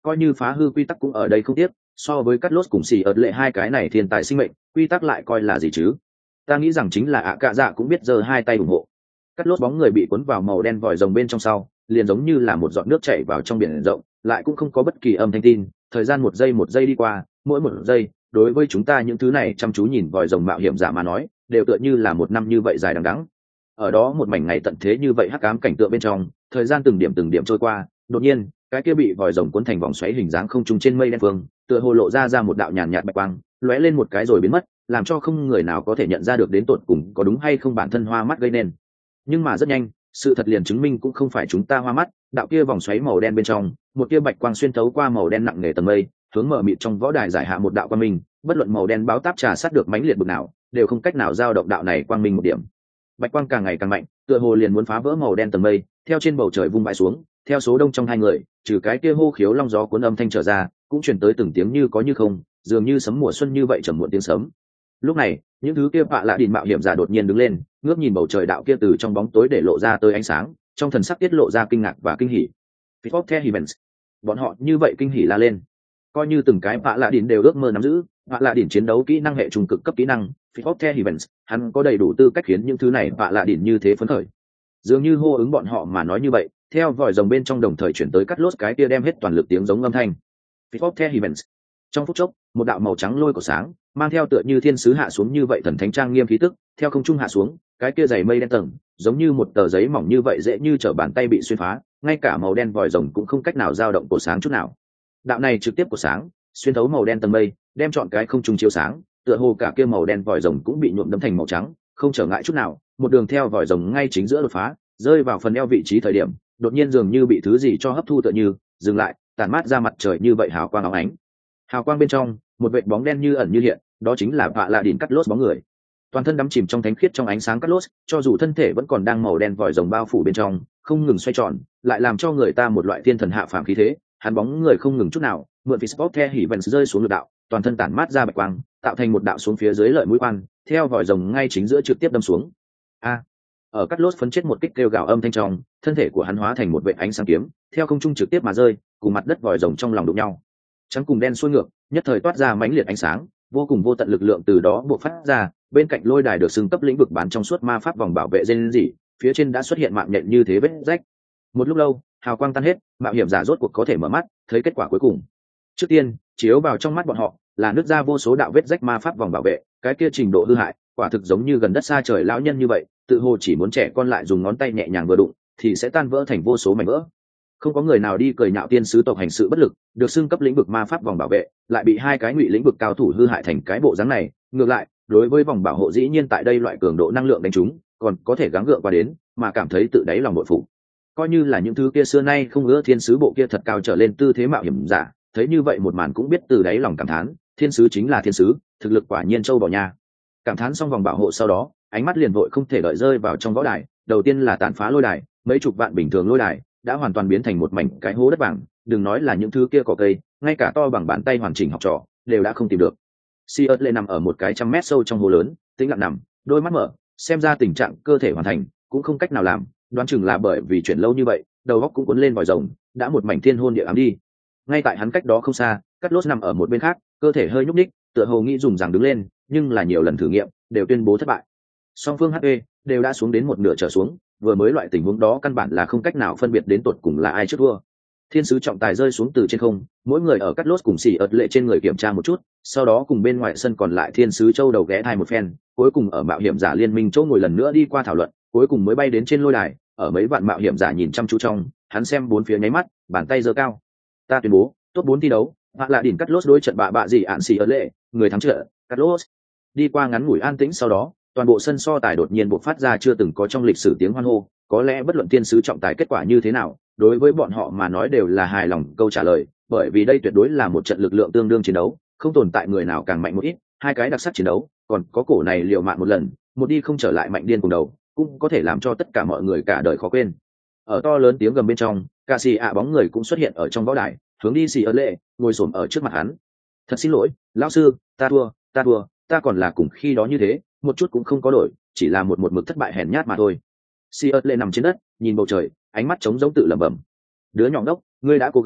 coi như phá hư quy tắc cũng ở đây không tiếc, so với cắt lốt cùng xì ợt lệ hai cái này thiên tài sinh mệnh, quy tắc lại coi là gì chứ. Ta nghĩ rằng chính là ạ cạ dạ cũng biết giơ hai tay ủng hộ. Cắt lốt bóng người bị cuốn vào màu đen vòi rồng bên trong sau, liền giống như là một giọt nước chảy vào trong biển rộng, lại cũng không có bất kỳ âm thanh tin. Thời gian một giây một giây đi qua, mỗi một giây đối với chúng ta những thứ này chăm chú nhìn vòi rồng mạo hiểm giả mà nói, đều tựa như là một năm như vậy dài đằng đẵng. Ở đó một mảnh ngày tận thế như vậy hắc ám cảnh tượng bên trong, thời gian từng điểm từng điểm trôi qua, đột nhiên cái kia bị vòi rồng cuốn thành vòng xoáy hình dáng không trung trên mây đen phương, tựa hồ lộ ra ra một đạo nhàn nhạt bạch quang, lóe lên một cái rồi biến mất, làm cho không người nào có thể nhận ra được đến tột cùng có đúng hay không bản thân hoa mắt gây nên. Nhưng mà rất nhanh, sự thật liền chứng minh cũng không phải chúng ta hoa mắt, đạo kia vòng xoáy màu đen bên trong, một tia bạch quang xuyên thấu qua màu đen nặng nề tầng mây, hướng mở mịt trong võ đài giải hạ một đạo quang minh, bất luận màu đen báo táp trà sát được mãnh liệt bực nào, đều không cách nào giao động đạo này quang minh một điểm. Bạch quang càng ngày càng mạnh, tựa hồ liền muốn phá vỡ màu đen tầng mây, theo trên bầu trời vung bãi xuống, theo số đông trong hai người, trừ cái kia hô khiếu long gió cuốn âm thanh trở ra, cũng truyền tới từng tiếng như có như không, dường như sấm mùa xuân như vậy trầm muộn tiếng sấm. Lúc này, những thứ kia vạ lạ đỉnh mạo hiểm giả đột nhiên đứng lên, ngước nhìn bầu trời đạo kia từ trong bóng tối để lộ ra tới ánh sáng, trong thần sắc tiết lộ ra kinh ngạc và kinh hỉ. Fifth The Heavens. Bọn họ như vậy kinh hỉ la lên. Coi như từng cái vạ lạ đỉnh đều ước mơ nắm giữ, vạ lạ đỉnh chiến đấu kỹ năng hệ trung cực cấp kỹ năng, Fifth The Heavens, hắn có đầy đủ tư cách khiến những thứ này vạ lạ đỉnh như thế phấn khởi. Dường như hô ứng bọn họ mà nói như vậy, theo vòi rồng bên trong đồng thời chuyển tới cắt lốt cái kia đem hết toàn lực tiếng giống âm thanh. Fifth The Heavens. Trong phút chốc, một đạo màu trắng lôi của sáng, mang theo tựa như thiên sứ hạ xuống như vậy thần thánh trang nghiêm khí tức, theo không trung hạ xuống, cái kia dày mây đen tầng, giống như một tờ giấy mỏng như vậy dễ như trở bàn tay bị xuyên phá, ngay cả màu đen vòi rồng cũng không cách nào dao động cổ sáng chút nào. Đạo này trực tiếp của sáng, xuyên thấu màu đen tầng mây, đem chọn cái không trung chiếu sáng, tựa hồ cả kia màu đen vòi rồng cũng bị nhuộm đẫm thành màu trắng, không trở ngại chút nào, một đường theo vòi rồng ngay chính giữa đột phá, rơi vào phần eo vị trí thời điểm, đột nhiên dường như bị thứ gì cho hấp thu tựa như, dừng lại, tản mát ra mặt trời như vậy hào quang óng ánh. Hào quang bên trong, một vệt bóng đen như ẩn như hiện, đó chính là vạ lạ đỉnh cắt lốt bóng người. Toàn thân đắm chìm trong thánh khiết trong ánh sáng cắt lốt, cho dù thân thể vẫn còn đang màu đen vòi rồng bao phủ bên trong, không ngừng xoay tròn, lại làm cho người ta một loại thiên thần hạ phàm khí thế. Hắn bóng người không ngừng chút nào, mượn Fistbot The Heavens rơi xuống lực đạo, toàn thân tản mát ra bạch quang, tạo thành một đạo xuống phía dưới lợi mũi quan, theo vòi rồng ngay chính giữa trực tiếp đâm xuống. A! Ở cắt lốt phấn chết một kích kêu gào âm thanh trong, thân thể của hắn hóa thành một vệt ánh sáng kiếm, theo không trung trực tiếp mà rơi, cùng mặt đất vòi rồng trong lòng đụng nhau. Trắng cùng đen xuôi ngược, nhất thời toát ra mãnh liệt ánh sáng, vô cùng vô tận lực lượng từ đó bộc phát ra. Bên cạnh lôi đài được xưng cấp lĩnh vực bán trong suốt ma pháp vòng bảo vệ dên dỉ, phía trên đã xuất hiện mạng nhện như thế vết rách. Một lúc lâu, hào quang tan hết, mạo hiểm giả rốt cuộc có thể mở mắt, thấy kết quả cuối cùng. Trước tiên, chiếu vào trong mắt bọn họ là nứt ra vô số đạo vết rách ma pháp vòng bảo vệ, cái kia trình độ hư hại, quả thực giống như gần đất xa trời lão nhân như vậy, tự hồ chỉ muốn trẻ con lại dùng ngón tay nhẹ nhàng vừa đụng, thì sẽ tan vỡ thành vô số mảnh vỡ. Không có người nào đi cười nhạo tiên sứ tộc hành sự bất lực, được xưng cấp lĩnh vực ma pháp vòng bảo vệ, lại bị hai cái ngụy lĩnh vực cao thủ hư hại thành cái bộ dáng này. Ngược lại, đối với vòng bảo hộ dĩ nhiên tại đây loại cường độ năng lượng đánh trúng, còn có thể gắng gượng qua đến, mà cảm thấy tự đáy lòng bội phục. Coi như là những thứ kia xưa nay không ưa thiên sứ bộ kia thật cao trở lên tư thế mạo hiểm giả, thấy như vậy một màn cũng biết từ đáy lòng cảm thán, thiên sứ chính là thiên sứ, thực lực quả nhiên châu bò nha. Cảm thán xong vòng bảo hộ sau đó, ánh mắt liền vội không thể đợi rơi vào trong võ đài. Đầu tiên là tàn phá lôi đài, mấy chục vạn bình thường lôi đài đã hoàn toàn biến thành một mảnh cái hố đất vàng, đừng nói là những thứ kia cỏ cây, ngay cả to bằng bàn tay hoàn chỉnh học trò đều đã không tìm được. Siêu lệ nằm ở một cái trăm mét sâu trong hố lớn, tĩnh lặng nằm, đôi mắt mở, xem ra tình trạng cơ thể hoàn thành cũng không cách nào làm, đoán chừng là bởi vì chuyển lâu như vậy, đầu óc cũng cuốn lên vòi rồng, đã một mảnh thiên hôn địa ám đi. Ngay tại hắn cách đó không xa, Cắt Lốt nằm ở một bên khác, cơ thể hơi nhúc nhích, tựa hồ nghĩ dùng rằng đứng lên, nhưng là nhiều lần thử nghiệm đều tuyên bố thất bại. Song phương hát pê đều đã xuống đến một nửa trở xuống, vừa mới loại tình huống đó căn bản là không cách nào phân biệt đến tột cùng là ai trước thua. Thiên sứ trọng tài rơi xuống từ trên không, mỗi người ở Cắt Lốt cùng xỉ ợt lệ trên người kiểm tra một chút, sau đó cùng bên ngoài sân còn lại thiên sứ châu đầu ghé thai một phen, cuối cùng ở mạo hiểm giả liên minh chỗ ngồi lần nữa đi qua thảo luận, cuối cùng mới bay đến trên lôi đài. Ở mấy vạn mạo hiểm giả nhìn chăm chú trong, hắn xem bốn phía nháy mắt, bàn tay giơ cao. Ta tuyên bố, top bốn thi đấu, hoặc là đỉnh Cắt Lốt đối trận bạ bạ gì ạn xỉ ợt lệ, người thắng trận, Cắt Lốt. Đi qua ngắn ngủi an tĩnh sau đó, toàn bộ sân so tài đột nhiên bộc phát ra chưa từng có trong lịch sử tiếng hoan hô. Có lẽ bất luận thiên sứ trọng tài kết quả như thế nào, đối với bọn họ mà nói đều là hài lòng câu trả lời, bởi vì đây tuyệt đối là một trận lực lượng tương đương chiến đấu, không tồn tại người nào càng mạnh một ít, hai cái đặc sắc chiến đấu, còn có cổ này liều mạng một lần, một đi không trở lại mạnh điên cùng đầu, cũng có thể làm cho tất cả mọi người cả đời khó quên. Ở to lớn tiếng gầm bên trong, ca sĩ ạ bóng người cũng xuất hiện ở trong võ đài, hướng đi xì ớt lệ, ngồi xổm ở trước mặt hắn. Thật xin lỗi, lão sư, ta thua, ta thua, ta còn là cùng khi đó như thế, một chút cũng không có đổi, chỉ là một một mực thất bại hèn nhát mà thôi. Xì ớt lệ nằm trên đất, nhìn bầu trời, ánh mắt trống rỗng tự lẩm bẩm. Đứa nhỏ ngốc, ngươi đã cố gắng,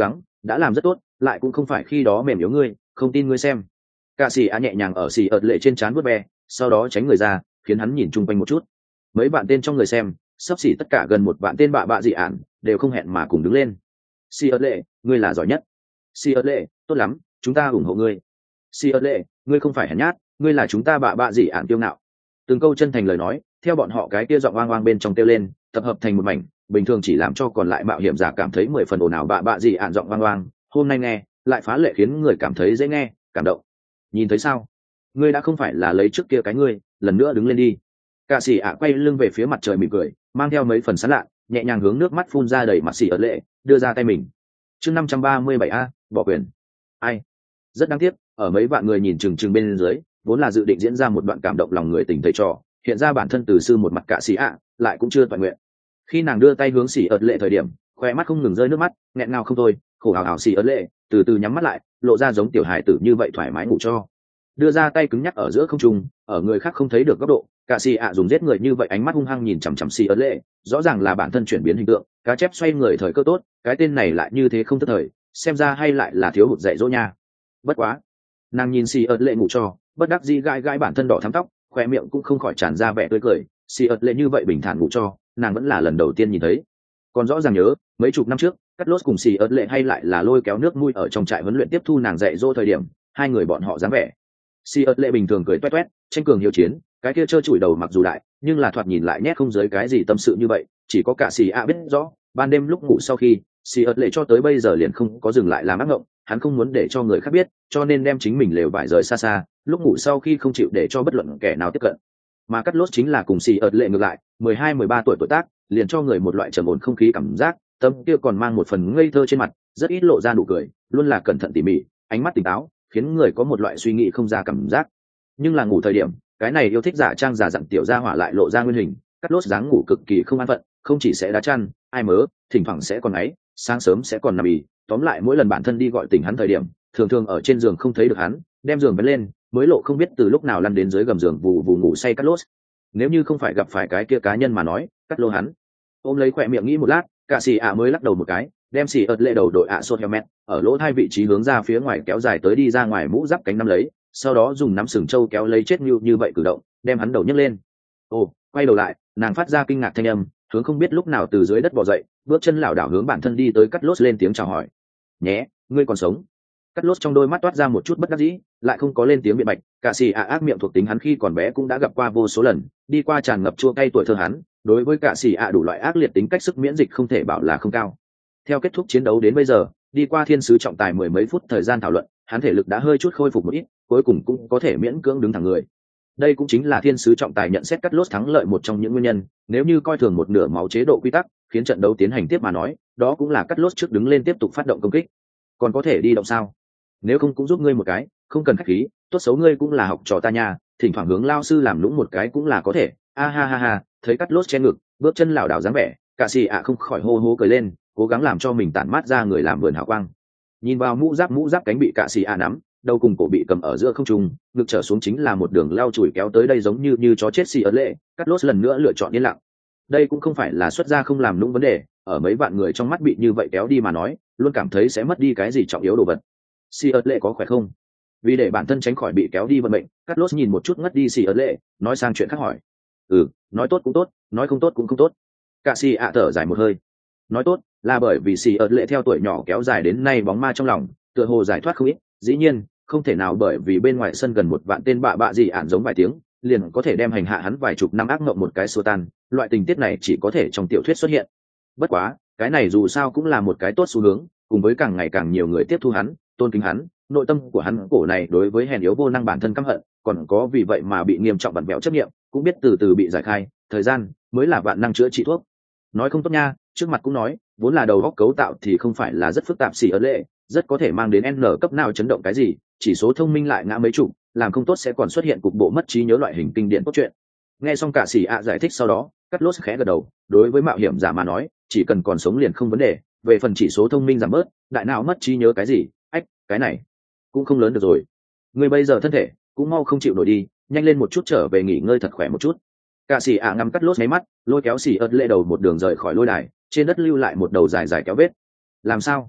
đã làm rất tốt, lại cũng không phải khi đó mềm yếu ngươi, không tin ngươi xem. Cả xì ạ nhẹ nhàng ở xì ợt lệ trên trán vuốt ve, sau đó tránh người ra, khiến hắn nhìn chung quanh một chút. Mấy bạn tên trong người xem, sắp xỉ tất cả gần một bạn tên bạ bạ dị ản đều không hẹn mà cùng đứng lên. Xì ợt lệ, ngươi là giỏi nhất. Xì ợt lệ, tốt lắm, chúng ta ủng hộ ngươi. Xì ợt lệ, ngươi không phải hèn nhát, ngươi là chúng ta bạ bạ dị ản kiêu ngạo. Từng câu chân thành lời nói, theo bọn họ cái kia giọng oang oang bên trong kêu lên, tập hợp thành một mảnh, bình thường chỉ làm cho còn lại mạo hiểm giả cảm thấy mười phần ồn ào bạ bạ dị ản giọng oang oang, hôm nay nghe lại phá lệ khiến người cảm thấy dễ nghe, cảm động. Nhìn thấy sao, ngươi đã không phải là lấy trước kia cái ngươi, lần nữa đứng lên đi. Cả xì ạ quay lưng về phía mặt trời mỉm cười, mang theo mấy phần sán lạ, nhẹ nhàng hướng nước mắt phun ra đầy mặt xì ợt lệ, đưa ra tay mình. Chương năm trăm ba mươi bảy a, bỏ quyền. Ai? Rất đáng tiếc, ở mấy vạn người nhìn chừng chừng bên dưới, vốn là dự định diễn ra một đoạn cảm động lòng người tình thầy trò, hiện ra bản thân từ sư một mặt cả xì ạ, lại cũng chưa toàn nguyện. Khi nàng đưa tay hướng xì ợt lệ thời điểm, khoe mắt không ngừng rơi nước mắt, nghẹn ngào không thôi, khổ hào hào xì ợt lệ, từ từ nhắm mắt lại, lộ ra giống tiểu hài tử như vậy thoải mái ngủ cho. Đưa ra tay cứng nhắc ở giữa không trung, ở người khác không thấy được góc độ, cả xì ạ dùng giết người như vậy ánh mắt hung hăng nhìn chằm chằm xì ớt lệ, rõ ràng là bản thân chuyển biến hình tượng, cá chép xoay người thời cơ tốt, cái tên này lại như thế không thất thời, xem ra hay lại là thiếu hụt dạy dỗ nha. Bất quá, nàng nhìn xì ớt lệ ngủ cho, bất đắc dĩ gãi gãi bản thân đỏ thắm tóc, khoe miệng cũng không khỏi tràn ra vẻ tươi cười, xì ớt lệ như vậy bình thản ngủ cho, nàng vẫn là lần đầu tiên nhìn thấy. Còn rõ ràng nhớ, mấy chục năm trước, cắt lốt cùng xì ớt lệ hay lại là lôi kéo nước mũi ở trong trại huấn luyện tiếp thu nàng dạy dỗ thời điểm, hai người bọn họ dáng vẻ. Si ớt lệ bình thường cười toét toét, tranh cường hiếu chiến, cái kia trơ trụi đầu mặc dù đại, nhưng là thoạt nhìn lại nhét không dưới cái gì tâm sự như vậy, chỉ có cả xì ạ biết rõ, ban đêm lúc ngủ sau khi, Si ớt lệ cho tới bây giờ liền không có dừng lại làm ác mộng, hắn không muốn để cho người khác biết, cho nên đem chính mình lều vải rời xa xa, lúc ngủ sau khi không chịu để cho bất luận kẻ nào tiếp cận. Mà cắt lốt chính là cùng Si ớt lệ ngược lại, mười hai mười ba tuổi tuổi tác, liền cho người một loại trầm ổn không khí cảm giác, tâm kia còn mang một phần ngây thơ trên mặt, rất ít lộ ra nụ cười, luôn là cẩn thận tỉ mỉ, ánh mắt tỉnh táo, khiến người có một loại suy nghĩ không ra cảm giác. Nhưng là ngủ thời điểm, cái này yêu thích giả trang giả dặn tiểu gia hỏa lại lộ ra nguyên hình, cắt lốt dáng ngủ cực kỳ không an phận, không chỉ sẽ đá chăn, ai mớ, thỉnh thoảng sẽ còn ấy, sáng sớm sẽ còn nằm ì, tóm lại mỗi lần bản thân đi gọi tỉnh hắn thời điểm, thường thường ở trên giường không thấy được hắn, đem giường vén lên, mới lộ không biết từ lúc nào lăn đến dưới gầm giường vù vù ngủ say cắt lốt. Nếu như không phải gặp phải cái kia cá nhân mà nói, cắt lô hắn ôm lấy khỏe miệng nghĩ một lát, cả xì ạ mới lắc đầu một cái, đem xì ớt lệ đầu đội ạ sốt helmet ở lỗ hai vị trí hướng ra phía ngoài kéo dài tới đi ra ngoài mũ giáp cánh nắm lấy, sau đó dùng nắm sừng trâu kéo lấy chết như như vậy cử động, đem hắn đầu nhấc lên. Ồ, quay đầu lại, nàng phát ra kinh ngạc thanh âm, hướng không biết lúc nào từ dưới đất bò dậy, bước chân lảo đảo hướng bản thân đi tới cắt lốt lên tiếng chào hỏi. Nhé, ngươi còn sống? Cắt lốt trong đôi mắt toát ra một chút bất đắc dĩ, lại không có lên tiếng biện bạch, cả xì ạ ác miệng thuộc tính hắn khi còn bé cũng đã gặp qua vô số lần, đi qua tràn ngập chua cay tuổi thơ hắn, đối với cả xì ạ đủ loại ác liệt tính cách sức miễn dịch không thể bảo là không cao. Theo kết thúc chiến đấu đến bây giờ, đi qua thiên sứ trọng tài mười mấy phút thời gian thảo luận, hắn thể lực đã hơi chút khôi phục một ít, cuối cùng cũng có thể miễn cưỡng đứng thẳng người. Đây cũng chính là thiên sứ trọng tài nhận xét cắt lốt thắng lợi một trong những nguyên nhân, nếu như coi thường một nửa máu chế độ quy tắc, khiến trận đấu tiến hành tiếp mà nói, đó cũng là cắt lốt trước đứng lên tiếp tục phát động công kích. Còn có thể đi động sao? Nếu không cũng giúp ngươi một cái, không cần khách khí, tốt xấu ngươi cũng là học trò ta nha, thỉnh thoảng hướng lao sư làm lũng một cái cũng là có thể. A ha ha ha, thấy cắt lốt che ngực, bước chân lảo đảo dáng vẻ, cả xì ạ không khỏi hô hô cười lên, cố gắng làm cho mình tản mát ra người làm vườn hào quang. Nhìn vào mũ giáp mũ giáp cánh bị cả xì ạ nắm, đầu cùng cổ bị cầm ở giữa không trung, ngực trở xuống chính là một đường leo chùi kéo tới đây giống như như chó chết xì ớt lệ, cắt lốt lần nữa lựa chọn yên lặng. Đây cũng không phải là xuất ra không làm lũng vấn đề, ở mấy vạn người trong mắt bị như vậy kéo đi mà nói, luôn cảm thấy sẽ mất đi cái gì trọng yếu đồ vật. Xì ớt lệ có khỏe không? Vì để bản thân tránh khỏi bị kéo đi vận mệnh, cắt lốt nhìn một chút ngất đi xì ớt lệ, nói sang chuyện khác hỏi. Ừ, nói tốt cũng tốt, nói không tốt cũng không tốt. Cả xì ạ thở dài một hơi. Nói tốt là bởi vì xì ớt lệ theo tuổi nhỏ kéo dài đến nay bóng ma trong lòng, tựa hồ giải thoát không ít. Dĩ nhiên không thể nào bởi vì bên ngoài sân gần một vạn tên bạ bạ gì ản giống vài tiếng liền có thể đem hành hạ hắn vài chục năm ác mộng một cái xua tan. Loại tình tiết này chỉ có thể trong tiểu thuyết xuất hiện. Bất quá cái này dù sao cũng là một cái tốt xu hướng, cùng với càng ngày càng nhiều người tiếp thu hắn, tôn kính hắn, nội tâm của hắn cổ này đối với hèn yếu vô năng bản thân căm hận còn có vì vậy mà bị nghiêm trọng vặn vẹo chấp nghiệm cũng biết từ từ bị giải khai. Thời gian mới là vạn năng chữa trị thuốc. Nói không tốt nha, trước mặt cũng nói vốn là đầu góc cấu tạo thì không phải là rất phức tạp xì ớt lệ, rất có thể mang đến n cấp nào chấn động cái gì, chỉ số thông minh lại ngã mấy chục, làm không tốt sẽ còn xuất hiện cục bộ mất trí nhớ loại hình kinh điển cốt truyện. Nghe xong cả xì ạ giải thích sau đó, cắt lốt khẽ gật đầu, đối với mạo hiểm giả mà nói chỉ cần còn sống liền không vấn đề, về phần chỉ số thông minh giảm bớt, đại não mất trí nhớ cái gì, ách cái này cũng không lớn được rồi. Người bây giờ thân thể cũng mau không chịu nổi đi, nhanh lên một chút trở về nghỉ ngơi thật khỏe một chút. Cả xì ạ ngắm cắt lốt mấy mắt, lôi kéo xì ớt lệ đầu một đường rời khỏi lôi đài, trên đất lưu lại một đầu dài dài kéo vết. Làm sao?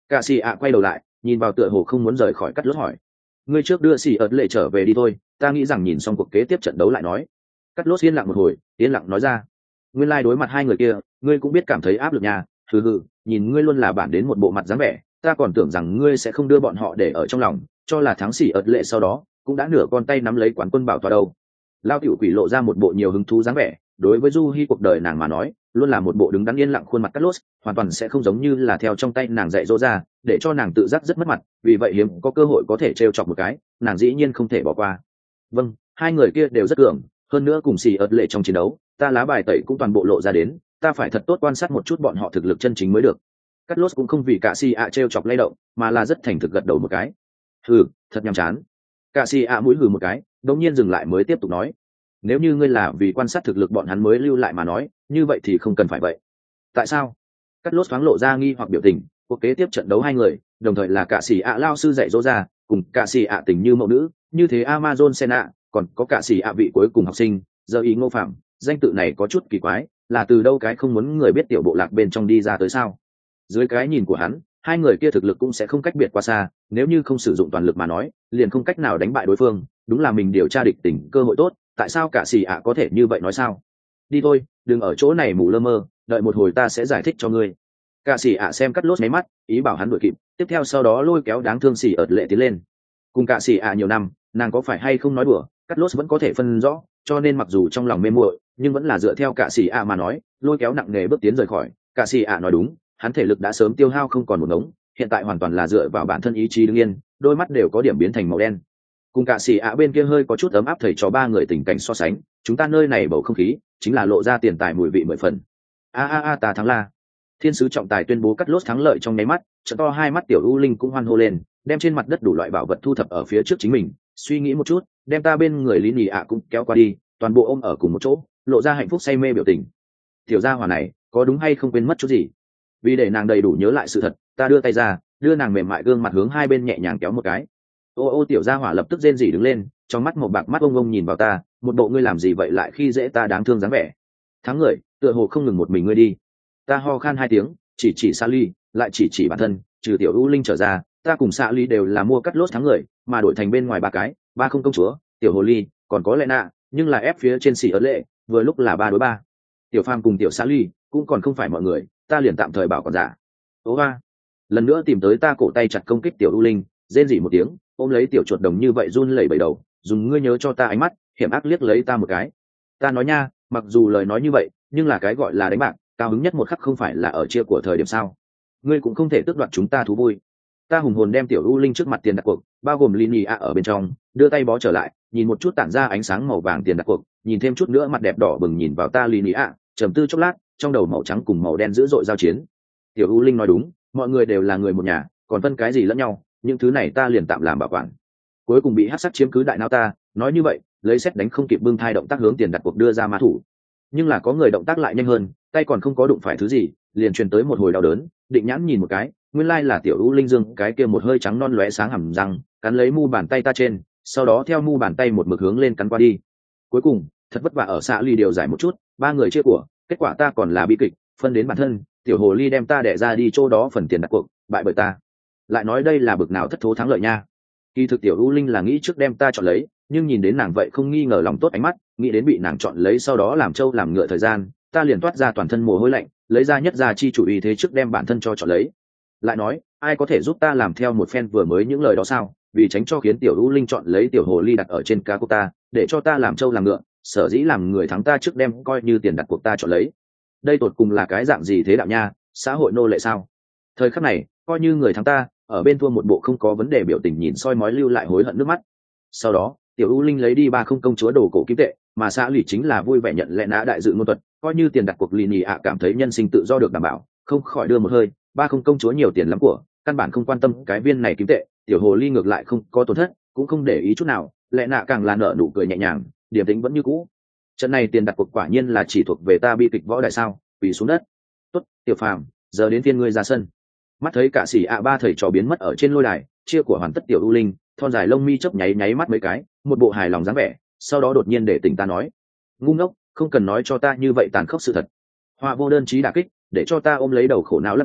Cả xì ạ quay đầu lại nhìn vào tựa hồ không muốn rời khỏi cắt lốt hỏi, ngươi trước đưa xì ớt lệ trở về đi thôi, ta nghĩ rằng nhìn xong cuộc kế tiếp trận đấu lại nói. Cắt lốt yên lặng một hồi, yên lặng nói ra, nguyên lai đối mặt hai người kia ngươi cũng biết cảm thấy áp lực nhà, hừ hừ, nhìn ngươi luôn là bản đến một bộ mặt dáng vẻ, ta còn tưởng rằng ngươi sẽ không đưa bọn họ để ở trong lòng, cho là thắng xì ớt lệ sau đó cũng đã nửa con tay nắm lấy quán quân bảo tọa đâu. Lao tiểu quỷ lộ ra một bộ nhiều hứng thú dáng vẻ, đối với du hi cuộc đời nàng mà nói luôn là một bộ đứng đắn yên lặng khuôn mặt cắt lốt, hoàn toàn sẽ không giống như là theo trong tay nàng dạy dỗ ra, để cho nàng tự giác rất mất mặt, vì vậy hiếm có cơ hội có thể trêu chọc một cái, nàng dĩ nhiên không thể bỏ qua. Vâng, hai người kia đều rất cường, hơn nữa cùng xì ớt lệ trong chiến đấu ta lá bài tẩy cũng toàn bộ lộ ra đến, ta phải thật tốt quan sát một chút bọn họ thực lực chân chính mới được. Cắt lốt cũng không vì cả xì ạ trêu chọc lay động, mà là rất thành thực gật đầu một cái. Hừ, thật nhàm chán. Cả xì ạ mũi hừ một cái, đột nhiên dừng lại mới tiếp tục nói, nếu như ngươi là vì quan sát thực lực bọn hắn mới lưu lại mà nói, như vậy thì không cần phải vậy. Tại sao? Cắt lốt thoáng lộ ra nghi hoặc biểu tình. Cuộc kế tiếp trận đấu hai người đồng thời là cả xì ạ lao sư dạy dỗ ra, cùng cả xì ạ tình như mẫu nữ, như thế Amazon Sena, còn có cả xì ạ vị cuối cùng học sinh giờ ý Ngô Phạm, danh tự này có chút kỳ quái, là từ đâu cái không muốn người biết tiểu bộ lạc bên trong đi ra tới sao? Dưới cái nhìn của hắn, hai người kia thực lực cũng sẽ không cách biệt quá xa, nếu như không sử dụng toàn lực mà nói liền không cách nào đánh bại đối phương, đúng là mình điều tra địch tình cơ hội tốt. Tại sao cả xì ạ có thể như vậy nói sao? Đi thôi, đừng ở chỗ này mù lơ mơ, đợi một hồi ta sẽ giải thích cho ngươi. Cả xì ạ xem cắt lốt mấy mắt, ý bảo hắn đuổi kịp, tiếp theo sau đó lôi kéo đáng thương xì ợt lệ tiến lên. Cùng cả xì ạ nhiều năm, nàng có phải hay không nói đùa, cắt lốt vẫn có thể phân rõ, cho nên mặc dù trong lòng mê muội, nhưng vẫn là dựa theo cả xì ạ mà nói, lôi kéo nặng nề bước tiến rời khỏi. Cả xì ạ nói đúng, hắn thể lực đã sớm tiêu hao không còn một ngống, hiện tại hoàn toàn là dựa vào bản thân ý chí đứng yên, đôi mắt đều có điểm biến thành màu đen. Cùng cả xì ạ bên kia hơi có chút ấm áp thầy cho ba người tình cảnh so sánh, chúng ta nơi này bầu không khí chính là lộ ra tiền tài mùi vị mười phần. A a a ta thắng la. Thiên sứ trọng tài tuyên bố cắt lốt thắng lợi trong nháy mắt, trận to hai mắt tiểu u linh cũng hoan hô lên, đem trên mặt đất đủ loại bảo vật thu thập ở phía trước chính mình, suy nghĩ một chút, đem ta bên người lý nhì ạ cũng kéo qua đi, toàn bộ ôm ở cùng một chỗ, lộ ra hạnh phúc say mê biểu tình. Tiểu gia hỏa này có đúng hay không quên mất chút gì? Vì để nàng đầy đủ nhớ lại sự thật, ta đưa tay ra, đưa nàng mềm mại gương mặt hướng hai bên nhẹ nhàng kéo một cái. Ô ô tiểu gia hỏa lập tức rên rỉ đứng lên, trong mắt một bạc mắt ông ông nhìn vào ta, một bộ ngươi làm gì vậy lại khi dễ ta đáng thương dáng vẻ. Thắng người, tựa hồ không ngừng một mình ngươi đi. Ta ho khan hai tiếng, chỉ chỉ xa ly, lại chỉ chỉ bản thân, trừ tiểu u linh trở ra, ta cùng xa ly đều là mua cắt lốt thắng người, mà đổi thành bên ngoài ba cái, ba không công chúa, tiểu hồ ly, còn có lệ nạ, nhưng là ép phía trên xỉ ớt lệ, vừa lúc là ba đối ba. Tiểu phàm cùng tiểu xa ly cũng còn không phải mọi người, ta liền tạm thời bảo còn giả. Ố ba, lần nữa tìm tới ta cổ tay chặt công kích tiểu u linh, rên rỉ một tiếng, ôm lấy tiểu chuột đồng như vậy run lẩy bẩy đầu, dùng ngươi nhớ cho ta ánh mắt hiểm ác liếc lấy ta một cái. Ta nói nha, mặc dù lời nói như vậy, nhưng là cái gọi là đánh bạc, cao hứng nhất một khắc không phải là ở chia của thời điểm sao? Ngươi cũng không thể tước đoạt chúng ta thú vui. Ta hùng hồn đem tiểu u linh trước mặt tiền đặt cuộc, bao gồm Lini a ở bên trong, đưa tay bó trở lại, nhìn một chút tản ra ánh sáng màu vàng tiền đặt cuộc, nhìn thêm chút nữa mặt đẹp đỏ bừng nhìn vào ta Lini a, trầm tư chốc lát, trong đầu màu trắng cùng màu đen dữ dội giao chiến. Tiểu u linh nói đúng, mọi người đều là người một nhà, còn phân cái gì lẫn nhau, những thứ này ta liền tạm làm bảo quản. Cuối cùng bị hắc sắc chiếm cứ đại não ta, nói như vậy, lấy xét đánh không kịp bưng thai động tác hướng tiền đặt cuộc đưa ra mã thủ. Nhưng là có người động tác lại nhanh hơn, tay còn không có đụng phải thứ gì, liền truyền tới một hồi đau đớn, định nhãn nhìn một cái, nguyên lai là tiểu u linh dương cái kia một hơi trắng non lóe sáng hầm răng, cắn lấy mu bàn tay ta trên, sau đó theo mu bàn tay một mực hướng lên cắn qua đi. Cuối cùng, thật vất vả ở xạ ly điều giải một chút, ba người chia của, kết quả ta còn là bi kịch, phân đến bản thân, tiểu hồ ly đem ta đẻ ra đi chỗ đó phần tiền đặt cuộc, bại bởi ta. Lại nói đây là bực nào thất thố thắng lợi nha. Kỳ thực tiểu u linh là nghĩ trước đem ta chọn lấy, nhưng nhìn đến nàng vậy không nghi ngờ lòng tốt ánh mắt, nghĩ đến bị nàng chọn lấy sau đó làm trâu làm ngựa thời gian, ta liền toát ra toàn thân mồ hôi lạnh, lấy ra nhất gia chi chủ ý thế trước đem bản thân cho chọn lấy. Lại nói, ai có thể giúp ta làm theo một phen vừa mới những lời đó sao? Vì tránh cho khiến tiểu u linh chọn lấy tiểu hồ ly đặt ở trên cá của ta, để cho ta làm trâu làm ngựa, sở dĩ làm người thắng ta trước đem coi như tiền đặt cuộc ta chọn lấy. Đây tột cùng là cái dạng gì thế đạo nha, xã hội nô lệ sao? Thời khắc này, coi như người thắng ta, ở bên thua một bộ không có vấn đề biểu tình nhìn soi mói lưu lại hối hận nước mắt. Sau đó, tiểu u linh lấy đi ba không công chúa đồ cổ kim tệ, mà xã lì chính là vui vẻ nhận lẽ nã đại dự ngôn thuật, coi như tiền đặt cuộc lì nhì ạ cảm thấy nhân sinh tự do được đảm bảo, không khỏi đưa một hơi, ba không công chúa nhiều tiền lắm của, căn bản không quan tâm cái viên này kim tệ, tiểu hồ ly ngược lại không có tổn thất, cũng không để ý chút nào, lẽ nạ càng là nở nụ cười nhẹ nhàng, điểm tính vẫn như cũ. Trận này tiền đặt cuộc quả nhiên là chỉ thuộc về ta bi kịch võ đại sao, quỳ xuống đất. Tốt, tiểu phàm, giờ đến phiên ngươi ra sân. Mắt thấy cả xỉ ạ ba thầy trò biến mất ở trên lôi đài, chia của hoàn tất tiểu u linh, thon dài lông mi chớp nháy nháy mắt mấy cái, một bộ hài lòng dáng vẻ, sau đó đột nhiên để tỉnh ta nói, ngu ngốc, không cần nói cho ta như vậy tàn khốc sự thật. Họa vô đơn chí đả kích, để cho ta ôm lấy đầu khổ não lấp đến,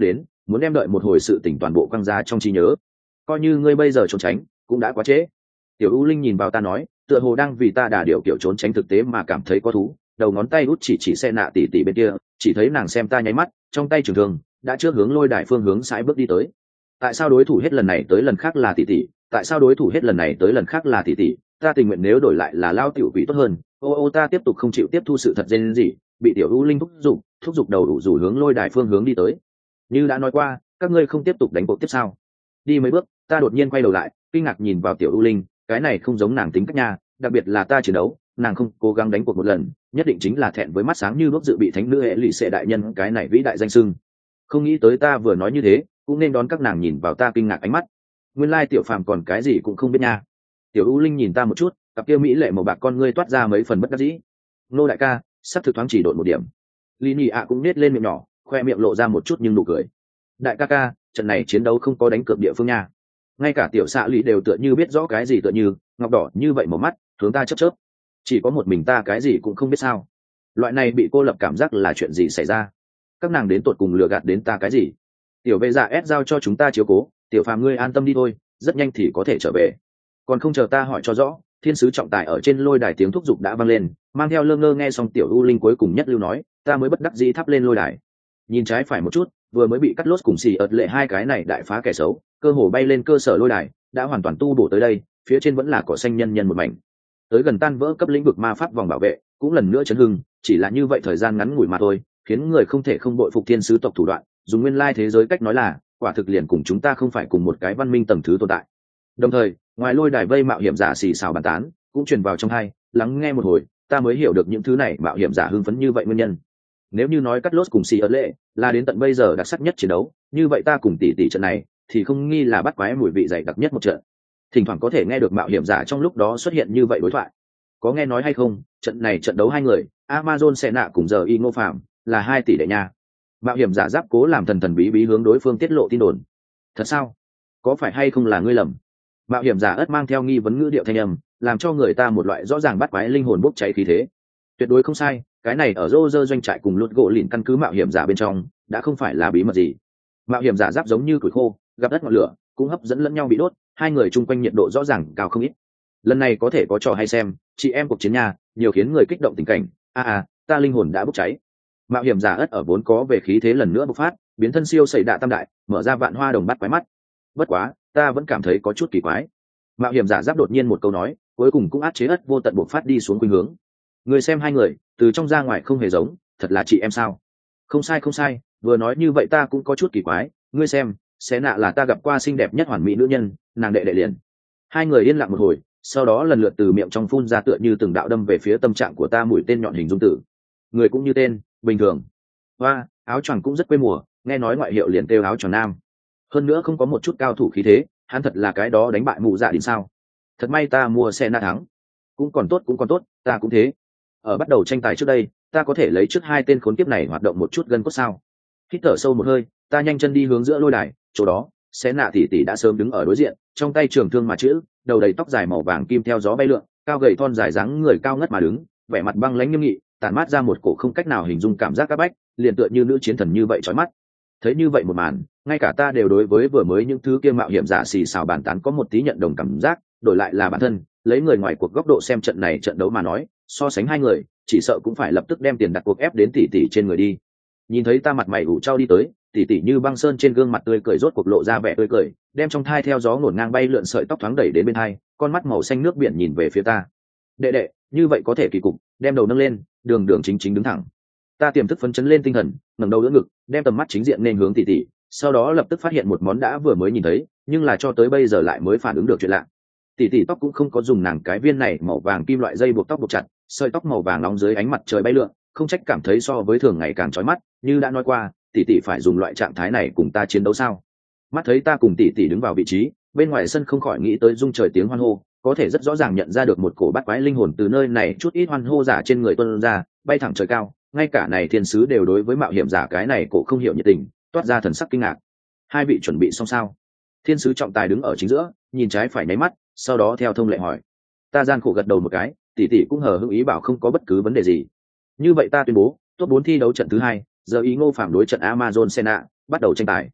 muốn đem đợi một hồi sự tỉnh toàn bộ quăng ra trong trí nhớ. Coi như ngươi bây giờ trốn tránh cũng đã quá trễ. Tiểu U Linh nhìn vào ta nói, tựa hồ đang vì ta đả điều kiểu trốn tránh thực tế mà cảm thấy có thú, đầu ngón tay út chỉ chỉ xe nạ tỉ tỉ bên kia, chỉ thấy nàng xem ta nháy mắt, trong tay trường thương đã trước hướng lôi đài phương hướng sải bước đi tới. Tại sao đối thủ hết lần này tới lần khác là tỷ tỷ? Tại sao đối thủ hết lần này tới lần khác là tỷ tỷ? Ta tình nguyện nếu đổi lại là lao tiểu quỷ tốt hơn. Ô ô ta tiếp tục không chịu tiếp thu sự thật dên gì, bị tiểu U Linh thúc giục, thúc giục đầu đủ rủ hướng lôi đài phương hướng đi tới. Như đã nói qua, các ngươi không tiếp tục đánh cuộc tiếp sao? Đi mấy bước, ta đột nhiên quay đầu lại, kinh ngạc nhìn vào tiểu U Linh, cái này không giống nàng tính cách nha, đặc biệt là ta chiến đấu, nàng không cố gắng đánh cuộc một lần, nhất định chính là thẹn với mắt sáng như đuốc dự bị thánh nữ hệ lụy sệ đại nhân cái này vĩ đại danh sưng. Không nghĩ tới ta vừa nói như thế, cũng nên đón các nàng nhìn vào ta kinh ngạc ánh mắt. Nguyên lai tiểu phàm còn cái gì cũng không biết nha. Tiểu U Linh nhìn ta một chút, cặp kia mỹ lệ màu bạc con ngươi toát ra mấy phần bất đắc dĩ. Nô đại ca, sắp thực thoáng chỉ độn một điểm. Lini ạ cũng nết lên miệng nhỏ, khoe miệng lộ ra một chút nhưng nụ cười. Đại ca ca, trận này chiến đấu không có đánh cược địa phương nha. Ngay cả tiểu xạ lụy đều tựa như biết rõ cái gì tựa như ngọc đỏ như vậy màu mắt, hướng ta chớp chớp. Chỉ có một mình ta cái gì cũng không biết sao? Loại này bị cô lập cảm giác là chuyện gì xảy ra? Các nàng đến tột cùng lừa gạt đến ta cái gì? Tiểu vệ dạ ép giao cho chúng ta chiếu cố, tiểu phàm ngươi an tâm đi thôi, rất nhanh thì có thể trở về. Còn không chờ ta hỏi cho rõ, thiên sứ trọng tài ở trên lôi đài tiếng thúc giục đã vang lên, mang theo lơ ngơ nghe xong tiểu U Linh cuối cùng nhất lưu nói, ta mới bất đắc dĩ thắp lên lôi đài. Nhìn trái phải một chút, vừa mới bị cắt lốt cùng xì ợt lệ hai cái này đại phá kẻ xấu, cơ hồ bay lên cơ sở lôi đài, đã hoàn toàn tu bổ tới đây, phía trên vẫn là cỏ xanh nhân nhân một mảnh. Tới gần tan vỡ cấp lĩnh vực ma pháp vòng bảo vệ, cũng lần nữa chấn hưng, chỉ là như vậy thời gian ngắn ngủi mà thôi, khiến người không thể không bội phục thiên sứ tộc thủ đoạn, dùng nguyên lai thế giới cách nói là, quả thực liền cùng chúng ta không phải cùng một cái văn minh tầng thứ tồn tại. Đồng thời, ngoài lôi đài vây mạo hiểm giả xì xào bàn tán, cũng truyền vào trong tai, lắng nghe một hồi, ta mới hiểu được những thứ này mạo hiểm giả hưng phấn như vậy nguyên nhân. Nếu như nói cắt lốt cùng xì ớt lệ là đến tận bây giờ đặc sắc nhất chiến đấu, như vậy ta cùng tỷ tỷ trận này thì không nghi là bắt quái mùi vị dày đặc nhất một trận. Thỉnh thoảng có thể nghe được mạo hiểm giả trong lúc đó xuất hiện như vậy đối thoại. Có nghe nói hay không, trận này trận đấu hai người, Amazon xe nạ cùng giờ y ngô phạm, là hai tỷ đệ nha. Mạo hiểm giả giáp cố làm thần thần bí bí hướng đối phương tiết lộ tin đồn. Thật sao? Có phải hay không là ngươi lầm? Mạo hiểm giả ất mang theo nghi vấn ngữ điệu thanh âm, làm cho người ta một loại rõ ràng bắt quái linh hồn bốc cháy khí thế. Tuyệt đối không sai, cái này ở Roger doanh trại cùng lút gỗ lìn căn cứ mạo hiểm giả bên trong, đã không phải là bí mật gì. Mạo hiểm giả giáp giống như củi khô, gặp đất ngọn lửa, cũng hấp dẫn lẫn nhau bị đốt, hai người chung quanh nhiệt độ rõ ràng cao không ít. Lần này có thể có trò hay xem, chị em cuộc chiến nhà, nhiều khiến người kích động tình cảnh. A à, ta linh hồn đã bốc cháy. Mạo hiểm giả ất ở vốn có về khí thế lần nữa bộc phát, biến thân siêu sẩy đạ tam đại, mở ra vạn hoa đồng bắt quái mắt. Bất quá, ta vẫn cảm thấy có chút kỳ quái. Mạo hiểm giả giáp đột nhiên một câu nói, cuối cùng cũng áp chế ất vô tận bộc phát đi xuống khuynh hướng. Người xem hai người, từ trong ra ngoài không hề giống, thật là chị em sao? Không sai không sai, vừa nói như vậy ta cũng có chút kỳ quái. Ngươi xem, xé nạ là ta gặp qua xinh đẹp nhất hoàn mỹ nữ nhân, nàng đệ đệ liền. Hai người yên lặng một hồi, sau đó lần lượt từ miệng trong phun ra tựa như từng đạo đâm về phía tâm trạng của ta mũi tên nhọn hình dung tử. Người cũng như tên, bình thường. Hoa, áo choàng cũng rất quê mùa, nghe nói ngoại hiệu liền kêu áo choàng nam. Hơn nữa không có một chút cao thủ khí thế, hắn thật là cái đó đánh bại mụ dạ đến sao? Thật may ta mua xe na thắng. Cũng còn tốt cũng còn tốt, ta cũng thế. Ở bắt đầu tranh tài trước đây, ta có thể lấy trước hai tên khốn kiếp này hoạt động một chút gân cốt sao? Hít thở sâu một hơi, ta nhanh chân đi hướng giữa lôi đài, chỗ đó, xé nạ tỷ tỷ đã sớm đứng ở đối diện, trong tay trường thương mà chữ, đầu đầy tóc dài màu vàng kim theo gió bay lượn, cao gầy thon dài dáng người cao ngất mà đứng, vẻ mặt băng lãnh nghiêm nghị, tản mát ra một cổ không cách nào hình dung cảm giác các bách, liền tựa như nữ chiến thần như vậy chói mắt. Thấy như vậy một màn, ngay cả ta đều đối với vừa mới những thứ kia mạo hiểm giả xì xào bàn tán có một tí nhận đồng cảm giác, đổi lại là bản thân, lấy người ngoài cuộc góc độ xem trận này trận đấu mà nói, so sánh hai người, chỉ sợ cũng phải lập tức đem tiền đặt cuộc ép đến tỷ tỷ trên người đi. Nhìn thấy ta mặt mày ủ trao đi tới, tỷ tỷ như băng sơn trên gương mặt tươi cười rốt cuộc lộ ra vẻ tươi cười, đem trong thai theo gió ngổn ngang bay lượn sợi tóc thoáng đẩy đến bên thai, con mắt màu xanh nước biển nhìn về phía ta. Đệ đệ, như vậy có thể kỳ cục, đem đầu nâng lên, đường đường chính chính đứng thẳng. Ta tiềm thức phấn chấn lên tinh thần, ngẩng đầu đỡ ngực, đem tầm mắt chính diện nên hướng tỷ tỷ, sau đó lập tức phát hiện một món đã vừa mới nhìn thấy, nhưng là cho tới bây giờ lại mới phản ứng được chuyện lạ. Tỷ tỷ tóc cũng không có dùng nàng cái viên này màu vàng kim loại dây buộc tóc buộc chặt, sợi tóc màu vàng nóng dưới ánh mặt trời bay lượn, không trách cảm thấy so với thường ngày càng chói mắt, như đã nói qua, tỷ tỷ phải dùng loại trạng thái này cùng ta chiến đấu sao? Mắt thấy ta cùng tỷ tỷ đứng vào vị trí, bên ngoài sân không khỏi nghĩ tới rung trời tiếng hoan hô, có thể rất rõ ràng nhận ra được một cổ bát quái linh hồn từ nơi này chút ít hoan hô giả trên người tuôn ra, bay thẳng trời cao, ngay cả này thiên sứ đều đối với mạo hiểm giả cái này cổ không hiểu nhiệt tình, toát ra thần sắc kinh ngạc. Hai vị chuẩn bị xong sao? Thiên sứ trọng tài đứng ở chính giữa, nhìn trái phải nháy mắt, sau đó theo thông lệ hỏi. Ta gian khổ gật đầu một cái, tỷ tỷ cũng hờ hững ý bảo không có bất cứ vấn đề gì. Như vậy ta tuyên bố, top bốn thi đấu trận thứ hai, giờ ý Ngô Phạm đối trận Amazon Senna, bắt đầu tranh tài.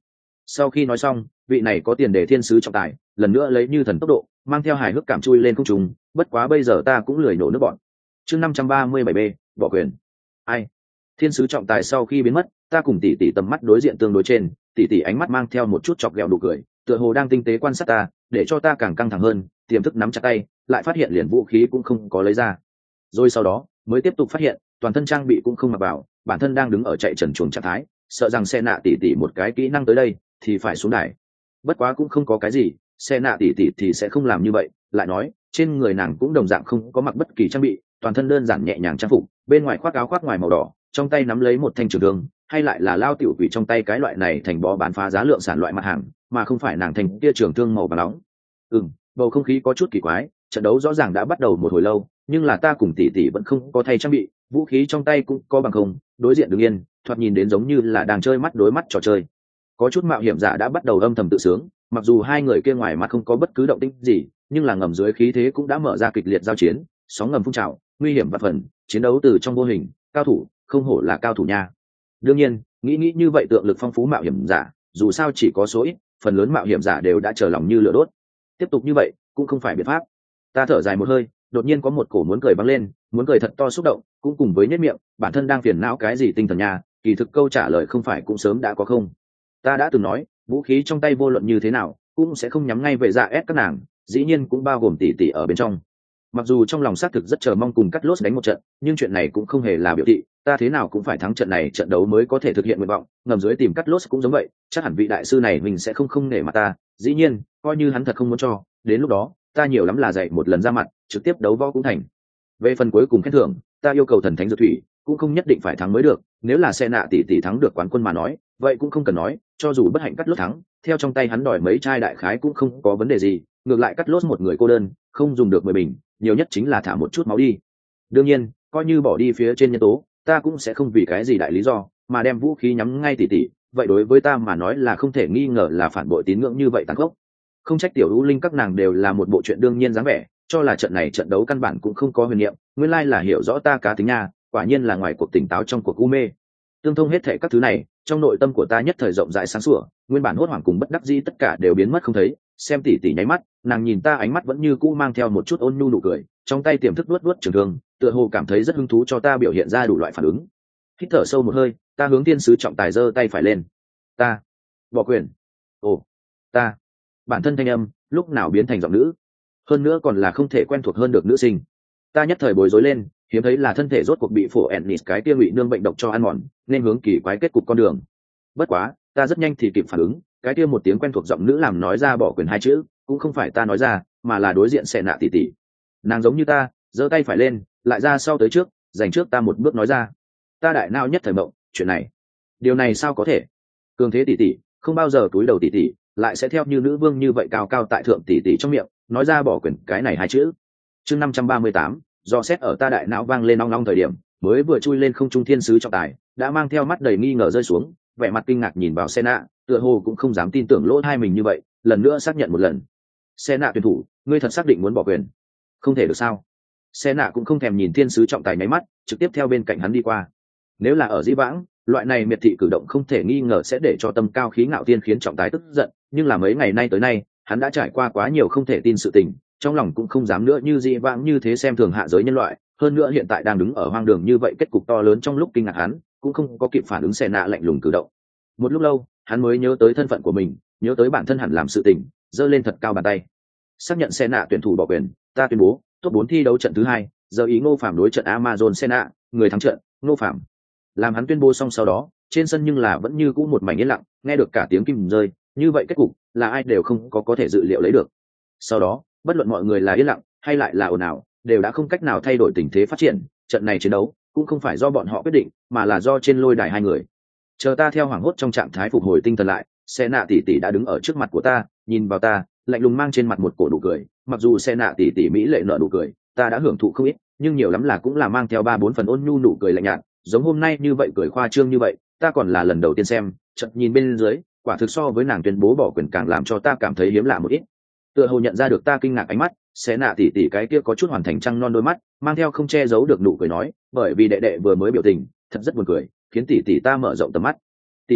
Sau khi nói xong, vị này có tiền đề thiên sứ trọng tài lần nữa lấy như thần tốc độ mang theo hài hước cảm chui lên không trung. Bất quá bây giờ ta cũng lười nổ nước bọn. Chương năm trăm ba mươi bảy b bỏ quyền. Ai? Thiên sứ trọng tài sau khi biến mất, ta cùng tỷ tỷ tầm mắt đối diện tương đối trên, tỷ tỷ ánh mắt mang theo một chút chọc ghẹo đủ cười, tựa hồ đang tinh tế quan sát ta, để cho ta càng căng thẳng hơn, tiềm thức nắm chặt tay, lại phát hiện liền vũ khí cũng không có lấy ra. Rồi sau đó, mới tiếp tục phát hiện, toàn thân trang bị cũng không mặc vào, bản thân đang đứng ở chạy trần truồng trạng thái, sợ rằng xe nạ tỷ tỷ một cái kỹ năng tới đây thì phải xuống đài. Bất quá cũng không có cái gì, xe nạ tỷ tỷ thì sẽ không làm như vậy, lại nói, trên người nàng cũng đồng dạng không có mặc bất kỳ trang bị, toàn thân đơn giản nhẹ nhàng trang phục, bên ngoài khoác áo khoác ngoài màu đỏ, trong tay nắm lấy một thanh trường thương, hay lại là lao tiểu quỷ trong tay cái loại này thành bó bán phá giá lượng sản loại mặt hàng, mà không phải nàng thành kia trường thương màu vàng nóng. Ừm, bầu không khí có chút kỳ quái, trận đấu rõ ràng đã bắt đầu một hồi lâu, nhưng là ta cùng tỷ tỷ vẫn không có thay trang bị, vũ khí trong tay cũng có bằng không, đối diện đứng yên, thoạt nhìn đến giống như là đang chơi mắt đối mắt trò chơi. Có chút mạo hiểm giả đã bắt đầu âm thầm tự sướng, mặc dù hai người kia ngoài mặt không có bất cứ động tĩnh gì, nhưng là ngầm dưới khí thế cũng đã mở ra kịch liệt giao chiến, sóng ngầm phun trào, nguy hiểm và phần, chiến đấu từ trong vô hình, cao thủ, không hổ là cao thủ nha. Đương nhiên, nghĩ nghĩ như vậy tượng lực phong phú mạo hiểm giả, dù sao chỉ có số ít, phần lớn mạo hiểm giả đều đã trở lòng như lửa đốt. Tiếp tục như vậy, cũng không phải biện pháp. Ta thở dài một hơi, đột nhiên có một cổ muốn cười bắn lên, muốn cười thật to xúc động, cũng cùng với nhếch miệng, bản thân đang phiền não cái gì tinh thần nha, kỳ thực câu trả lời không phải cũng sớm đã có không. Ta đã từng nói, vũ khí trong tay vô luận như thế nào, cũng sẽ không nhắm ngay về dạ ép các nàng, dĩ nhiên cũng bao gồm tỷ tỷ ở bên trong. Mặc dù trong lòng xác thực rất chờ mong cùng cắt lốt đánh một trận, nhưng chuyện này cũng không hề là biểu thị ta thế nào cũng phải thắng trận này, trận đấu mới có thể thực hiện nguyện vọng. Ngầm dưới tìm cắt lốt cũng giống vậy, chắc hẳn vị đại sư này mình sẽ không không nể mặt ta, dĩ nhiên coi như hắn thật không muốn cho, đến lúc đó ta nhiều lắm là dạy một lần ra mặt, trực tiếp đấu võ cũng thành. Về phần cuối cùng khen thưởng, ta yêu cầu thần thánh dược thủy cũng không nhất định phải thắng mới được, nếu là xe nạ tỷ tỷ thắng được quán quân mà nói, vậy cũng không cần nói, cho dù bất hạnh cắt lốt thắng, theo trong tay hắn đòi mấy chai đại khái cũng không có vấn đề gì, ngược lại cắt lốt một người cô đơn, không dùng được mười bình, nhiều nhất chính là thả một chút máu đi. Đương nhiên, coi như bỏ đi phía trên nhân tố, ta cũng sẽ không vì cái gì đại lý do mà đem vũ khí nhắm ngay tỷ tỷ, vậy đối với ta mà nói là không thể nghi ngờ là phản bội tín ngưỡng như vậy tàn khốc. Không trách tiểu U Linh các nàng đều là một bộ chuyện đương nhiên dáng vẻ, cho là trận này trận đấu căn bản cũng không có huyền niệm, nguyên lai là hiểu rõ ta cá tính nha, quả nhiên là ngoài cuộc tỉnh táo trong cuộc u mê. Tương thông hết thảy các thứ này, trong nội tâm của ta nhất thời rộng rãi sáng sủa, nguyên bản hốt hoảng cùng bất đắc dĩ tất cả đều biến mất không thấy. Xem tỷ tỷ nháy mắt, nàng nhìn ta ánh mắt vẫn như cũ mang theo một chút ôn nhu nụ cười, trong tay tiềm thức luốt luốt trường thương, tựa hồ cảm thấy rất hứng thú cho ta biểu hiện ra đủ loại phản ứng. Hít thở sâu một hơi, ta hướng thiên sứ trọng tài giơ tay phải lên. Ta bỏ quyền. Ồ, ta. Bản thân thanh âm lúc nào biến thành giọng nữ, hơn nữa còn là không thể quen thuộc hơn được nữ sinh. Ta nhất thời bối rối lên, hiếm thấy là thân thể rốt cuộc bị phổ ennis cái kia ngụy nương bệnh độc cho ăn mòn, nên hướng kỳ quái kết cục con đường. Bất quá, ta rất nhanh thì kịp phản ứng, cái kia một tiếng quen thuộc giọng nữ làm nói ra bỏ quyền hai chữ, cũng không phải ta nói ra, mà là đối diện xẻ nạ tỷ tỷ. Nàng giống như ta, giơ tay phải lên, lại ra sau tới trước, dành trước ta một bước nói ra. Ta đại nao nhất thời mộng, chuyện này, điều này sao có thể? Cường thế tỷ tỷ, không bao giờ túi đầu tỷ tỷ, lại sẽ theo như nữ vương như vậy cao cao tại thượng tỷ tỷ trong miệng, nói ra bỏ quyền cái này hai chữ. Chương năm trăm ba mươi tám, do xét ở ta đại não vang lên nong nong thời điểm, mới vừa chui lên không trung thiên sứ trọng tài, đã mang theo mắt đầy nghi ngờ rơi xuống, vẻ mặt kinh ngạc nhìn vào xe nạ, tựa hồ cũng không dám tin tưởng lỗ hai mình như vậy, lần nữa xác nhận một lần. Xe nạ tuyển thủ, ngươi thật xác định muốn bỏ quyền? Không thể được sao? Xe nạ cũng không thèm nhìn thiên sứ trọng tài nháy mắt, trực tiếp theo bên cạnh hắn đi qua. Nếu là ở dĩ vãng, loại này miệt thị cử động không thể nghi ngờ sẽ để cho tâm cao khí ngạo tiên khiến trọng tài tức giận, nhưng là mấy ngày nay tới nay, hắn đã trải qua quá nhiều không thể tin sự tình, trong lòng cũng không dám nữa như dĩ vãng như thế xem thường hạ giới nhân loại, hơn nữa hiện tại đang đứng ở hoang đường như vậy, kết cục to lớn trong lúc kinh ngạc hắn cũng không có kịp phản ứng xe nạ lạnh lùng cử động. Một lúc lâu, hắn mới nhớ tới thân phận của mình, nhớ tới bản thân hẳn làm sự tình, giơ lên thật cao bàn tay, xác nhận xe nạ tuyển thủ bỏ quyền. Ta tuyên bố, top bốn thi đấu trận thứ hai, giờ ý Ngô Phạm đối trận Amazon xe nạ, người thắng trận Ngô Phạm. Làm hắn tuyên bố xong sau đó, trên sân nhưng là vẫn như cũ một mảnh yên lặng, nghe được cả tiếng kim rơi, như vậy kết cục là ai đều không có có thể dự liệu lấy được. Sau đó, bất luận mọi người là yên lặng hay lại là ồn ào, đều đã không cách nào thay đổi tình thế phát triển, trận này chiến đấu cũng không phải do bọn họ quyết định, mà là do trên lôi đài hai người. Chờ ta theo hoảng hốt trong trạng thái phục hồi tinh thần lại, xe nạ tỷ tỷ đã đứng ở trước mặt của ta, nhìn vào ta, lạnh lùng mang trên mặt một cổ nụ cười. Mặc dù xe nạ tỷ tỷ mỹ lệ nở nụ cười, ta đã hưởng thụ không ít, nhưng nhiều lắm là cũng là mang theo ba bốn phần ôn nhu nụ cười lạnh nhạt, giống hôm nay như vậy cười khoa trương như vậy, ta còn là lần đầu tiên xem. Chợt nhìn bên dưới, quả thực so với nàng tuyên bố bỏ quyền càng làm cho ta cảm thấy hiếm lạ một ít. Tựa hồ nhận ra được ta kinh ngạc ánh mắt, xe nạ tỷ tỷ cái kia có chút hoàn thành trăng non đôi mắt, mang theo không che giấu được nụ cười nói, bởi vì đệ đệ vừa mới biểu tình thật rất buồn cười, khiến tỷ tỷ ta mở rộng tầm mắt. Tỷ tỷ,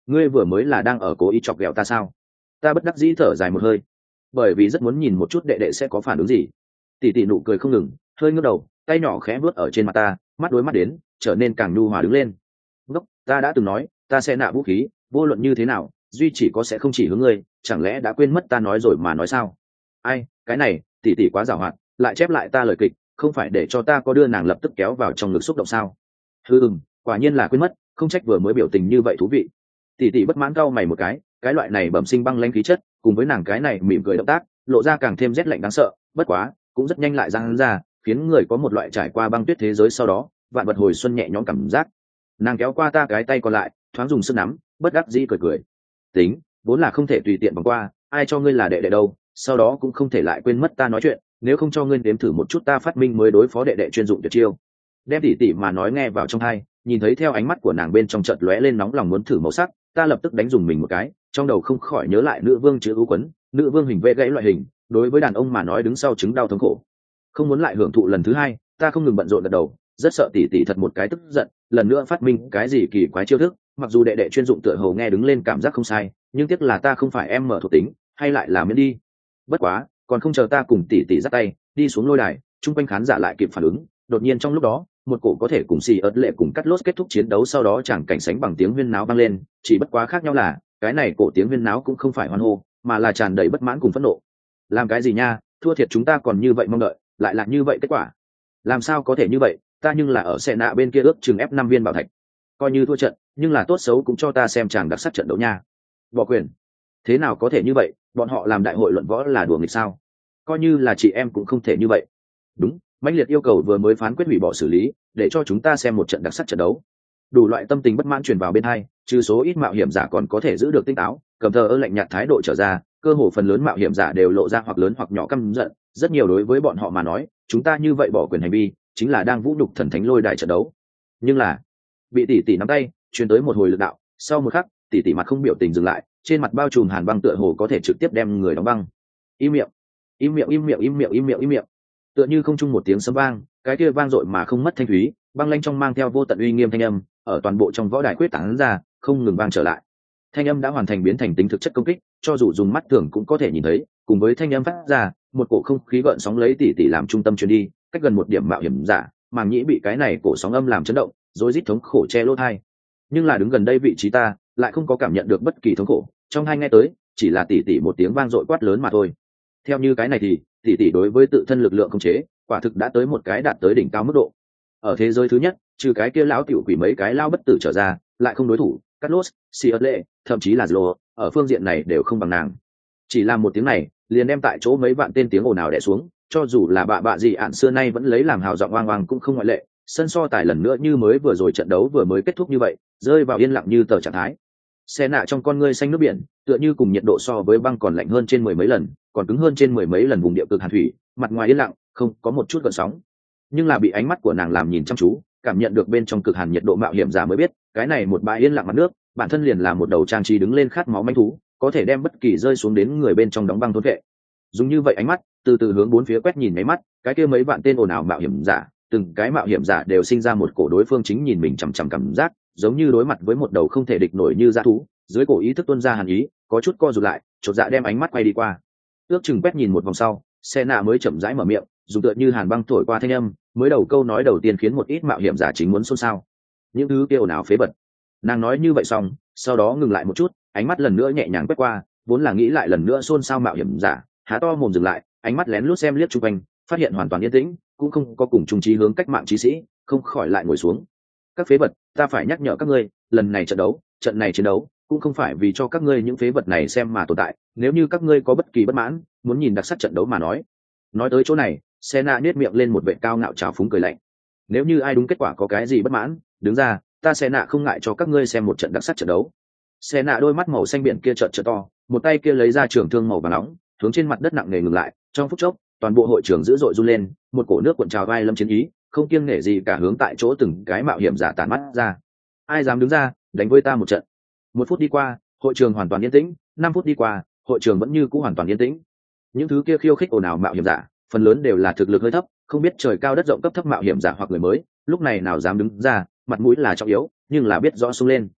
ngươi vừa mới là đang ở cố ý chọc ghẹo ta sao? Ta bất đắc dĩ thở dài một hơi, bởi vì rất muốn nhìn một chút đệ đệ sẽ có phản ứng gì. Tỷ tỷ nụ cười không ngừng, hơi ngước đầu, tay nhỏ khẽ vuốt ở trên mặt ta, mắt đối mắt đến, trở nên càng nhu hòa đứng lên. Ngốc, ta đã từng nói, ta sẽ nạ vũ khí, vô luận như thế nào, duy chỉ có sẽ không chỉ hướng ngươi, chẳng lẽ đã quên mất ta nói rồi mà nói sao? Ai, cái này, tỷ tỷ quá giàu hoạt, lại chép lại ta lời kịch, không phải để cho ta có đưa nàng lập tức kéo vào trong ngực xúc động sao? Hừ, ừm, quả nhiên là quên mất, không trách vừa mới biểu tình như vậy thú vị. Tỷ tỷ bất mãn cau mày một cái, cái loại này bẩm sinh băng lãnh khí chất, cùng với nàng cái này mỉm cười động tác, lộ ra càng thêm rét lạnh đáng sợ. Bất quá, cũng rất nhanh lại giãn ra, khiến người có một loại trải qua băng tuyết thế giới sau đó, vạn vật hồi xuân nhẹ nhõm cảm giác. Nàng kéo qua ta cái tay còn lại, thoáng dùng sức nắm, bất đắc dĩ cười cười. Tính, vốn là không thể tùy tiện vòng qua, ai cho ngươi là đệ đệ đâu, sau đó cũng không thể lại quên mất ta nói chuyện, nếu không cho ngươi đếm thử một chút ta phát minh mới đối phó đệ đệ chuyên dụng tuyệt chiêu. Đem tỉ tỉ mà nói nghe vào trong tai, nhìn thấy theo ánh mắt của nàng bên trong chợt lóe lên nóng lòng muốn thử màu sắc, ta lập tức đánh dùng mình một cái, trong đầu không khỏi nhớ lại nữ vương chữ ưu quấn, nữ vương hình vẽ gãy loại hình, đối với đàn ông mà nói đứng sau chứng đau thống khổ. Không muốn lại hưởng thụ lần thứ hai, ta không ngừng bận rộn gật đầu, rất sợ tỉ tỉ thật một cái tức giận, lần nữa phát minh cái gì kỳ quái chiêu thức, mặc dù đệ đệ chuyên dụng tựa hồ nghe đứng lên cảm giác không sai, nhưng tiếc là ta không phải em mở thuộc tính, hay lại là miễn đi. Bất quá, còn không chờ ta cùng tỉ tỉ dắt tay đi xuống lôi đài, chung quanh khán giả lại kịp phản ứng, đột nhiên trong lúc đó, một cổ có thể cùng xì ớt lệ cùng cắt lốt kết thúc chiến đấu, sau đó chẳng cảnh sánh bằng tiếng huyên náo vang lên, chỉ bất quá khác nhau là cái này cổ tiếng huyên náo cũng không phải hoan hô, mà là tràn đầy bất mãn cùng phẫn nộ. Làm cái gì nha, thua thiệt chúng ta còn như vậy mong đợi, lại là như vậy kết quả. Làm sao có thể như vậy, ta nhưng là ở xe nạ bên kia ước chừng ép năm viên bảo thạch, coi như thua trận, nhưng là tốt xấu cũng cho ta xem chàng đặc sắc trận đấu nha. Bỏ quyền. Thế nào có thể như vậy, bọn họ làm đại hội luận võ là đùa nghịch sao? Coi như là chị em cũng không thể như vậy. Đúng, mãnh liệt yêu cầu vừa mới phán quyết hủy bỏ xử lý, để cho chúng ta xem một trận đặc sắc trận đấu. Đủ loại tâm tình bất mãn truyền vào bên hai, trừ số ít mạo hiểm giả còn có thể giữ được tinh táo, cầm thờ ơ lạnh nhạt thái độ trở ra, cơ hồ phần lớn mạo hiểm giả đều lộ ra hoặc lớn hoặc nhỏ căm giận. Rất nhiều đối với bọn họ mà nói, chúng ta như vậy bỏ quyền hành vi, chính là đang vũ nhục thần thánh lôi đài trận đấu. Nhưng là, bị tỷ tỷ nắm tay, truyền tới một hồi lực đạo, sau một khắc, tỷ tỷ mặt không biểu tình dừng lại, trên mặt bao trùm hàn băng tựa hồ có thể trực tiếp đem người đóng băng. Im miệng, im miệng, im miệng, im miệng, im miệng, im miệng. Tựa như không chung một tiếng sấm vang, cái kia vang dội mà không mất thanh thúy, băng lanh trong mang theo vô tận uy nghiêm thanh âm, ở toàn bộ trong võ đài quyết tán ra, không ngừng vang trở lại. Thanh âm đã hoàn thành biến thành tính thực chất công kích, cho dù dùng mắt thường cũng có thể nhìn thấy, cùng với thanh âm phát ra, một cổ không khí gợn sóng lấy tỷ tỷ làm trung tâm truyền đi, cách gần một điểm mạo hiểm giả, màng nhĩ bị cái này cổ sóng âm làm chấn động, rối rít thống khổ che lỗ tai. Nhưng là đứng gần đây vị trí ta, lại không có cảm nhận được bất kỳ thống khổ, trong hai nghe tới, chỉ là tỷ tỷ một tiếng vang dội quát lớn mà thôi. Theo như cái này thì, tỷ tỷ đối với tự thân lực lượng khống chế, quả thực đã tới một cái đạt tới đỉnh cao mức độ. Ở thế giới thứ nhất, trừ cái kia lão tiểu quỷ mấy cái lao bất tử trở ra, lại không đối thủ, Carlos, Siele, thậm chí là Zlo, ở phương diện này đều không bằng nàng. Chỉ làm một tiếng này, liền đem tại chỗ mấy vạn tên tiếng ồn ào đè xuống, cho dù là bạ bạ gì ạn xưa nay vẫn lấy làm hào giọng oang oang cũng không ngoại lệ. Sân so tài lần nữa như mới vừa rồi trận đấu vừa mới kết thúc như vậy, rơi vào yên lặng như tờ trạng thái. Xe nạ trong con ngươi xanh nước biển, tựa như cùng nhiệt độ so với băng còn lạnh hơn trên mười mấy lần, còn cứng hơn trên mười mấy lần vùng địa cực hàn thủy, mặt ngoài yên lặng, không có một chút gợn sóng. Nhưng là bị ánh mắt của nàng làm nhìn chăm chú, cảm nhận được bên trong cực hàn nhiệt độ mạo hiểm giả mới biết, cái này một bãi yên lặng mặt nước, bản thân liền là một đầu trang trí đứng lên khát máu manh thú, có thể đem bất kỳ rơi xuống đến người bên trong đóng băng thôn vệ. Dùng như vậy ánh mắt, từ từ hướng bốn phía quét nhìn mấy mắt, cái kia mấy vạn tên ồn ào mạo hiểm giả, từng cái mạo hiểm giả đều sinh ra một cổ đối phương chính nhìn mình chằm chằm cảm giác, giống như đối mặt với một đầu không thể địch nổi như dã thú, dưới cổ ý thức tuôn ra hàn ý, có chút co rụt lại, chột dạ đem ánh mắt quay đi qua. Ước chừng quét nhìn một vòng sau, xe nạ mới chậm rãi mở miệng, dùng tựa như hàn băng thổi qua thanh âm, mới đầu câu nói đầu tiên khiến một ít mạo hiểm giả chính muốn xôn xao. Những thứ kia ồn ào phế bật. Nàng nói như vậy xong, sau đó ngừng lại một chút, ánh mắt lần nữa nhẹ nhàng quét qua, vốn là nghĩ lại lần nữa xôn xao mạo hiểm giả, há to mồm dừng lại, ánh mắt lén lút xem liếc xung quanh, phát hiện hoàn toàn yên tĩnh, cũng không có cùng chung chí hướng cách mạng chí sĩ, không khỏi lại ngồi xuống. Các phế vật, ta phải nhắc nhở các ngươi, lần này trận đấu, trận này chiến đấu, cũng không phải vì cho các ngươi những phế vật này xem mà tồn tại, nếu như các ngươi có bất kỳ bất mãn, muốn nhìn đặc sắc trận đấu mà nói. Nói tới chỗ này, Senna nhếch miệng lên một vẻ cao ngạo trào phúng cười lạnh. Nếu như ai đúng kết quả có cái gì bất mãn, đứng ra, ta Senna không ngại cho các ngươi xem một trận đặc sắc trận đấu. Senna đôi mắt màu xanh biển kia trợn trợn to, một tay kia lấy ra trường thương màu vàng nóng, hướng trên mặt đất nặng nề ngừng lại, trong phút chốc, toàn bộ hội trường dữ dội run lên, một cổ nước cuộn trào vai lâm chiến ý, không kiêng nể gì cả hướng tại chỗ từng cái mạo hiểm giả tản mắt ra. Ai dám đứng ra, đánh với ta một trận. Một phút đi qua, hội trường hoàn toàn yên tĩnh, năm phút đi qua, hội trường vẫn như cũ hoàn toàn yên tĩnh. Những thứ kia khiêu khích ồn ào mạo hiểm giả, phần lớn đều là thực lực hơi thấp, không biết trời cao đất rộng cấp thấp mạo hiểm giả hoặc người mới, lúc này nào dám đứng ra, mặt mũi là trọng yếu, nhưng là biết rõ xông lên.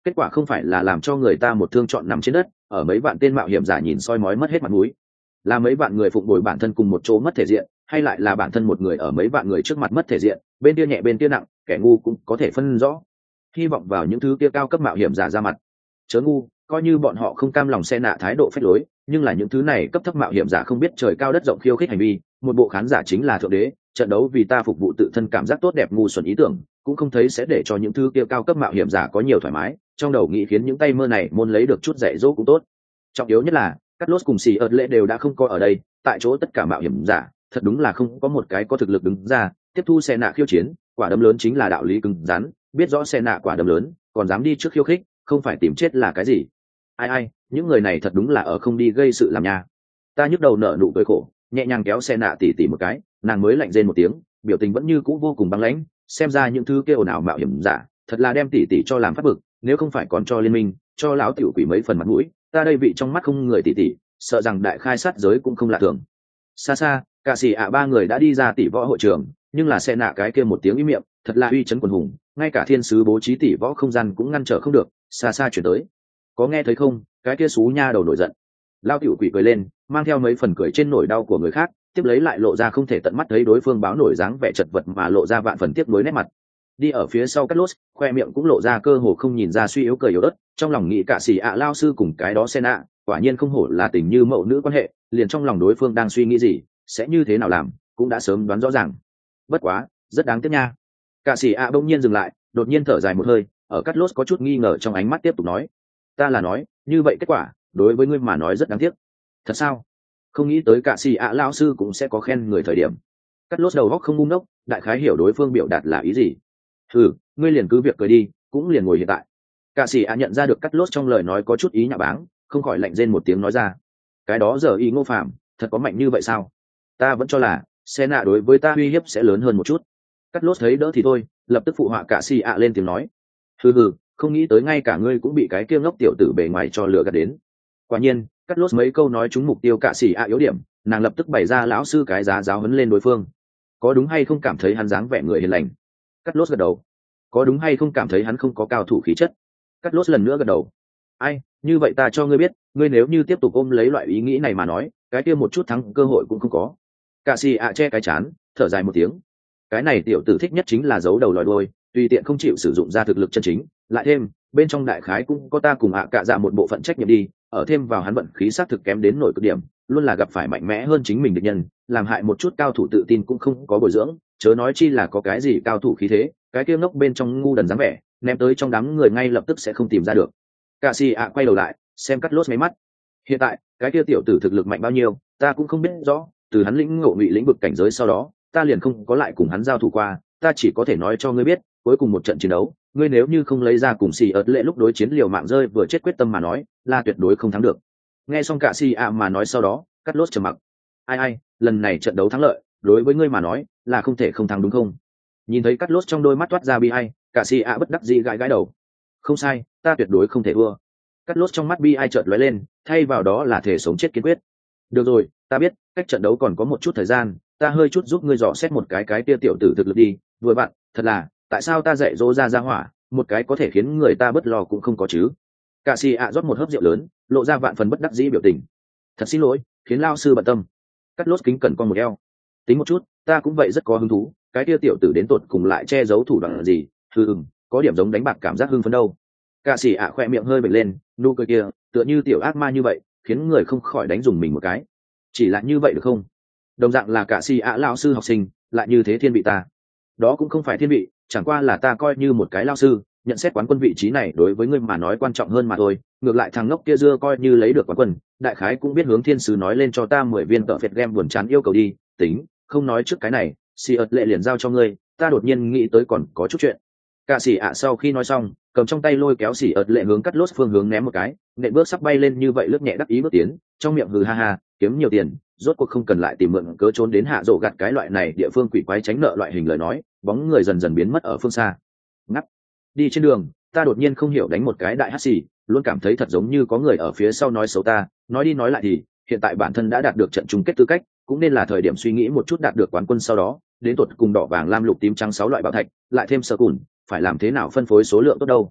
kết quả không phải là làm cho người ta một thương chọn nằm trên đất, ở mấy vạn tên mạo hiểm giả nhìn soi mói mất hết mặt mũi, là mấy vạn người phụng bồi bản thân cùng một chỗ mất thể diện, hay lại là bản thân một người ở mấy vạn người trước mặt mất thể diện, bên kia nhẹ bên kia nặng, kẻ ngu cũng có thể phân rõ. Hy vọng vào những thứ kia cao cấp mạo hiểm giả ra mặt. Chớ ngu, coi như bọn họ không cam lòng xe nạ thái độ phách lối, nhưng là những thứ này cấp thấp mạo hiểm giả không biết trời cao đất rộng khiêu khích hành vi, một bộ khán giả chính là thượng đế, trận đấu vì ta phục vụ tự thân cảm giác tốt đẹp ngu xuẩn ý tưởng, cũng không thấy sẽ để cho những thứ kia cao cấp mạo hiểm giả có nhiều thoải mái, trong đầu nghĩ khiến những tay mơ này môn lấy được chút dạy dỗ cũng tốt. Trọng yếu nhất là, Cắt Lốt cùng xì ợt lệ đều đã không có ở đây, tại chỗ tất cả mạo hiểm giả, thật đúng là không có một cái có thực lực đứng ra tiếp thu xe nạ khiêu chiến, quả đấm lớn chính là đạo lý cứng rắn, biết rõ xe nạ quả đấm lớn, còn dám đi trước khiêu khích, không phải tìm chết là cái gì. Ai ai, những người này thật đúng là ở không đi gây sự làm nha. Ta nhức đầu nở nụ cười khổ, nhẹ nhàng kéo xe nạ tỉ tỉ một cái, nàng mới lạnh rên một tiếng, biểu tình vẫn như cũ vô cùng băng lãnh, xem ra những thứ kia ồn ào mạo hiểm giả, thật là đem tỉ tỉ cho làm phát bực, nếu không phải còn cho liên minh, cho lão tiểu quỷ mấy phần mặt mũi, ta đây vị trong mắt không người tỉ tỉ, sợ rằng đại khai sát giới cũng không lạ thường. Xa xa, cả xì ạ ba người đã đi ra tỷ võ hội trường, nhưng là xe nạ cái kia một tiếng ý miệng, thật là uy chấn quần hùng, ngay cả thiên sứ bố trí tỷ võ không gian cũng ngăn trở không được, xa xa chuyển tới. Có nghe thấy không, cái kia xú nha đầu nổi giận. Lao tiểu quỷ cười lên, mang theo mấy phần cười trên nỗi đau của người khác, tiếp lấy lại lộ ra không thể tận mắt thấy đối phương báo nổi dáng vẻ chật vật mà lộ ra vạn phần tiếc nuối nét mặt. Đi ở phía sau Cắt Lốt, khoe miệng cũng lộ ra cơ hồ không nhìn ra suy yếu cười yếu ớt, trong lòng nghĩ cả xì ạ lao sư cùng cái đó xe nạ, quả nhiên không hổ là tình như mẫu nữ quan hệ, liền trong lòng đối phương đang suy nghĩ gì, sẽ như thế nào làm, cũng đã sớm đoán rõ ràng. Bất quá, rất đáng tiếc nha. Cả xì ạ bỗng nhiên dừng lại, đột nhiên thở dài một hơi, ở Cắt Lốt có chút nghi ngờ trong ánh mắt tiếp tục nói, ta là nói, như vậy kết quả, đối với ngươi mà nói rất đáng tiếc. Thật sao? Không nghĩ tới cả xì ạ lao sư cũng sẽ có khen người thời điểm. Cắt Lốt đầu óc không ngu ngốc, đại khái hiểu đối phương biểu đạt là ý gì. Ừ, ngươi liền cứ việc cười đi, cũng liền ngồi hiện tại. Cả xì ạ nhận ra được Cắt Lốt trong lời nói có chút ý nhạ báng, không khỏi lạnh rên một tiếng nói ra, cái đó giờ y Ngô Phạm, thật có mạnh như vậy sao? Ta vẫn cho là xe nạ đối với ta uy hiếp sẽ lớn hơn một chút. Cắt Lốt thấy đỡ thì thôi, lập tức phụ họa cả xì ạ lên tiếng nói, hừ hừ, không nghĩ tới ngay cả ngươi cũng bị cái kia ngốc tiểu tử bề ngoài cho lừa gạt đến. Quả nhiên, Cắt Lốt mấy câu nói trúng mục tiêu cả xì ạ yếu điểm, nàng lập tức bày ra lão sư cái giá giáo huấn lên đối phương. Có đúng hay không cảm thấy hắn dáng vẻ người hiền lành? Cắt Lốt gật đầu. Có đúng hay không cảm thấy hắn không có cao thủ khí chất? Cắt Lốt lần nữa gật đầu. Ai, như vậy ta cho ngươi biết, ngươi nếu như tiếp tục ôm lấy loại ý nghĩ này mà nói, cái kia một chút thắng cơ hội cũng không có. Cả xì ạ che cái chán, thở dài một tiếng. Cái này tiểu tử thích nhất chính là giấu đầu lòi đuôi, tùy tiện không chịu sử dụng ra thực lực chân chính, lại thêm bên trong đại khái cũng có ta cùng ạ cả dạ một bộ phận trách nhiệm đi, ở thêm vào hắn vận khí xác thực kém đến nổi cực điểm, luôn là gặp phải mạnh mẽ hơn chính mình địch nhân, làm hại một chút cao thủ tự tin cũng không có bồi dưỡng, chớ nói chi là có cái gì cao thủ khí thế, cái kia ngốc bên trong ngu đần dáng vẻ, ném tới trong đám người ngay lập tức sẽ không tìm ra được. Cả xì ạ quay đầu lại, xem Cắt Lốt mấy mắt. Hiện tại, cái kia tiểu tử thực lực mạnh bao nhiêu, ta cũng không biết rõ, từ hắn lĩnh ngộ ngụy lĩnh vực cảnh giới sau đó, ta liền không có lại cùng hắn giao thủ qua, ta chỉ có thể nói cho ngươi biết, cuối cùng một trận chiến đấu, ngươi nếu như không lấy ra cùng xì ớt lệ lúc đối chiến liều mạng rơi vừa chết quyết tâm mà nói, là tuyệt đối không thắng được. Nghe xong cả xì ạ mà nói sau đó, Cắt Lốt trầm mặc. Ai ai, lần này trận đấu thắng lợi, đối với ngươi mà nói, là không thể không thắng đúng không? Nhìn thấy Cắt Lốt trong đôi mắt toát ra bi ai, cả xì ạ bất đắc dĩ gãi gãi đầu. Không sai, ta tuyệt đối không thể thua. Cắt Lốt trong mắt bi ai chợt lóe lên, thay vào đó là thể sống chết kiên quyết. Được rồi, ta biết, cách trận đấu còn có một chút thời gian, ta hơi chút giúp ngươi dò xét một cái cái tia tiểu tử thực lực đi, vừa bạn, thật là, tại sao ta dạy dỗ ra ra hỏa, một cái có thể khiến người ta bất lo cũng không có chứ. Cả xì ạ rót một hớp rượu lớn, lộ ra vạn phần bất đắc dĩ biểu tình. Thật xin lỗi, khiến lao sư bận tâm. Cắt Lốt kính cẩn con một eo. Tính một chút, ta cũng vậy rất có hứng thú, cái tia tiểu tử đến tột cùng lại che giấu thủ đoạn gì, hừ ừm, có điểm giống đánh bạc cảm giác hưng phấn đâu. Cả xì ạ khoe miệng hơi bật lên, nụ cười kia, tựa như tiểu ác ma như vậy, khiến người không khỏi đánh dùng mình một cái. Chỉ là như vậy được không? Đồng dạng là cả xì ạ lao sư học sinh, lại như thế thiên vị ta. Đó cũng không phải thiên vị, chẳng qua là ta coi như một cái lao sư, nhận xét quán quân vị trí này đối với ngươi mà nói quan trọng hơn mà thôi. Ngược lại thằng ngốc kia dưa coi như lấy được quán quân, đại khái cũng biết hướng thiên sứ nói lên cho ta mười viên tợ phệt game buồn chán yêu cầu đi. Tính, không nói trước cái này, xì ợt lệ liền giao cho ngươi. Ta đột nhiên nghĩ tới còn có chút chuyện. Cả xì ạ sau khi nói xong, cầm trong tay lôi kéo xì ợt lệ hướng Cắt Lốt phương hướng ném một cái, nện bước sắp bay lên như vậy lướt nhẹ đắc ý bước tiến, trong miệng hừ ha ha, kiếm nhiều tiền, rốt cuộc không cần lại tìm mượn cớ trốn đến hạ rổ gặt cái loại này địa phương quỷ quái tránh nợ loại hình lời nói, bóng người dần dần biến mất ở phương xa. Ngắt. Đi trên đường, ta đột nhiên không hiểu đánh một cái đại hắt xì, luôn cảm thấy thật giống như có người ở phía sau nói xấu ta, nói đi nói lại thì, hiện tại bản thân đã đạt được trận chung kết tư cách, cũng nên là thời điểm suy nghĩ một chút đạt được quán quân sau đó, đến tột cùng đỏ vàng lam lục tím trắng sáu loại bảo thạch, lại thêm sơ cùn, phải làm thế nào phân phối số lượng tốt đâu.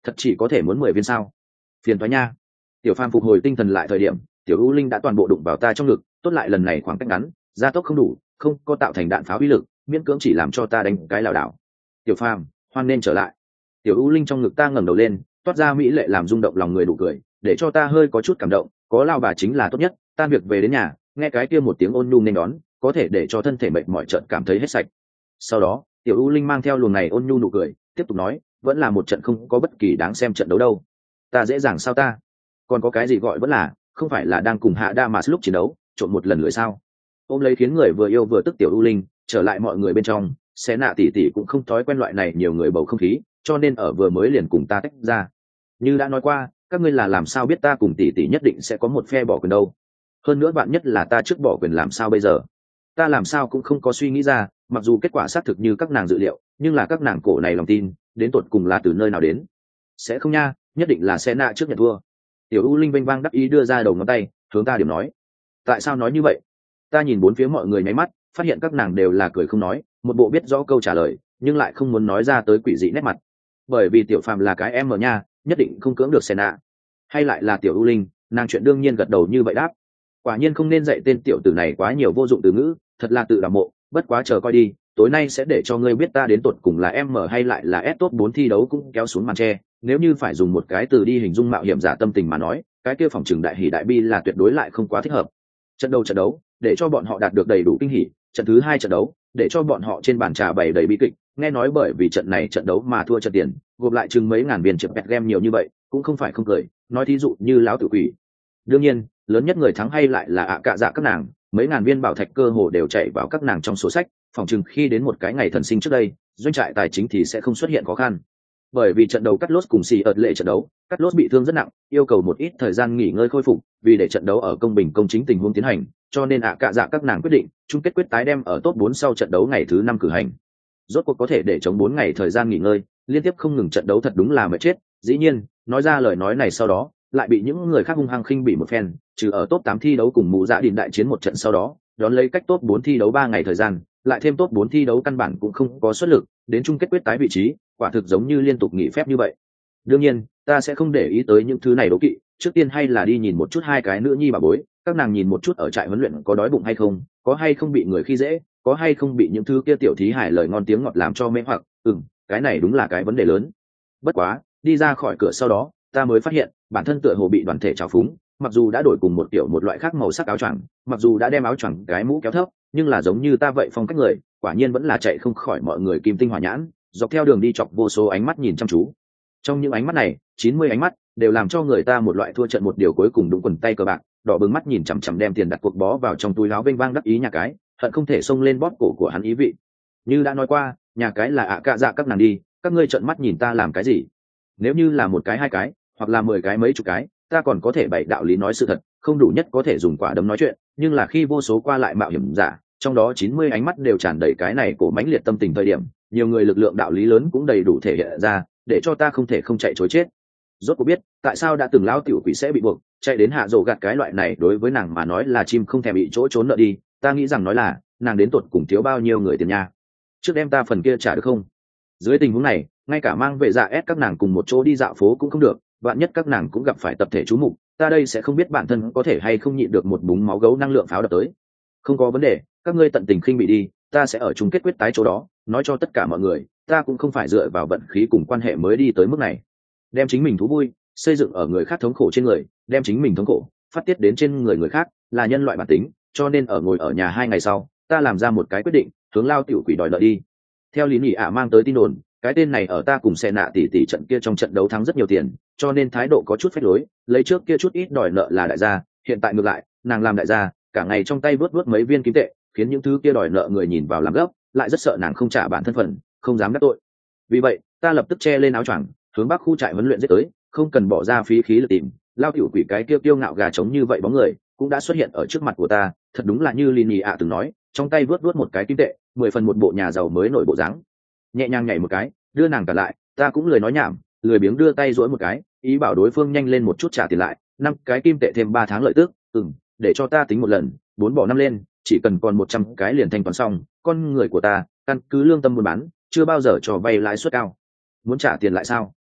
thật chỉ có thể muốn mười viên sao? Phiền toái nha. Tiểu Phàm phục hồi tinh thần lại thời điểm, Tiểu U Linh đã toàn bộ đụng vào ta trong ngực, tốt lại lần này khoảng cách ngắn, gia tốc không đủ, không có tạo thành đạn pháo uy lực, miễn cưỡng chỉ làm cho ta đánh cái lảo đảo. Tiểu Phàm, hoan nên trở lại. Tiểu U Linh trong ngực ta ngẩng đầu lên, toát ra mỹ lệ làm rung động lòng người nụ cười, để cho ta hơi có chút cảm động, có lao bà chính là tốt nhất. Tan việc về đến nhà, nghe cái kia một tiếng ôn nhu nên đón, có thể để cho thân thể mệt mỏi chợt cảm thấy hết sạch. Sau đó, Tiểu U Linh mang theo luồng này ôn nhu nụ cười, tiếp tục nói, vẫn là một trận không có bất kỳ đáng xem trận đấu đâu. Ta dễ dàng sao ta? Còn có cái gì gọi vẫn là, không phải là đang cùng Hạ Damas lúc chiến đấu, trộn một lần lưỡi sao? Ôm lấy khiến người vừa yêu vừa tức Tiểu U Linh, trở lại mọi người bên trong, Xé Nạ tỷ tỷ cũng không thói quen loại này nhiều người bầu không khí, cho nên ở vừa mới liền cùng ta tách ra. Như đã nói qua, các ngươi là làm sao biết ta cùng tỷ tỷ nhất định sẽ có một phe bỏ quyền đâu? Hơn nữa bạn nhất là ta trước bỏ quyền làm sao bây giờ? Ta làm sao cũng không có suy nghĩ ra, mặc dù kết quả xác thực như các nàng dự liệu, nhưng là các nàng cổ này lòng tin, đến tột cùng là từ nơi nào đến? Sẽ không nha, nhất định là Xé Nạ trước nhận thua. Tiểu U Linh vênh vang đắc ý đưa ra đầu ngón tay, hướng ta điểm nói. Tại sao nói như vậy? Ta nhìn bốn phía mọi người nháy mắt, phát hiện các nàng đều là cười không nói, một bộ biết rõ câu trả lời, nhưng lại không muốn nói ra tới quỷ dị nét mặt. Bởi vì Tiểu Phàm là cái em ở nha, nhất định không cưỡng được Xé Nạ. Hay lại là Tiểu U Linh, nàng chuyện đương nhiên gật đầu như vậy đáp. Quả nhiên không nên dạy tên tiểu tử này quá nhiều vô dụng từ ngữ, thật là tự đào mộ, bất quá chờ coi đi, tối nay sẽ để cho ngươi biết ta đến tột cùng là em mở hay lại là S top bốn thi đấu cũng kéo xuống màn tre, nếu như phải dùng một cái từ đi hình dung mạo hiểm giả tâm tình mà nói, cái kia phòng trường đại hỉ đại bi là tuyệt đối lại không quá thích hợp. Trận đầu trận đấu, để cho bọn họ đạt được đầy đủ kinh hỉ, trận thứ hai trận đấu, để cho bọn họ trên bàn trà bày đầy bi kịch, nghe nói bởi vì trận này trận đấu mà thua trận tiền, gộp lại chừng mấy ngàn viên chip pet game nhiều như vậy, cũng không phải không cười, nói thí dụ như lão tử quỷ. Đương nhiên, lớn nhất người thắng hay lại là ạ cạ dạ các nàng, mấy ngàn viên bảo thạch cơ hồ đều chạy vào các nàng trong sổ sách, phòng chừng khi đến một cái ngày thần sinh trước đây, doanh trại tài chính thì sẽ không xuất hiện khó khăn. Bởi vì trận đấu cắt lốt cùng xì ợt lệ trận đấu, cắt lốt bị thương rất nặng, yêu cầu một ít thời gian nghỉ ngơi khôi phục, vì để trận đấu ở công bình công chính tình huống tiến hành, cho nên ạ cạ dạ các nàng quyết định chung kết quyết tái đem ở top bốn sau trận đấu ngày thứ năm cử hành. Rốt cuộc có thể để chống bốn ngày thời gian nghỉ ngơi, liên tiếp không ngừng trận đấu thật đúng là mệt chết. Dĩ nhiên, nói ra lời nói này sau đó, lại bị những người khác hung hăng khinh bị một phen, trừ ở top tám thi đấu cùng mụ dạ đình đại chiến một trận sau đó, đón lấy cách top bốn thi đấu ba ngày thời gian, lại thêm top bốn thi đấu căn bản cũng không có xuất lực, đến chung kết quyết tái vị trí, quả thực giống như liên tục nghỉ phép như vậy. Đương nhiên, ta sẽ không để ý tới những thứ này đố kỵ, trước tiên hay là đi nhìn một chút hai cái nữ nhi bà bối, các nàng nhìn một chút ở trại huấn luyện có đói bụng hay không, có hay không bị người khi dễ, có hay không bị những thứ kia tiểu thí hải lời ngon tiếng ngọt làm cho mê hoặc, ừm, cái này đúng là cái vấn đề lớn. Bất quá, đi ra khỏi cửa sau đó, ta mới phát hiện, bản thân tựa hồ bị đoàn thể trào phúng, mặc dù đã đổi cùng một kiểu một loại khác màu sắc áo choàng, mặc dù đã đem áo choàng cái mũ kéo thấp, nhưng là giống như ta vậy phong cách người, quả nhiên vẫn là chạy không khỏi mọi người kim tinh hỏa nhãn, dọc theo đường đi chọc vô số ánh mắt nhìn chăm chú. Trong những ánh mắt này, chín mươi ánh mắt đều làm cho người ta một loại thua trận một điều cuối cùng đúng quần tay cờ bạc, đỏ bừng mắt nhìn chằm chằm đem tiền đặt cuộc bó vào trong túi áo vênh vang đắc ý nhà cái, hận không thể xông lên bóp cổ của hắn ý vị. Như đã nói qua, nhà cái là ạ cạ dạ các nàng đi, các ngươi trợn mắt nhìn ta làm cái gì? Nếu như là một cái hai cái, hoặc là mười cái mấy chục cái, ta còn có thể bày đạo lý nói sự thật, không đủ nhất có thể dùng quả đấm nói chuyện, nhưng là khi vô số qua lại mạo hiểm giả, trong đó chín mươi ánh mắt đều tràn đầy cái này cổ mãnh liệt tâm tình thời điểm, nhiều người lực lượng đạo lý lớn cũng đầy đủ thể hiện ra, để cho ta không thể không chạy trối chết. Rốt cuộc biết, tại sao đã từng lão tiểu quỷ sẽ bị buộc, chạy đến hạ rồ gạt cái loại này đối với nàng mà nói là chim không thèm bị chỗ trốn nợ đi, ta nghĩ rằng nói là, nàng đến tột cùng thiếu bao nhiêu người tiền nha. Trước đem ta phần kia trả được không? Dưới tình huống này, ngay cả mang về dạ ép các nàng cùng một chỗ đi dạo phố cũng không được, vạn nhất các nàng cũng gặp phải tập thể chú mục, ta đây sẽ không biết bản thân có thể hay không nhịn được một búng máu gấu năng lượng pháo đập tới. Không có vấn đề, các ngươi tận tình khinh bị đi, ta sẽ ở chung kết quyết tái chỗ đó, nói cho tất cả mọi người, ta cũng không phải dựa vào vận khí cùng quan hệ mới đi tới mức này. Đem chính mình thú vui xây dựng ở người khác thống khổ trên người, đem chính mình thống khổ phát tiết đến trên người người khác, là nhân loại bản tính, cho nên ở ngồi ở nhà hai ngày sau, ta làm ra một cái quyết định, hướng lao tiểu quỷ đòi nợ đi. Theo lý nhị ạ mang tới tin đồn, cái tên này ở ta cùng xe nạ tỷ tỷ trận kia trong trận đấu thắng rất nhiều tiền, cho nên thái độ có chút phách lối, lấy trước kia chút ít đòi nợ là đại gia, hiện tại ngược lại, nàng làm đại gia, cả ngày trong tay vớt vớt mấy viên kim tệ, khiến những thứ kia đòi nợ người nhìn vào làm gấp, lại rất sợ nàng không trả bản thân phận, không dám đắc tội. Vì vậy, ta lập tức che lên áo choàng, hướng bắc khu trại huấn luyện giết tới, không cần bỏ ra phí khí lực tìm, lao tiểu quỷ cái kia kiêu ngạo gà trống như vậy bóng người, cũng đã xuất hiện ở trước mặt của ta, thật đúng là như Lini ạ từng nói, trong tay vớt vớt một cái kim tệ, mười phần một bộ nhà giàu mới nổi bộ dáng. Nhẹ nhàng nhảy một cái, đưa nàng cả lại, ta cũng lười nói nhảm, lười biếng đưa tay duỗi một cái, ý bảo đối phương nhanh lên một chút trả tiền lại, năm cái kim tệ thêm ba tháng lợi tức, ừm, để cho ta tính một lần, bốn bỏ năm lên, chỉ cần còn một trăm cái liền thanh toán xong, con người của ta, căn cứ lương tâm buôn bán, chưa bao giờ cho vay lãi suất cao. Muốn trả tiền lại sao?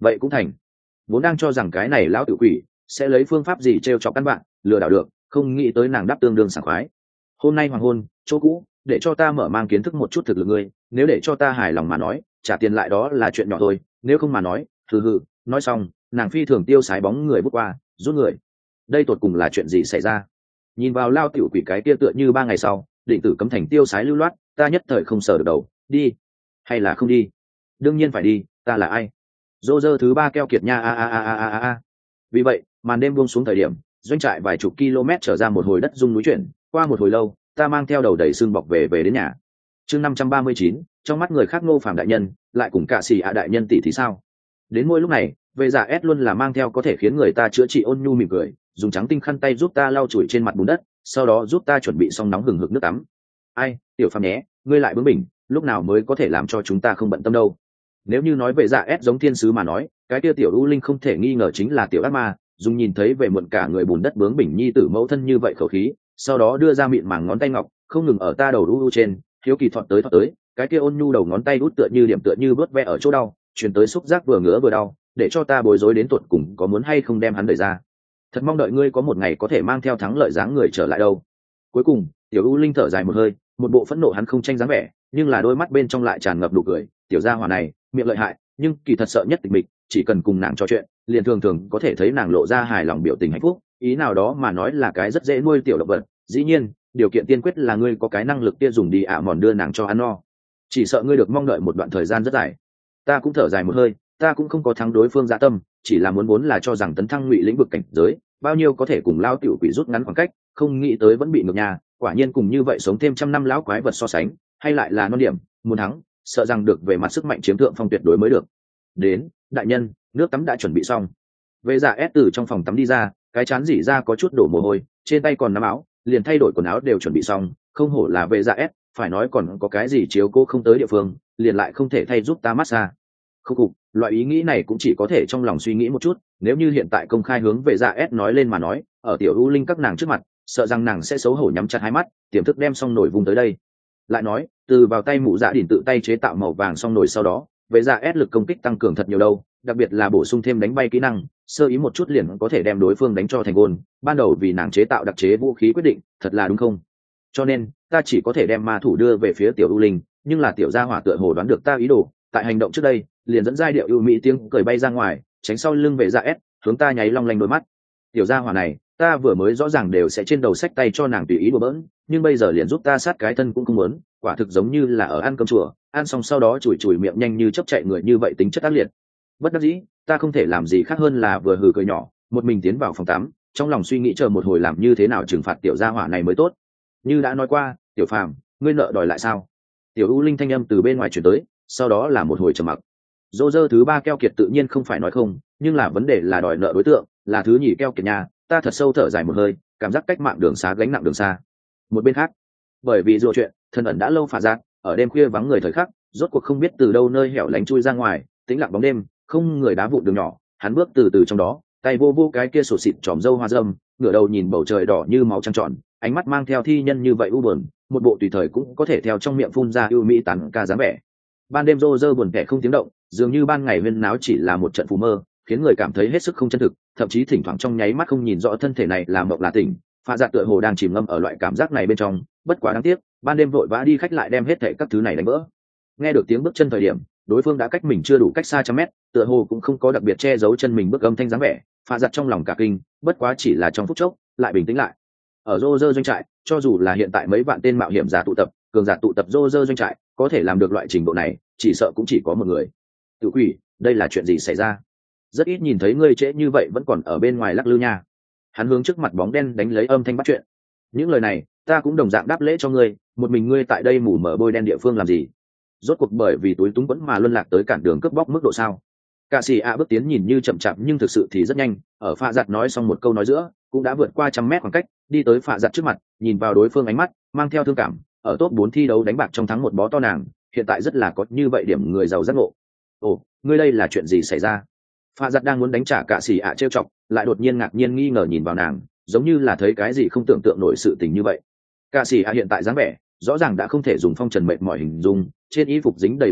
vậy cũng thành. Vốn đang cho rằng cái này lão tự quỷ sẽ lấy phương pháp gì trêu chọc căn bạn lừa đảo được, không nghĩ tới nàng đáp tương đương sảng khoái. Hôm nay hoàng hôn chỗ cũ, để cho ta mở mang kiến thức một chút thực lực ngươi, nếu để cho ta hài lòng mà nói trả tiền lại đó là chuyện nhỏ thôi, nếu không mà nói hừ hừ. Nói xong nàng phi thường tiêu sái bóng người bước qua rút người. Đây tột cùng là chuyện gì xảy ra? Nhìn vào lao tiểu quỷ cái kia tựa như ba ngày sau định tử cấm thành tiêu sái lưu loát, ta nhất thời không sờ được đầu. Đi hay là không đi? Đương nhiên phải đi, ta là ai? Dô dơ thứ ba keo kiệt nha a a a a a a. Vì vậy màn đêm buông xuống thời điểm, doanh trại vài chục km trở ra một hồi đất rung núi chuyển. Qua một hồi lâu ta mang theo đầu đầy xương bọc về về đến nhà. Chương năm trăm ba mươi chín, trong mắt người khác Ngô Phàm đại nhân lại cùng cả xì ạ đại nhân tỷ thì sao? Đến mỗi lúc này về giả S luôn là mang theo có thể khiến người ta chữa trị ôn nhu mỉm cười, dùng trắng tinh khăn tay giúp ta lau chùi trên mặt bùn đất, sau đó giúp ta chuẩn bị xong nóng hừng hực nước tắm. Ai, tiểu Phàm nhé, ngươi lại bướng bỉnh, lúc nào mới có thể làm cho chúng ta không bận tâm đâu? Nếu như nói về giả S giống thiên sứ mà nói, cái kia tiểu U Linh không thể nghi ngờ chính là tiểu ác ma. Dùng nhìn thấy về muộn cả người bùn đất bướng bỉnh nhi tử mẫu thân như vậy khẩu khí, sau đó đưa ra mịn màng ngón tay ngọc, không ngừng ở ta đầu u u trên, hiếu kỳ thọt tới thọt tới, cái kia ôn nhu đầu ngón tay út tựa như điểm tựa như vớt ve ở chỗ đau, truyền tới xúc giác vừa ngứa vừa đau, để cho ta bối rối đến tột cùng có muốn hay không đem hắn đẩy ra. Thật mong đợi ngươi có một ngày có thể mang theo thắng lợi dáng người trở lại đâu. Cuối cùng tiểu U Linh thở dài một hơi, một bộ phẫn nộ hắn không tranh dáng vẻ, nhưng là đôi mắt bên trong lại tràn ngập nụ cười. Tiểu gia hỏa này miệng lợi hại, nhưng kỳ thật sợ nhất tịch mịch, chỉ cần cùng nàng trò chuyện liền thường thường có thể thấy nàng lộ ra hài lòng biểu tình hạnh phúc. Ý nào đó mà nói là cái rất dễ nuôi tiểu động vật. Dĩ nhiên điều kiện tiên quyết là ngươi có cái năng lực kia dùng đi ạ mòn đưa nàng cho ăn no. Chỉ sợ ngươi được mong đợi một đoạn thời gian rất dài. Ta cũng thở dài một hơi, ta cũng không có thắng đối phương dạ tâm, chỉ là muốn vốn là cho rằng tấn thăng ngụy lĩnh vực cảnh giới bao nhiêu có thể cùng lao tiểu quỷ rút ngắn khoảng cách, không nghĩ tới vẫn bị ngược nhà. Quả nhiên cùng như vậy sống thêm trăm năm lão quái vật so sánh, hay lại là non điểm. Muốn thắng sợ rằng được về mặt sức mạnh chiếm thượng phong tuyệt đối mới được. Đến đại nhân, nước tắm đã chuẩn bị xong. Vệ giả S từ trong phòng tắm đi ra, cái chán rỉ ra có chút đổ mồ hôi, trên tay còn nắm áo, liền thay đổi quần áo đều chuẩn bị xong. Không hổ là vệ giả S, phải nói còn có cái gì chiếu cố không tới địa phương liền lại không thể thay giúp ta massage. Không cục, loại ý nghĩ này cũng chỉ có thể trong lòng suy nghĩ một chút, nếu như hiện tại công khai hướng về dạ S nói lên mà nói, ở tiểu U Linh các nàng trước mặt sợ rằng nàng sẽ xấu hổ nhắm chặt hai mắt, tiềm thức đem xong nổi vùng tới đây. Lại nói từ vào tay mụ dạ đỉnh tự tay chế tạo màu vàng xong nổi sau đó về dạ S lực công kích tăng cường thật nhiều đâu, đặc biệt là bổ sung thêm đánh bay kỹ năng, sơ ý một chút liền có thể đem đối phương đánh cho thành gôn. Ban đầu vì nàng chế tạo đặc chế vũ khí quyết định thật là đúng không? Cho nên ta chỉ có thể đem ma thủ đưa về phía tiểu U Linh, nhưng là tiểu gia hỏa tựa hồ đoán được ta ý đồ, tại hành động trước đây liền dẫn giai điệu ưu mỹ tiếng cười bay ra ngoài, tránh sau lưng về dạ S, hướng ta nháy long lanh đôi mắt. Tiểu gia hỏa này ta vừa mới rõ ràng đều sẽ trên đầu sách tay cho nàng tùy ý đùa bỡn, nhưng bây giờ liền giúp ta sát cái thân cũng không muốn, quả thực giống như là ở ăn cơm chùa, ăn xong sau đó chùi chùi miệng nhanh như chớp chạy người như vậy, tính chất ác liệt. Bất đắc dĩ ta không thể làm gì khác hơn là vừa hừ cười nhỏ, một mình tiến vào phòng tắm, trong lòng suy nghĩ chờ một hồi làm như thế nào trừng phạt tiểu gia hỏa này mới tốt. Như đã nói qua, tiểu Phàm, ngươi nợ đòi lại sao? Tiểu U Linh thanh âm từ bên ngoài chuyển tới, sau đó là một hồi trầm mặc. Dô dơ thứ ba keo kiệt tự nhiên không phải nói không, nhưng là vấn đề là đòi nợ đối tượng là thứ nhì keo kiệt nhà. Ta thật sâu thở dài một hơi, cảm giác cách mạng đường xa gánh nặng đường xa. Một bên khác, bởi vì dù chuyện thân ẩn đã lâu phá giác, ở đêm khuya vắng người thời khắc, rốt cuộc không biết từ đâu nơi hẻo lánh chui ra ngoài, tĩnh lặng bóng đêm, không người đá vụn đường nhỏ, hắn bước từ từ trong đó, tay vô vô cái kia sổ xịt tròm râu hoa râm, ngửa đầu nhìn bầu trời đỏ như máu trăng tròn, ánh mắt mang theo thi nhân như vậy u buồn, một bộ tùy thời cũng có thể theo trong miệng phun ra ưu mỹ tán ca dáng vẻ. Ban đêm rô rơ buồn kẻ không tiếng động, dường như ban ngày huyên náo chỉ là một trận phù mơ, khiến người cảm thấy hết sức không chân thực, thậm chí thỉnh thoảng trong nháy mắt không nhìn rõ thân thể này là mộng là tỉnh. Pha Dạ tựa hồ đang chìm ngâm ở loại cảm giác này bên trong, bất quá đáng tiếc, ban đêm vội vã đi khách lại đem hết thảy các thứ này đánh vỡ. Nghe được tiếng bước chân thời điểm, đối phương đã cách mình chưa đủ cách xa trăm mét, tựa hồ cũng không có đặc biệt che giấu chân mình bước âm thanh dáng vẻ. Pha Dạ trong lòng cả kinh, bất quá chỉ là trong phút chốc, lại bình tĩnh lại. Ở Rô Rơ doanh trại, cho dù là hiện tại mấy vạn tên mạo hiểm giả tụ tập, cường giả tụ tập Rô Rơ doanh trại, có thể làm được loại trình độ này, chỉ sợ cũng chỉ có một người. Tự quỷ, đây là chuyện gì xảy ra? Rất ít nhìn thấy ngươi trễ như vậy vẫn còn ở bên ngoài lắc lư nha. Hắn hướng trước mặt bóng đen đánh lấy âm thanh bắt chuyện. Những lời này ta cũng đồng dạng đáp lễ cho ngươi, một mình ngươi tại đây mù mờ bôi đen địa phương làm gì? Rốt cuộc bởi vì túi túng quẫn mà luân lạc tới cản đường cướp bóc mức độ sao? Cả xì ạ bước tiến nhìn như chậm chạp nhưng thực sự thì rất nhanh, ở Phạ Giặt nói xong một câu nói giữa, cũng đã vượt qua trăm mét khoảng cách, đi tới Phạ Giặt trước mặt, nhìn vào đối phương ánh mắt mang theo thương cảm. Ở top bốn thi đấu đánh bạc trong thắng một bó to nàng, hiện tại rất là có như vậy điểm người giàu giác ngộ. Ồ, ngươi đây là chuyện gì xảy ra? Phạ Giặt đang muốn đánh trả cả xì ạ trêu chọc, lại đột nhiên ngạc nhiên nghi ngờ nhìn vào nàng, giống như là thấy cái gì không tưởng tượng nổi sự tình như vậy. Cả xì ạ hiện tại dáng vẻ rõ ràng đã không thể dùng phong trần mệt mỏi hình dung, trên y phục dính đầy bùn đất,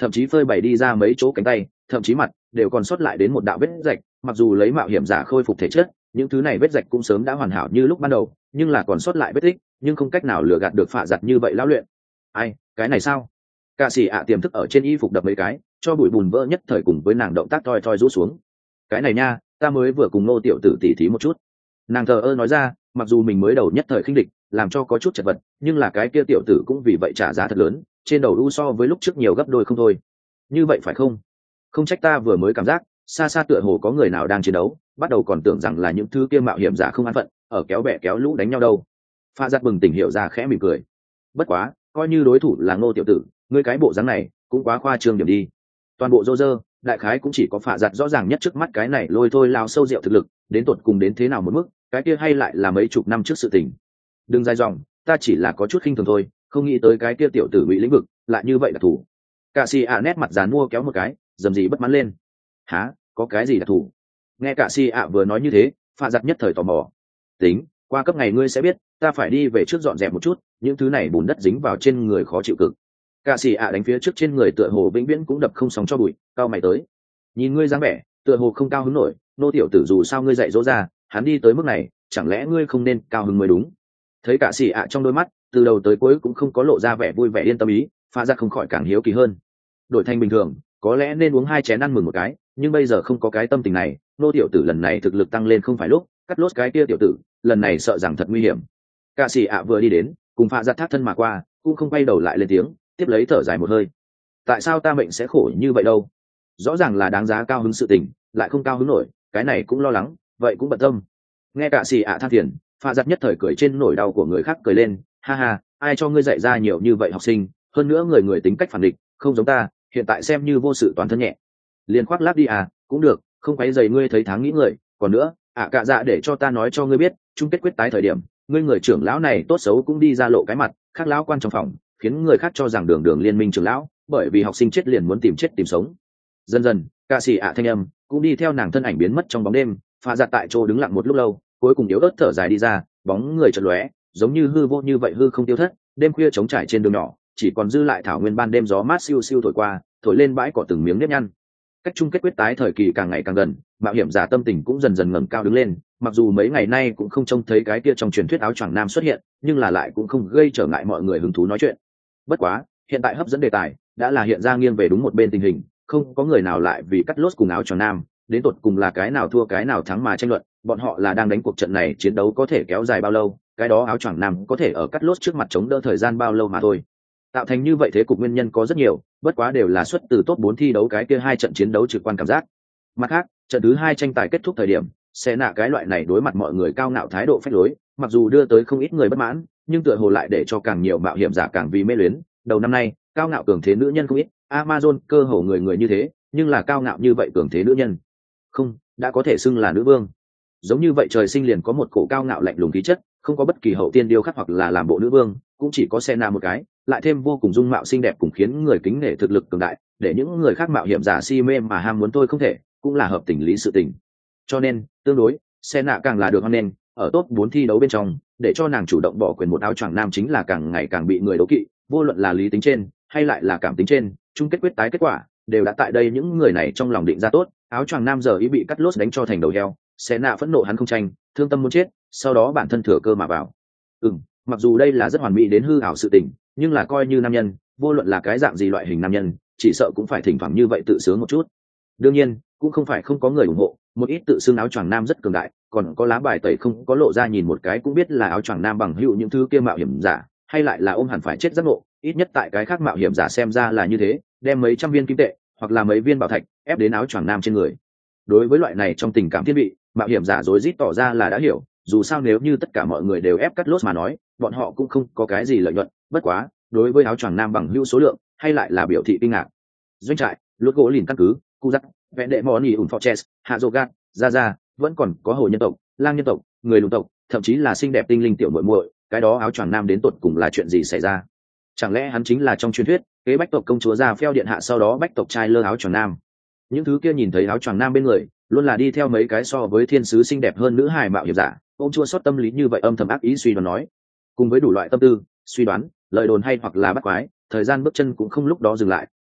thậm chí phơi bày đi ra mấy chỗ cánh tay, thậm chí mặt đều còn sót lại đến một đạo vết rạch. Mặc dù lấy mạo hiểm giả khôi phục thể chất, những thứ này vết rạch cũng sớm đã hoàn hảo như lúc ban đầu, nhưng là còn sót lại vết tích, nhưng không cách nào lừa gạt được phạ giặt như vậy lão luyện. Ai, cái này sao? Cả sĩ ạ tiềm thức ở trên y phục đập mấy cái, cho bụi bùn vỡ nhất thời cùng với nàng động tác toi toi rũ xuống. Cái này nha, ta mới vừa cùng Ngô tiểu tử tỉ thí một chút. Nàng thờ ơ nói ra, mặc dù mình mới đầu nhất thời khinh địch, làm cho có chút chật vật, nhưng là cái kia tiểu tử cũng vì vậy trả giá thật lớn, trên đầu u so với lúc trước nhiều gấp đôi không thôi. Như vậy phải không? Không trách ta vừa mới cảm giác xa xa tựa hồ có người nào đang chiến đấu, bắt đầu còn tưởng rằng là những thứ kia mạo hiểm giả không an phận ở kéo bè kéo lũ đánh nhau đâu. Pha giặt bừng tỉnh hiểu ra khẽ mỉm cười. Bất quá, coi như đối thủ là Ngô tiểu tử, ngươi cái bộ dáng này cũng quá khoa trương điểm đi. Toàn bộ rô rơ đại khái cũng chỉ có phạ giặt rõ ràng nhất trước mắt cái này lôi thôi lao sâu rượu thực lực đến tột cùng đến thế nào một mức, cái kia hay lại là mấy chục năm trước sự tình. Đừng dài dòng, ta chỉ là có chút khinh thường thôi, không nghĩ tới cái kia tiểu tử bị lĩnh vực lại như vậy đặc thù. Cả si ạ nét mặt dán mua kéo một cái, dầm gì bất mãn lên. Hả, có cái gì đặc thù? Nghe cả si ạ vừa nói như thế, phạ giặt nhất thời tò mò. Tính, qua cấp ngày ngươi sẽ biết, ta phải đi về trước dọn dẹp một chút, những thứ này bùn đất dính vào trên người khó chịu cực. Cả sĩ ạ đánh phía trước trên người tựa hồ vĩnh viễn cũng đập không sóng cho bụi, cao mày tới. Nhìn ngươi dáng vẻ, tựa hồ không cao hứng nổi, nô tiểu tử dù sao ngươi dạy dỗ ra, hắn đi tới mức này, chẳng lẽ ngươi không nên cao hứng mới đúng. Thấy cả sĩ ạ trong đôi mắt, từ đầu tới cuối cũng không có lộ ra vẻ vui vẻ yên tâm ý, pha ra không khỏi càng hiếu kỳ hơn. Đổi thành bình thường, có lẽ nên uống hai chén ăn mừng một cái, nhưng bây giờ không có cái tâm tình này, nô tiểu tử lần này thực lực tăng lên không phải lúc, cắt lốt cái kia tiểu tử, lần này sợ rằng thật nguy hiểm. Cả sĩ ạ vừa đi đến, cùng pha ra thác thân mà qua, cũng không quay đầu lại lên tiếng, tiếp lấy thở dài một hơi. Tại sao ta mệnh sẽ khổ như vậy đâu? Rõ ràng là đáng giá cao hứng sự tình, lại không cao hứng nổi, cái này cũng lo lắng, vậy cũng bận tâm. Nghe cả sĩ ạ than phiền, pha giặt nhất thời cười trên nỗi đau của người khác cười lên, ha ha, ai cho ngươi dạy ra nhiều như vậy học sinh, hơn nữa người người tính cách phản địch, không giống ta, hiện tại xem như vô sự toàn thân nhẹ. Liền khoác lác đi à, cũng được, không quấy rầy ngươi thấy tháng nghĩ người, còn nữa, ạ à, cả dạ để cho ta nói cho ngươi biết, chung kết quyết tái thời điểm, ngươi người trưởng lão này tốt xấu cũng đi ra lộ cái mặt, khác lão quan trong phòng, khiến người khác cho rằng đường đường liên minh trưởng lão, bởi vì học sinh chết liền muốn tìm chết tìm sống. Dần dần, ca sĩ ạ thanh âm cũng đi theo nàng thân ảnh biến mất trong bóng đêm, pha giặt tại chỗ đứng lặng một lúc lâu, cuối cùng yếu ớt thở dài đi ra, bóng người chợt lóe, giống như hư vô như vậy hư không tiêu thất. Đêm khuya trống trải trên đường nhỏ, chỉ còn dư lại thảo nguyên ban đêm gió mát siêu siêu thổi qua, thổi lên bãi cỏ từng miếng nếp nhăn. Cách chung kết quyết tái thời kỳ càng ngày càng gần, mạo hiểm giả tâm tình cũng dần dần ngẩng cao đứng lên. Mặc dù mấy ngày nay cũng không trông thấy cái kia trong truyền thuyết áo choàng nam xuất hiện, nhưng là lại cũng không gây trở ngại mọi người hứng thú nói chuyện. Bất quá, hiện tại hấp dẫn đề tài đã là hiện ra nghiêng về đúng một bên tình hình, không có người nào lại vì cắt lốt cùng áo choàng nam, đến tột cùng là cái nào thua cái nào thắng mà tranh luận, bọn họ là đang đánh cuộc trận này chiến đấu có thể kéo dài bao lâu, cái đó áo choàng nam có thể ở cắt lốt trước mặt chống đỡ thời gian bao lâu mà thôi. Tạo thành như vậy thế cục nguyên nhân có rất nhiều, bất quá đều là xuất từ top bốn thi đấu cái kia hai trận chiến đấu trực quan cảm giác. Mặt khác, trận thứ hai tranh tài kết thúc thời điểm, sẽ nạ cái loại này đối mặt mọi người cao ngạo thái độ phách lối, mặc dù đưa tới không ít người bất mãn, nhưng tựa hồ lại để cho càng nhiều mạo hiểm giả càng vì mê luyến. Đầu năm nay, cao ngạo cường thế nữ nhân không ít, Amazon cơ hồ người người như thế, nhưng là cao ngạo như vậy cường thế nữ nhân, không, đã có thể xưng là nữ vương. Giống như vậy trời sinh liền có một cổ cao ngạo lạnh lùng khí chất, không có bất kỳ hậu tiên điêu khắc hoặc là làm bộ nữ vương, cũng chỉ có Senna một cái, lại thêm vô cùng dung mạo xinh đẹp cùng khiến người kính nể thực lực cường đại, để những người khác mạo hiểm giả si mê mà ham muốn tôi không thể, cũng là hợp tình lý sự tình. Cho nên, tương đối, Senna càng là được hoan nghênh, ở top bốn thi đấu bên trong, để cho nàng chủ động bỏ quyền một áo choàng nam chính là càng ngày càng bị người đố kỵ, vô luận là lý tính trên hay lại là cảm tính trên, chung kết quyết tái kết quả đều đã tại đây những người này trong lòng định ra tốt, áo choàng nam giờ ý bị cắt lốt đánh cho thành đầu heo, Senna phẫn nộ hắn không tranh, thương tâm muốn chết, sau đó bản thân thừa cơ mà vào. Ừm, mặc dù đây là rất hoàn mỹ đến hư ảo sự tình, nhưng là coi như nam nhân, vô luận là cái dạng gì loại hình nam nhân, chỉ sợ cũng phải thỉnh thoảng như vậy tự sướng một chút. Đương nhiên, cũng không phải không có người ủng hộ, một ít tự xưng áo choàng nam rất cường đại, còn có lá bài tẩy không có lộ ra nhìn một cái cũng biết là áo choàng nam bằng hữu những thứ kia mạo hiểm giả, hay lại là ôm hẳn phải chết giác ngộ, ít nhất tại cái khác mạo hiểm giả xem ra là như thế, đem mấy trăm viên kim tệ hoặc là mấy viên bảo thạch ép đến áo choàng nam trên người. Đối với loại này trong tình cảm thiên vị, mạo hiểm giả rối rít tỏ ra là đã hiểu, dù sao nếu như tất cả mọi người đều ép cắt lốt mà nói, bọn họ cũng không có cái gì lợi nhuận, bất quá, đối với áo choàng nam bằng hữu số lượng, hay lại là biểu thị kinh ngạc. Doanh trại, lốt gỗ lìn căn cứ, cu dắt, vẽ đệ món nhì ủng fortress, hạ dô gạt, ra ra, vẫn còn có hồ nhân tộc, lang nhân tộc, người lùn tộc, thậm chí là xinh đẹp tinh linh tiểu muội muội, cái đó áo choàng nam đến tột cùng là chuyện gì xảy ra? Chẳng lẽ hắn chính là trong truyền thuyết kế bách tộc công chúa ra phèo điện hạ sau đó bách tộc trai lơ áo choàng nam? Những thứ kia nhìn thấy áo choàng nam bên người, luôn là đi theo mấy cái so với thiên sứ xinh đẹp hơn nữ hài mạo hiểm giả, ôm chua xót tâm lý như vậy âm thầm ác ý suy đoán nói, cùng với đủ loại tâm tư suy đoán, lời đồn hay hoặc là bắt quái, thời gian bước chân cũng không lúc đó dừng lại,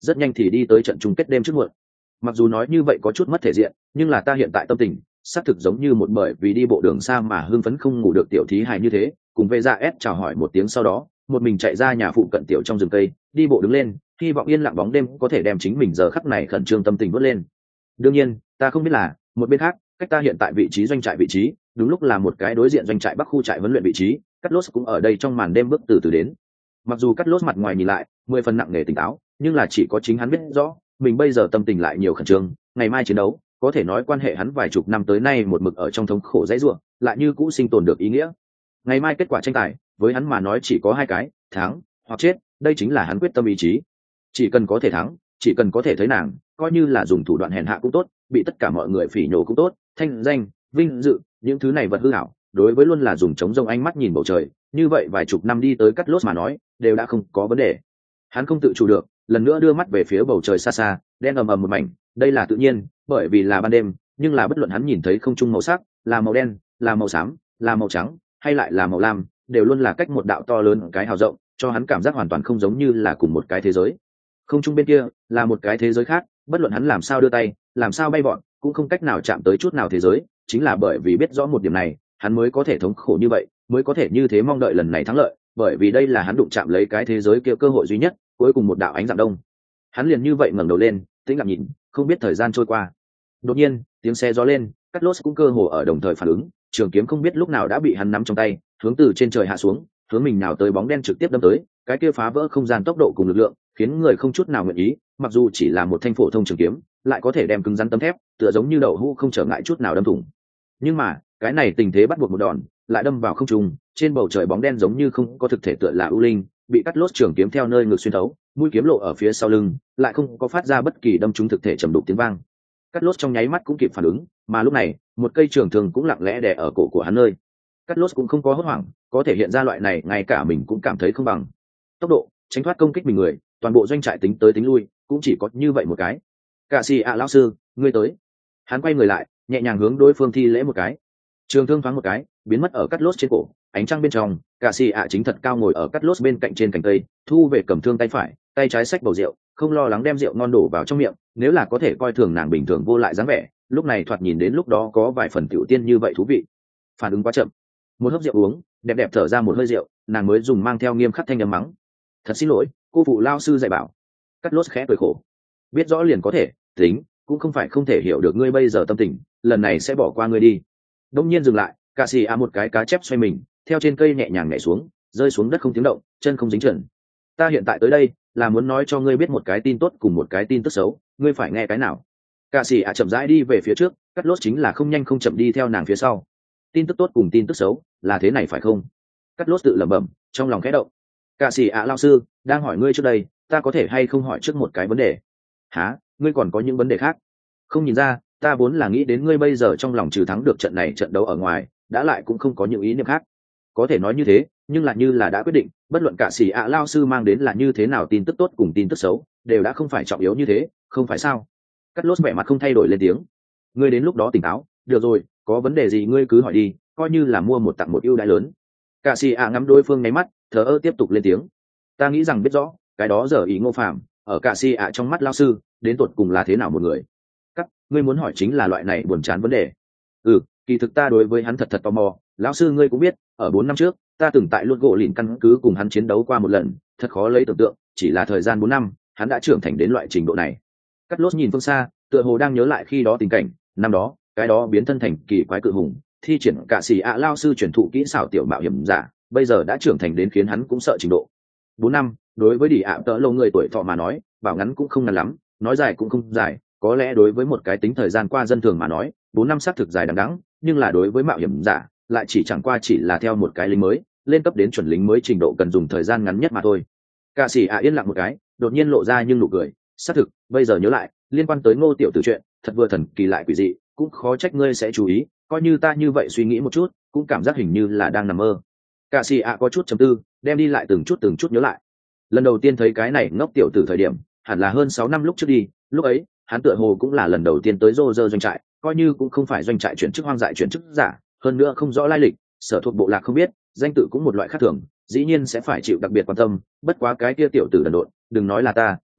rất nhanh thì đi tới trận chung kết đêm trước muộn. Mặc dù nói như vậy có chút mất thể diện, nhưng là ta hiện tại tâm tình xác thực giống như một bởi vì đi bộ đường xa mà hưng phấn không ngủ được tiểu thí hài như thế. Cùng về ra s chào hỏi một tiếng sau đó, một mình chạy ra nhà phụ cận tiểu trong rừng cây, đi bộ đứng lên, hy vọng yên lặng bóng đêm có thể đem chính mình giờ khắc này khẩn trương tâm tình vớt lên. Đương nhiên ta không biết là một bên khác, cách ta hiện tại vị trí doanh trại vị trí đúng lúc là một cái đối diện doanh trại bắc khu trại huấn luyện vị trí. Cắt Lốt cũng ở đây trong màn đêm bước từ từ đến. Mặc dù Cắt Lốt mặt ngoài nhìn lại mười phần nặng nề tỉnh táo, nhưng là chỉ có chính hắn biết rõ mình bây giờ tâm tình lại nhiều khẩn trương. Ngày mai chiến đấu có thể nói quan hệ hắn vài chục năm tới nay một mực ở trong thống khổ dãy ruộng, lại như cũ sinh tồn được ý nghĩa. Ngày mai kết quả tranh tài với hắn mà nói chỉ có hai cái, thắng hoặc chết. Đây chính là hắn quyết tâm ý chí. Chỉ cần có thể thắng, chỉ cần có thể thấy nàng, coi như là dùng thủ đoạn hèn hạ cũng tốt, bị tất cả mọi người phỉ nhổ cũng tốt, thanh danh, vinh dự, những thứ này vật hư ảo, đối với luôn là dùng chống rông ánh mắt nhìn bầu trời, như vậy vài chục năm đi tới Cắt Lốt mà nói, đều đã không có vấn đề. Hắn không tự chủ được, lần nữa đưa mắt về phía bầu trời xa xa, đen ầm ầm một mảnh, đây là tự nhiên, bởi vì là ban đêm, nhưng là bất luận hắn nhìn thấy không trung màu sắc, là màu đen, là màu xám, là màu trắng, hay lại là màu lam, đều luôn là cách một đạo to lớn cái hào rộng, cho hắn cảm giác hoàn toàn không giống như là cùng một cái thế giới. Không trung bên kia là một cái thế giới khác, bất luận hắn làm sao đưa tay, làm sao bay vọt, cũng không cách nào chạm tới chút nào thế giới. Chính là bởi vì biết rõ một điểm này, hắn mới có thể thống khổ như vậy, mới có thể như thế mong đợi lần này thắng lợi, bởi vì đây là hắn đụng chạm lấy cái thế giới kia cơ hội duy nhất, cuối cùng một đạo ánh dạng đông. Hắn liền như vậy ngẩng đầu lên, tĩnh lặng nhìn, không biết thời gian trôi qua. Đột nhiên, tiếng xe gió lên, Cắt Lốt cũng cơ hồ ở đồng thời phản ứng, trường kiếm không biết lúc nào đã bị hắn nắm trong tay, hướng từ trên trời hạ xuống, hướng mình nào tới bóng đen trực tiếp đâm tới, cái kia phá vỡ không gian tốc độ cùng lực lượng, khiến người không chút nào nguyện ý, mặc dù chỉ là một thanh phổ thông trường kiếm, lại có thể đem cứng rắn tấm thép, tựa giống như đậu hũ không trở ngại chút nào đâm thủng. Nhưng mà, cái này tình thế bắt buộc một đòn, lại đâm vào không trung, trên bầu trời bóng đen giống như không có thực thể tựa là ưu linh, bị Cắt Lốt trường kiếm theo nơi ngực xuyên thấu, mũi kiếm lộ ở phía sau lưng, lại không có phát ra bất kỳ đâm trúng thực thể trầm đục tiếng vang. Cắt Lốt trong nháy mắt cũng kịp phản ứng, mà lúc này, một cây trường thương cũng lặng lẽ đè ở cổ của hắn nơi. Cắt Lốt cũng không có hốt hoảng, có thể hiện ra loại này ngay cả mình cũng cảm thấy không bằng. Tốc độ, tránh thoát công kích mình người, toàn bộ doanh trại tính tới tính lui, cũng chỉ có như vậy một cái. Cả sĩ ạ lão sư, ngươi tới. Hắn quay người lại, nhẹ nhàng hướng đối phương thi lễ một cái. Trường thương thoáng một cái, biến mất ở Cắt Lốt trên cổ, ánh trăng bên trong, cả sĩ ạ chính thật cao ngồi ở Cắt Lốt bên cạnh trên cành cây, thu về cầm thương tay phải, tay trái xách bầu rượu, không lo lắng đem rượu ngon đổ vào trong miệng. Nếu là có thể coi thường nàng bình thường vô lại dáng vẻ, lúc này thoạt nhìn đến lúc đó có vài phần tiểu tiên như vậy thú vị. Phản ứng quá chậm, một hớp rượu uống, đẹp đẹp thở ra một hơi rượu, nàng mới dùng mang theo nghiêm khắc thanh âm mắng: thật xin lỗi, cô phụ lao sư dạy bảo. Cắt Lốt khẽ cười khổ, biết rõ liền có thể tính, cũng không phải không thể hiểu được ngươi bây giờ tâm tình, lần này sẽ bỏ qua ngươi đi. Đông nhiên dừng lại, cà xì a một cái cá chép xoay mình, theo trên cây nhẹ nhàng nhảy xuống, rơi xuống đất không tiếng động, chân không dính trần. Ta hiện tại tới đây là muốn nói cho ngươi biết một cái tin tốt cùng một cái tin tức xấu, ngươi phải nghe cái nào? Cà xì a chậm rãi đi về phía trước, Cắt Lốt chính là không nhanh không chậm đi theo nàng phía sau. Tin tức tốt cùng tin tức xấu là thế này phải không? Cắt Lốt tự lẩm bẩm, trong lòng khẽ động. Cà xì a lao sư đang hỏi ngươi trước đây, ta có thể hay không hỏi trước một cái vấn đề? Hả? Ngươi còn có những vấn đề khác? Không nhìn ra, ta vốn là nghĩ đến ngươi bây giờ trong lòng trừ thắng được trận này trận đấu ở ngoài, đã lại cũng không có những ý niệm khác. Có thể nói như thế, nhưng là như là đã quyết định, bất luận cả sĩ ạ lao sư mang đến là như thế nào tin tức tốt cùng tin tức xấu, đều đã không phải trọng yếu như thế, không phải sao? Cắt Lốt vẻ mặt không thay đổi lên tiếng. Ngươi đến lúc đó tỉnh táo, được rồi, có vấn đề gì ngươi cứ hỏi đi, coi như là mua một tặng một ưu đãi lớn. Cả sĩ ạ ngắm đối phương nháy mắt, thờ ơ tiếp tục lên tiếng. Ta nghĩ rằng biết rõ, cái đó giờ ý Ngô Phàm, ở cả sĩ ạ trong mắt lao sư, đến tột cùng là thế nào một người? Cắt, ngươi muốn hỏi chính là loại này buồn chán vấn đề. Ừ, kỳ thực ta đối với hắn thật thật tò mò, lão sư ngươi cũng biết, ở bốn năm trước, ta từng tại luôn gỗ lìn căn cứ cùng hắn chiến đấu qua một lần, thật khó lấy tưởng tượng, chỉ là thời gian bốn năm, hắn đã trưởng thành đến loại trình độ này. Cắt Lốt nhìn phương xa, tựa hồ đang nhớ lại khi đó tình cảnh, năm đó, cái đó biến thân thành kỳ quái cự hùng, thi triển cả sĩ ạ lao sư truyền thụ kỹ xảo tiểu mạo hiểm giả, bây giờ đã trưởng thành đến khiến hắn cũng sợ trình độ. Bốn năm, đối với Đỉ ạ tợ lâu người tuổi thọ mà nói, bảo ngắn cũng không ngắn lắm, nói dài cũng không dài, có lẽ đối với một cái tính thời gian qua dân thường mà nói, bốn năm xác thực dài đằng đẵng, nhưng là đối với mạo hiểm giả, lại chỉ chẳng qua chỉ là theo một cái lính mới, lên cấp đến chuẩn lính mới trình độ cần dùng thời gian ngắn nhất mà thôi. Cả sĩ ạ yên lặng một cái, đột nhiên lộ ra nhưng nụ cười, xác thực, bây giờ nhớ lại, liên quan tới Ngô tiểu tử chuyện, thật vừa thần kỳ lại quỷ dị, cũng khó trách ngươi sẽ chú ý, coi như ta như vậy suy nghĩ một chút, cũng cảm giác hình như là đang nằm mơ. Cả sĩ ạ có chút trầm tư, đem đi lại từng chút từng chút nhớ lại. Lần đầu tiên thấy cái này ngốc tiểu tử thời điểm, hẳn là hơn sáu năm lúc trước đi, lúc ấy, hắn tựa hồ cũng là lần đầu tiên tới Rô Rơ doanh trại, coi như cũng không phải doanh trại chuyển chức hoang dại chuyển chức giả, hơn nữa không rõ lai lịch, sở thuộc bộ lạc không biết, danh tự cũng một loại khác thường, dĩ nhiên sẽ phải chịu đặc biệt quan tâm, bất quá cái kia tiểu tử đần độn, đừng nói là ta,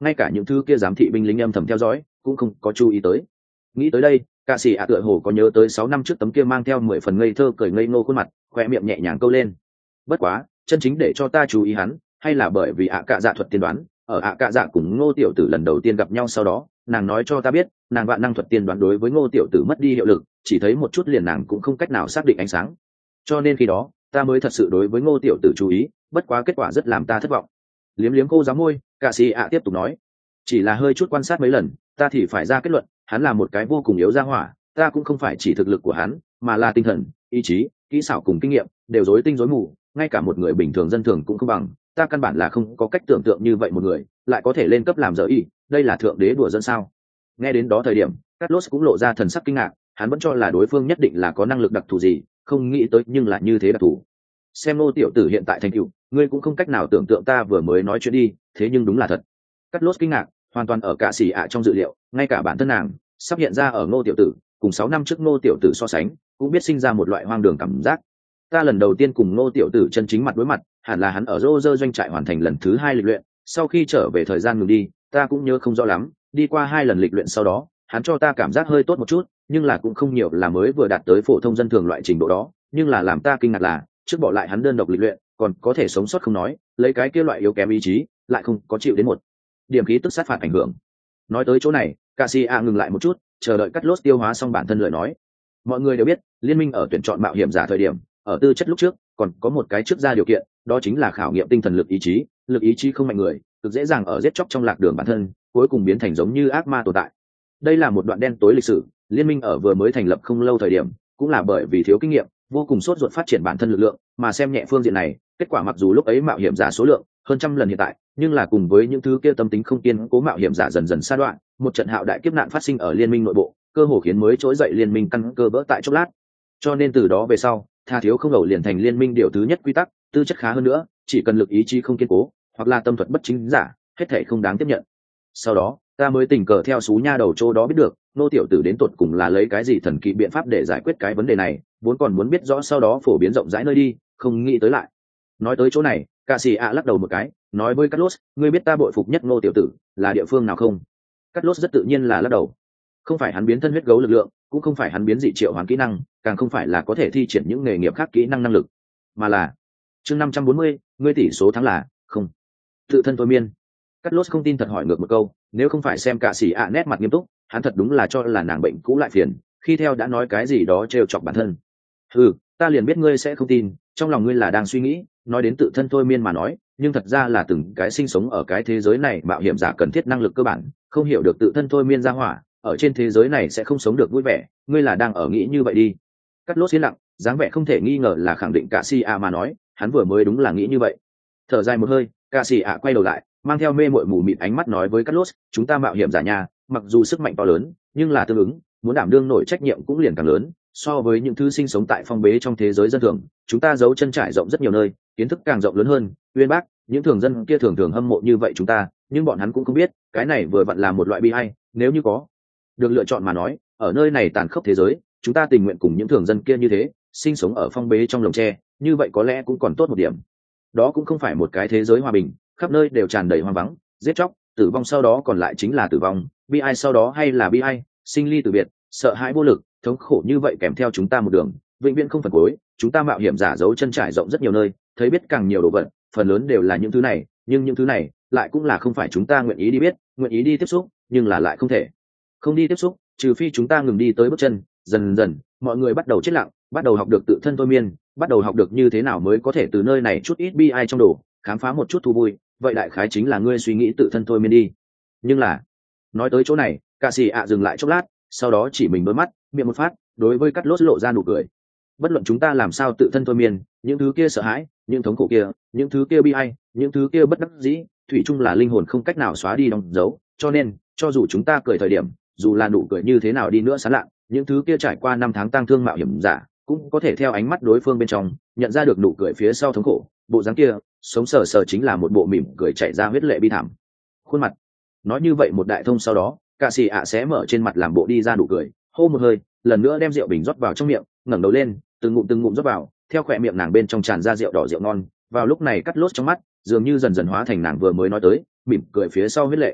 ngay cả những thứ kia giám thị binh lính âm thầm theo dõi cũng không có chú ý tới. Nghĩ tới đây, Cạ Sĩ ạ tựa hồ có nhớ tới sáu năm trước tấm kia mang theo mười phần ngây thơ cười ngây ngô khuôn mặt, khoe miệng nhẹ nhàng câu lên. Bất quá, chân chính để cho ta chú ý hắn, hay là bởi vì ạ cạ dạ thuật tiên đoán, ở ạ cạ dạ cùng Ngô tiểu tử lần đầu tiên gặp nhau sau đó, nàng nói cho ta biết, nàng vạn năng thuật tiên đoán đối với Ngô tiểu tử mất đi hiệu lực, chỉ thấy một chút liền nàng cũng không cách nào xác định ánh sáng. Cho nên khi đó, ta mới thật sự đối với Ngô tiểu tử chú ý, bất quá kết quả rất làm ta thất vọng. Liếm liếm cô giáo môi, Cạ Sĩ ạ tiếp tục nói, chỉ là hơi chút quan sát mấy lần, ta thì phải ra kết luận, hắn là một cái vô cùng yếu ra hỏa, ta cũng không phải chỉ thực lực của hắn, mà là tinh thần, ý chí, kỹ xảo cùng kinh nghiệm đều rối tinh rối mù, ngay cả một người bình thường dân thường cũng không bằng. Ta căn bản là không có cách tưởng tượng như vậy một người lại có thể lên cấp làm dở y, đây là thượng đế đùa dân sao? Nghe đến đó thời điểm, Carlos cũng lộ ra thần sắc kinh ngạc, hắn vẫn cho là đối phương nhất định là có năng lực đặc thù gì, không nghĩ tới nhưng lại như thế đặc thù. Xem Ngô tiểu tử hiện tại thành tựu, ngươi cũng không cách nào tưởng tượng ta vừa mới nói chuyện đi, thế nhưng đúng là thật. Carlos kinh ngạc, hoàn toàn ở Cạ Sĩ ạ trong dự liệu, ngay cả bản thân nàng sắp hiện ra ở Ngô tiểu tử, cùng sáu năm trước Ngô tiểu tử so sánh, cũng biết sinh ra một loại hoang đường cảm giác. Ta lần đầu tiên cùng Ngô tiểu tử chân chính mặt đối mặt, hẳn là hắn ở Roger doanh trại hoàn thành lần thứ hai lịch luyện, sau khi trở về thời gian ngừng đi, ta cũng nhớ không rõ lắm, đi qua hai lần lịch luyện sau đó, hắn cho ta cảm giác hơi tốt một chút, nhưng là cũng không nhiều, là mới vừa đạt tới phổ thông dân thường loại trình độ đó, nhưng là làm ta kinh ngạc là, trước bỏ lại hắn đơn độc lịch luyện, còn có thể sống sót không nói, lấy cái kia loại yếu kém ý chí, lại không có chịu đến một điểm khí tức sát phạt ảnh hưởng. Nói tới chỗ này, Cạ Sĩ ạ ngừng lại một chút, chờ đợi Cắt Lốt tiêu hóa xong bản thân lời nói. Mọi người đều biết, liên minh ở tuyển chọn mạo hiểm giả thời điểm, ở tư chất lúc trước, còn có một cái trước ra điều kiện, đó chính là khảo nghiệm tinh thần lực ý chí, lực ý chí không mạnh người, cực dễ dàng ở giết chóc trong lạc đường bản thân, cuối cùng biến thành giống như ác ma tồn tại. Đây là một đoạn đen tối lịch sử, liên minh ở vừa mới thành lập không lâu thời điểm, cũng là bởi vì thiếu kinh nghiệm, vô cùng sốt ruột phát triển bản thân lực lượng, mà xem nhẹ phương diện này, kết quả mặc dù lúc ấy mạo hiểm giả số lượng hơn trăm lần hiện tại, nhưng là cùng với những thứ kia tâm tính không kiên cố mạo hiểm giả dần dần sa đoạn, một trận hạo đại kiếp nạn phát sinh ở liên minh nội bộ, cơ hồ khiến mới trỗi dậy liên minh căn cơ vỡ tại chốc lát. Cho nên từ đó về sau, tha thiếu không đầu liền thành liên minh điều thứ nhất quy tắc, tư chất khá hơn nữa, chỉ cần lực ý chí không kiên cố, hoặc là tâm thuật bất chính giả, hết thảy không đáng tiếp nhận. Sau đó, ta mới tình cờ theo số nha đầu chỗ đó biết được, Nô tiểu tử đến tột cùng là lấy cái gì thần kỳ biện pháp để giải quyết cái vấn đề này, vốn còn muốn biết rõ sau đó phổ biến rộng rãi nơi đi, không nghĩ tới lại. Nói tới chỗ này, Cạ Sĩ ạ lắc đầu một cái, nói với Carlos, ngươi biết ta bội phục nhất Nô tiểu tử là địa phương nào không? Carlos rất tự nhiên là lắc đầu. Không phải hắn biến thân huyết gấu lực lượng, cũng không phải hắn biến dị triệu hoán kỹ năng, càng không phải là có thể thi triển những nghề nghiệp khác kỹ năng năng lực, mà là chương năm trăm bốn mươi, ngươi tỷ số thắng là không. Tự thân thôi miên. Carlos không tin thật hỏi ngược một câu, nếu không phải xem Cạ Sĩ ạ nét mặt nghiêm túc, hắn thật đúng là cho là nàng bệnh cũ lại phiền, khi theo đã nói cái gì đó trêu chọc bản thân. Ừ, ta liền biết ngươi sẽ không tin, trong lòng ngươi là đang suy nghĩ, nói đến tự thân thôi miên mà nói, nhưng thật ra là từng cái sinh sống ở cái thế giới này mạo hiểm giả cần thiết năng lực cơ bản, không hiểu được tự thân thôi miên ra hỏa, ở trên thế giới này sẽ không sống được vui vẻ, ngươi là đang ở nghĩ như vậy đi. Cắt Lốt yên lặng, dáng vẻ không thể nghi ngờ là khẳng định Cạ Sĩ ạ mà nói, hắn vừa mới đúng là nghĩ như vậy. Thở dài một hơi, Cạ Sĩ ạ quay đầu lại, mang theo mê muội mù mịt ánh mắt nói với Cắt Lốt, chúng ta mạo hiểm giả nhà, mặc dù sức mạnh to lớn, nhưng là tương ứng, muốn đảm đương nổi trách nhiệm cũng liền càng lớn. So với những thứ sinh sống tại phong bế trong thế giới dân thường, chúng ta giấu chân trải rộng rất nhiều nơi, kiến thức càng rộng lớn hơn. Uyên bác, những thường dân kia thường thường hâm mộ như vậy chúng ta, nhưng bọn hắn cũng không biết, cái này vừa vặn là một loại bi hay. Nếu như có được lựa chọn mà nói, ở nơi này tàn khốc thế giới, chúng ta tình nguyện cùng những thường dân kia như thế, sinh sống ở phong bế trong lồng tre, như vậy có lẽ cũng còn tốt một điểm. Đó cũng không phải một cái thế giới hòa bình, khắp nơi đều tràn đầy hoang vắng, giết chóc, tử vong sau đó còn lại chính là tử vong, bi ai sau đó hay là bi ai, sinh ly tử biệt, sợ hãi vô lực, thống khổ như vậy kèm theo chúng ta một đường, vĩnh viễn không phần cuối. Chúng ta mạo hiểm giả giấu chân trải rộng rất nhiều nơi, thấy biết càng nhiều đồ vật, phần lớn đều là những thứ này, nhưng những thứ này lại cũng là không phải chúng ta nguyện ý đi biết, nguyện ý đi tiếp xúc, nhưng là lại không thể không đi tiếp xúc, trừ phi chúng ta ngừng đi tới bước chân. Dần dần, mọi người bắt đầu chết lặng, bắt đầu học được tự thân thôi miên, bắt đầu học được như thế nào mới có thể từ nơi này chút ít bi ai trong đồ, khám phá một chút thú vui. Vậy đại khái chính là ngươi suy nghĩ tự thân thôi miên đi. Nhưng là, nói tới chỗ này, Cạ Sĩ ạ dừng lại chốc lát, sau đó chỉ mình đôi mắt, miệng một phát, đối với Cắt Lốt lộ ra nụ cười. Bất luận chúng ta làm sao tự thân thôi miên, những thứ kia sợ hãi, những thống khổ kia, những thứ kia bi ai, những thứ kia bất đắc dĩ, thủy chung là linh hồn không cách nào xóa đi đóng dấu. Cho nên, cho dù chúng ta cười thời điểm, dù là nụ cười như thế nào đi nữa sán lạ, những thứ kia trải qua năm tháng tang thương mạo hiểm giả, cũng có thể theo ánh mắt đối phương bên trong nhận ra được nụ cười phía sau thống khổ. Bộ dáng kia, sống sờ sờ chính là một bộ mỉm cười chảy ra huyết lệ bi thảm khuôn mặt. Nói như vậy một đại thông sau đó, Cạ Sĩ ạ sẽ mở trên mặt làm bộ đi ra nụ cười, hô một hơi, lần nữa đem rượu bình rót vào trong miệng, ngẩng đầu lên, từng ngụm từng ngụm rót vào, theo khỏe miệng nàng bên trong tràn ra rượu đỏ rượu ngon. Vào lúc này Cắt Lốt trong mắt dường như dần dần hóa thành nàng vừa mới nói tới mỉm cười phía sau huyết lệ.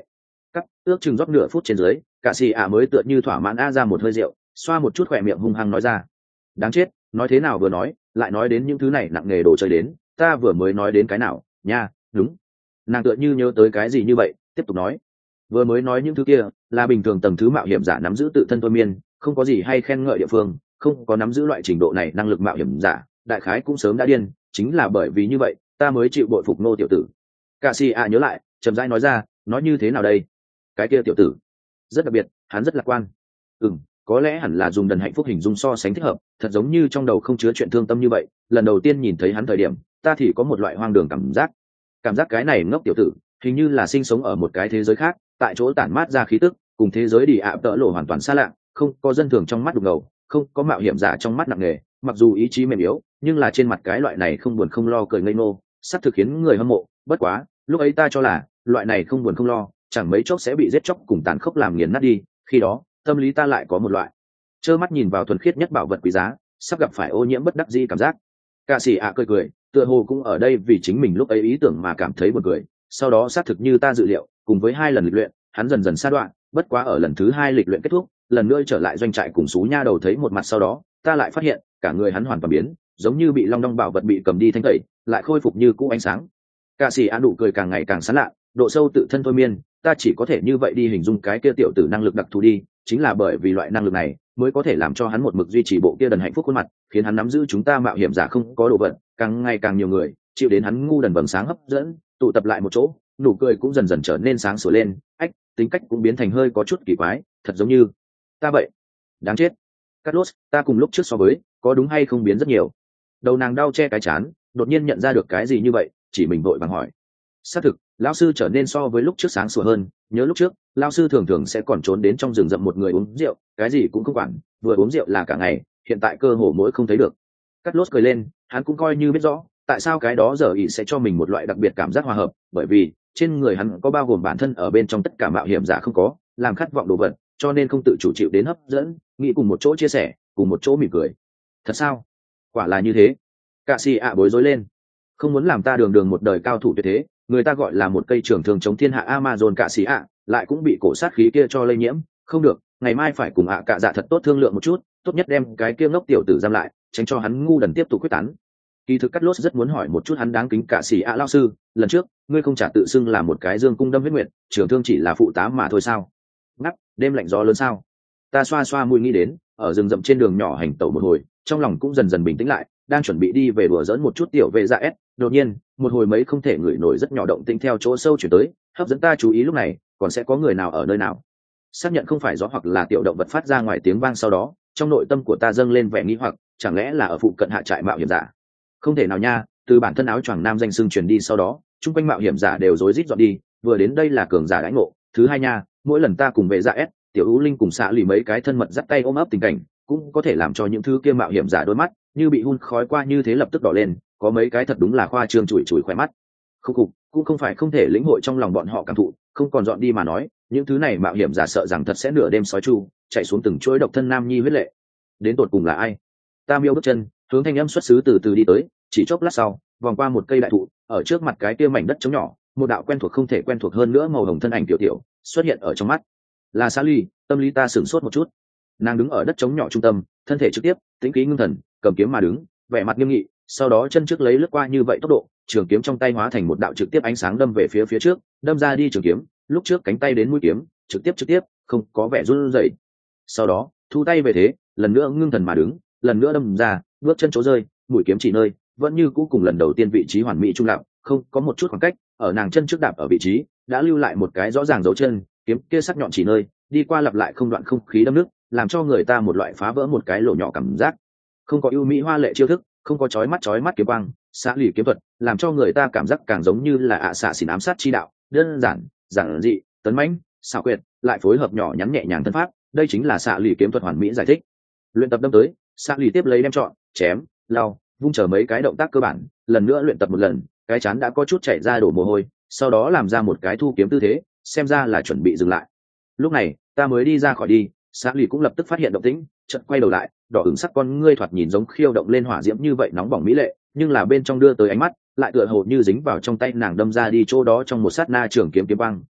cắt ước chừng rót nửa phút trên dưới, cả xì ạ mới tựa như thỏa mãn a ra một hơi rượu, xoa một chút khỏe miệng hung hăng nói ra. Đáng chết, nói thế nào vừa nói lại nói đến những thứ này nặng nghề đồ chơi đến, ta vừa mới nói đến cái nào nha. Đúng, nàng tựa như nhớ tới cái gì như vậy, tiếp tục nói. Vừa mới nói những thứ kia là bình thường tầng thứ mạo hiểm giả nắm giữ tự thân thôi miên, không có gì hay khen ngợi địa phương, không có nắm giữ loại trình độ này năng lực mạo hiểm giả đại khái cũng sớm đã điên, chính là bởi vì như vậy ta mới chịu bội phục nô tiểu tử. Cả si a nhớ lại chậm rãi nói ra, nói như thế nào đây? Cái kia tiểu tử rất đặc biệt, hắn rất lạc quan. Ừm, có lẽ hẳn là dùng đần hạnh phúc hình dung so sánh thích hợp, thật giống như trong đầu không chứa chuyện thương tâm như vậy. Lần đầu tiên nhìn thấy hắn thời điểm ta thì có một loại hoang đường cảm giác, cảm giác cái này ngốc tiểu tử hình như là sinh sống ở một cái thế giới khác, tại chỗ tản mát ra khí tức cùng thế giới đi ạ tợ lộ hoàn toàn xa lạ, không có dân thường trong mắt đục ngầu, không có mạo hiểm giả trong mắt nặng nề, mặc dù ý chí mềm yếu nhưng là trên mặt cái loại này không buồn không lo cười ngây ngô sắp thực khiến người hâm mộ. Bất quá lúc ấy ta cho là loại này không buồn không lo chẳng mấy chốc sẽ bị giết chóc cùng tàn khốc làm nghiền nát đi, khi đó tâm lý ta lại có một loại trơ mắt nhìn vào thuần khiết nhất bảo vật quý giá sắp gặp phải ô nhiễm bất đắc dĩ cảm giác. Ca sĩ ạ cười cười, tựa hồ cũng ở đây vì chính mình lúc ấy ý tưởng mà cảm thấy buồn cười. Sau đó xác thực như ta dự liệu, cùng với hai lần lịch luyện hắn dần dần sa đoạn, bất quá ở lần thứ hai lịch luyện kết thúc, lần nữa trở lại doanh trại cùng xú nha đầu thấy một mặt sau đó, ta lại phát hiện cả người hắn hoàn toàn biến, giống như bị long đong bảo vật bị cầm đi thanh tẩy, lại khôi phục như cũ ánh sáng. Ca sĩ ạ nụ cười càng ngày càng sán lạ, độ sâu tự thân thôi miên, ta chỉ có thể như vậy đi hình dung cái kia tiểu tử năng lực đặc thù đi, chính là bởi vì loại năng lực này mới có thể làm cho hắn một mực duy trì bộ kia đần hạnh phúc khuôn mặt, khiến hắn nắm giữ chúng ta mạo hiểm giả không có đồ vật, càng ngày càng nhiều người chịu đến hắn ngu đần vầng sáng hấp dẫn, tụ tập lại một chỗ, nụ cười cũng dần dần trở nên sáng sủa lên, ách, tính cách cũng biến thành hơi có chút kỳ quái, thật giống như ta vậy. Đáng chết, Carlos, ta cùng lúc trước so với có đúng hay không biến rất nhiều. Đầu nàng đau che cái chán, đột nhiên nhận ra được cái gì như vậy, chỉ mình vội vàng hỏi. Xác thực, lão sư trở nên so với lúc trước sáng sủa hơn, nhớ lúc trước lão sư thường thường sẽ còn trốn đến trong rừng rậm một người uống rượu, cái gì cũng không quản, vừa uống rượu là cả ngày, hiện tại cơ hồ mỗi không thấy được. Carlos cười lên, hắn cũng coi như biết rõ tại sao cái đó giờ ý sẽ cho mình một loại đặc biệt cảm giác hòa hợp, bởi vì trên người hắn có bao gồm bản thân ở bên trong tất cả mạo hiểm giả không có, làm khát vọng đồ vật, cho nên không tự chủ chịu đến hấp dẫn, nghĩ cùng một chỗ chia sẻ, cùng một chỗ mỉm cười. Thật sao? Quả là như thế. Cạ xì ạ bối rối lên. Không muốn làm ta đường đường một đời cao thủ tuyệt thế, người ta gọi là một cây trường thương chống thiên hạ Amazon cạ xì ạ, lại cũng bị cổ sát khí kia cho lây nhiễm, không được, ngày mai phải cùng ạ cạ dạ thật tốt thương lượng một chút, tốt nhất đem cái kia ngốc tiểu tử giam lại, tránh cho hắn ngu đần tiếp tục quyết tán. Kỳ thực Cắt Lốt rất muốn hỏi một chút hắn đáng kính cạ xì ạ lão sư, lần trước ngươi không trả tự xưng là một cái dương cung đâm huyết nguyệt, trường thương chỉ là phụ tá mà thôi sao? Ngắp, đêm lạnh gió lớn sao? Ta xoa xoa mũi nghĩ đến, ở rừng rậm trên đường nhỏ hành tẩu một hồi, trong lòng cũng dần dần bình tĩnh lại, đang chuẩn bị đi về đùa giỡn một chút tiểu vệ dạ s, đột nhiên một hồi mấy không thể ngửi nổi rất nhỏ động tĩnh theo chỗ sâu chuyển tới, hấp dẫn ta chú ý. Lúc này còn sẽ có người nào ở nơi nào? Xác nhận không phải gió hoặc là tiểu động vật phát ra ngoài tiếng vang sau đó, trong nội tâm của ta dâng lên vẻ nghi hoặc, chẳng lẽ là ở phụ cận hạ trại mạo hiểm giả? Không thể nào nha, từ bản thân áo choàng nam danh xưng truyền đi sau đó, chung quanh mạo hiểm giả đều rối rít dọn đi, vừa đến đây là cường giả đãi ngộ. Thứ hai nha, mỗi lần ta cùng vệ dạ s, tiểu ú linh cùng xạ lì mấy cái thân mật dắt tay ôm ấp tình cảnh, cũng có thể làm cho những thứ kia mạo hiểm giả đôi mắt như bị hun khói qua như thế lập tức đỏ lên, có mấy cái thật đúng là khoa trương chùi chùi khỏe mắt. Không cục, cũng không phải không thể lĩnh hội trong lòng bọn họ cảm thụ, không còn dọn đi mà nói, những thứ này mạo hiểm giả sợ rằng thật sẽ nửa đêm sói chu, chạy xuống từng chuỗi độc thân nam nhi huyết lệ. Đến tột cùng là ai? Ta miêu bước chân, hướng thanh âm xuất xứ từ từ đi tới, chỉ chốc lát sau, vòng qua một cây đại thụ, ở trước mặt cái kia mảnh đất trống nhỏ, một đạo quen thuộc không thể quen thuộc hơn nữa màu hồng thân ảnh tiểu tiểu xuất hiện ở trong mắt. Là Sally. Tâm lý ta sửng sốt một chút. Nàng đứng ở đất trống nhỏ trung tâm, thân thể trực tiếp, tĩnh khí ngưng thần, cầm kiếm mà đứng, vẻ mặt nghiêm nghị, sau đó chân trước lấy lướt qua như vậy tốc độ, trường kiếm trong tay hóa thành một đạo trực tiếp ánh sáng đâm về phía phía trước, đâm ra đi trường kiếm, lúc trước cánh tay đến mũi kiếm, trực tiếp trực tiếp, không có vẻ run rẩy. Sau đó, thu tay về thế, lần nữa ngưng thần mà đứng, lần nữa đâm ra, bước chân chỗ rơi, mũi kiếm chỉ nơi, vẫn như cũ cùng lần đầu tiên vị trí hoàn mỹ trung lập, không có một chút khoảng cách, ở nàng chân trước đạp ở vị trí, đã lưu lại một cái rõ ràng dấu chân, kiếm kia sắc nhọn chỉ nơi, đi qua lặp lại không đoạn không khí đâm nước, làm cho người ta một loại phá vỡ một cái lỗ nhỏ cảm giác. Không có ưu mỹ hoa lệ chiêu thức, không có chói mắt chói mắt kiếm quang, xạ lì kiếm thuật, làm cho người ta cảm giác càng giống như là ạ xạ xỉn ám sát chi đạo, đơn giản, giản dị, tấn mãnh, xảo quyệt, lại phối hợp nhỏ nhắn nhẹ nhàng thân pháp, đây chính là xạ lì kiếm thuật hoàn mỹ giải thích. Luyện tập đâm tới, xạ lì tiếp lấy đem chọn, chém, lau, vung chờ mấy cái động tác cơ bản, lần nữa luyện tập một lần, cái chán đã có chút chảy ra đổ mồ hôi, sau đó làm ra một cái thu kiếm tư thế, xem ra là chuẩn bị dừng lại. Lúc này ta mới đi ra khỏi đi, xã lì cũng lập tức phát hiện động tĩnh, chợt quay đầu lại, đỏ ửng sắc con ngươi thoạt nhìn giống khiêu động lên hỏa diễm như vậy nóng bỏng mỹ lệ, nhưng là bên trong đưa tới ánh mắt lại tựa hồ như dính vào trong tay nàng đâm ra đi chỗ đó trong một sát na trường kiếm kiếm băng,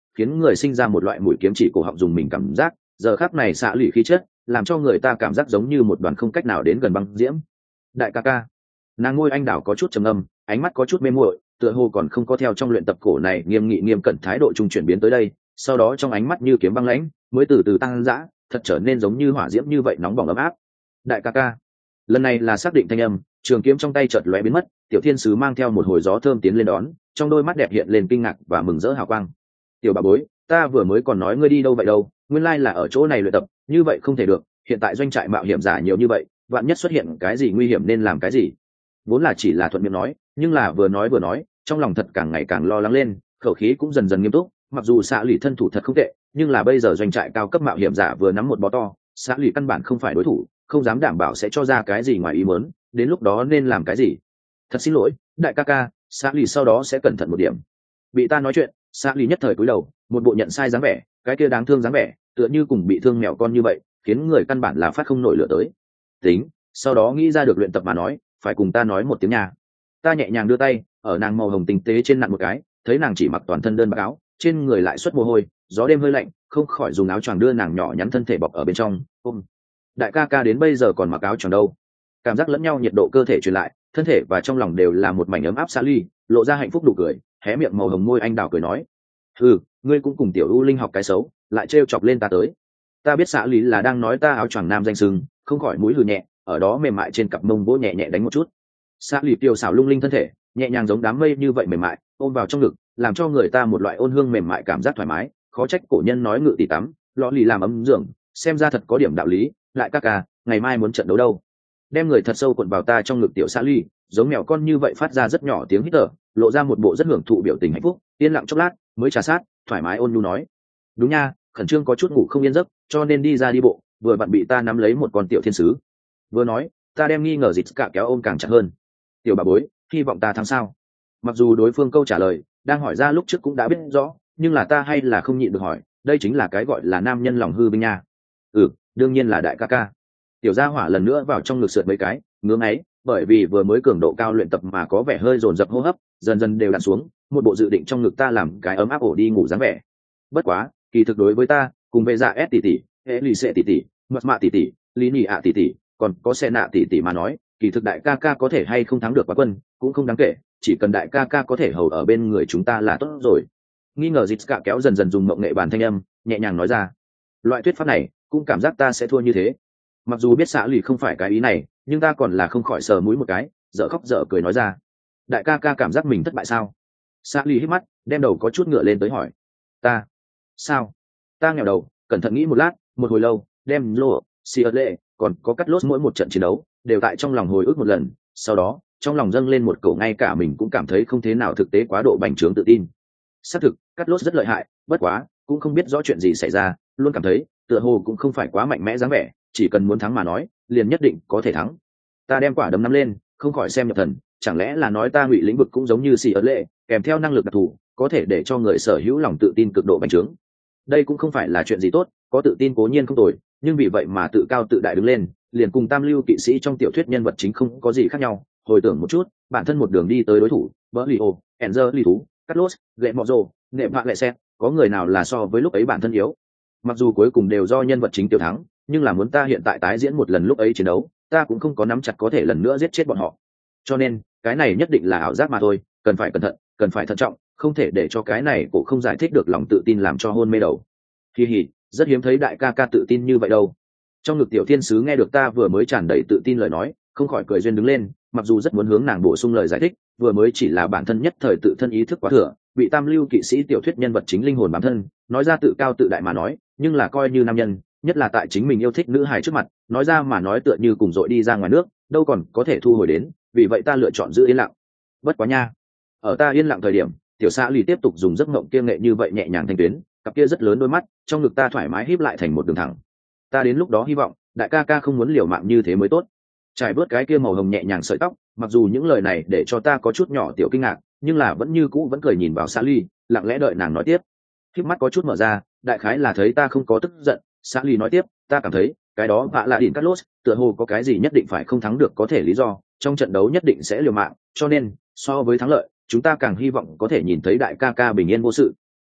khiến người sinh ra một loại mũi kiếm chỉ cổ họng dùng mình cảm giác. Giờ khắc này xạ lì khí chất làm cho người ta cảm giác giống như một đoàn không cách nào đến gần băng diễm. Đại ca ca. Nàng ngôi anh đảo có chút trầm âm, ánh mắt có chút mê muội, tựa hồ còn không có theo trong luyện tập cổ này nghiêm nghị nghiêm cẩn thái độ trung chuyển biến tới đây, sau đó trong ánh mắt như kiếm băng lãnh mới từ từ tăng dã, thật trở nên giống như hỏa diễm như vậy nóng bỏng ấm áp. Đại ca ca. Lần này là xác định thanh âm, trường kiếm trong tay chợt lóe biến mất, tiểu thiên sứ mang theo một hồi gió thơm tiến lên đón, trong đôi mắt đẹp hiện lên kinh ngạc và mừng rỡ hào quang. Tiểu bà bối, ta vừa mới còn nói ngươi đi đâu vậy đâu, nguyên lai là ở chỗ này luyện tập, như vậy không thể được, hiện tại doanh trại mạo hiểm giả nhiều như vậy, vạn nhất xuất hiện cái gì nguy hiểm nên làm cái gì. Vốn là chỉ là thuận miệng nói, nhưng là vừa nói vừa nói, trong lòng thật càng ngày càng lo lắng lên, khẩu khí cũng dần dần nghiêm túc. Mặc dù xạ lì thân thủ thật không tệ, nhưng là bây giờ doanh trại cao cấp mạo hiểm giả vừa nắm một bó to, xạ lì căn bản không phải đối thủ, không dám đảm bảo sẽ cho ra cái gì ngoài ý muốn, đến lúc đó nên làm cái gì. Thật xin lỗi đại ca ca, xạ lì sau đó sẽ cẩn thận một điểm. Bị ta nói chuyện, xạ lì nhất thời cúi đầu, một bộ nhận sai dáng vẻ, cái kia đáng thương dáng vẻ, tựa như cùng bị thương mèo con như vậy, khiến người căn bản là phát không nổi lửa tới. Tính, sau đó nghĩ ra được luyện tập mà nói, phải cùng ta nói một tiếng nhà. Ta nhẹ nhàng đưa tay ở nàng màu hồng tinh tế trên nặn một cái, thấy nàng chỉ mặc toàn thân đơn bạc áo, trên người lại xuất mồ hôi, gió đêm hơi lạnh, không khỏi dùng áo choàng đưa nàng nhỏ nhắn thân thể bọc ở bên trong. Ôm. Đại ca ca đến bây giờ còn mặc áo choàng đâu. Cảm giác lẫn nhau nhiệt độ cơ thể truyền lại, thân thể và trong lòng đều là một mảnh ấm áp xa ly, lộ ra hạnh phúc nụ cười, hé miệng màu hồng môi anh đào cười nói: "Ừ, ngươi cũng cùng tiểu U Linh học cái xấu, lại trêu chọc lên ta tới." Ta biết xã lý là đang nói ta áo choàng nam danh sưng, không khỏi mũi hừ nhẹ, ở đó mềm mại trên cặp mông vỗ nhẹ nhẹ đánh một chút. Xã lý tiêu xảo lung linh thân thể, nhẹ nhàng giống đám mây như vậy mềm mại, ôm vào trong ngực, làm cho người ta một loại ôn hương mềm mại cảm giác thoải mái. Khó trách cổ nhân nói ngự tỷ tắm, lọ lì làm ấm giường, xem ra thật có điểm đạo lý. Lại ca ca, ngày mai muốn trận đấu đâu? Đem người thật sâu cuộn vào ta trong ngực tiểu xã ly, giống mèo con như vậy phát ra rất nhỏ tiếng hít thở, lộ ra một bộ rất hưởng thụ biểu tình hạnh phúc. Yên lặng chốc lát mới trà sát, thoải mái ôn nhu nói: "Đúng nha, khẩn trương có chút ngủ không yên giấc, cho nên đi ra đi bộ, vừa vặn bị ta nắm lấy một con tiểu thiên sứ." Vừa nói, ta đem nghi ngờ dịch cả kéo ôm càng chặt hơn. "Tiểu bà bối, hy vọng ta thắng sao?" Mặc dù đối phương câu trả lời đang hỏi ra lúc trước cũng đã biết rõ, nhưng là ta hay là không nhịn được hỏi, đây chính là cái gọi là nam nhân lòng hư binh nha. "Ừ, đương nhiên là đại ca ca." Tiểu gia hỏa lần nữa vào trong ngực sượt mấy cái, ngưỡng ấy, bởi vì vừa mới cường độ cao luyện tập mà có vẻ hơi dồn dập hô hấp, dần dần đều đặn xuống, một bộ dự định trong ngực ta làm cái ấm áp ổ đi ngủ dáng vẻ. Bất quá, kỳ thực đối với ta, cùng về dạ S tỷ tỷ, hệ lì xệ tỷ tỷ, mật mạ tỷ tỷ, lý nhị ạ tỷ tỷ, còn có xe nạ tỷ tỷ mà nói, kỳ thực đại ca ca có thể hay không thắng được quán quân, cũng không đáng kể, chỉ cần đại ca ca có thể hầu ở bên người chúng ta là tốt rồi. Nghi ngờ dịch cả kéo dần dần dùng mộng nghệ bàn thanh âm, nhẹ nhàng nói ra. Loại thuyết pháp này, cũng cảm giác ta sẽ thua như thế. Mặc dù biết xã lì không phải cái ý này, nhưng ta còn là không khỏi sờ mũi một cái, dở khóc dở cười nói ra: "Đại ca ca cảm giác mình thất bại sao?" Xã lì hít mắt, đem đầu có chút ngựa lên tới hỏi: "Ta? Sao?" Ta nghèo đầu, cẩn thận nghĩ một lát, một hồi lâu, đem lô, xì ớt lệ, còn có cắt lốt mỗi một trận chiến đấu, đều tại trong lòng hồi ức một lần, sau đó, trong lòng dâng lên một cổ ngay cả mình cũng cảm thấy không thế nào thực tế quá độ bành trướng tự tin. Xác thực, cắt lốt rất lợi hại, bất quá, cũng không biết rõ chuyện gì xảy ra, luôn cảm thấy, tựa hồ cũng không phải quá mạnh mẽ dáng vẻ, chỉ cần muốn thắng mà nói, liền nhất định có thể thắng. Ta đem quả đấm nắm lên, không khỏi xem nhập thần, chẳng lẽ là nói ta ngụy lĩnh vực cũng giống như xì ớt lệ, kèm theo năng lực đặc thù, có thể để cho người sở hữu lòng tự tin cực độ bành trướng. Đây cũng không phải là chuyện gì tốt, có tự tin cố nhiên không tồi, nhưng vì vậy mà tự cao tự đại đứng lên, liền cùng tam lưu kỵ sĩ trong tiểu thuyết nhân vật chính không có gì khác nhau. Hồi tưởng một chút, bản thân một đường đi tới đối thủ, Berlio, Enzer Lý Thú, Carlos, Lệ Mọ Rồ, Nệ Bạ Lệ Xét, có người nào là so với lúc ấy bản thân yếu. Mặc dù cuối cùng đều do nhân vật chính tiêu thắng, nhưng là muốn ta hiện tại tái diễn một lần lúc ấy chiến đấu, ta cũng không có nắm chặt có thể lần nữa giết chết bọn họ. Cho nên, cái này nhất định là ảo giác mà thôi, cần phải cẩn thận, cần phải thận trọng, không thể để cho cái này cũng không giải thích được lòng tự tin làm cho hôn mê đầu. Hi hi, rất hiếm thấy đại ca ca tự tin như vậy đâu. Trong ngực tiểu thiên sứ nghe được ta vừa mới tràn đầy tự tin lời nói, không khỏi cười duyên đứng lên, mặc dù rất muốn hướng nàng bổ sung lời giải thích, vừa mới chỉ là bản thân nhất thời tự thân ý thức quá thừa, bị tam lưu kỵ sĩ tiểu thuyết nhân vật chính linh hồn bản thân, nói ra tự cao tự đại mà nói, nhưng là coi như nam nhân, nhất là tại chính mình yêu thích nữ hài trước mặt, nói ra mà nói tựa như cùng dội đi ra ngoài nước, đâu còn có thể thu hồi đến, vì vậy ta lựa chọn giữ yên lặng. Bất quá nha, ở ta yên lặng thời điểm, tiểu xã lì tiếp tục dùng giấc mộng kia nghệ như vậy nhẹ nhàng thanh tuyến, cặp kia rất lớn đôi mắt, trong ngực ta thoải mái híp lại thành một đường thẳng. Ta đến lúc đó hy vọng đại ca ca không muốn liều mạng như thế mới tốt. Trải bớt cái kia màu hồng nhẹ nhàng sợi tóc, mặc dù những lời này để cho ta có chút nhỏ tiểu kinh ngạc, nhưng là vẫn như cũ vẫn cười nhìn vào xã ly, lặng lẽ đợi nàng nói tiếp. Híp mắt có chút mở ra, đại khái là thấy ta không có tức giận, xã ly nói tiếp, ta cảm thấy cái đó vạ là đỉnh Carlos, tựa hồ có cái gì nhất định phải không thắng được có thể lý do, trong trận đấu nhất định sẽ liều mạng, cho nên so với thắng lợi, chúng ta càng hy vọng có thể nhìn thấy đại ca ca bình yên vô sự.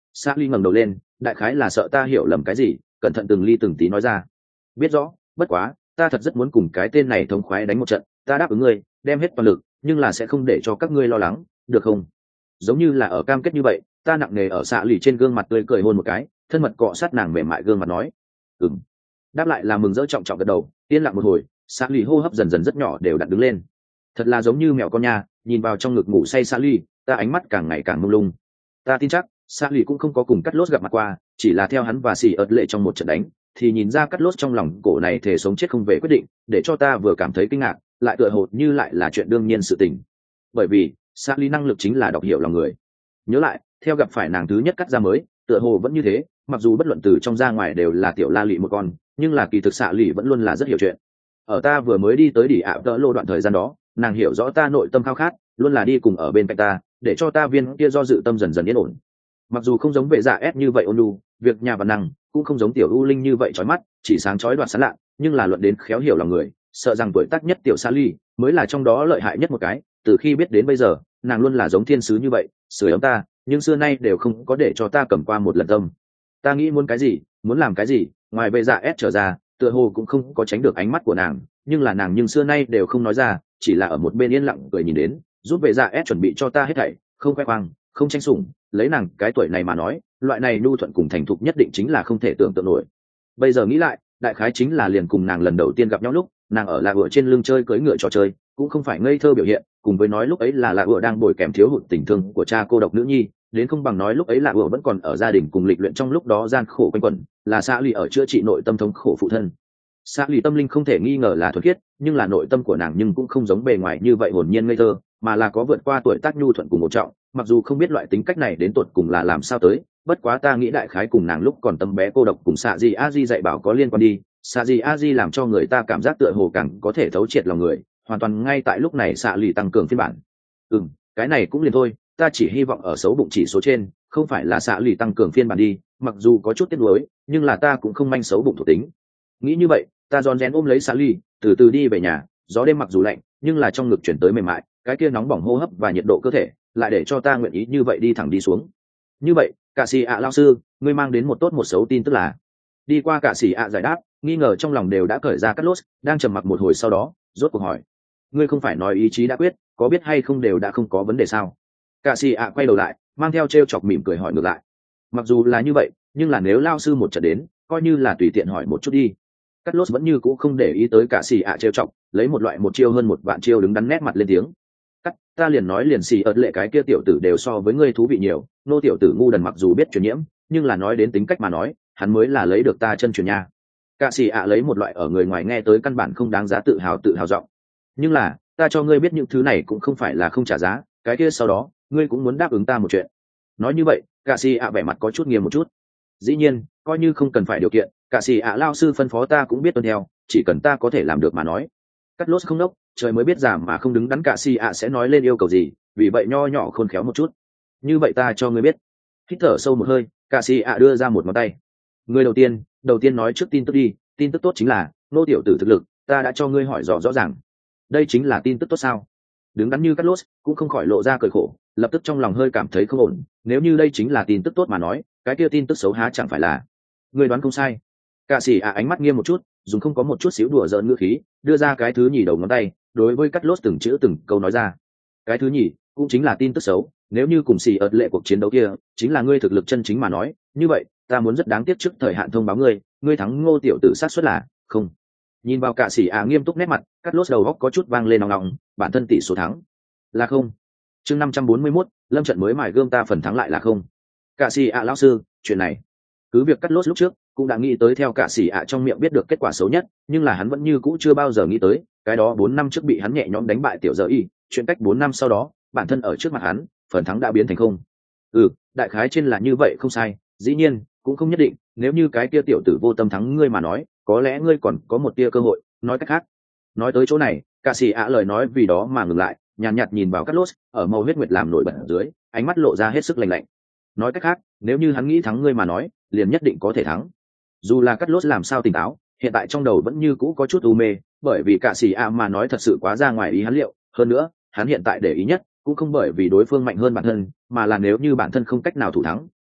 Sa ly ngẩng đầu lên, đại khái là sợ ta hiểu lầm cái gì, cẩn thận từng ly từng tí nói ra. Biết rõ, bất quá ta thật rất muốn cùng cái tên này thống khoái đánh một trận, ta đáp ứng ngươi đem hết toàn lực, nhưng là sẽ không để cho các ngươi lo lắng, được không? Giống như là ở cam kết như vậy, ta nặng nề ở xạ lì trên gương mặt tươi cười hôn một cái, thân mật cọ sát nàng mềm mại gương mặt nói ừm. Đáp lại là mừng rỡ trọng trọng gật đầu. Yên lặng một hồi, xạ lì hô hấp dần dần rất nhỏ đều đặn đứng lên. Thật là giống như mèo con nha, nhìn vào trong ngực ngủ say xạ lì, ta ánh mắt càng ngày càng mông lung. Ta tin chắc xạ lì cũng không có cùng cắt lốt gặp mặt qua, chỉ là theo hắn và xì ớt lệ trong một trận đánh thì nhìn ra cắt lốt trong lòng cổ này thể sống chết không về quyết định, để cho ta vừa cảm thấy kinh ngạc lại tựa hồ như lại là chuyện đương nhiên sự tình. Bởi vì xạ lì năng lực chính là đọc hiểu lòng người. Nhớ lại theo gặp phải nàng thứ nhất cắt ra mới, tựa hồ vẫn như thế, mặc dù bất luận từ trong ra ngoài đều là tiểu la lị một con, nhưng là kỳ thực xạ lì vẫn luôn là rất hiểu chuyện. Ở ta vừa mới đi tới đỉ ạ đỡ lô đoạn thời gian đó, nàng hiểu rõ ta nội tâm khao khát, luôn là đi cùng ở bên cạnh ta, để cho ta viên kia do dự tâm dần dần yên ổn. Mặc dù không giống vệ dạ ép như vậy ôn nhu, việc nhà và năng cũng không giống tiểu u linh như vậy chói mắt, chỉ sáng chói đoạt sáng lạ, nhưng là luận đến khéo hiểu lòng người, sợ rằng tuổi tác nhất tiểu sa ly mới là trong đó lợi hại nhất một cái. Từ khi biết đến bây giờ, nàng luôn là giống thiên sứ như vậy, sưởi ấm ta, nhưng xưa nay đều không có để cho ta cầm qua một lần tâm. Ta nghĩ muốn cái gì, muốn làm cái gì, ngoài vệ dạ ép trở ra, tựa hồ cũng không có tránh được ánh mắt của nàng, nhưng là nàng nhưng xưa nay đều không nói ra, chỉ là ở một bên yên lặng cười nhìn đến, giúp vệ dạ ép chuẩn bị cho ta hết thảy, không khoe khoang, không tranh sủng. Lấy nàng cái tuổi này mà nói, loại này nhu thuận cùng thành thục nhất định chính là không thể tưởng tượng nổi. Bây giờ nghĩ lại, đại khái chính là liền cùng nàng lần đầu tiên gặp nhau lúc nàng ở lạc ngựa trên lưng chơi cưỡi ngựa trò chơi, cũng không phải ngây thơ biểu hiện, cùng với nói lúc ấy là lạc ngựa đang bồi kèm thiếu hụt tình thương của cha cô độc nữ nhi, đến không bằng nói lúc ấy lạc ngựa vẫn còn ở gia đình cùng lịch luyện trong lúc đó gian khổ quanh quẩn, là xã lì ở chữa trị nội tâm thống khổ phụ thân. Xã lì tâm linh không thể nghi ngờ là thuần khiết, nhưng là nội tâm của nàng nhưng cũng không giống bề ngoài như vậy hồn nhiên ngây thơ, mà là có vượt qua tuổi tác nhu thuận cùng một trọng. Mặc dù không biết loại tính cách này đến tột cùng là làm sao tới, bất quá ta nghĩ đại khái cùng nàng lúc còn tâm bé cô độc cùng xạ di a di dạy bảo có liên quan đi. Xạ di a di làm cho người ta cảm giác tựa hồ càng có thể thấu triệt lòng người, hoàn toàn ngay tại lúc này xạ lì tăng cường phiên bản. Ừ, cái này cũng liền thôi, ta chỉ hy vọng ở xấu bụng chỉ số trên không phải là xạ lì tăng cường phiên bản đi, mặc dù có chút tiếc nuối, nhưng là ta cũng không manh xấu bụng thuộc tính. Nghĩ như vậy, ta rón rén ôm lấy xạ lì, từ từ đi về nhà. Gió đêm mặc dù lạnh, nhưng là trong ngực chuyển tới mềm mại, cái kia nóng bỏng hô hấp và nhiệt độ cơ thể lại để cho ta nguyện ý như vậy đi thẳng đi xuống. Như vậy, cả sĩ ạ lao sư, ngươi mang đến một tốt một xấu tin tức là. Đi qua cả sĩ ạ giải đáp, nghi ngờ trong lòng đều đã cởi ra cắt lốt, đang trầm mặc một hồi sau đó rốt cuộc hỏi, ngươi không phải nói ý chí đã quyết, có biết hay không đều đã không có vấn đề sao? Cả sĩ ạ quay đầu lại, mang theo t chọc mỉm cười hỏi ngược lại. Mặc dù là như vậy, nhưng là nếu lao sư một trận đến, coi như là tùy tiện hỏi một chút đi. Cắt lốt vẫn như cũ không để ý tới cả sĩ ạ trêu chọc, lấy một loại một chiêu hơn một vạn chiêu đứng đắn nét mặt lên tiếng. Cắt, ta liền nói liền xì ớt lệ cái kia tiểu tử đều so với ngươi thú vị nhiều, nô tiểu tử ngu đần mặc dù biết truyền nhiễm, nhưng là nói đến tính cách mà nói, hắn mới là lấy được ta chân truyền nha. Cả sĩ ạ lấy một loại ở người ngoài nghe tới căn bản không đáng giá tự hào tự hào giọng. Nhưng là, ta cho ngươi biết những thứ này cũng không phải là không trả giá, cái kia sau đó, ngươi cũng muốn đáp ứng ta một chuyện. Nói như vậy, cả sĩ ạ vẻ mặt có chút nghiêm một chút. Dĩ nhiên, coi như không cần phải điều kiện, cả sĩ ạ lao sư phân phó ta cũng biết tuân theo, chỉ cần ta có thể làm được mà nói. Cắt lốt không đốc, trời mới biết giảm mà không đứng đắn cả sĩ ạ sẽ nói lên yêu cầu gì, vì vậy nho nhỏ khôn khéo một chút. Như vậy ta cho ngươi biết. Hít thở sâu một hơi, cả sĩ ạ đưa ra một ngón tay. Người đầu tiên, đầu tiên nói trước tin tức đi, tin tức tốt chính là nô tiểu tử thực lực, ta đã cho ngươi hỏi rõ rõ ràng. Đây chính là tin tức tốt sao? Đứng đắn như cắt lốt, cũng không khỏi lộ ra cười khổ, lập tức trong lòng hơi cảm thấy không ổn. Nếu như đây chính là tin tức tốt mà nói, cái kia tin tức xấu há chẳng phải là? Ngươi đoán không sai. Cả sĩ ạ ánh mắt nghiêm một chút, dùng không có một chút xíu đùa giỡn ngữ khí, đưa ra cái thứ nhì đầu ngón tay, đối với cắt lốt từng chữ từng câu nói ra. Cái thứ nhì cũng chính là tin tức xấu, nếu như cùng xì ợt lệ cuộc chiến đấu kia chính là ngươi thực lực chân chính mà nói, như vậy ta muốn rất đáng tiếc trước thời hạn thông báo ngươi, ngươi thắng Ngô tiểu tử sát suất là không. Nhìn vào cả sĩ ạ nghiêm túc nét mặt, cắt lốt đầu góc có chút vang lên nòng nòng, bản thân tỷ số thắng là không. Chương năm trăm bốn mươi mốt, lâm trận mới mài gươm ta phần thắng lại là không. Cả sĩ ạ lão sư, chuyện này cứ việc cắt lốt lúc trước cũng đã nghĩ tới theo cả sĩ ạ trong miệng biết được kết quả xấu nhất, nhưng là hắn vẫn như cũ chưa bao giờ nghĩ tới cái đó bốn năm trước bị hắn nhẹ nhõm đánh bại tiểu giờ y, chuyện cách bốn năm sau đó bản thân ở trước mặt hắn phần thắng đã biến thành không. Ừ, đại khái trên là như vậy không sai, dĩ nhiên cũng không nhất định, nếu như cái kia tiểu tử vô tâm thắng ngươi mà nói, có lẽ ngươi còn có một tia cơ hội. Nói cách khác, nói tới chỗ này, cả sĩ ạ lời nói vì đó mà ngừng lại, nhàn nhạt, nhạt nhìn vào cắt lốt, ở màu huyết nguyệt làm nổi bật ở dưới, ánh mắt lộ ra hết sức lạnh lạnh. Nói cách khác, nếu như hắn nghĩ thắng ngươi mà nói, liền nhất định có thể thắng. Dù là cắt lốt làm sao tỉnh táo, hiện tại trong đầu vẫn như cũ có chút u mê, bởi vì cả sĩ ạ mà nói thật sự quá ra ngoài ý hắn liệu. Hơn nữa, hắn hiện tại để ý nhất cũng không bởi vì đối phương mạnh hơn bản thân, mà là nếu như bản thân không cách nào thủ thắng,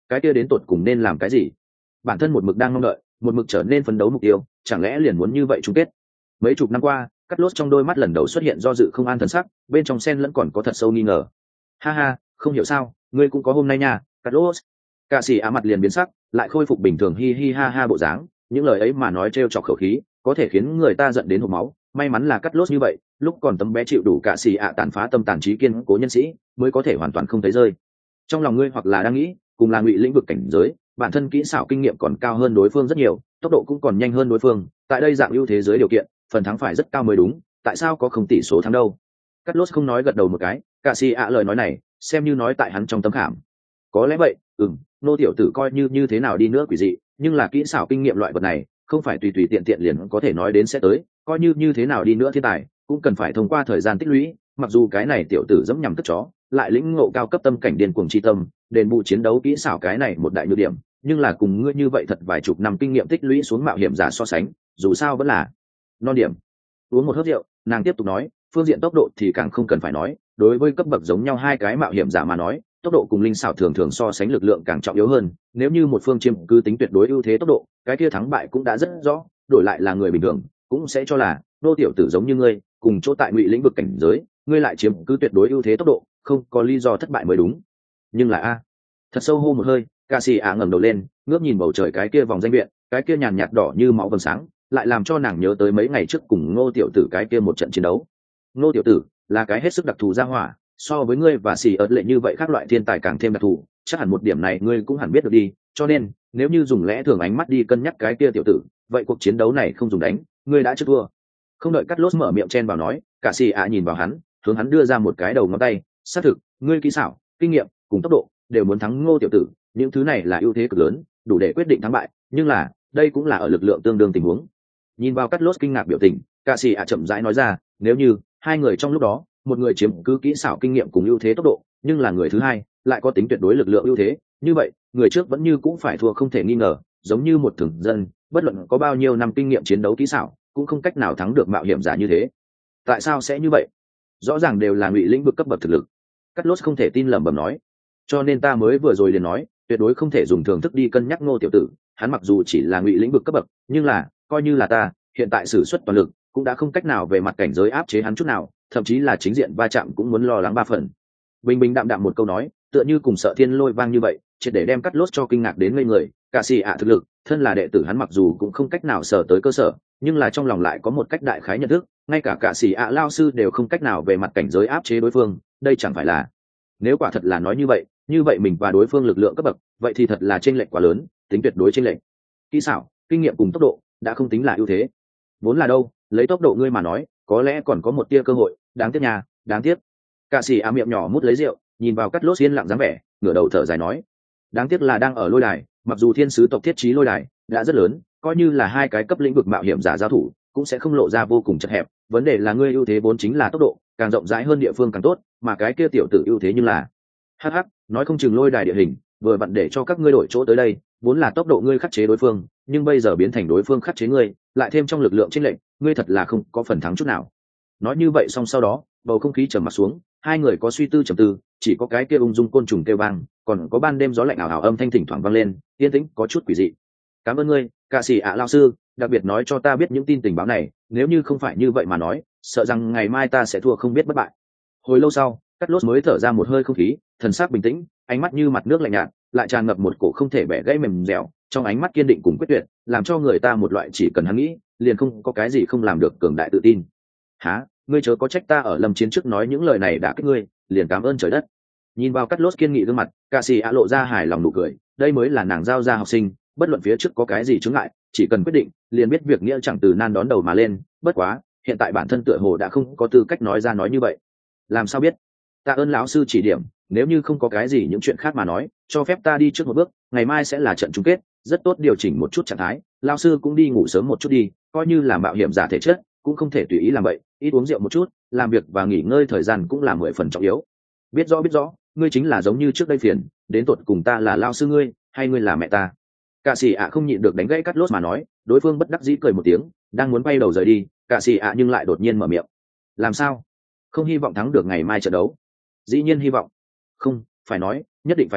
cái kia đến tột cùng nên làm cái gì? Bản thân một mực đang mong đợi, một mực trở nên phấn đấu mục tiêu, chẳng lẽ liền muốn như vậy chung kết? Mấy chục năm qua, Cắt Lốt trong đôi mắt lần đầu xuất hiện do dự không an thần sắc, bên trong sen lẫn còn có thật sâu nghi ngờ. Ha ha, không hiểu sao, ngươi cũng có hôm nay nha, Cắt Lốt. Cả sĩ á mặt liền biến sắc, lại khôi phục bình thường hi hi ha ha bộ dáng, những lời ấy mà nói trêu chọc khẩu khí, có thể khiến người ta giận đến hộc máu. May mắn là Cắt Lốt như vậy, lúc còn tấm bé chịu đủ cả sĩ ạ tàn phá tâm tàn trí kiên cố nhân sĩ, mới có thể hoàn toàn không thấy rơi. Trong lòng ngươi hoặc là đang nghĩ, cùng là ngụy lĩnh vực cảnh giới, bản thân kỹ xảo kinh nghiệm còn cao hơn đối phương rất nhiều, tốc độ cũng còn nhanh hơn đối phương, tại đây dạng ưu thế giới điều kiện, phần thắng phải rất cao mới đúng, tại sao có không tỷ số thắng đâu? Cắt Lốt không nói gật đầu một cái, cả sĩ ạ lời nói này, xem như nói tại hắn trong tâm khảm. Có lẽ vậy, ừm, nô tiểu tử coi như như thế nào đi nữa quỷ dị, nhưng là kỹ xảo kinh nghiệm loại vật này, không phải tùy tùy tiện tiện liền có thể nói đến sẽ tới, coi như như thế nào đi nữa thiên tài, cũng cần phải thông qua thời gian tích lũy, mặc dù cái này tiểu tử dẫm nhằm tức chó, lại lĩnh ngộ cao cấp tâm cảnh điên cuồng chi tâm, đền bù chiến đấu kỹ xảo cái này một đại nhược điểm, nhưng là cùng ngươi như vậy thật vài chục năm kinh nghiệm tích lũy xuống mạo hiểm giả so sánh, dù sao vẫn là non điểm. Uống một hớp rượu, nàng tiếp tục nói, phương diện tốc độ thì càng không cần phải nói, đối với cấp bậc giống nhau hai cái mạo hiểm giả mà nói, tốc độ cùng linh xảo thường thường so sánh lực lượng càng trọng yếu hơn, nếu như một phương chiếm cứ tính tuyệt đối ưu thế tốc độ, cái kia thắng bại cũng đã rất rõ, đổi lại là người bình thường, cũng sẽ cho là nô tiểu tử giống như ngươi, cùng chỗ tại ngụy lĩnh vực cảnh giới, ngươi lại chiếm cứ tuyệt đối ưu thế tốc độ, không có lý do thất bại mới đúng. Nhưng là a, thật sâu hô một hơi, ca sĩ á ngẩng đầu lên, ngước nhìn bầu trời cái kia vòng danh viện, cái kia nhàn nhạt đỏ như máu vầng sáng, lại làm cho nàng nhớ tới mấy ngày trước cùng ngô tiểu tử cái kia một trận chiến đấu. Ngô tiểu tử là cái hết sức đặc thù ra hỏa, so với ngươi và xì ớt lệ như vậy khác loại thiên tài càng thêm đặc thù, chắc hẳn một điểm này ngươi cũng hẳn biết được đi, cho nên nếu như dùng lẽ thường ánh mắt đi cân nhắc cái kia tiểu tử, vậy cuộc chiến đấu này không dùng đánh, ngươi đã chưa thua. Không đợi Cắt Lốt mở miệng chen vào nói, cả xì ạ nhìn vào hắn, hướng hắn đưa ra một cái đầu ngón tay, xác thực, ngươi kỹ xảo, kinh nghiệm cùng tốc độ đều muốn thắng Ngô tiểu tử, những thứ này là ưu thế cực lớn, đủ để quyết định thắng bại, nhưng là đây cũng là ở lực lượng tương đương tình huống. Nhìn vào Cắt Lốt kinh ngạc biểu tình, cả xì ạ chậm rãi nói ra, nếu như hai người trong lúc đó, một người chiếm cứ kỹ xảo kinh nghiệm cùng ưu thế tốc độ, nhưng là người thứ hai lại có tính tuyệt đối lực lượng ưu thế, như vậy người trước vẫn như cũng phải thua không thể nghi ngờ, giống như một thường dân, bất luận có bao nhiêu năm kinh nghiệm chiến đấu kỹ xảo, cũng không cách nào thắng được mạo hiểm giả như thế. Tại sao sẽ như vậy? Rõ ràng đều là ngụy lĩnh vực cấp bậc thực lực. Cắt Lốt không thể tin lẩm bẩm nói, cho nên ta mới vừa rồi liền nói, tuyệt đối không thể dùng thường thức đi cân nhắc Ngô tiểu tử, hắn mặc dù chỉ là ngụy lĩnh vực cấp bậc, nhưng là coi như là ta hiện tại sử xuất toàn lực, cũng đã không cách nào về mặt cảnh giới áp chế hắn chút nào, thậm chí là chính diện va chạm cũng muốn lo lắng ba phần. Bình bình đạm đạm một câu nói, tựa như cùng sợ thiên lôi vang như vậy, triệt để đem Cắt Lốt cho kinh ngạc đến ngây người. Cả xì ạ thực lực, thân là đệ tử hắn mặc dù cũng không cách nào sở tới cơ sở, nhưng là trong lòng lại có một cách đại khái nhận thức, ngay cả cả xì ạ lao sư đều không cách nào về mặt cảnh giới áp chế đối phương, đây chẳng phải là, nếu quả thật là nói như vậy, như vậy mình và đối phương lực lượng cấp bậc, vậy thì thật là chênh lệch quá lớn, tính tuyệt đối chênh lệch. Kỹ xảo, kinh nghiệm cùng tốc độ đã không tính là ưu thế, vốn là đâu, lấy tốc độ ngươi mà nói, có lẽ còn có một tia cơ hội, đáng tiếc nhà, đáng tiếc. Cả sĩ á miệng nhỏ mút lấy rượu, nhìn vào Cắt Lốt yên lặng dáng vẻ, ngửa đầu thở dài nói, đáng tiếc là đang ở lôi đài, mặc dù thiên sứ tộc thiết trí lôi đài đã rất lớn, coi như là hai cái cấp lĩnh vực mạo hiểm giả giao thủ, cũng sẽ không lộ ra vô cùng chật hẹp, vấn đề là ngươi ưu thế vốn chính là tốc độ, càng rộng rãi hơn địa phương càng tốt, mà cái kia tiểu tử ưu thế như là, hắc hắc, nói không chừng lôi đài địa hình, vừa vặn để cho các ngươi đổi chỗ tới đây, vốn là tốc độ ngươi khắc chế đối phương, nhưng bây giờ biến thành đối phương khắc chế ngươi, lại thêm trong lực lượng chênh lệch, ngươi thật là không có phần thắng chút nào. Nói như vậy xong sau đó, bầu không khí trầm mặc xuống, hai người có suy tư trầm tư, chỉ có cái kia ung dung côn trùng kêu vang, còn có ban đêm gió lạnh ảo ảo âm thanh thỉnh thoảng vang lên, yên tĩnh có chút quỷ dị. Cảm ơn ngươi, ca sĩ ạ lao sư, đặc biệt nói cho ta biết những tin tình báo này, nếu như không phải như vậy mà nói, sợ rằng ngày mai ta sẽ thua không biết bất bại. Hồi lâu sau, Cắt Lốt mới thở ra một hơi không khí, thần sắc bình tĩnh, ánh mắt như mặt nước lạnh nhạt, lại tràn ngập một cổ không thể bẻ gãy mềm dẻo, trong ánh mắt kiên định cùng quyết tuyệt, làm cho người ta một loại chỉ cần hắn nghĩ, liền không có cái gì không làm được cường đại tự tin. Hả, ngươi chớ có trách ta ở lâm chiến trước nói những lời này đã kích ngươi, liền cảm ơn trời đất. Nhìn vào Cắt Lốt kiên nghị gương mặt, ca sĩ á lộ ra hài lòng nụ cười, đây mới là nàng giao ra học sinh, bất luận phía trước có cái gì chướng ngại, chỉ cần quyết định, liền biết việc nghĩa chẳng từ nan đón đầu mà lên. Bất quá, hiện tại bản thân tựa hồ đã không có tư cách nói ra nói như vậy. Làm sao biết? Tạ ơn lão sư chỉ điểm, nếu như không có cái gì những chuyện khác mà nói, cho phép ta đi trước một bước, ngày mai sẽ là trận chung kết, rất tốt điều chỉnh một chút trạng thái, lão sư cũng đi ngủ sớm một chút đi, coi như là mạo hiểm giả thể chất, cũng không thể tùy ý làm vậy, ít uống rượu một chút, làm việc và nghỉ ngơi thời gian cũng là mười phần trọng yếu. Biết rõ biết rõ, ngươi chính là giống như trước đây phiền, đến tột cùng ta là lão sư ngươi, hay ngươi là mẹ ta? Cả sĩ ạ không nhịn được đánh gãy Cắt Lốt mà nói, đối phương bất đắc dĩ cười một tiếng, đang muốn bay đầu rời đi, cả sĩ ạ nhưng lại đột nhiên mở miệng. Làm sao? Không hy vọng thắng được ngày mai trận đấu? Dĩ nhiên hy vọng. Không, phải nói, nhất định phải thắng,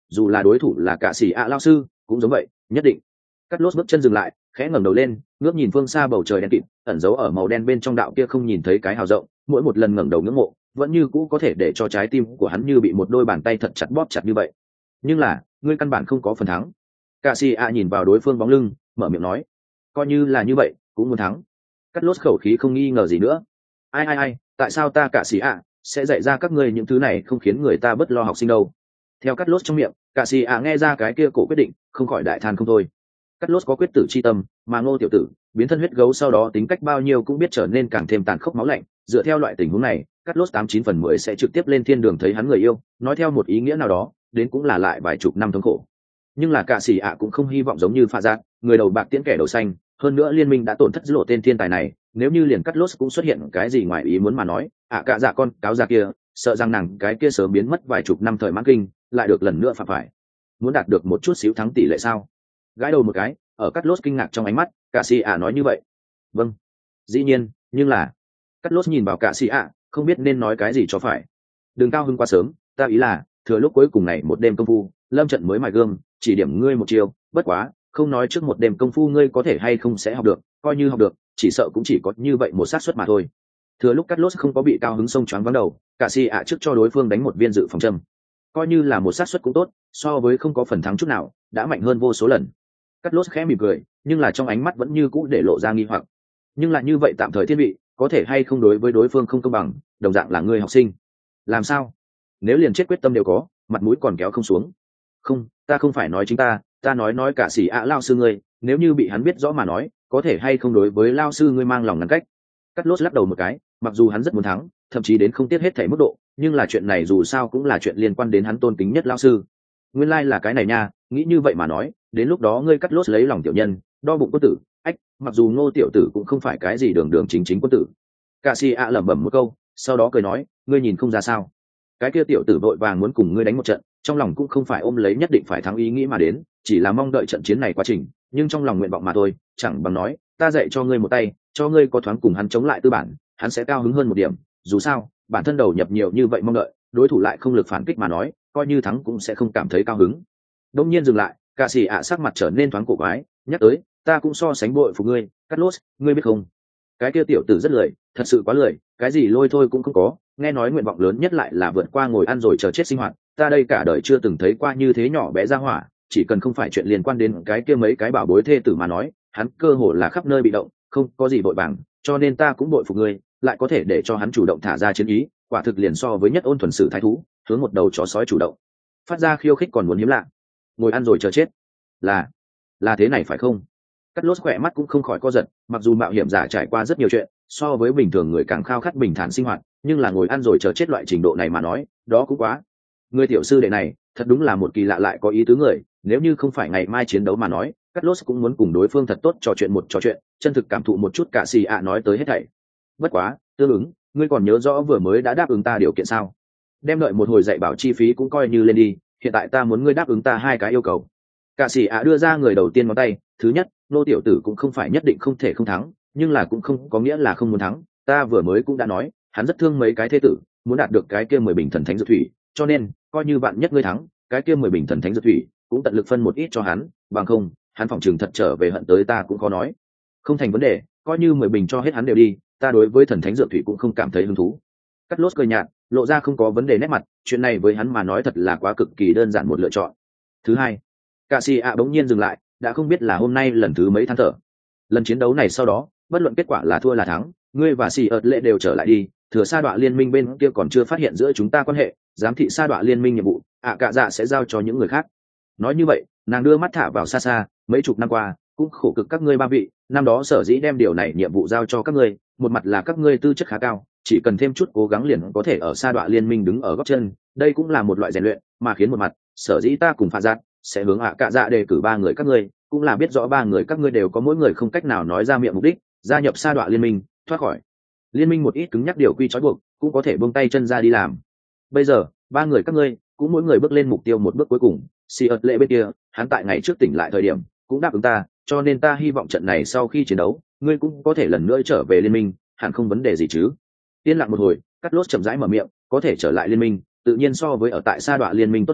dù là đối thủ là cả xì ạ lao sư cũng giống vậy, nhất định. Cắt lốt bước chân dừng lại, khẽ ngẩng đầu lên, ngước nhìn phương xa bầu trời đen kịt, ẩn giấu ở màu đen bên trong đạo kia không nhìn thấy cái hào rộng, mỗi một lần ngẩng đầu ngưỡng mộ vẫn như cũ có thể để cho trái tim của hắn như bị một đôi bàn tay thật chặt bóp chặt như vậy. Nhưng là ngươi căn bản không có phần thắng. Cả xì ạ nhìn vào đối phương bóng lưng, mở miệng nói, coi như là như vậy cũng muốn thắng. Cắt lốt khẩu khí không nghi ngờ gì nữa. Ai ai ai, tại sao ta cả xì ạ sẽ dạy ra các ngươi những thứ này không khiến người ta bất lo học sinh đâu? Theo cắt lốt trong miệng, cả xì ạ nghe ra cái kia cổ quyết định, không khỏi đại than không thôi. Cắt lốt có quyết tử chi tâm, mà Ngô tiểu tử biến thân huyết gấu sau đó tính cách bao nhiêu cũng biết trở nên càng thêm tàn khốc máu lạnh. Dựa theo loại tình huống này, Cắt lốt tám chín phần mười sẽ trực tiếp lên thiên đường thấy hắn người yêu, nói theo một ý nghĩa nào đó, đến cũng là lại vài chục năm thống khổ. Nhưng là cả xì ạ cũng không hy vọng giống như Pha Giác, người đầu bạc tiễn kẻ đầu xanh. Hơn nữa liên minh đã tổn thất lộ tên thiên tài này, nếu như liền Cắt lốt cũng xuất hiện cái gì ngoài ý muốn mà nói, ạ cả dạ con cáo già kia, sợ rằng nàng cái kia sớm biến mất vài chục năm thời mãn kinh, lại được lần nữa phạm phải. Muốn đạt được một chút xíu thắng tỷ lệ sao? Gãi đầu một cái, ở Cắt lốt kinh ngạc trong ánh mắt, cả xì ạ nói như vậy. Vâng, dĩ nhiên, nhưng là Cắt lốt nhìn vào cả xì ạ, không biết nên nói cái gì cho phải. Đừng cao hứng quá sớm, ta ý là thừa lúc cuối cùng này một đêm công phu, lâm trận mới mài gương, chỉ điểm ngươi một chiều, bất quá không nói trước một đêm công phu ngươi có thể hay không sẽ học được, coi như học được chỉ sợ cũng chỉ có như vậy một xác suất mà thôi. Thừa lúc Cắt lốt không có bị cao hứng xông choáng vắng đầu, cả xì ạ trước cho đối phương đánh một viên dự phòng châm, coi như là một xác suất cũng tốt, so với không có phần thắng chút nào đã mạnh hơn vô số lần. Cắt lốt khẽ mỉm cười, nhưng là trong ánh mắt vẫn như cũ để lộ ra nghi hoặc. Nhưng lại như vậy tạm thời thiên vị có thể hay không đối với đối phương không công bằng, đồng dạng là người học sinh. Làm sao? Nếu liền chết quyết tâm đều có, mặt mũi còn kéo không xuống. Không, ta không phải nói chính ta, ta nói nói cả xỉ ạ lao sư ngươi, nếu như bị hắn biết rõ mà nói, có thể hay không đối với lao sư ngươi mang lòng ngăn cách. Cắt lốt lắc đầu một cái, mặc dù hắn rất muốn thắng, thậm chí đến không tiếc hết thảy mức độ, nhưng là chuyện này dù sao cũng là chuyện liên quan đến hắn tôn kính nhất lao sư. Nguyên lai like là cái này nha, nghĩ như vậy mà nói, đến lúc đó ngươi Cắt lốt lấy lòng tiểu nhân, đo bụng quân tử, ách, mặc dù Ngô tiểu tử cũng không phải cái gì đường đường chính chính quân tử. Cả xì ạ lẩm bẩm một câu, sau đó cười nói, ngươi nhìn không ra sao? Cái kia tiểu tử vội vàng muốn cùng ngươi đánh một trận, trong lòng cũng không phải ôm lấy nhất định phải thắng ý nghĩ mà đến, chỉ là mong đợi trận chiến này quá trình, nhưng trong lòng nguyện vọng mà thôi, chẳng bằng nói, ta dạy cho ngươi một tay, cho ngươi có thoáng cùng hắn chống lại tư bản, hắn sẽ cao hứng hơn một điểm, dù sao, bản thân đầu nhập nhiều như vậy mong đợi, đối thủ lại không lực phản kích mà nói, coi như thắng cũng sẽ không cảm thấy cao hứng. Đông nhiên dừng lại, cả xì ạ sắc mặt trở nên thoáng cổ quái, nhắc tới, ta cũng so sánh bội phục ngươi, Cắt lốt, ngươi biết không? Cái kia tiểu tử rất lười, thật sự quá lười, cái gì lôi thôi cũng không có, nghe nói nguyện vọng lớn nhất lại là vượt qua ngồi ăn rồi chờ chết sinh hoạt, ta đây cả đời chưa từng thấy qua như thế nhỏ bé ra hỏa, chỉ cần không phải chuyện liên quan đến cái kia mấy cái bảo bối thê tử mà nói, hắn cơ hồ là khắp nơi bị động, không có gì vội vàng, cho nên ta cũng bội phục ngươi, lại có thể để cho hắn chủ động thả ra chiến ý, quả thực liền so với nhất ôn thuần sử thái thú, hướng một đầu chó sói chủ động phát ra khiêu khích còn muốn hiếm lạ. Ngồi ăn rồi chờ chết, là là thế này phải không? Cắt lốt khỏe mắt cũng không khỏi co giật, mặc dù mạo hiểm giả trải qua rất nhiều chuyện, so với bình thường người càng khao khát bình thản sinh hoạt, nhưng là ngồi ăn rồi chờ chết loại trình độ này mà nói, đó cũng quá. Người tiểu sư đệ này, thật đúng là một kỳ lạ lại có ý tứ người, nếu như không phải ngày mai chiến đấu mà nói, Cắt lốt cũng muốn cùng đối phương thật tốt trò chuyện một trò chuyện, chân thực cảm thụ một chút cả xì ạ nói tới hết thảy. Bất quá, tương ứng, ngươi còn nhớ rõ vừa mới đã đáp ứng ta điều kiện sao? Đem đợi một hồi dạy bảo chi phí cũng coi như lên đi, hiện tại ta muốn ngươi đáp ứng ta hai cái yêu cầu. Cả xì ạ đưa ra người đầu tiên ngón tay, thứ nhất, Nô tiểu tử cũng không phải nhất định không thể không thắng, nhưng là cũng không có nghĩa là không muốn thắng, ta vừa mới cũng đã nói, hắn rất thương mấy cái thế tử, muốn đạt được cái kia mười bình thần thánh dược thủy, cho nên, coi như bạn nhất ngươi thắng, cái kia mười bình thần thánh dược thủy, cũng tận lực phân một ít cho hắn, bằng không, hắn phỏng chừng thật trở về hận tới ta cũng khó nói. Không thành vấn đề, coi như mười bình cho hết hắn đều đi, ta đối với thần thánh dược thủy cũng không cảm thấy hứng thú. Cắt lốt cười nhạt, lộ ra không có vấn đề nét mặt, chuyện này với hắn mà nói thật là quá cực kỳ đơn giản một lựa chọn. Thứ hai, Cả xì ạ bỗng nhiên dừng lại, đã không biết là hôm nay lần thứ mấy than thở. Lần chiến đấu này sau đó, bất luận kết quả là thua là thắng, ngươi và xì ợt lệ đều trở lại đi, thừa sa đọa liên minh bên kia còn chưa phát hiện giữa chúng ta quan hệ, giám thị sa đọa liên minh nhiệm vụ, ạ cả dạ sẽ giao cho những người khác. Nói như vậy, nàng đưa mắt thả vào xa xa, mấy chục năm qua, cũng khổ cực các ngươi ba vị, năm đó sở dĩ đem điều này nhiệm vụ giao cho các ngươi, một mặt là các ngươi tư chất khá cao, chỉ cần thêm chút cố gắng liền có thể ở sa đọa liên minh đứng ở góc chân, đây cũng là một loại rèn luyện, mà khiến một mặt, sở dĩ ta cùng Phạt Giác sẽ hướng ạ cả dạ đề cử ba người các ngươi, cũng là biết rõ ba người các ngươi đều có mỗi người không cách nào nói ra miệng mục đích, gia nhập sa đọa liên minh, thoát khỏi liên minh một ít cứng nhắc điều quy trói buộc, cũng có thể buông tay chân ra đi làm. Bây giờ, ba người các ngươi cũng mỗi người bước lên mục tiêu một bước cuối cùng, si ớt lệ bên kia, hắn tại ngày trước tỉnh lại thời điểm, cũng đáp ứng ta, cho nên ta hy vọng trận này sau khi chiến đấu, ngươi cũng có thể lần nữa trở về liên minh, hẳn không vấn đề gì chứ? Yên lặng một hồi, Cắt lốt chậm rãi mở miệng, có thể trở lại liên minh, tự nhiên so với ở tại sa đọa liên minh tốt hơn,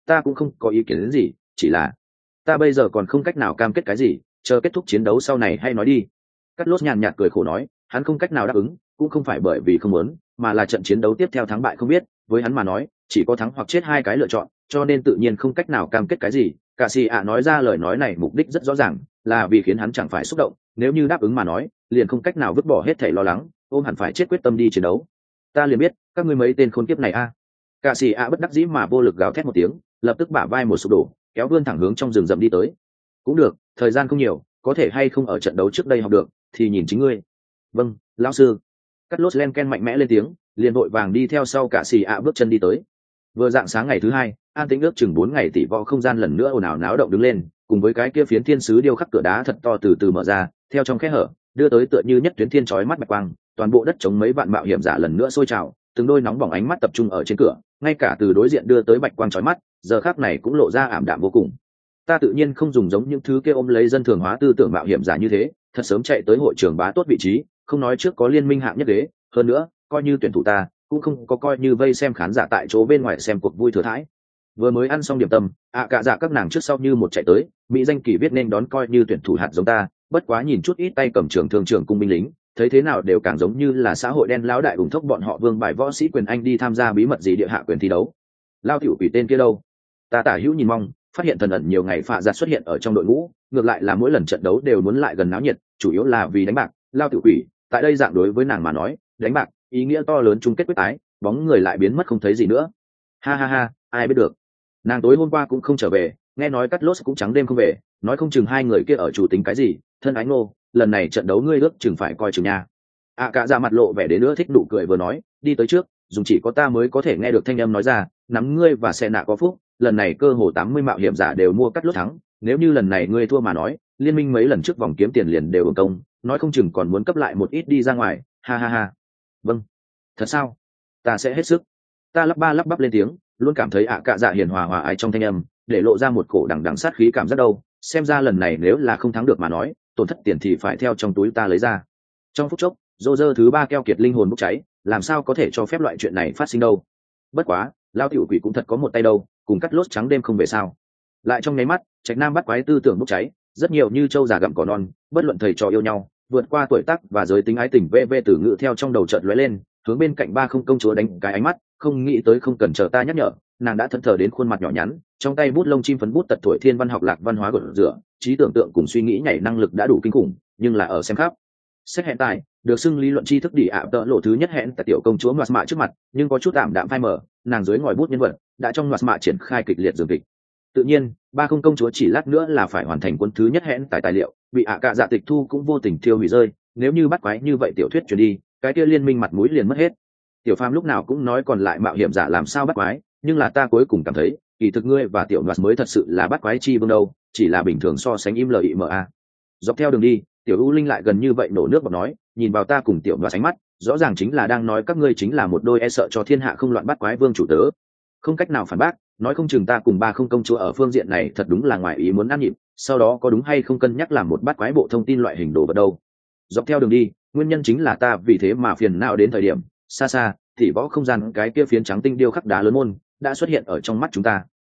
ta cũng không có ý kiến đến gì, chỉ là ta bây giờ còn không cách nào cam kết cái gì, chờ kết thúc chiến đấu sau này hay nói đi. Cắt lốt nhàn nhạt cười khổ nói, hắn không cách nào đáp ứng, cũng không phải bởi vì không muốn, mà là trận chiến đấu tiếp theo thắng bại không biết, với hắn mà nói chỉ có thắng hoặc chết hai cái lựa chọn, cho nên tự nhiên không cách nào cam kết cái gì. Cả xì ạ nói ra lời nói này mục đích rất rõ ràng, là vì khiến hắn chẳng phải xúc động, nếu như đáp ứng mà nói liền không cách nào vứt bỏ hết thảy lo lắng, ôm hẳn phải chết quyết tâm đi chiến đấu. Ta liền biết các ngươi mấy tên khốn kiếp này a. À. Cả xì ạ bất đắc dĩ mà vô lực gào thét một tiếng, lập tức bả vai một sụp đổ, kéo vươn thẳng hướng trong rừng rậm đi tới. Cũng được, thời gian không nhiều, có thể hay không ở trận đấu trước đây học được thì nhìn chính ngươi. Vâng, lão sư. Cắt lốt len ken mạnh mẽ lên tiếng, liền vội vàng đi theo sau cả xì ạ bước chân đi tới. Vừa dạng sáng ngày thứ hai, an tĩnh ước chừng bốn ngày tỷ võ không gian lần nữa ồn ào náo động đứng lên, cùng với cái kia phiến thiên sứ điêu khắc cửa đá thật to từ từ mở ra, theo trong khe hở đưa tới tựa như nhất tuyến thiên chói mắt bạch quang, toàn bộ đất chống mấy vạn mạo hiểm giả lần nữa sôi trào, từng đôi nóng bỏng ánh mắt tập trung ở trên cửa, ngay cả từ đối diện đưa tới bạch quang chói mắt, giờ khắc này cũng lộ ra ảm đạm vô cùng. Ta tự nhiên không dùng giống những thứ kia ôm lấy dân thường hóa tư tưởng mạo hiểm giả như thế, thật sớm chạy tới hội trường bá tốt vị trí, không nói trước có liên minh hạng nhất đế, hơn nữa coi như tuyển thủ ta cũng không có coi như vây xem khán giả tại chỗ bên ngoài xem cuộc vui thừa thãi. Vừa mới ăn xong điểm tâm, ạ à cả dạ các nàng trước sau như một chạy tới, mỹ danh kỳ viết nên đón coi như tuyển thủ hạt giống ta, bất quá nhìn chút ít tay cầm trường thường trường cung binh lính, thấy thế nào đều càng giống như là xã hội đen lão đại ủng thốc bọn họ vương bài võ sĩ quyền anh đi tham gia bí mật gì địa hạ quyền thi đấu. Lao tiểu quỷ tên kia đâu? Ta tả hữu nhìn mong, phát hiện thần ẩn nhiều ngày phạ giặt xuất hiện ở trong đội ngũ, ngược lại là mỗi lần trận đấu đều muốn lại gần náo nhiệt, chủ yếu là vì đánh bạc. Lao tiểu quỷ tại đây dạng đối với nàng mà nói, đánh bạc ý nghĩa to lớn chung kết quyết tái, bóng người lại biến mất không thấy gì nữa. Ha ha ha, ai biết được. Nàng tối hôm qua cũng không trở về, nghe nói cắt lốt cũng trắng đêm không về, nói không chừng hai người kia ở chủ tính cái gì. Thân ái ngô, lần này trận đấu ngươi ước chừng phải coi chừng nha. À cả ra mặt lộ vẻ đến nữa thích nụ cười vừa nói, đi tới trước, dùng chỉ có ta mới có thể nghe được thanh âm nói ra, nắm ngươi và xe nạ có phúc, lần này cơ hồ tám mươi mạo hiểm giả đều mua cắt lốt thắng, nếu như lần này ngươi thua mà nói, liên minh mấy lần trước vòng kiếm tiền liền đều hưởng công, nói không chừng còn muốn cấp lại một ít đi ra ngoài. Ha ha ha. Vâng. Thật sao? Ta sẽ hết sức. Ta lắp ba lắp bắp lên tiếng, luôn cảm thấy ạ à cạ dạ hiền hòa hòa ai trong thanh âm, để lộ ra một cổ đằng đằng sát khí cảm giác đâu. Xem ra lần này nếu là không thắng được mà nói, tổn thất tiền thì phải theo trong túi ta lấy ra. Trong phút chốc, rô rơ thứ ba keo kiệt linh hồn bốc cháy, làm sao có thể cho phép loại chuyện này phát sinh đâu. Bất quá, lao tiểu quỷ cũng thật có một tay đâu, cùng cắt lốt trắng đêm không về sao. Lại trong nháy mắt, trạch nam bắt quái tư tưởng bốc cháy, rất nhiều như trâu già gặm cỏ non, bất luận thầy trò yêu nhau, vượt qua tuổi tác và giới tính ái tình vê vê từ ngữ theo trong đầu chợt lóe lên, hướng bên cạnh ba không công chúa đánh cái ánh mắt, không nghĩ tới không cần chờ ta nhắc nhở, nàng đã thẫn thờ đến khuôn mặt nhỏ nhắn, trong tay bút lông chim phấn bút tật tuổi thiên văn học lạc văn hóa gột rửa, trí tưởng tượng cùng suy nghĩ nhảy năng lực đã đủ kinh khủng, nhưng là ở xem khắp xét hẹn tài được xưng lý luận tri thức đỉ ạ tợ lộ thứ nhất hẹn tại tiểu công chúa ngoạt mạ trước mặt, nhưng có chút tạm đạm phai mở, nàng dưới ngòi bút nhân vật đã trong ngoạt mạ triển khai kịch liệt dường kịch. Tự nhiên ba không công chúa chỉ lát nữa là phải hoàn thành cuốn thứ nhất hẹn tại tài liệu, bị ạ cạ dạ tịch thu cũng vô tình thiêu hủy rơi, nếu như bắt quái như vậy tiểu thuyết chuyển đi, cái kia liên minh mặt mũi liền mất hết. Tiểu phàm lúc nào cũng nói còn lại mạo hiểm giả làm sao bắt quái, nhưng là ta cuối cùng cảm thấy kỳ thực ngươi và tiểu đoạt mới thật sự là bắt quái chi vương đâu, chỉ là bình thường so sánh im lima. Dọc theo đường đi, tiểu u linh lại gần như vậy nổ nước bọt nói, nhìn vào ta cùng tiểu đoạt ánh mắt, rõ ràng chính là đang nói các ngươi chính là một đôi e sợ cho thiên hạ không loạn bắt quái vương chủ tớ. Không cách nào phản bác, nói không chừng ta cùng ba không công chúa ở phương diện này thật đúng là ngoài ý muốn ăn nhịp, sau đó có đúng hay không cân nhắc làm một bắt quái bộ thông tin loại hình đồ vật đâu. Dọc theo đường đi, nguyên nhân chính là ta vì thế mà phiền não đến thời điểm xa xa thì võ không gian cái kia phiến trắng tinh điêu khắc đá lớn môn đã xuất hiện ở trong mắt chúng ta.